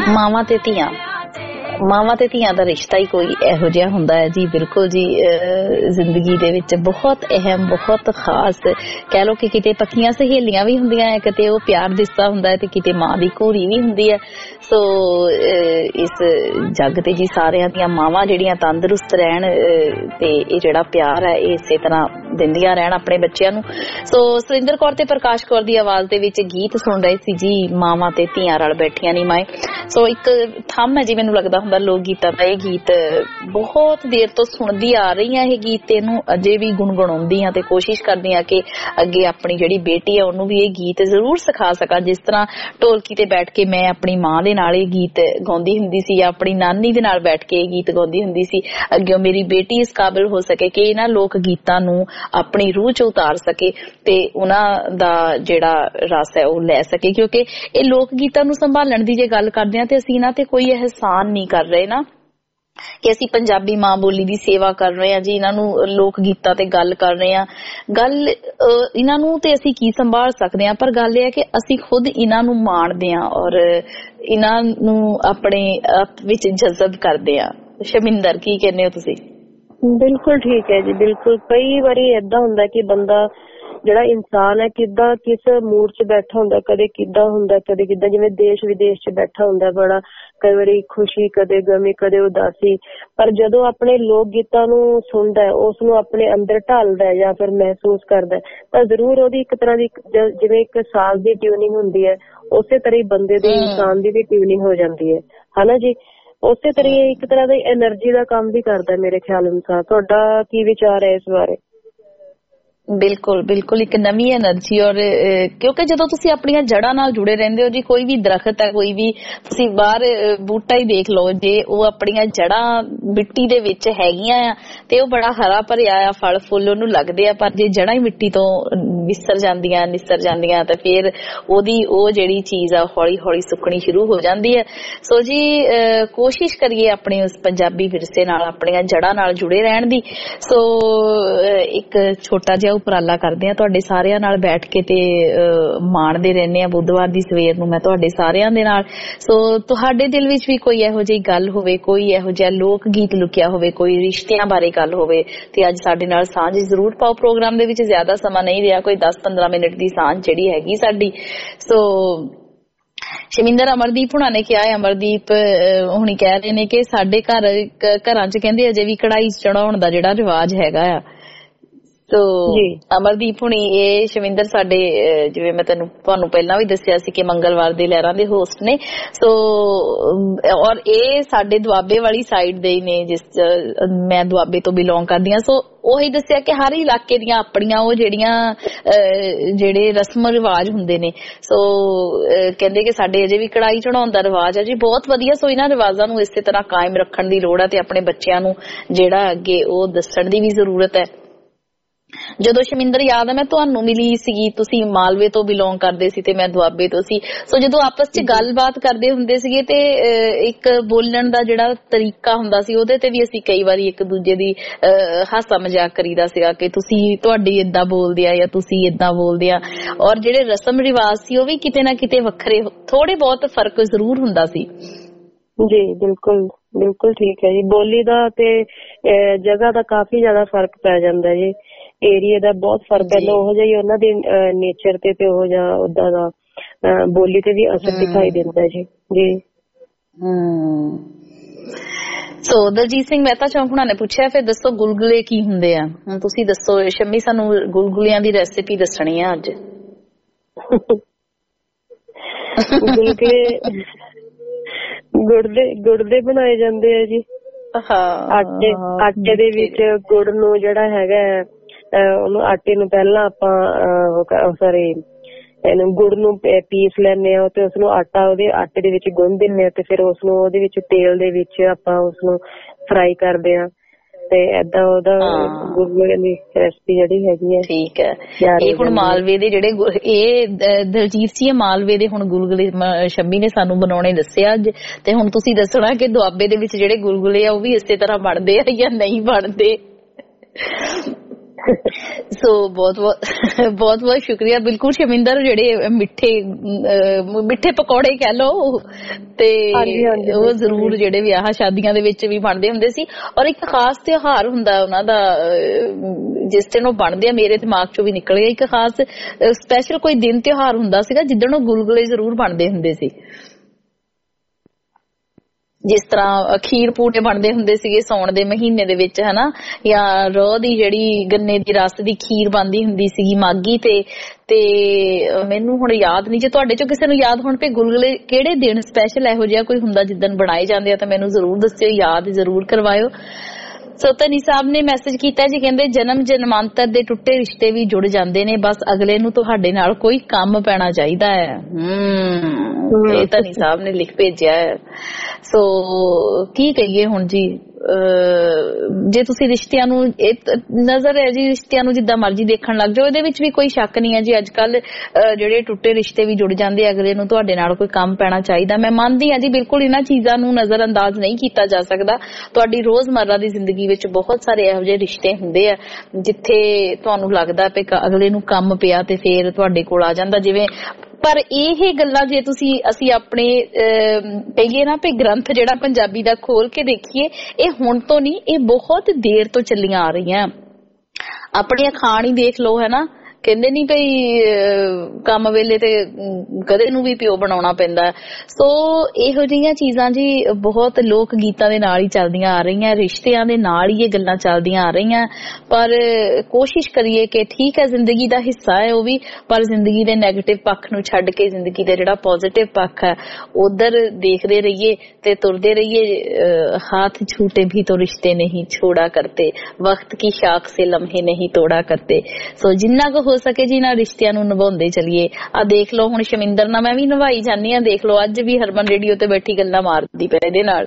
Speaker 5: ਮਾਵਾਂ ਤੇ ਧੀਆਂ ਮਾਵਾਂ ਤੇ ਧੀਆਂ ਦਾ ਰਿਸ਼ਤਾ ਹੀ ਕੋਈ ਇਹੋ ਜਿਹਾ ਹੁੰਦਾ ਹੈ ਜੀ। ਬਿਲਕੁਲ ਜੀ, ਜ਼ਿੰਦਗੀ ਦੇ ਵਿੱਚ ਬਹੁਤ ਅਹਿਮ, ਬਹੁਤ ਖਾਸ ਕਹਿ ਲਓ ਕਿ ਕਿਤੇ ਪੱਕੀਆਂ ਸਹੇਲੀਆਂ ਵੀ ਹੁੰਦੀਆਂ ਹੈ, ਕਿਤੇ ਉਹ ਪਿਆਰ ਦਿਸਦਾ ਹੁੰਦਾ ਹੈ ਤੇ ਕਿਤੇ ਮਾਂ ਦੀ ਘੋਰੀ ਵੀ ਹੁੰਦੀ ਹੈ। ਸੋ ਇਸ ਜੱਗ ਤੇ ਜੀ ਸਾਰਿਆਂ ਦੀਆਂ ਮਾਵਾਂ ਜਿਹੜੀਆਂ ਤੰਦਰੁਸਤ ਰਹਿਣ ਤੇ ਇਹ ਜਿਹੜਾ ਪਿਆਰ ਹੈ ਇਹ ਇਸੇ ਤਰ੍ਹਾਂ ਦਿੰਦੀਆਂ ਰਹਿਣ ਆਪਣੇ ਬੱਚਿਆਂ ਨੂੰ। ਸੋ ਸੁਰਿੰਦਰ ਕੌਰ ਤੇ ਪ੍ਰਕਾਸ਼ ਕੌਰ ਦੀ ਆਵਾਜ਼ ਦੇ ਵਿੱਚ ਗੀਤ ਸੁਣ ਰਹੇ ਸੀ ਜੀ, ਮਾਵਾਂ ਤੇ ਧੀਆਂ ਰਲ ਬੈਠੀਆਂ ਨੀ ਮਾਏ। ਸੋ ਇੱਕ ਥੰਮ ਹੈ ਜੀ, ਮੈਨੂੰ ਲੱਗਦਾ ਹੁੰਦਾ ਲੋਕ ਗੀਤਾਂ ਦਾ, ਇਹ ਗੀਤ ਬਹੁਤ ਦੇਰ ਤੋਂ ਸੁਣਦੀ ਆ ਰਹੀ ਹਾਂ ਇਹ ਗੀਤ, ਤੇ ਇਹਨੂੰ ਅਜੇ ਵੀ ਗੁਣਗੁਣਾਉਂਦੀ ਹਾਂ ਤੇ ਕੋਸ਼ਿਸ਼ ਕਰਦੀ ਹਾਂ ਕਿ ਅੱਗੇ ਆਪਣੀ ਜਿਹੜੀ ਬੇਟੀ ਹੈ ਉਹਨੂੰ ਵੀ ਇਹ ਗੀਤ ਜ਼ਰੂਰ ਸਿਖਾ ਸਕਾਂ। ਜਿਸ ਤਰ੍ਹਾਂ ਢੋਲਕੀ ਤੇ ਬੈਠ ਕੇ ਮੈਂ ਆਪਣੀ ਮਾਂ ਦੇ ਨਾਲ ਇਹ ਗੀਤ ਗਾਉਂਦੀ ਹੁੰਦੀ ਸੀ, ਜਾਂ ਆਪਣੀ ਨਾਨੀ ਦੇ ਨਾਲ ਬੈਠ ਕੇ ਇਹ ਗੀਤ ਗਾਉਂਦੀ ਹੁੰਦੀ ਸੀ, ਅੱਗੇ ਮੇਰੀ ਬੇਟੀ ਇਸ ਕਾਬਿਲ ਹੋ ਸਕੇ ਕਿ ਇਹਨਾਂ ਲੋਕ ਗੀਤਾਂ ਨੂੰ ਆਪਣੀ ਰੂਹ ਚ ਉਤਾਰ ਸਕੇ ਤੇ ਉਹਨਾਂ ਦਾ ਜਿਹੜਾ ਰਸ ਹੈ ਉਹ ਲੈ ਸਕੇ। ਕਿਉਂਕਿ ਇਹ ਲੋਕ ਗੀਤਾਂ ਨੂੰ ਸੰਭਾਲਣ ਦੀ ਜੇ ਗੱਲ ਕਰਦੇ ਹਾਂ ਤੇ ਅਸੀਂ ਇਹਨਾਂ ਤੇ ਕੋਈ ਅਹਿਸਾਨ ਨਹੀਂ ਕਰ ਰਹੇ ਨਾ ਕਿ ਅਸੀਂ ਪੰਜਾਬੀ ਮਾਂ ਬੋਲੀ ਦੀ ਸੇਵਾ ਕਰ ਰਹੇ ਹਾਂ ਜੀ, ਇਹਨਾਂ ਨੂੰ ਲੋਕ ਗੀਤਾਂ ਤੇ ਗੱਲ ਕਰ ਰਹੇ ਹਾਂ। ਗੱਲ ਇਹਨਾਂ ਨੂੰ ਤੇ ਅਸੀਂ ਕੀ ਸੰਭਾਲ ਸਕਦੇ ਹਾਂ, ਪਰ ਗੱਲ ਇਹ ਹੈ ਕਿ ਅਸੀਂ ਖੁਦ ਇਹਨਾਂ ਨੂੰ ਮਾਣਦੇ ਹਾਂ ਔਰ ਇਹਨਾਂ ਨੂੰ ਆਪਣੇ ਆਪ ਵਿੱਚ ਜਜ਼ਬ ਕਰਦੇ ਹਾਂ। ਸ਼ਮਿੰਦਰ, ਕੀ ਕਹਿੰਦੇ ਹੋ ਤੁਸੀਂ?
Speaker 14: ਬਿਲਕੁਲ ਠੀਕ ਹੈ ਜੀ, ਬਿਲਕੁਲ। ਕਈ ਵਾਰੀ ਏਦਾਂ ਹੁੰਦਾ ਕਿ ਬੰਦਾ ਜਿਹੜਾ ਇਨਸਾਨ ਹੈ ਕਿੱਦਾਂ ਕਿਸ ਮੂਡ ਚ ਬੈਠਾ ਹੁੰਦਾ, ਕਦੇ ਕਿੱਦਾਂ ਹੁੰਦਾ, ਕਦੇ ਕਿੱਦਾਂ, ਜਿਵੇਂ ਦੇਸ਼ ਵਿਦੇਸ਼ ਚ ਬੈਠਾ ਹੁੰਦਾ, ਬੜਾ ਕਈ ਵਾਰੀ ਖੁਸ਼ੀ, ਕਦੇ ਗਮੀ, ਕਦੇ ਉਦਾਸੀ, ਪਰ ਜਦੋਂ ਆਪਣੇ ਲੋਕ ਗੀਤਾਂ ਨੂੰ ਸੁਣਦਾ ਹੈ, ਉਸ ਨੂੰ ਆਪਣੇ ਅੰਦਰ ਢਾਲਦਾ ਹੈ ਜਾਂ ਫਿਰ ਮਹਿਸੂਸ ਕਰਦਾ ਹੈ, ਤਾਂ ਜ਼ਰੂਰ ਉਹਦੀ ਇੱਕ ਤਰ੍ਹਾਂ ਦੀ ਜਿਵੇਂ ਇੱਕ ਸਾਜ਼ ਦੀ ਟਿਊਨਿੰਗ ਹੁੰਦੀ ਹੈ, ਉਸੇ ਤਰ੍ਹਾਂ ਹੀ ਬੰਦੇ ਦੀ, ਇਨਸਾਨ ਦੀ ਵੀ ਟਿਊਨਿੰਗ ਹੋ ਜਾਂਦੀ ਹੈ, ਹਨਾ ਜੀ। ਉਸੇ ਤਰ੍ਹਾਂ ਇੱਕ ਤਰ੍ਹਾਂ ਦੀ ਐਨਰਜੀ ਦਾ ਕੰਮ ਵੀ ਕਰਦਾ ਮੇਰੇ ਖਿਆਲ ਅਨੁਸਾਰ। ਤੁਹਾਡਾ ਕੀ ਵਿਚਾਰ ਹੈ ਇਸ ਬਾਰੇ?
Speaker 5: ਬਿਲਕੁਲ ਬਿਲਕੁਲ, ਇੱਕ ਨਵੀਂ ਐਨਰਜੀ। ਔਰ ਕਿਉਂਕਿ ਜਦੋਂ ਤੁਸੀਂ ਆਪਣੀਆਂ ਜੜ੍ਹਾਂ ਨਾਲ ਜੁੜੇ ਰਹਿੰਦੇ ਹੋ ਜੀ, ਕੋਈ ਵੀ ਦਰਖਤ ਹੈ, ਕੋਈ ਵੀ ਤੁਸੀਂ ਬਾਹਰ ਬੂਟਾ ਹੀ ਦੇਖ ਲਓ, ਜੇ ਉਹ ਆਪਣੀਆਂ ਜੜ੍ਹਾਂ ਮਿੱਟੀ ਦੇ ਵਿੱਚ ਹੈਗੀਆਂ ਆ ਤੇ ਉਹ ਬੜਾ ਹਰਾ ਭਰਿਆ ਆ, ਫਲ ਫੁੱਲ ਉਹਨੂੰ ਲੱਗਦੇ ਆ, ਪਰ ਜੇ ਜੜ੍ਹਾਂ ਹੀ ਮਿੱਟੀ ਤੋਂ ਵਿਸਰ ਜਾਂਦੀਆਂ ਨਿਸਰ ਜਾਂਦੀਆਂ ਤਾਂ ਫਿਰ ਉਹਦੀ ਉਹ ਜਿਹੜੀ ਚੀਜ਼ ਆ ਹੌਲੀ ਹੌਲੀ ਸੁੱਕਣੀ ਸ਼ੁਰੂ ਹੋ ਜਾਂਦੀ ਹੈ। ਸੋ ਜੀ ਕੋਸ਼ਿਸ਼ ਕਰੀਏ ਆਪਣੇ ਉਸ ਪੰਜਾਬੀ ਵਿਰਸੇ ਨਾਲ, ਆਪਣੀਆਂ ਜੜ੍ਹਾਂ ਨਾਲ ਜੁੜੇ ਰਹਿਣ ਦੀ। ਸੋ ਇੱਕ ਛੋਟਾ ਜਿਹਾ ਉਪਰਾਲਾ ਕਰਦੇ ਆ ਤੁਹਾਡੇ ਸਾਰਿਆਂ ਨਾਲ ਬੈਠ ਕੇ ਤੇ ਮਾਣਦੇ ਰਹਿੰਦੇ ਆ ਬੁੱਧਵਾਰ ਦੀ ਸਵੇਰ ਨੂੰ ਮੈਂ ਤੁਹਾਡੇ ਸਾਰਿਆਂ ਦੇ ਨਾਲ। ਸੋ ਤੁਹਾਡੇ ਦਿਲ ਵਿੱਚ ਵੀ ਕੋਈ ਇਹੋ ਜਿਹੀ ਗੱਲ ਹੋਵੇ, ਕੋਈ ਇਹੋ ਜਿਹਾ ਲੋਕ ਗੀਤ ਲੁਕਿਆ ਹੋਵੇ, ਕੋਈ ਰਿਸ਼ਤਿਆਂ ਬਾਰੇ ਗੱਲ ਹੋਵੇ ਤੇ ਅੱਜ ਸਾਡੇ ਨਾਲ ਸਾਂਝ ਜ਼ਰੂਰ ਪਾਓ। ਪ੍ਰੋਗਰਾਮ ਦੇ ਵਿੱਚ ਜ਼ਿਆਦਾ ਸਮਾਂ ਨਹੀਂ ਰਿਹਾ, ਕੋਈ ਦਸ ਪੰਦਰਾਂ ਮਿੰਟ ਦੀ ਸਾਂਝ ਜਿਹੜੀ ਹੈਗੀ ਸਾਡੀ। ਸੋ ਸ਼ਮਿੰਦਰ, ਅਮਰਦੀਪ ਹੁਣਾਂ ਨੇ ਕਿਹਾ ਹੈ, ਅਮਰਦੀਪ ਹੁਣੀ ਕਹਿ ਰਹੇ ਨੇ ਕਿ ਸਾਡੇ ਘਰ ਘਰਾਂ ਚ ਕਹਿੰਦੇ ਅਜੇ ਵੀ ਕੜਾਈ ਚੜਾਉਣ ਦਾ ਜਿਹੜਾ ਰਿਵਾਜ ਹੈਗਾ ਆ। ਸੋ ਅਮਰਦੀਪ ਹੁਣੀ ਇਹ ਸ਼ਮਿੰਦਰ ਸਾਡੇ ਜਿਵੇਂ ਮੈਂ ਤੈਨੂੰ ਤੁਹਾਨੂੰ ਪਹਿਲਾਂ ਵੀ ਦੱਸਿਆ ਸੀ ਕਿ ਮੰਗਲਵਾਰ ਦੇ ਲਹਿਰਾਂ ਦੇ ਹੋਸਟ ਨੇ। ਸੋ ਔਰ ਇਹ ਸਾਡੇ ਦੁਆਬੇ ਵਾਲੀ ਸਾਈਡ ਦੇ ਹੀ ਨੇ, ਜਿਸ ਮੈਂ ਦੁਆਬੇ ਤੋਂ ਬਿਲੋਂਗ ਕਰਦੀ ਹਾਂ। ਸੋ ਉਹੀ ਦੱਸਿਆ ਕਿ ਹਰ ਇਲਾਕੇ ਦੀਆਂ ਆਪਣੀਆਂ ਉਹ ਜਿਹੜੀਆਂ ਜਿਹੜੇ ਰਸਮ ਰਿਵਾਜ ਹੁੰਦੇ ਨੇ। ਸੋ ਕਹਿੰਦੇ ਕਿ ਸਾਡੇ ਅਜੇ ਵੀ ਕੜਾਈ ਚੜਾਉਣ ਦਾ ਰਿਵਾਜ ਹੈ ਜੀ, ਬਹੁਤ ਵਧੀਆ। ਸੋ ਇਹਨਾਂ ਰਿਵਾਜਾਂ ਨੂੰ ਇਸੇ ਤਰ੍ਹਾਂ ਕਾਇਮ ਰੱਖਣ ਦੀ ਲੋੜ ਹੈ ਤੇ ਆਪਣੇ ਬੱਚਿਆਂ ਨੂੰ ਜਿਹੜਾ ਅੱਗੇ ਉਹ ਦੱਸਣ ਦੀ ਵੀ ਜ਼ਰੂਰਤ ਹੈ। ਜਦੋਂ ਸ਼ਮਿੰਦਰ ਯਾਦ ਹੈ ਮੈਂ ਤੁਹਾਨੂੰ ਮਿਲੀ ਸੀਗੀ, ਤੁਸੀਂ ਮਾਲਵੇ ਤੋਂ ਬਿਲੋਂਗ ਕਰਦੇ ਸੀ ਤੇ ਮੈਂ ਦੁਆਬੇ ਤੋਂ ਸੀ। ਸੋ ਜਦੋਂ ਆਪਸ ਚ ਗੱਲਬਾਤ ਕਰਦੇ ਹੁੰਦੇ ਸੀਗੇ ਤੇ ਇੱਕ ਬੋਲਣ ਦਾ ਜਿਹੜਾ ਤਰੀਕਾ ਹੁੰਦਾ ਸੀ ਉਹਦੇ ਤੇ ਵੀ ਅਸੀਂ ਕਈ ਵਾਰੀ ਇੱਕ ਦੂਜੇ ਦੀ ਹਾਸਾ ਮਜ਼ਾਕ ਕਰੀਦਾ ਸੀਗਾ ਕਿ ਤੁਸੀਂ ਤੁਹਾਡੀ ਏਦਾਂ ਬੋਲਦੇ ਆ ਜਾਂ ਤੁਸੀਂ ਏਦਾਂ ਬੋਲਦੇ ਆ। ਔਰ ਜਿਹੜੇ ਰਸਮ ਰਿਵਾਜ ਸੀ ਉਹ ਵੀ ਕਿਤੇ ਨਾ ਕਿਤੇ ਵੱਖਰੇ, ਥੋੜੇ ਬਹੁਤ ਫਰਕ ਜ਼ਰੂਰ ਹੁੰਦਾ ਸੀ।
Speaker 14: ਜੀ ਬਿਲਕੁਲ ਬਿਲਕੁਲ ਠੀਕ ਹੈ ਜੀ। ਬੋਲੀ ਦਾ ਤੇ ਜਗ੍ਹਾ ਦਾ ਕਾਫੀ ਜ਼ਿਆਦਾ ਫਰਕ ਪੈ ਜਾਂਦਾ ਜੀ, ਏਰੀਆ ਦਾ ਬਹੁਤ ਫਰਕ ਪੈਂਦਾ। ਉਹੋ ਜਿਹਾ ਹੀ ਉਹਨਾਂ ਦੇ ਨੇਚਰ ਤੇ ਤੇ ਉਹੋ ਜਿਹਾ ਓਦਾਂ ਦਾ ਬੋਲੀ ਤੇ ਵੀ ਅਸਰ ਦਿਖਾਈ ਦਿੰਦਾ ਜੀ। ਜੀ
Speaker 5: ਹਮ ਸੋ ਦਲਜੀਤ ਸਿੰਘ ਮਹਿਤਾ ਚੌਂਕ ਹੁਣਾਂ ਨੇ ਪੁੱਛਿਆ ਫਿਰ ਦੱਸੋ ਗੁਲਗੁਲੇ ਕੀ ਹੁੰਦੇ ਆ? ਹੁਣ ਤੁਸੀਂ ਦੱਸੋ ਸ਼ੰਮੀ, ਸਾਨੂੰ ਗੁਲਗੁਲਿਆਂ ਦੀ ਰੈਸਿਪੀ ਦੱਸਣੀ ਆ ਅੱਜ।
Speaker 14: ਗੁਲਗੁਲੇ ਗੁੜ ਦੇ ਗੁੜ ਦੇ ਬਣਾਏ ਜਾਂਦੇ ਆ ਜੀ। ਆਟੇ ਆਟੇ ਦੇ ਵਿੱਚ ਗੁੜ ਨੂੰ ਜਿਹੜਾ ਹੈਗਾ ਉਹਨੂੰ ਆਟੇ ਨੂੰ ਪਹਿਲਾਂ ਆਪਾਂ ਸੌਰੀ ਇਹਨੂੰ ਗੁੜ ਨੂੰ ਪੀਸ ਲੈਂਦੇ ਆ ਤੇ ਉਸਨੂੰ ਆਟਾ ਉਹਦੇ ਆਟੇ ਦੇ ਵਿੱਚ ਗੁੰਨ ਦਿੰਦੇ ਆ ਤੇ ਫਿਰ ਉਸਨੂੰ ਉਹਦੇ ਵਿੱਚ ਤੇਲ ਦੇ ਵਿੱਚ ਆਪਾਂ ਉਸਨੂੰ ਫਰਾਈ ਕਰਦੇ ਆ ਤੇ ਏਦਾਂ ਉਹਦਾ ਗੁਲਗੁਲੇ ਦੀ ਰੈਸਪੀ ਜਿਹੜੀ ਹੈਗੀ ਹੈ।
Speaker 5: ਠੀਕ ਹੈ। ਇਹ ਹੁਣ ਮਾਲਵੇ ਦੇ ਜਿਹੜੇ ਇਹ ਦਲਜੀਤ ਸੀ ਮਾਲਵੇ ਦੇ ਹੁਣ ਗੁਲਗੁਲੇ ਸ਼ੰਮੀ ਨੇ ਸਾਨੂੰ ਬਣਾਉਣੇ ਦੱਸਿਆ ਅੱਜ, ਤੇ ਹੁਣ ਤੁਸੀਂ ਦੱਸਣਾ ਕਿ ਦੁਆਬੇ ਦੇ ਵਿੱਚ ਜਿਹੜੇ ਗੁਲਗੁਲੇ ਆ ਉਹ ਵੀ ਇਸੇ ਤਰ੍ਹਾਂ ਬਣਦੇ ਆ ਜਾਂ ਨਹੀਂ ਬਣਦੇ। ਸੋ ਬਹੁਤ ਬਹੁਤ ਬਹੁਤ ਬਹੁਤ ਸ਼ੁਕਰੀਆ। ਬਿਲਕੁਲ ਸ਼ਮਿੰਦਰ, ਜਿਹੜੇ ਮਿੱਠੇ ਮਿੱਠੇ ਪਕੌੜੇ ਕਹਿ ਲਓ ਤੇ ਉਹ ਜ਼ਰੂਰ ਜਿਹੜੇ ਵਿਆਹ ਸ਼ਾਦੀਆਂ ਦੇ ਵਿੱਚ ਵੀ ਬਣਦੇ ਹੁੰਦੇ ਸੀ। ਔਰ ਇੱਕ ਖਾਸ ਤਿਉਹਾਰ ਹੁੰਦਾ ਉਹਨਾਂ ਦਾ ਜਿਸ ਦਿਨ ਉਹ ਬਣਦੇ ਆ, ਮੇਰੇ ਦਿਮਾਗ ਚੋਂ ਵੀ ਨਿਕਲ ਗਿਆ, ਇੱਕ ਖਾਸ ਸਪੈਸ਼ਲ ਕੋਈ ਦਿਨ ਤਿਉਹਾਰ ਹੁੰਦਾ ਸੀਗਾ ਜਿੱਦਣ ਉਹ ਗੁਲਗੁਲੇ ਜ਼ਰੂਰ ਬਣਦੇ ਹੁੰਦੇ ਸੀ। ਜਿਸ ਤਰ੍ਹਾਂ ਖੀਰ ਪੂੜੇ ਬਣਦੇ ਹੁੰਦੇ ਸੀਗੇ ਸਾਉਣ ਦੇ ਮਹੀਨੇ ਦੇ ਵਿੱਚ, ਹਨਾ, ਜਾਂ ਰੋਹ ਦੀ ਜਿਹੜੀ ਗੰਨੇ ਦੀ ਰਸ ਦੀ ਖੀਰ ਬਣਦੀ ਹੁੰਦੀ ਸੀਗੀ ਮਾਗੀ ਤੇ ਤੇ ਮੈਨੂੰ ਹੁਣ ਯਾਦ ਨਹੀਂ, ਜੇ ਤੁਹਾਡੇ ਚੋਂ ਕਿਸੇ ਨੂੰ ਯਾਦ ਹੋਣ ਪਏ ਗੁਲਗੁਲੇ ਕਿਹੜੇ ਦਿਨ ਸਪੈਸ਼ਲ ਇਹੋ ਜਿਹਾ ਕੋਈ ਹੁੰਦਾ ਜਿੱਦਣ ਬਣਾਏ ਜਾਂਦੇ ਆ ਤਾਂ ਮੈਨੂੰ ਜ਼ਰੂਰ ਦੱਸਿਓ, ਯਾਦ ਜ਼ਰੂਰ ਕਰਵਾਇਓ। ਸੋ ਧਨੀ ਸਾਹਿਬ ਨੇ ਮੈਸੇਜ ਕੀਤਾ ਜੀ, ਕਹਿੰਦੇ ਜਨਮ ਜਨਮਾਂਤਰ ਦੇ ਟੁੱਟੇ ਰਿਸ਼ਤੇ ਵੀ ਜੁੜ ਜਾਂਦੇ ਨੇ, ਬਸ ਅਗਲੇ ਨੂੰ ਤੁਹਾਡੇ ਨਾਲ ਕੋਈ ਕੰਮ ਪੈਣਾ ਚਾਹੀਦਾ ਹੈ। ਹਮ ਇਹ ਧਨੀ ਸਾਹਿਬ ਨੇ ਲਿਖ ਭੇਜਿਆ ਹੈ। ਸੋ ਕੀ ਕਹੀਏ ਹੁਣ ਜੀ, ਜੇ ਤੁਸੀਂ ਰਿਸ਼ਤਿਆਂ ਨੂੰ ਨਜ਼ਰ ਹੈ ਜੀ, ਰਿਸ਼ਤਿਆਂ ਨੂੰ ਜਿੱਦਾਂ ਮਰਜ਼ੀ ਦੇਖਣ ਲੱਗ ਜਾਓ, ਇਹਦੇ ਵਿੱਚ ਵੀ ਕੋਈ ਸ਼ੱਕ ਨਹੀਂ ਹੈ ਜੀ। ਅੱਜ ਕੱਲ ਜਿਹੜੇ ਟੁੱਟੇ ਰਿਸ਼ਤੇ ਵੀ ਜੁੜ ਜਾਂਦੇ, ਅਗਲੇ ਨੂੰ ਤੁਹਾਡੇ ਨਾਲ ਕੋਈ ਕੰਮ ਪੈਣਾ ਚਾਹੀਦਾ। ਮੈਂ ਮੰਨਦੀ ਹਾਂ ਜੀ, ਬਿਲਕੁਲ ਇਹਨਾਂ ਚੀਜ਼ਾਂ ਨੂੰ ਨਜ਼ਰ ਅੰਦਾਜ਼ ਨਹੀਂ ਕੀਤਾ ਜਾ ਸਕਦਾ। ਤੁਹਾਡੀ ਰੋਜ਼ਮर्रा ਦੀ ਜ਼ਿੰਦਗੀ ਵਿੱਚ ਬਹੁਤ ਸਾਰੇ ਇਹੋ ਜਿਹੇ ਰਿਸ਼ਤੇ ਹੁੰਦੇ ਆ ਜਿੱਥੇ ਤੁਹਾਨੂੰ ਲੱਗਦਾ ਪਿਆ ਕਿ ਅਗਲੇ ਨੂੰ ਕੰਮ ਪਿਆ ਤੇ ਫੇਰ ਤੁਹਾਡੇ ਕੋਲ ਆ ਜਾਂਦਾ। ਜਿਵੇਂ ਪਰ ਇਹ ਗੱਲਾਂ ਜੇ ਤੁਸੀਂ ਅਸੀਂ ਆਪਣੇ ਕਹੀਏ ਨਾ ਵੀ ਗ੍ਰੰਥ ਜਿਹੜਾ ਪੰਜਾਬੀ ਦਾ ਖੋਲ ਕੇ ਦੇਖੀਏ, ਇਹ ਹੁਣ ਤੋਂ ਨਹੀਂ, ਇਹ ਬਹੁਤ ਦੇਰ ਤੋਂ ਚੱਲੀਆਂ ਆ ਰਹੀਆਂ। ਆਪਣੇ ਅਖਾਣ ਹੀ ਦੇਖ ਲਓ, ਹੈ ਨਾ, ਕਹਿੰਦੇ ਨੀ ਭਈ ਕੰਮ ਵੇਲੇ ਤੇ ਕਦੇ ਨੂੰ ਵੀ ਪਿਓ ਬਣਾਉਣਾ ਪੈਂਦਾ। ਸੋ ਇਹੋ ਜਿਹੀਆਂ ਚੀਜ਼ਾਂ ਜੀ ਬਹੁਤ ਲੋਕ ਗੀਤਾਂ ਦੇ ਨਾਲ ਹੀ ਚੱਲਦੀਆਂ ਆ ਰਹੀਆਂ, ਰਿਸ਼ਤਿਆਂ ਦੇ ਨਾਲ ਹੀ ਇਹ ਗੱਲਾਂ ਚੱਲਦੀਆਂ ਆ ਰਹੀਆਂ। ਪਰ ਕੋਸ਼ਿਸ਼ ਕਰੀਏ ਕਿ ਠੀਕ ਹੈ, ਜ਼ਿੰਦਗੀ ਦਾ ਹਿੱਸਾ ਹੈ ਉਹ ਵੀ, ਪਰ ਜ਼ਿੰਦਗੀ ਦੇ ਨੈਗੇਟਿਵ ਪੱਖ ਨੂੰ ਛੱਡ ਕੇ ਜ਼ਿੰਦਗੀ ਦਾ ਜਿਹੜਾ ਪੋਜ਼ਿਟਿਵ ਪੱਖ ਹੈ ਉਧਰ ਦੇਖਦੇ ਰਹੀਏ ਤੇ ਤੁਰਦੇ ਰਹੀਏ। ਹਾਥ ਛੂਟੇ ਵੀ तो रिश्ते नहीं छोड़ा करते, वक्त की शाख से लम्हे नहीं तोड़ा करते। सो जिन्ना ਕੁ ਹੋ ਸਕੇ ਜੀ ਨਾ ਰਿਸ਼ਤਿਆਂ ਨੂੰ ਨਿਭਾਉਂਦੇ ਚਲੀਏ। ਆ ਦੇਖ ਲਓ ਹੁਣ ਸ਼ਮਿੰਦਰ ਨਾਲ ਮੈਂ ਵੀ ਨਿਭਾਈ ਜਾਂਦੀ ਆ, ਦੇਖ ਲਓ ਅੱਜ ਵੀ ਹਰਮਨ ਰੇਡੀਓ ਤੇ ਬੈਠੀ ਗੱਲਾਂ ਮਾਰਦੀ ਪਈ ਇਹਦੇ ਨਾਲ।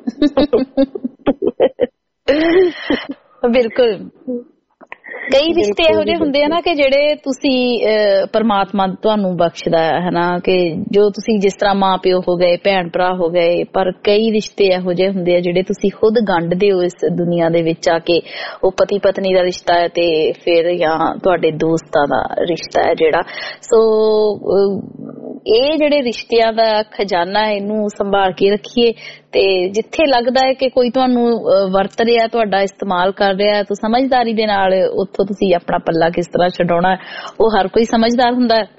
Speaker 5: ਬਿਲਕੁਲ ਕਈ ਰਿਸ਼ਤੇ ਇਹੋ ਜਿਹੇ ਹੁੰਦੇ ਆ ਨਾ ਕਿ ਜਿਹੜੇ ਤੁਸੀਂ ਪਰਮਾਤਮਾ ਤੁਹਾਨੂੰ ਬਖਸ਼ਦਾ ਹੈ ਨਾ, ਕਿ ਜੋ ਤੁਸੀਂ ਜਿਸ ਤਰ੍ਹਾਂ ਮਾਂ ਪਿਓ ਹੋ ਗਏ, ਭੈਣ ਭਰਾ ਹੋ ਗਏ, ਪਰ ਕਈ ਰਿਸ਼ਤੇ ਇਹੋ ਜਿਹੇ ਹੁੰਦੇ ਆ ਜਿਹੜੇ ਤੁਸੀਂ ਖੁਦ ਗੰਢਦੇ ਹੋ ਇਸ ਦੁਨੀਆ ਦੇ ਵਿੱਚ ਆ ਕੇ। ਉਹ ਪਤੀ ਪਤਨੀ ਦਾ ਰਿਸ਼ਤਾ ਹੈ ਤੇ ਫਿਰ ਜਾਂ ਤੁਹਾਡੇ ਦੋਸਤਾਂ ਦਾ ਰਿਸ਼ਤਾ ਹੈ ਜਿਹੜਾ। ਸੋ ਇਹ ਜਿਹੜੇ ਰਿਸ਼ਤਿਆਂ ਦਾ ਖਜ਼ਾਨਾ ਹੈ, ਇਹਨੂੰ ਸੰਭਾਲ ਕੇ ਰੱਖੀਏ ਤੇ ਜਿੱਥੇ ਲੱਗਦਾ ਹੈ ਕਿ ਕੋਈ ਤੁਹਾਨੂੰ ਵਰਤ ਰਿਹਾ, ਤੁਹਾਡਾ ਇਸਤੇਮਾਲ ਕਰ ਰਿਹਾ, ਤਾਂ ਸਮਝਦਾਰੀ ਦੇ ਨਾਲ ਉੱਥੋਂ ਤੁਸੀਂ ਆਪਣਾ ਪੱਲਾ ਕਿਸ ਤਰ੍ਹਾਂ ਛਡਾਉਣਾ ਉਹ ਹਰ ਕੋਈ ਸਮਝਦਾਰ ਹੁੰਦਾ ਹੈ।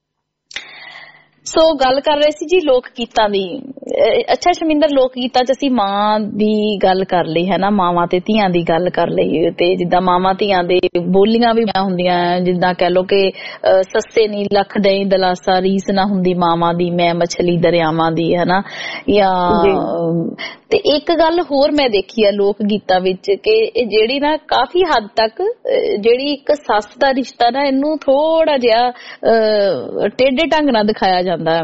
Speaker 5: ਸੋ ਗੱਲ ਕਰ ਰਹੇ ਸੀ ਜੀ ਲੋਕ ਗੀਤਾਂ ਦੀ। ਅੱਛਾ ਸ਼ਮਿੰਦਰ, ਲੋਕ ਗੀਤਾਂ ਚ ਅਸੀਂ ਮਾਂ ਦੀ ਗੱਲ ਕਰ ਲਈ ਹੈ ਨਾ, ਮਾਵਾਂ ਤੇ ਧੀਆਂ ਦੀ ਗੱਲ ਕਰ ਲਈ, ਤੇ ਜਿੱਦਾਂ ਮਾਵਾਂ ਧੀਆਂ ਦੇ ਬੋਲੀਆਂ ਵੀ ਹੁੰਦੀਆਂ, ਜਿੱਦਾਂ ਕਹਿ ਲਓ ਕਿ ਸੱਸੇ ਨੀ ਲੱਖ ਦਈ ਦਲਾਸਾ, ਰੀਸ ਨਾ ਹੁੰਦੀ ਮਾਵਾਂ ਦੀ, ਮੈਂ ਮਛਲੀ ਦਰਿਆਵਾਂ ਦੀ, ਹਨਾ। ਜਾਂ ਤੇ ਇੱਕ ਗੱਲ ਹੋਰ ਮੈਂ ਦੇਖੀ ਆ ਲੋਕ ਗੀਤਾਂ ਵਿੱਚ ਕਿ ਇਹ ਜਿਹੜੀ ਨਾ ਕਾਫੀ ਹੱਦ ਤੱਕ ਜਿਹੜੀ ਇੱਕ ਸੱਸ ਦਾ ਰਿਸ਼ਤਾ ਨਾ, ਇਹਨੂੰ ਥੋੜਾ ਜਿਹਾ ਟੇਢੇ ਢੰਗ ਨਾਲ ਦਿਖਾਇਆ ਜਾਂਦਾ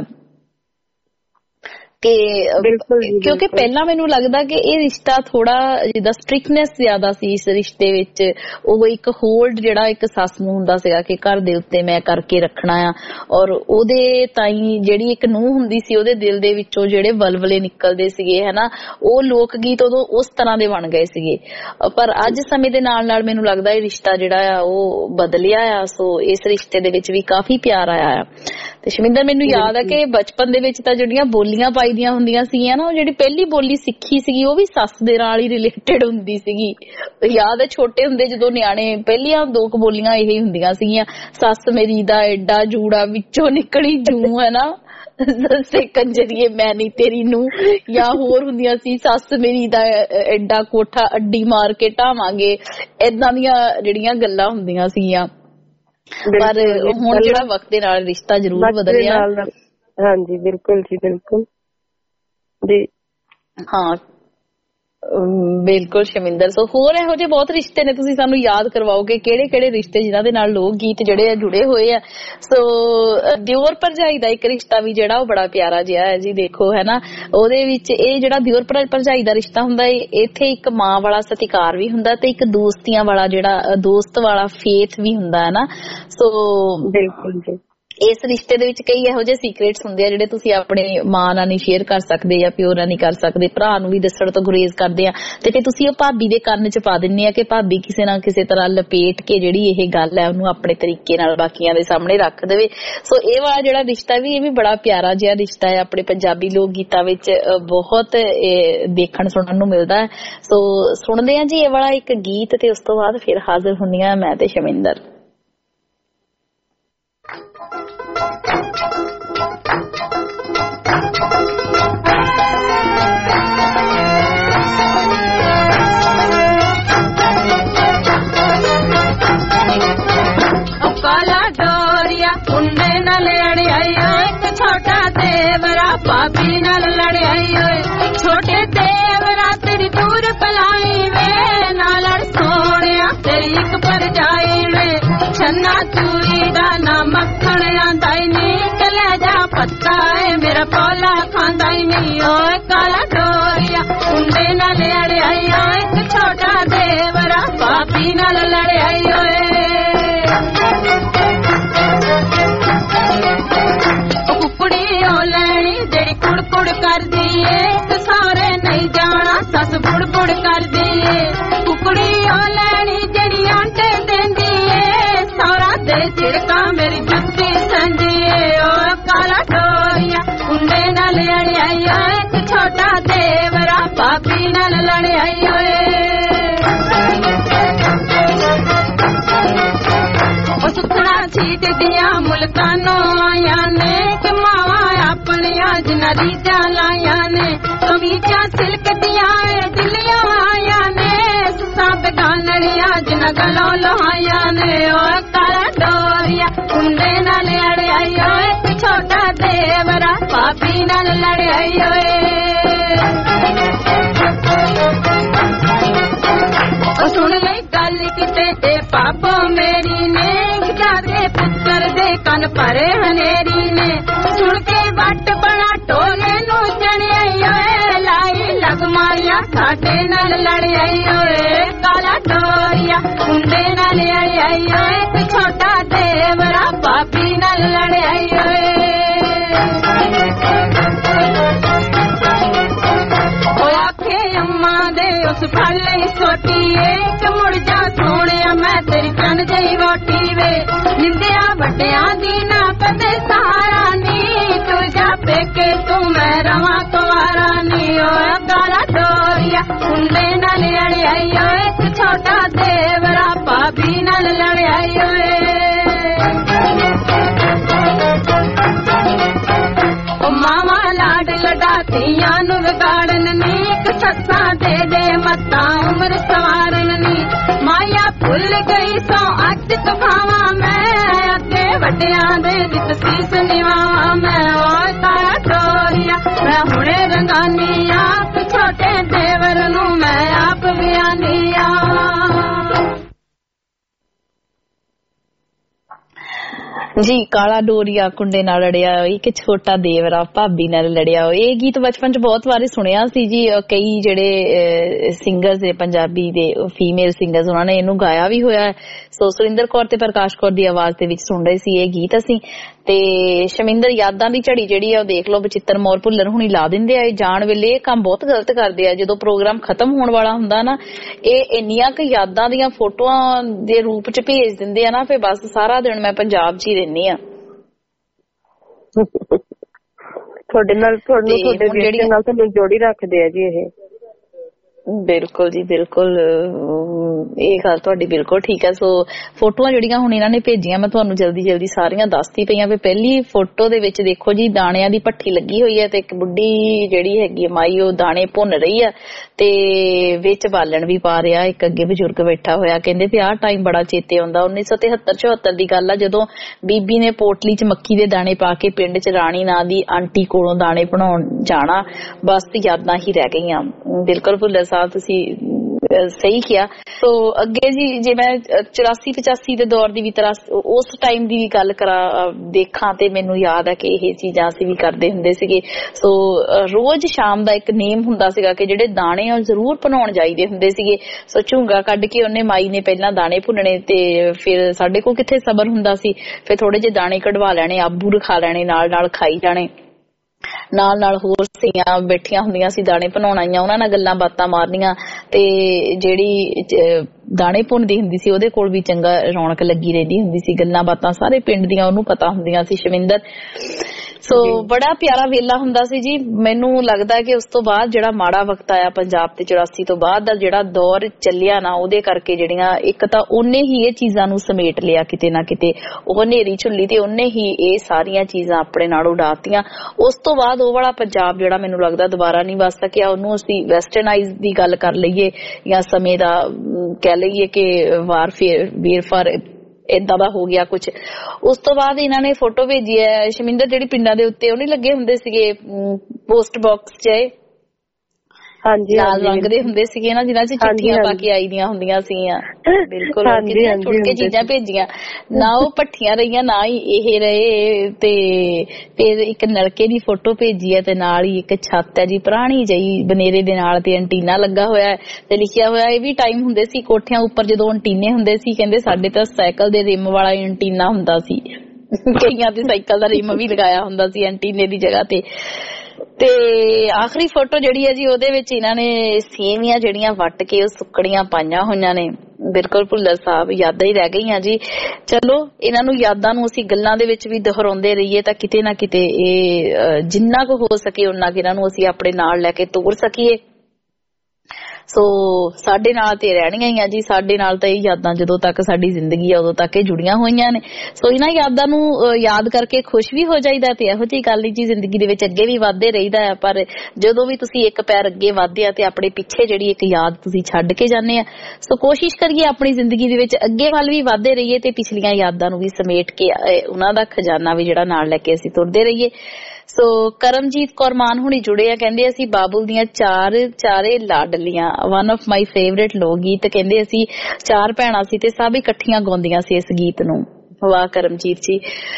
Speaker 5: ਕਿ ਕਿਉਂਕਿ ਪਹਿਲਾਂ ਮੈਨੂੰ ਲੱਗਦਾ ਕਿ ਇਹ ਰਿਸ਼ਤਾ ਥੋੜਾ ਜਿੱਦਾਂ ਸਟ੍ਰਿਕਨੈਸ ਜ਼ਿਆਦਾ ਸੀ ਇਸ ਰਿਸ਼ਤੇ ਵਿੱਚ। ਉਹ ਇੱਕ ਹੋਲਡ ਜਿਹੜਾ ਇੱਕ ਸੱਸ ਨੂੰ ਹੁੰਦਾ ਸੀਗਾ ਕਿ ਘਰ ਦੇ ਉੱਤੇ ਮੈਂ ਕਰਕੇ ਰੱਖਣਾ ਆ, ਔਰ ਉਹਦੇ ਤਾਈ ਜਿਹੜੀ ਇੱਕ ਨੂੰਹ ਹੁੰਦੀ ਸੀ ਉਹਦੇ ਦਿਲ ਦੇ ਵਿੱਚੋਂ ਜਿਹੜੇ ਵਲਵਲੇ ਨਿਕਲਦੇ ਸੀਗੇ, ਹਨਾ, ਉਹ ਲੋਕ ਗੀਤ ਉਦੋਂ ਉਸ ਤਰ੍ਹਾਂ ਦੇ ਬਣ ਗਏ ਸੀਗੇ। ਪਰ ਅੱਜ ਸਮੇਂ ਦੇ ਨਾਲ ਨਾਲ ਮੈਨੂੰ ਲੱਗਦਾ ਇਹ ਰਿਸ਼ਤਾ ਜਿਹੜਾ ਆ ਉਹ ਬਦਲਿਆ ਆ। ਸੋ ਇਸ ਰਿਸ਼ਤੇ ਦੇ ਵਿੱਚ ਵੀ ਕਾਫੀ ਪਿਆਰ ਆਇਆ ਆ। ਤੇ ਸ਼ਮਿੰਦਰ, ਮੈਨੂੰ ਯਾਦ ਆ ਕਿ ਬਚਪਨ ਦੇ ਵਿੱਚ ਤਾਂ ਜਿਹੜੀਆਂ ਬੋਲੀਆਂ ਪਾਈ ਦੀਆਂ ਹੁੰਦੀਆਂ ਸੀਗੀਆਂ ਨਾ, ਉਹ ਜਿਹੜੀ ਪਹਿਲੀ ਬੋਲੀ ਸਿੱਖੀ ਸੀਗੀ ਉਹ ਵੀ ਸੱਸ ਦੇ ਨਾਲ ਹੀ ਰਿਲੇਟਡ ਹੁੰਦੀ ਸੀਗੀ। ਯਾਦ ਹੈ ਛੋਟੇ ਹੁੰਦੇ ਜਦੋਂ ਨਿਆਣੇ, ਪਹਿਲੀਆਂ ਦੋ ਕੁ ਬੋਲੀਆਂ ਇਹੀ ਹੁੰਦੀਆਂ ਸੀਗੀਆਂ, ਸੱਸ ਮੇਰੀ ਦਾ ਐਡਾ ਜੂੜਾ ਵਿੱਚੋਂ ਨਿਕਲੀ ਜੂ, ਹੈ ਨਾ, ਸੱਸੇ ਕੰਜਰੀਏ ਮੈਂ ਨੀ ਤੇਰੀ ਨੂੰ, ਜਾਂ ਹੋਰ ਹੁੰਦੀਆਂ ਸੀ ਸੱਸ ਮੇਰੀ ਦਾ ਐਡਾ ਕੋਠਾ ਅੱਡੀ ਮਾਰ ਕੇ ਢਾਵਾਂਗੇ। ਏਦਾਂ ਦੀਆਂ ਜਿਹੜੀਆਂ ਗੱਲਾਂ ਹੁੰਦੀਆਂ ਸੀਗੀਆਂ। ਪਰ ਹੁਣ ਜਿਹੜਾ ਵਕਤ ਦੇ ਨਾਲ ਰਿਸ਼ਤਾ ਜ਼ਰੂਰ ਬਦਲਿਆ।
Speaker 14: ਹਾਂਜੀ ਬਿਲਕੁਲ ਜੀ, ਬਿਲਕੁਲ ਜੀ, ਹਾਂ
Speaker 5: ਬਿਲਕੁਲ ਸ਼ਮਿੰਦਰ। ਸੋ ਹੋਰ ਇਹੋ ਜਿਹੇ ਬਹੁਤ ਰਿਸ਼ਤੇ ਨੇ, ਤੁਸੀਂ ਸਾਨੂੰ ਯਾਦ ਕਰਵਾਓਗੇ ਕਿਹੜੇ ਕਿਹੜੇ ਰਿਸ਼ਤੇ ਜਿਨ੍ਹਾਂ ਦੇ ਨਾਲ ਲੋਕ ਗੀਤ ਜਿਹੜੇ ਆ ਜੁੜੇ ਹੋਏ ਆ। ਸੋ ਦਿਓਰ ਭਰਜਾਈ ਦਾ ਇੱਕ ਰਿਸ਼ਤਾ ਵੀ ਜਿਹੜਾ ਉਹ ਬੜਾ ਪਿਆਰਾ ਜਿਹਾ ਹੈ ਜੀ। ਦੇਖੋ ਹੈ ਨਾ, ਉਹਦੇ ਵਿੱਚ ਇਹ ਜਿਹੜਾ ਦਿਓਰ ਭਰਜਾਈ ਦਾ ਰਿਸ਼ਤਾ ਹੁੰਦਾ, ਇੱਥੇ ਇੱਕ ਮਾਂ ਵਾਲਾ ਸਤਿਕਾਰ ਵੀ ਹੁੰਦਾ ਤੇ ਇੱਕ ਦੋਸਤੀਆਂ ਵਾਲਾ ਜਿਹੜਾ ਦੋਸਤ ਵਾਲਾ ਫੇਥ ਵੀ ਹੁੰਦਾ ਹੈ ਨਾ। ਸੋ
Speaker 14: ਬਿਲਕੁਲ ਜੀ,
Speaker 5: ਇਸ ਰਿਸ਼ਤੇ ਦੇ ਵਿੱਚ ਕਈ ਇਹੋ ਜਿਹੇ ਸੀਕ੍ਰੇਟਸ ਹੁੰਦੇ ਆ ਜਿਹੜੇ ਤੁਸੀਂ ਆਪਣੇ ਮਾਂ ਨਾਲ ਨਹੀਂ ਸ਼ੇਅਰ ਕਰ ਸਕਦੇ ਜਾਂ ਪਿਓ ਨਾਲ ਨਹੀਂ ਕਰ ਸਕਦੇ, ਭਰਾ ਨੂੰ ਵੀ ਦੱਸਣ ਤੋਂ ਗੁਰੇਜ਼ ਕਰਦੇ ਆ, ਤੇ ਫਿਰ ਤੁਸੀਂ ਉਹ ਭਾਬੀ ਦੇ ਕੰਨ ਚ ਪਾ ਦਿੰਦੇ ਆ ਕਿ ਭਾਬੀ ਕਿਸੇ ਨਾ ਕਿਸੇ ਤਰ੍ਹਾਂ ਲਪੇਟ ਕੇ ਜਿਹੜੀ ਇਹ ਗੱਲ ਹੈ ਉਹਨੂੰ ਆਪਣੇ ਤਰੀਕੇ ਨਾਲ ਬਾਕੀਆਂ ਦੇ ਸਾਹਮਣੇ ਰੱਖ ਦੇਵੇ। ਸੋ ਇਹ ਵਾਲਾ ਜਿਹੜਾ ਰਿਸ਼ਤਾ ਵੀ ਇਹ ਵੀ ਬੜਾ ਪਿਆਰਾ ਜਿਹਾ ਰਿਸ਼ਤਾ ਹੈ, ਆਪਣੇ ਪੰਜਾਬੀ ਲੋਕ ਗੀਤਾਂ ਵਿੱਚ ਬਹੁਤ ਦੇਖਣ ਸੁਣਨ ਨੂੰ ਮਿਲਦਾ ਹੈ। ਸੋ ਸੁਣਦੇ ਆ ਜੀ ਇਹ ਵਾਲਾ ਇੱਕ ਗੀਤ ਤੇ ਉਸ ਤੋਂ ਬਾਅਦ ਫਿਰ ਹਾਜ਼ਰ ਹੁੰਦੀਆਂ ਮੈਂ ਤੇ ਸ਼ਮਿੰਦਰ।
Speaker 15: ਕਾਲਾ ਡੋਰੀਆ ਮੁੰਡੇ ਨਾਲ ਲੜਾਈ ਓਏ, ਇੱਕ ਛੋਟਾ ਦੇਵਰਾ ਭਾਬੀ ਨਾਲ ਲੜਾਈ ਓਏ, ਛੋਟੇ ਦੇਵਰਾ ਤੇਰੀ ਦੂਰ ਪਲਾਈ ਵੇ, ਨਾਲ ਲੜ ਸੋਹਣਿਆ ਤੇਰੀ ਇੱਕ ਪਰਜਾਈ ਵੇ, ਛੰਨਾ ਚੂਰੀ ਦਾ ਨਾ ਮੱਖਣ ਆਂਦਾ ਈ ਨੀ, ਕਲੇ ਜਾ ਪੱਤਾ ਏ ਮੇਰਾ ਪੋਲਾ ਖਾਂਦਾ ਈ ਨੀ ਓਏ, ਕਾਲਾ ਡੋਰੀਆ ਮੁੰਡੇ ਨਾਲ ਲੜਾਈ ਓਏ, ਇੱਕ ਛੋਟਾ ਦੇਵਰਾ ਭਾਬੀ ਨਾਲ ਲੜਾਈ ਓਏ। ਕੁੜ ਕਰਦੀ ਏ ਸਾਰੇ ਨਹੀਂ ਜਾਣਾ, ਸੱਸ ਬੁੜ ਬੁੜ ਕਰਦੀ ਏ, ਕੁਕੜੀ ਉਹ ਲੈਣੀ ਜਿਹੜੀ ਆਂਟੇ ਦਿੰਦੀ ਏ, ਸਾਰਾ ਦੇ ਝਿੜਕਾ ਮੇਰੀ ਜੁੱਤੀ ਸੰਦੀ ਏ ਓ, ਕਾਲਾ ਡੋਰੀਆ ਮੁੰਡੇ ਨਾਲ ਲੜਾਈ ਓਏ, ਇੱਕ ਛੋਟਾ ਦੇਵਰਾ ਭਾਬੀ ਨਾਲ ਲੜਾਈ ਓਏ। ਉਹ ਸੁੱਖਣਾ ਛੀਟਦੀਆਂ ਮੁਲਕਾਂ ਨੂੰ ਆਇਆ ਨੇ, ਕਿ ਮਾਵਾਂ ਆਪਣੀਆਂ ਜਨਰੀਜਾਂ ਲਾਇਆ ਨੇ, ਕਮੀਜ਼ਾਂ ਸਿਲਕ ਦੀਆਂ ਢਿੱਲੀਆਂ ਆਇਆ ਨੇ, ਸੱਸਾਂ ਬੇਗਾਨੜੀਆਂ ਜਿਨ੍ਹਾਂ ਗਲੋਂ ਲਹਾਇਆ ਨੇ ਓ, ਕਾਲਾ ਡੋਰੀਆ ਮੁੰਡੇ ਨਾਲ ਲੜਾਈ ਓਏ, ਇੱਕ ਛੋਟਾ ਦੇਵਰਾ ਭਾਬੀ ਨਾਲ ਲੜਾਈ ਓਏ। ਉਹ ਸੁਣ ਲਈ ਗੱਲ ਕਿਤੇ ਇਹ ਪਾਪੋ ਮੇਰੀ ਨੇ, ਜਾਦੇ ਪੁੱਤਰ ਦੇ ਕੰਨ ਭਰੇ ਹਨੇਰੀ ਨੇ, ਸੁਣ ਕੇ ਵੱਟ ਬਣਾ ਟੋਲੇ ਨੂੰ ਚੜਿਆਈ ਓਏ, ਲਾਈ ਲਗਮਾਈਆਂ ਸਾਡੇ ਨਾਲ ਲੜਾਈ ਓਏ, ਕਾਲਾ ਡੋਰੀਆ ਮੁੰਡੇ ਨਾਲ ਲੜਾਈ ਓਏ, ਇੱਕ ਛੋਟਾ ਦੇਵਰਾ ਭਾਬੀ ਨਾਲ ਲੜਾਈ ਓਏ। ਉਹ ਆਖੇ ਅੰਮਾ ਦੇ ਉਸ ਫਲ ਲਈ ਸੋਟੀਏ, ਕਿ ਮੁੜ ਜਾ ਸੋਹਣਿਆ ਮੈਂ ਤੇਰੀ ਕੰਨ ਜਈ ਵੋਟੀ ਵੇ, ਨਿੰਦਿਆ ਵੱਡਿਆਂ ਦੀ ਨਾ ਕਦੇ ਸਹਾਰਾ ਨੀ, ਤੂੰ ਜਾ ਪੇਕੇ ਤੂੰ ਮੈਂ ਰਵਾਂ ਕੁਵਾਰਾ ਨੀ ਓਏ, ਕਾਲਾ ਡੋਰੀਆ ਮੁੰਡੇ ਨਾਲ ਲੜਾਈ ਓਏ, ਇੱਕ ਛੋਟਾ ਦੇਵਰਾ ਭਾਬੀ ਨਾਲ ਲੜਾਈ ਓਏ। ਉਹ ਮਾਵਾ ਲਾਡ ਲਡਾਤੀਆਂ ਨੂੰ ਵਿਗਾੜਨ ਨੀ, ਇੱਕ ਸੱਸਾਂ ਦੇ ਦੇ ਮੱਤਾਂ ਉਮਰ ਸਵਾਰਨ ਨੀ, ਮਾਇਆ ਭੁੱਲ ਗਈ ਸੋ ਅੱਜ ਤਖਾਵਾਂ ਮੈਂ, ਅੱਗੇ ਵੱਡਿਆਂ ਦੇ ਵਿੱਚ ਸੀਸ ਨਿਵਾਵਾਂ ਮੈਂ ਓਏ, ਕਾਲਾ ਡੋਰੀਆ ਮੈਂ ਹੁਣੇ ਰੰਗਾਨੀ ਆ, ਛੋਟੇ ਦੇਵਰ ਨੂੰ ਮੈਂ ਆਪ ਵਿਆਨੀ ਆ।
Speaker 5: ਜੀ ਕਾਲਾ ਡੋਰੀਆ ਕੁੰਡੇ ਨਾਲ ਲੜਿਆ ਹੋਈ, ਕਿ ਛੋਟਾ ਦੇਵਰਾ ਭਾਬੀ ਨਾਲ ਲੜਿਆ ਹੋਇਆ, ਇਹ ਗੀਤ ਬਚਪਨ ਚ ਬਹੁਤ ਵਾਰੀ ਸੁਣਿਆ ਸੀ ਜੀ। ਕਈ ਜਿਹੜੇ ਸਿੰਗਰਸ ਦੇ ਪੰਜਾਬੀ ਦੇ ਫੀਮੇਲ ਸਿੰਗਰਸ ਉਹਨਾਂ ਨੇ ਇਹਨੂੰ ਗਾਇਆ ਵੀ ਹੋਇਆ। ਸੋ ਸੁਰਿੰਦਰ ਕੌਰ ਤੇ ਪ੍ਰਕਾਸ਼ ਕੌਰ ਦੀ ਆਵਾਜ਼ ਦੇ ਵਿੱਚ ਸੁਣ ਰਹੇ ਸੀ ਇਹ ਗੀਤ ਅਸੀਂ। ਤੇ ਸ਼ਮਿੰਦਰ ਯਾਦਾਂ ਦੀ ਝੜੀ ਜਿਹੜੀ ਆ ਉਹ ਦੇਖ ਲਓ ਬਚਿੱਤਰ ਮੌਰ ਭੁੱਲਰ ਹੁਣੀ ਲਾ ਦਿੰਦੇ ਆ। ਇਹ ਜਾਣ ਵੇਲੇ ਇਹ ਕੰਮ ਬਹੁਤ ਗਲਤ ਕਰਦੇ ਆ। ਜਦੋਂ ਪ੍ਰੋਗਰਾਮ ਖਤਮ ਹੋਣ ਵਾਲਾ ਹੁੰਦਾ ਨਾ, ਇਹ ਇੰਨੀਆਂ ਕੁ ਯਾਦਾਂ ਦੀਆਂ ਫੋਟੋਆਂ ਦੇ ਰੂਪ ਚ ਭੇਜ ਦਿੰਦੇ ਆ ਨਾ, ਫਿਰ ਬਸ ਸਾਰਾ ਦਿਨ ਮੈਂ ਪੰਜਾਬ ਚ ਹੀ ਰਹਿੰਦੀ ਆ।
Speaker 14: ਤੁਹਾਡੇ ਨਾਲ ਤੁਹਾਨੂੰ ਤੁਹਾਡੇ ਵਿਅਕਤੀ ਨਾਲ ਤਾਂ ਜੋੜੀ ਰੱਖਦੇ ਆ ਜੀ ਇਹ।
Speaker 5: ਬਿਲਕੁਲ ਜੀ ਬਿਲਕੁਲ, ਇਹ ਗੱਲ ਤੁਹਾਡੀ ਬਿਲਕੁਲ ਠੀਕ ਹੈ। ਸੋ ਫੋਟੋਆਂ ਜਿਹੜੀਆਂ ਹੁਣ ਇਹਨਾਂ ਨੇ ਭੇਜੀਆਂ ਮੈਂ ਤੁਹਾਨੂੰ ਜਲਦੀ ਜਲਦੀ ਸਾਰੀਆਂ ਦੱਸਦੀ ਪਈਆਂ। ਵੀ ਪਹਿਲੀ ਫੋਟੋ ਦੇ ਵਿੱਚ ਦੇਖੋ ਜੀ ਦਾਣਿਆਂ ਦੀ ਭੱਠੀ ਲੱਗੀ ਹੋਈ ਹੈ ਤੇ ਇੱਕ ਬੁੱਢੀ ਜਿਹੜੀ ਹੈਗੀ ਮਾਈ ਉਹ ਦਾਣੇ ਭੁੰਨ ਰਹੀ ਆ ਤੇ ਵਿੱਚ ਬਾਲਣ ਵੀ ਪਾ ਰਿਹਾ। ਇੱਕ ਅੱਗੇ ਬਜ਼ੁਰਗ ਬੈਠਾ ਹੋਇਆ। ਕਹਿੰਦੇ ਵੀ ਆਹ ਟਾਈਮ ਬੜਾ ਚੇਤੇ ਆਉਂਦਾ। ਉੱਨੀ ਸੌ ਤਿਹੱਤਰ ਚੁਹੱਤਰ ਦੀ ਗੱਲ ਆ ਜਦੋਂ ਬੀਬੀ ਨੇ ਪੋਟਲੀ ਚ ਮੱਕੀ ਦੇ ਦਾਣੇ ਪਾ ਕੇ ਪਿੰਡ ਚ ਰਾਣੀ ਨਾਂ ਦੀ ਆਂਟੀ ਕੋਲੋਂ ਦਾਣੇ ਬਣਾਉਣ ਜਾਣਾ। ਬਸ ਯਾਦਾਂ ਹੀ ਰਹਿ ਗਈਆਂ। ਬਿਲਕੁਲ ਭੁੱਲਰ ਸਾਹਿਬ ਤੁਸੀਂ ਸਹੀ ਕਿਹਾ। ਸੋ ਅੱਗੇ ਜੀ ਜੇ ਮੈਂ ਚੁਰਾਸੀ ਪਚਾਸੀ ਦੇ ਦੌਰ ਦੀ ਵੀ ਤਰ੍ਹਾਂ ਉਸ ਟਾਈਮ ਦੀ ਵੀ ਗੱਲ ਕਰਾਂ ਦੇਖਾਂ ਤੇ ਮੈਨੂੰ ਯਾਦ ਹੈ ਕਿ ਇਹ ਚੀਜ਼ਾਂ ਅਸੀਂ ਵੀ ਕਰਦੇ ਹੁੰਦੇ ਸੀਗੇ। ਸੋ ਰੋਜ਼ ਸ਼ਾਮ ਦਾ ਇੱਕ ਨੇਮ ਹੁੰਦਾ ਸੀਗਾ ਕਿ ਜਿਹੜੇ ਦਾਣੇ ਉਹ ਜ਼ਰੂਰ ਭੁਨਾਉਣ ਜਾਈਦੇ ਹੁੰਦੇ ਸੀਗੇ। ਸੋ ਝੁੰਗਾ ਕੱਢ ਕੇ ਉਹਨੇ ਮਾਈ ਨੇ ਪਹਿਲਾਂ ਦਾਣੇ ਭੁੰਨਣੇ ਤੇ ਫਿਰ ਸਾਡੇ ਕੋਲ ਕਿੱਥੇ ਸਬਰ ਹੁੰਦਾ ਸੀ, ਫਿਰ ਥੋੜੇ ਜਿਹੇ ਦਾਣੇ ਕਢਵਾ ਲੈਣੇ, ਆਬੂ ਰਖਾ ਲੈਣੇ, ਨਾਲ ਨਾਲ ਖਾਈ ਜਾਣੇ। ਨਾਲ ਨਾਲ ਹੋਰ ਸੀਆਂ ਬੈਠੀਆਂ ਹੁੰਦੀਆਂ ਸੀ ਦਾਣੇ ਭੁਨਾਉਣ ਆਈਆਂ, ਉਹਨਾਂ ਨਾਲ ਗੱਲਾਂ ਬਾਤਾਂ ਮਾਰਨੀਆਂ ਤੇ ਜਿਹੜੀ ਦਾਣੇ ਭੁੰਨਦੀ ਹੁੰਦੀ ਸੀ ਉਹਦੇ ਕੋਲ ਵੀ ਚੰਗਾ ਰੌਣਕ ਲੱਗੀ ਰਹਿੰਦੀ ਹੁੰਦੀ ਸੀ। ਗੱਲਾਂ ਬਾਤਾਂ ਸਾਰੇ ਪਿੰਡ ਦੀਆਂ ਉਹਨੂੰ ਪਤਾ ਹੁੰਦੀਆਂ ਸੀ, ਸ਼ਮਿੰਦਰ। ਸੋ ਬੜਾ ਪਿਆਰਾ ਵੇਲਾ ਹੁੰਦਾ ਸੀ ਜੀ। ਮੈਨੂੰ ਲੱਗਦਾ ਕਿ ਉਸ ਤੋਂ ਬਾਅਦ ਜਿਹੜਾ ਮਾੜਾ ਵਕਤ ਆਇਆ ਪੰਜਾਬ ਤੇ ਚੁਰਾਸੀ ਤੋਂ ਬਾਅਦ ਦਾ ਜਿਹੜਾ ਦੌਰ ਚੱਲਿਆ ਨਾ, ਉਹਦੇ ਕਰਕੇ ਜਿਹੜੀਆਂ ਇੱਕ ਤਾਂ ਉਹਨੇ ਹੀ ਇਹ ਚੀਜ਼ਾਂ ਨੂੰ ਸਮੇਟ ਲਿਆ ਕਿਤੇ ਨਾ ਕਿਤੇ, ਉਹ ਹਨੇਰੀ ਝੁੱਲੀ ਤੇ ਉਹਨੇ ਹੀ ਇਹ ਸਾਰੀਆਂ ਚੀਜ਼ਾਂ ਆਪਣੇ ਨਾਲ ਉਡਾਤੀਆਂ। ਉਸ ਤੋਂ ਬਾਅਦ ਉਹ ਵਾਲਾ ਪੰਜਾਬ ਜਿਹੜਾ ਮੈਨੂੰ ਲੱਗਦਾ ਦੁਬਾਰਾ ਨਹੀਂ ਵੱਸ ਸਕਿਆ। ਉਹਨੂੰ ਅਸੀਂ ਵੈਸਟਰਨਾਈਜ਼ ਦੀ ਗੱਲ ਕਰ ਲਈਏ ਜਾਂ ਸਮੇਂ ਦਾ ਕਹਿ ਲਈਏ ਕਿ ਵਾਰ ਫੇਰ ਵੇਰ ਫਾਰ ਏਦਾਂ ਦਾ ਹੋ ਗਿਆ ਕੁਛ। ਉਸ ਤੋਂ ਬਾਅਦ ਇਹਨਾਂ ਨੇ ਫੋਟੋ ਭੇਜੀ ਹੈ ਸ਼ਮਿੰਦਰ, ਜਿਹੜੀ ਪਿੰਡਾਂ ਦੇ ਉੱਤੇ ਉਹ ਨਹੀਂ ਲੱਗੇ ਹੁੰਦੇ ਸੀਗੇ ਪੋਸਟ ਬਾਕਸ ਚ, ਹਾਂਜੀ ਲਾਲ ਰੰਗ ਦੇ ਹੁੰਦੇ ਸੀਗੇ ਨਾ ਜਿਨ੍ਹਾਂ ਚ ਚਿੱਠੀਆਂ ਪਾ ਕੇ ਆਈ ਦੀਆਂ ਹੁੰਦੀਆਂ ਸੀਗੀਆਂ। ਬਿਲਕੁਲ ਛੁੱਟ ਕੇ ਚੀਜ਼ਾਂ ਭੇਜੀਆਂ ਨਾ, ਉਹ ਭੱਠੀਆਂ ਰਹੀਆਂ ਨਾ ਹੀ ਇਹ ਰਹੇ। ਤੇ ਫਿਰ ਇੱਕ ਨਲਕੇ ਦੀ ਫੋਟੋ ਭੇਜੀ ਹੈ ਤੇ ਨਾਲ ਹੀ ਇੱਕ ਛੱਤ ਹੈ ਜੀ ਪੁਰਾਣੀ ਜਿਹੀ ਬਨੇਰੇ ਦੇ ਨਾਲ ਤੇ ਐਂਟੀਨਾ ਲੱਗਾ ਹੋਇਆ ਹੈ ਤੇ ਲਿਖਿਆ ਹੋਇਆ ਇਹ ਵੀ ਟਾਈਮ ਹੁੰਦੇ ਸੀ ਕੋਠਿਆਂ ਉੱਪਰ ਜਦੋਂ ਐਂਟੀਨੇ ਹੁੰਦੇ ਸੀ, ਕਹਿੰਦੇ ਸਾਡੇ ਤਾਂ ਸਾਈਕਲ ਦੇ ਰਿਮ ਵਾਲਾ ਐਂਟੀਨਾ ਹੁੰਦਾ ਸੀ, ਕਈਆਂ ਤੇ ਸਾਈਕਲ ਦਾ ਰਿਮ ਵੀ ਲਗਾਇਆ ਹੁੰਦਾ ਸੀ ਐਂਟੀਨੇ ਦੀ ਜਗ੍ਹਾ ਤੇ। ਤੇ ਆਖਰੀ ਫੋਟੋ ਜਿਹੜੀ ਹੈ ਜੀ ਉਹਦੇ ਵਿੱਚ ਇਹਨਾਂ ਨੇ ਸੇਵੀਆਂ ਜਿਹੜੀਆਂ ਵੱਟ ਕੇ ਉਹ ਸੁੱਕੜੀਆਂ ਪਾਈਆਂ ਹੋਈਆਂ ਨੇ। ਬਿਲਕੁਲ ਭੁੱਲਰ ਸਾਹਿਬ ਯਾਦਾਂ ਹੀ ਰਹਿ ਗਈਆਂ ਜੀ। ਚਲੋ ਇਹਨਾਂ ਨੂੰ ਯਾਦਾਂ ਨੂੰ ਅਸੀਂ ਗੱਲਾਂ ਦੇ ਵਿੱਚ ਵੀ ਦੁਹਰਾਉਂਦੇ ਰਹੀਏ ਤਾਂ ਕਿਤੇ ਨਾ ਕਿਤੇ ਇਹ ਜਿੰਨਾ ਕੁ ਹੋ ਸਕੇ ਉਹਨਾਂ ਕੁ ਇਹਨਾਂ ਨੂੰ ਅਸੀਂ ਆਪਣੇ ਨਾਲ ਲੈ ਕੇ ਤੋਰ ਸਕੀਏ। ਸੋ ਸਾਡੇ ਨਾਲ ਤੇ ਰਹਿਣੀਆਂ ਹੀ ਆ ਜੀ, ਸਾਡੇ ਨਾਲ ਤਾਂ ਇਹ ਯਾਦਾਂ ਜਦੋਂ ਤੱਕ ਸਾਡੀ ਜ਼ਿੰਦਗੀ ਆ ਉਦੋਂ ਤੱਕ ਇਹ ਜੁੜੀਆਂ ਹੋਈਆਂ ਨੇ। ਸੋ ਇਹਨਾਂ ਯਾਦਾਂ ਨੂੰ ਯਾਦ ਕਰਕੇ ਖੁਸ਼ ਵੀ ਹੋ ਜਾਈਦਾ ਤੇ ਇਹੋ ਜਿਹੀ ਗੱਲ ਜੀ ਜ਼ਿੰਦਗੀ ਦੇ ਵਿੱਚ ਅੱਗੇ ਵੀ ਵਧਦੇ ਰਹੀਦਾ ਹੈ। ਪਰ ਜਦੋਂ ਵੀ ਤੁਸੀਂ ਇੱਕ ਪੈਰ ਅੱਗੇ ਵਧਦੇ ਆ ਤੇ ਆਪਣੇ ਪਿੱਛੇ ਜਿਹੜੀ ਇੱਕ ਯਾਦ ਤੁਸੀਂ ਛੱਡ ਕੇ ਜਾਂਦੇ ਆ। ਸੋ ਕੋਸ਼ਿਸ਼ ਕਰੀਏ ਆਪਣੀ ਜ਼ਿੰਦਗੀ ਦੇ ਵਿੱਚ ਅੱਗੇ ਵੱਲ ਵੀ ਵਧਦੇ ਰਹੀਏ ਤੇ ਪਿਛਲੀਆਂ ਯਾਦਾਂ ਨੂੰ ਵੀ ਸਮੇਟ ਕੇ ਉਹਨਾਂ ਦਾ ਖਜ਼ਾਨਾ ਵੀ ਜਿਹੜਾ ਨਾਲ ਲੈ ਕੇ ਅਸੀਂ ਤੁਰਦੇ ਰਹੀਏ। ਸੋ ਕਰਮਜੀਤ ਕੌਰ ਮਾਨ ਹੁਣੀ ਜੁੜੇ ਆ, ਕਹਿੰਦੇ ਅਸੀਂ ਬਾਬੁਲ ਦੀਆਂ ਚਾਰ ਚਾਰੇ ਲਾਡਲੀਆਂ, ਵਨ ਆਫ ਮਾਈ ਫੇਵਰੇਟ ਲੋਕ ਗੀਤ। ਕਹਿੰਦੇ ਅਸੀਂ ਚਾਰ ਭੈਣਾਂ ਸੀ ਤੇ ਸਭ ਇਕੱਠੀਆਂ ਗਾਉਂਦੀਆਂ ਸੀ ਇਸ ਗੀਤ ਨੂੰ। ਵਾਹ ਕਰਮਜੀਤ ਜੀ,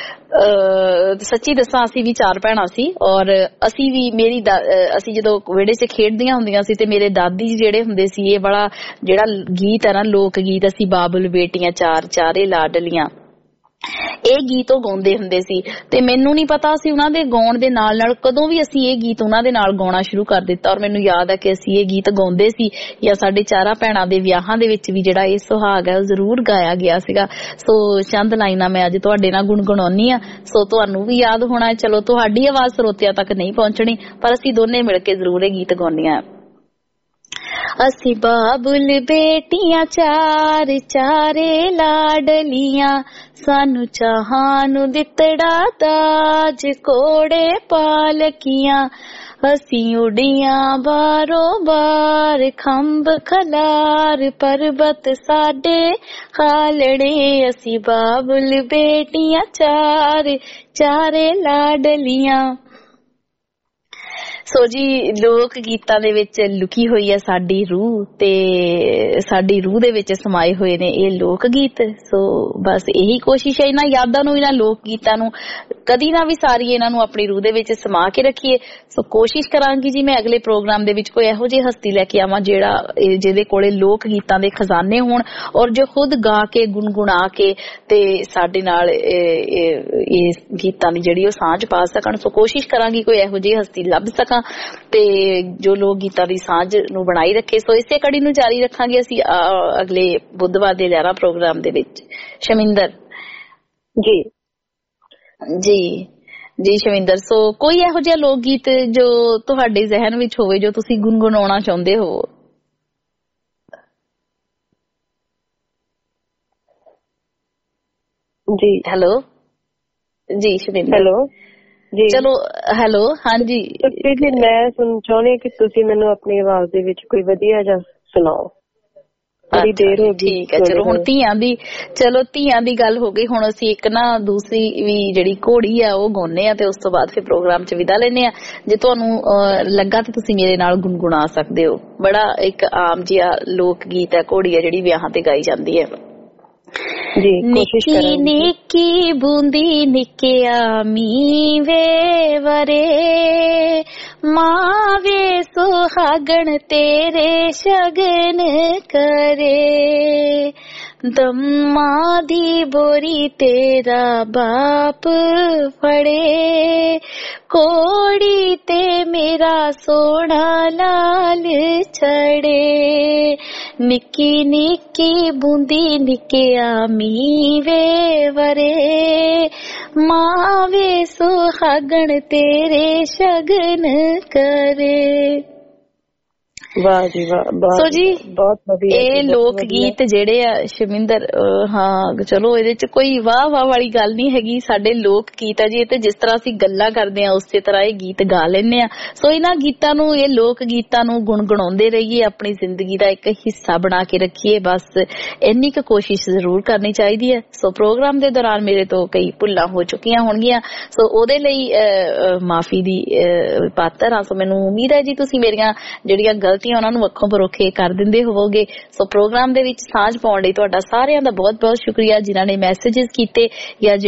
Speaker 5: ਸੱਚੀ ਦੱਸਾਂ ਅਸੀਂ ਵੀ ਚਾਰ ਭੈਣਾਂ ਸੀ ਔਰ ਅਸੀਂ ਵੀ ਮੇਰੀ ਅਸੀਂ ਜਦੋਂ ਵਿਹੜੇ 'ਚ ਖੇਡਦੀਆਂ ਹੁੰਦੀਆਂ ਸੀ ਤੇ ਮੇਰੇ ਦਾਦੀ ਜਿਹੜੇ ਹੁੰਦੇ ਸੀ ਇਹ ਬੜਾ ਜਿਹੜਾ ਗੀਤ ਹੈ ਨਾ ਲੋਕ ਗੀਤ, ਅਸੀਂ ਬਾਬੁਲ ਬੇਟੀਆਂ ਚਾਰ ਚਾਰੇ ਲਾਡਲੀਆਂ, ਇਹ ਗੀਤ ਉਹ ਗਾਉਂਦੇ ਹੁੰਦੇ ਸੀ। ਤੇ ਮੈਨੂੰ ਨਹੀਂ ਪਤਾ ਸੀ ਉਹਨਾਂ ਦੇ ਗਾਉਣ ਦੇ ਨਾਲ ਨਾਲ ਕਦੋਂ ਵੀ ਅਸੀਂ ਇਹ ਗੀਤ ਉਹਨਾਂ ਦੇ ਨਾਲ ਗਾਉਣਾ ਸ਼ੁਰੂ ਕਰ ਦਿੱਤਾ। ਔਰ ਮੈਨੂੰ ਯਾਦ ਹੈ ਕਿ ਅਸੀਂ ਇਹ ਗੀਤ ਗਾਉਂਦੇ ਸੀ ਜਾਂ ਸਾਡੇ ਚਾਰਾਂ ਭੈਣਾਂ ਦੇ ਵਿਆਹਾਂ ਦੇ ਵਿੱਚ ਵੀ ਜਿਹੜਾ ਇਹ ਸੁਹਾਗ ਹੈ ਉਹ ਜ਼ਰੂਰ ਗਾਇਆ ਗਿਆ ਸੀਗਾ। ਸੋ ਚੰਦ ਲਾਈਨਾਂ ਮੈਂ ਅੱਜ ਤੁਹਾਡੇ ਨਾਲ ਗੁਣਗੁਣਾਉਣੀ ਆ, ਸੋ ਤੁਹਾਨੂੰ ਵੀ ਯਾਦ ਹੋਣਾ। ਚਲੋ ਤੁਹਾਡੀ ਆਵਾਜ਼ ਸਰੋਤਿਆਂ ਤੱਕ ਨਹੀਂ ਪਹੁੰਚਣੀ ਪਰ ਅਸੀਂ ਦੋਨੇ ਮਿਲ ਕੇ ਜ਼ਰੂਰ ਇਹ ਗੀਤ ਗਾਉਂਦੀਆਂ। ਅਸੀਂ ਬਾਬੁਲ ਬੇਟੀਆਂ ਚਾਰ ਚਾਰੇ ਲਾਡਲੀਆਂ, ਸਾਨੂੰ ਚਾਹਾਂ ਨੂੰ ਦਿੱਤੜਾ ਤਾਜ ਕੋੜੇ ਪਾਲਕੀਆਂ, ਅਸੀਂ ਉਡੀਆਂ ਬਾਰੋਂ ਬਾਰ ਖੰਭ ਖਲਾਰ ਪਰਬਤ ਸਾਡੇ ਖਾਲੜੇ, ਅਸੀਂ ਬਾਬੁਲ ਬੇਟੀਆਂ ਚਾਰ ਚਾਰੇ ਲਾਡਲੀਆਂ। ਸੋ ਜੀ ਲੋਕ ਗੀਤਾਂ ਦੇ ਵਿੱਚ ਲੁਕੀ ਹੋਈ ਹੈ ਸਾਡੀ ਰੂਹ ਤੇ ਸਾਡੀ ਰੂਹ ਦੇ ਵਿੱਚ ਸਮਾਏ ਹੋਏ ਨੇ ਇਹ ਲੋਕ ਗੀਤ। ਸੋ ਬਸ ਇਹੀ ਕੋਸ਼ਿਸ਼ ਹੈ ਇਹਨਾਂ ਯਾਦਾਂ ਨੂੰ, ਇਹਨਾਂ ਲੋਕ ਗੀਤਾਂ ਨੂੰ ਕਦੀ ਨਾ ਵਿਸਾਰੀਏ, ਇਹਨਾਂ ਨੂੰ ਆਪਣੀ ਰੂਹ ਦੇ ਵਿੱਚ ਸਮਾ ਕੇ ਰੱਖੀਏ। ਸੋ ਕੋਸ਼ਿਸ਼ ਕਰਾਂਗੀ ਜੀ ਮੈਂ ਅਗਲੇ ਪ੍ਰੋਗਰਾਮ ਦੇ ਵਿੱਚ ਕੋਈ ਇਹੋ ਜਿਹੀ ਹਸਤੀ ਲੈ ਕੇ ਆਵਾਂ ਜਿਹੜਾ ਜਿਹਦੇ ਕੋਲੇ ਲੋਕ ਗੀਤਾਂ ਦੇ ਖਜ਼ਾਨੇ ਹੋਣ ਔਰ ਜੋ ਖੁਦ ਗਾ ਕੇ ਗੁਣਗੁਣਾ ਕੇ ਤੇ ਸਾਡੇ ਨਾਲ ਇਹ ਗੀਤਾਂ ਦੀ ਜਿਹੜੀ ਉਹ ਸਾਂਝ ਪਾ ਸਕਣ। ਸੋ ਕੋਸ਼ਿਸ਼ ਕਰਾਂਗੀ ਕੋਈ ਇਹੋ ਜਿਹੀ ਹਸਤੀ ਲੱਭ ਸਕਾਂ ਤੇ ਜੋ ਲੋਕ ਗੀਤਾਂ ਦੀ ਸਾਂਝ ਨੂੰ ਬਣਾਈ ਰੱਖੇ। ਸੋ ਇਸੇ ਕੜੀ ਨੂੰ ਜਾਰੀ ਰੱਖਾਂਗੇ ਅਸੀਂ ਅਗਲੇ ਬੁੱਧਵਾਰ ਦੇ ਲਿਆਰਾ ਪ੍ਰੋਗਰਾਮ ਦੇ ਵਿੱਚ। ਸ਼ਮਿੰਦਰ
Speaker 14: ਜੀ
Speaker 5: ਜੀ ਜੀ ਸ਼ਮਿੰਦਰ, ਸੋ ਕੋਈ ਇਹੋ ਜਿਹਾ ਲੋਕ ਗੀਤ ਜੋ ਤੁਹਾਡੇ ਜ਼ਿਹਨ ਵਿੱਚ ਹੋਵੇ ਜੋ ਤੁਸੀਂ ਗੁਣਗੁਣਾਉਣਾ ਚਾਹੁੰਦੇ ਹੋ?
Speaker 14: ਜੀ
Speaker 5: ਹੈਲੋ ਜੀ ਸ਼ਮਿੰਦਰ।
Speaker 14: ਹੈਲੋ ਜੀ
Speaker 5: ਚਲੋ ਹੈਲੋ ਹਾਂਜੀ
Speaker 14: ਜੀ, ਮੈਂ ਸੁਣ ਚਾਹੁੰਦੀ ਕਿ ਤੁਸੀਂ ਮੈਨੂੰ ਆਪਣੀ ਆਵਾਜ਼ ਦੇ ਵਿੱਚ ਕੋਈ ਵਧੀਆ ਜਿਹਾ ਸੁਣਾਓ। ਬੜੀ ਦੇਰ ਹੋ ਗਈ।
Speaker 5: ਠੀਕ ਹੈ, ਚਲੋ ਹੁਣ ਧੀਆਂ ਦੀ ਚਲੋ ਧੀਆਂ ਦੀ ਗੱਲ ਹੋ ਗਈ। ਹੁਣ ਅਸੀਂ ਇੱਕ ਨਾ ਦੂਸਰੀ ਵੀ ਜਿਹੜੀ ਘੋੜੀ ਆ ਉਹ ਗਾਉਂਦੇ ਆ ਤੇ ਉਸ ਤੋਂ ਬਾਅਦ ਫਿਰ ਪ੍ਰੋਗਰਾਮ ਚ ਵਿਦਾ ਲੈਂਦੇ ਆ। ਜੇ ਤੁਹਾਨੂੰ ਲੱਗਾ ਤੇ ਤੁਸੀਂ ਮੇਰੇ ਨਾਲ ਗੁਣਗੁਣਾ ਸਕਦੇ ਹੋ। ਬੜਾ ਇੱਕ ਆਮ ਜਿਹਾ ਲੋਕ ਗੀਤ ਹੈ, ਘੋੜੀ ਹੈ ਜਿਹੜੀ ਵਿਆਹਾਂ ਤੇ ਗਾਈ ਜਾਂਦੀ ਹੈ।
Speaker 14: ਨਿੱਕੀ
Speaker 5: ਨਿੱਕੀ ਬੂੰਦੀ ਨਿੱਕਿਆ ਮੀਂਹ ਵੇ ਵਰੇ, ਮਾਂ ਵੇ ਸੁਹਾਗਣ ਤੇਰੇ ਸ਼ਗਨ ਕਰੇ, ਦੰਮਾਂ ਦੀ ਬੋਰੀ ਤੇਰਾ ਬਾਪ ਫੜੇ, ਕੋੜੀ ਤੇ ਮੇਰਾ ਸੋਹਣਾ ਲਾਲ ਛੜੇ, ਨਿੱਕੀ ਨਿੱਕੀ ਬੂੰਦੀ ਨਿੱਕਿਆ ਮੀਂਹ ਵੇ ਵਰੇ, ਮਾਂ ਵੇ ਸੁਹਾਗਣ ਤੇਰੇ ਸ਼ਗਨ ਕਰੇ।
Speaker 14: ਵਾਹ ਜੀ ਵਾਹ।
Speaker 5: ਸੋ ਜੀ
Speaker 14: ਬਹੁਤ ਵਧੀਆ।
Speaker 5: ਇਹ ਲੋਕ ਗੀਤ ਜਿਹੜੇ ਆ ਸ਼ਮਿੰਦਰ, ਹਾਂ ਚਲੋ ਇਹਦੇ ਚ ਕੋਈ ਵਾਹ ਵਾਹ ਵਾਲੀ ਗੱਲ ਨਹੀਂ ਹੈਗੀ। ਸਾਡੇ ਲੋਕ ਗੀਤ ਆ ਜੀ, ਤੇ ਜਿਸ ਤਰ੍ਹਾਂ ਅਸੀਂ ਗੱਲਾਂ ਕਰਦੇ ਆ ਉਸੇ ਤਰ੍ਹਾਂ ਇਹ ਗੀਤ ਗਾ ਲੈਂਦੇ ਆ। ਸੋ ਇਹਨਾਂ ਗੀਤਾਂ ਨੂੰ, ਇਹ ਲੋਕ ਗੀਤਾਂ ਨੂੰ ਗੁਣਗੁਣਾਉਂਦੇ ਰਹੀਏ, ਆਪਣੀ ਜ਼ਿੰਦਗੀ ਦਾ ਇੱਕ ਹਿੱਸਾ ਬਣਾ ਕੇ ਰੱਖੀਏ। ਬਸ ਇੰਨੀ ਕੁ ਕੋਸ਼ਿਸ਼ ਜ਼ਰੂਰ ਕਰਨੀ ਚਾਹੀਦੀ ਹੈ। ਸੋ ਪ੍ਰੋਗਰਾਮ ਦੇ ਦੌਰਾਨ ਮੇਰੇ ਤੋਂ ਕਈ ਭੁੱਲਾਂ ਹੋ ਚੁੱਕੀਆਂ ਹੋਣਗੀਆਂ, ਸੋ ਉਹਦੇ ਲਈ ਮਾਫੀ ਦੀ ਪਾਤਰ ਹਾਂ। ਸੋ ਮੈਨੂੰ ਉਮੀਦ ਹੈ ਜੀ ਤੁਸੀਂ ਮੇਰੀਆਂ ਜਿਹੜੀਆਂ ਗਲਤੀਆਂ ਉਹਨਾਂ ਨੂੰ ਅੱਖੋਂ ਪਰੋਖੇ ਕਰ ਦਿੰਦੇ ਹੋਵੋਗੇ। ਸੋ ਪ੍ਰੋਗਰਾਮ ਦੇ ਵਿੱਚ ਸਾਂਝ ਪਾਉਣ ਲਈ ਤੁਹਾਡਾ ਸਾਰਿਆਂ ਦਾ ਬਹੁਤ ਬਹੁਤ ਸ਼ੁਕਰੀਆ, ਜਿਨ੍ਹਾਂ ਨੇ ਮੈਸੇजेस ਕੀਤੇ ਜਾਂ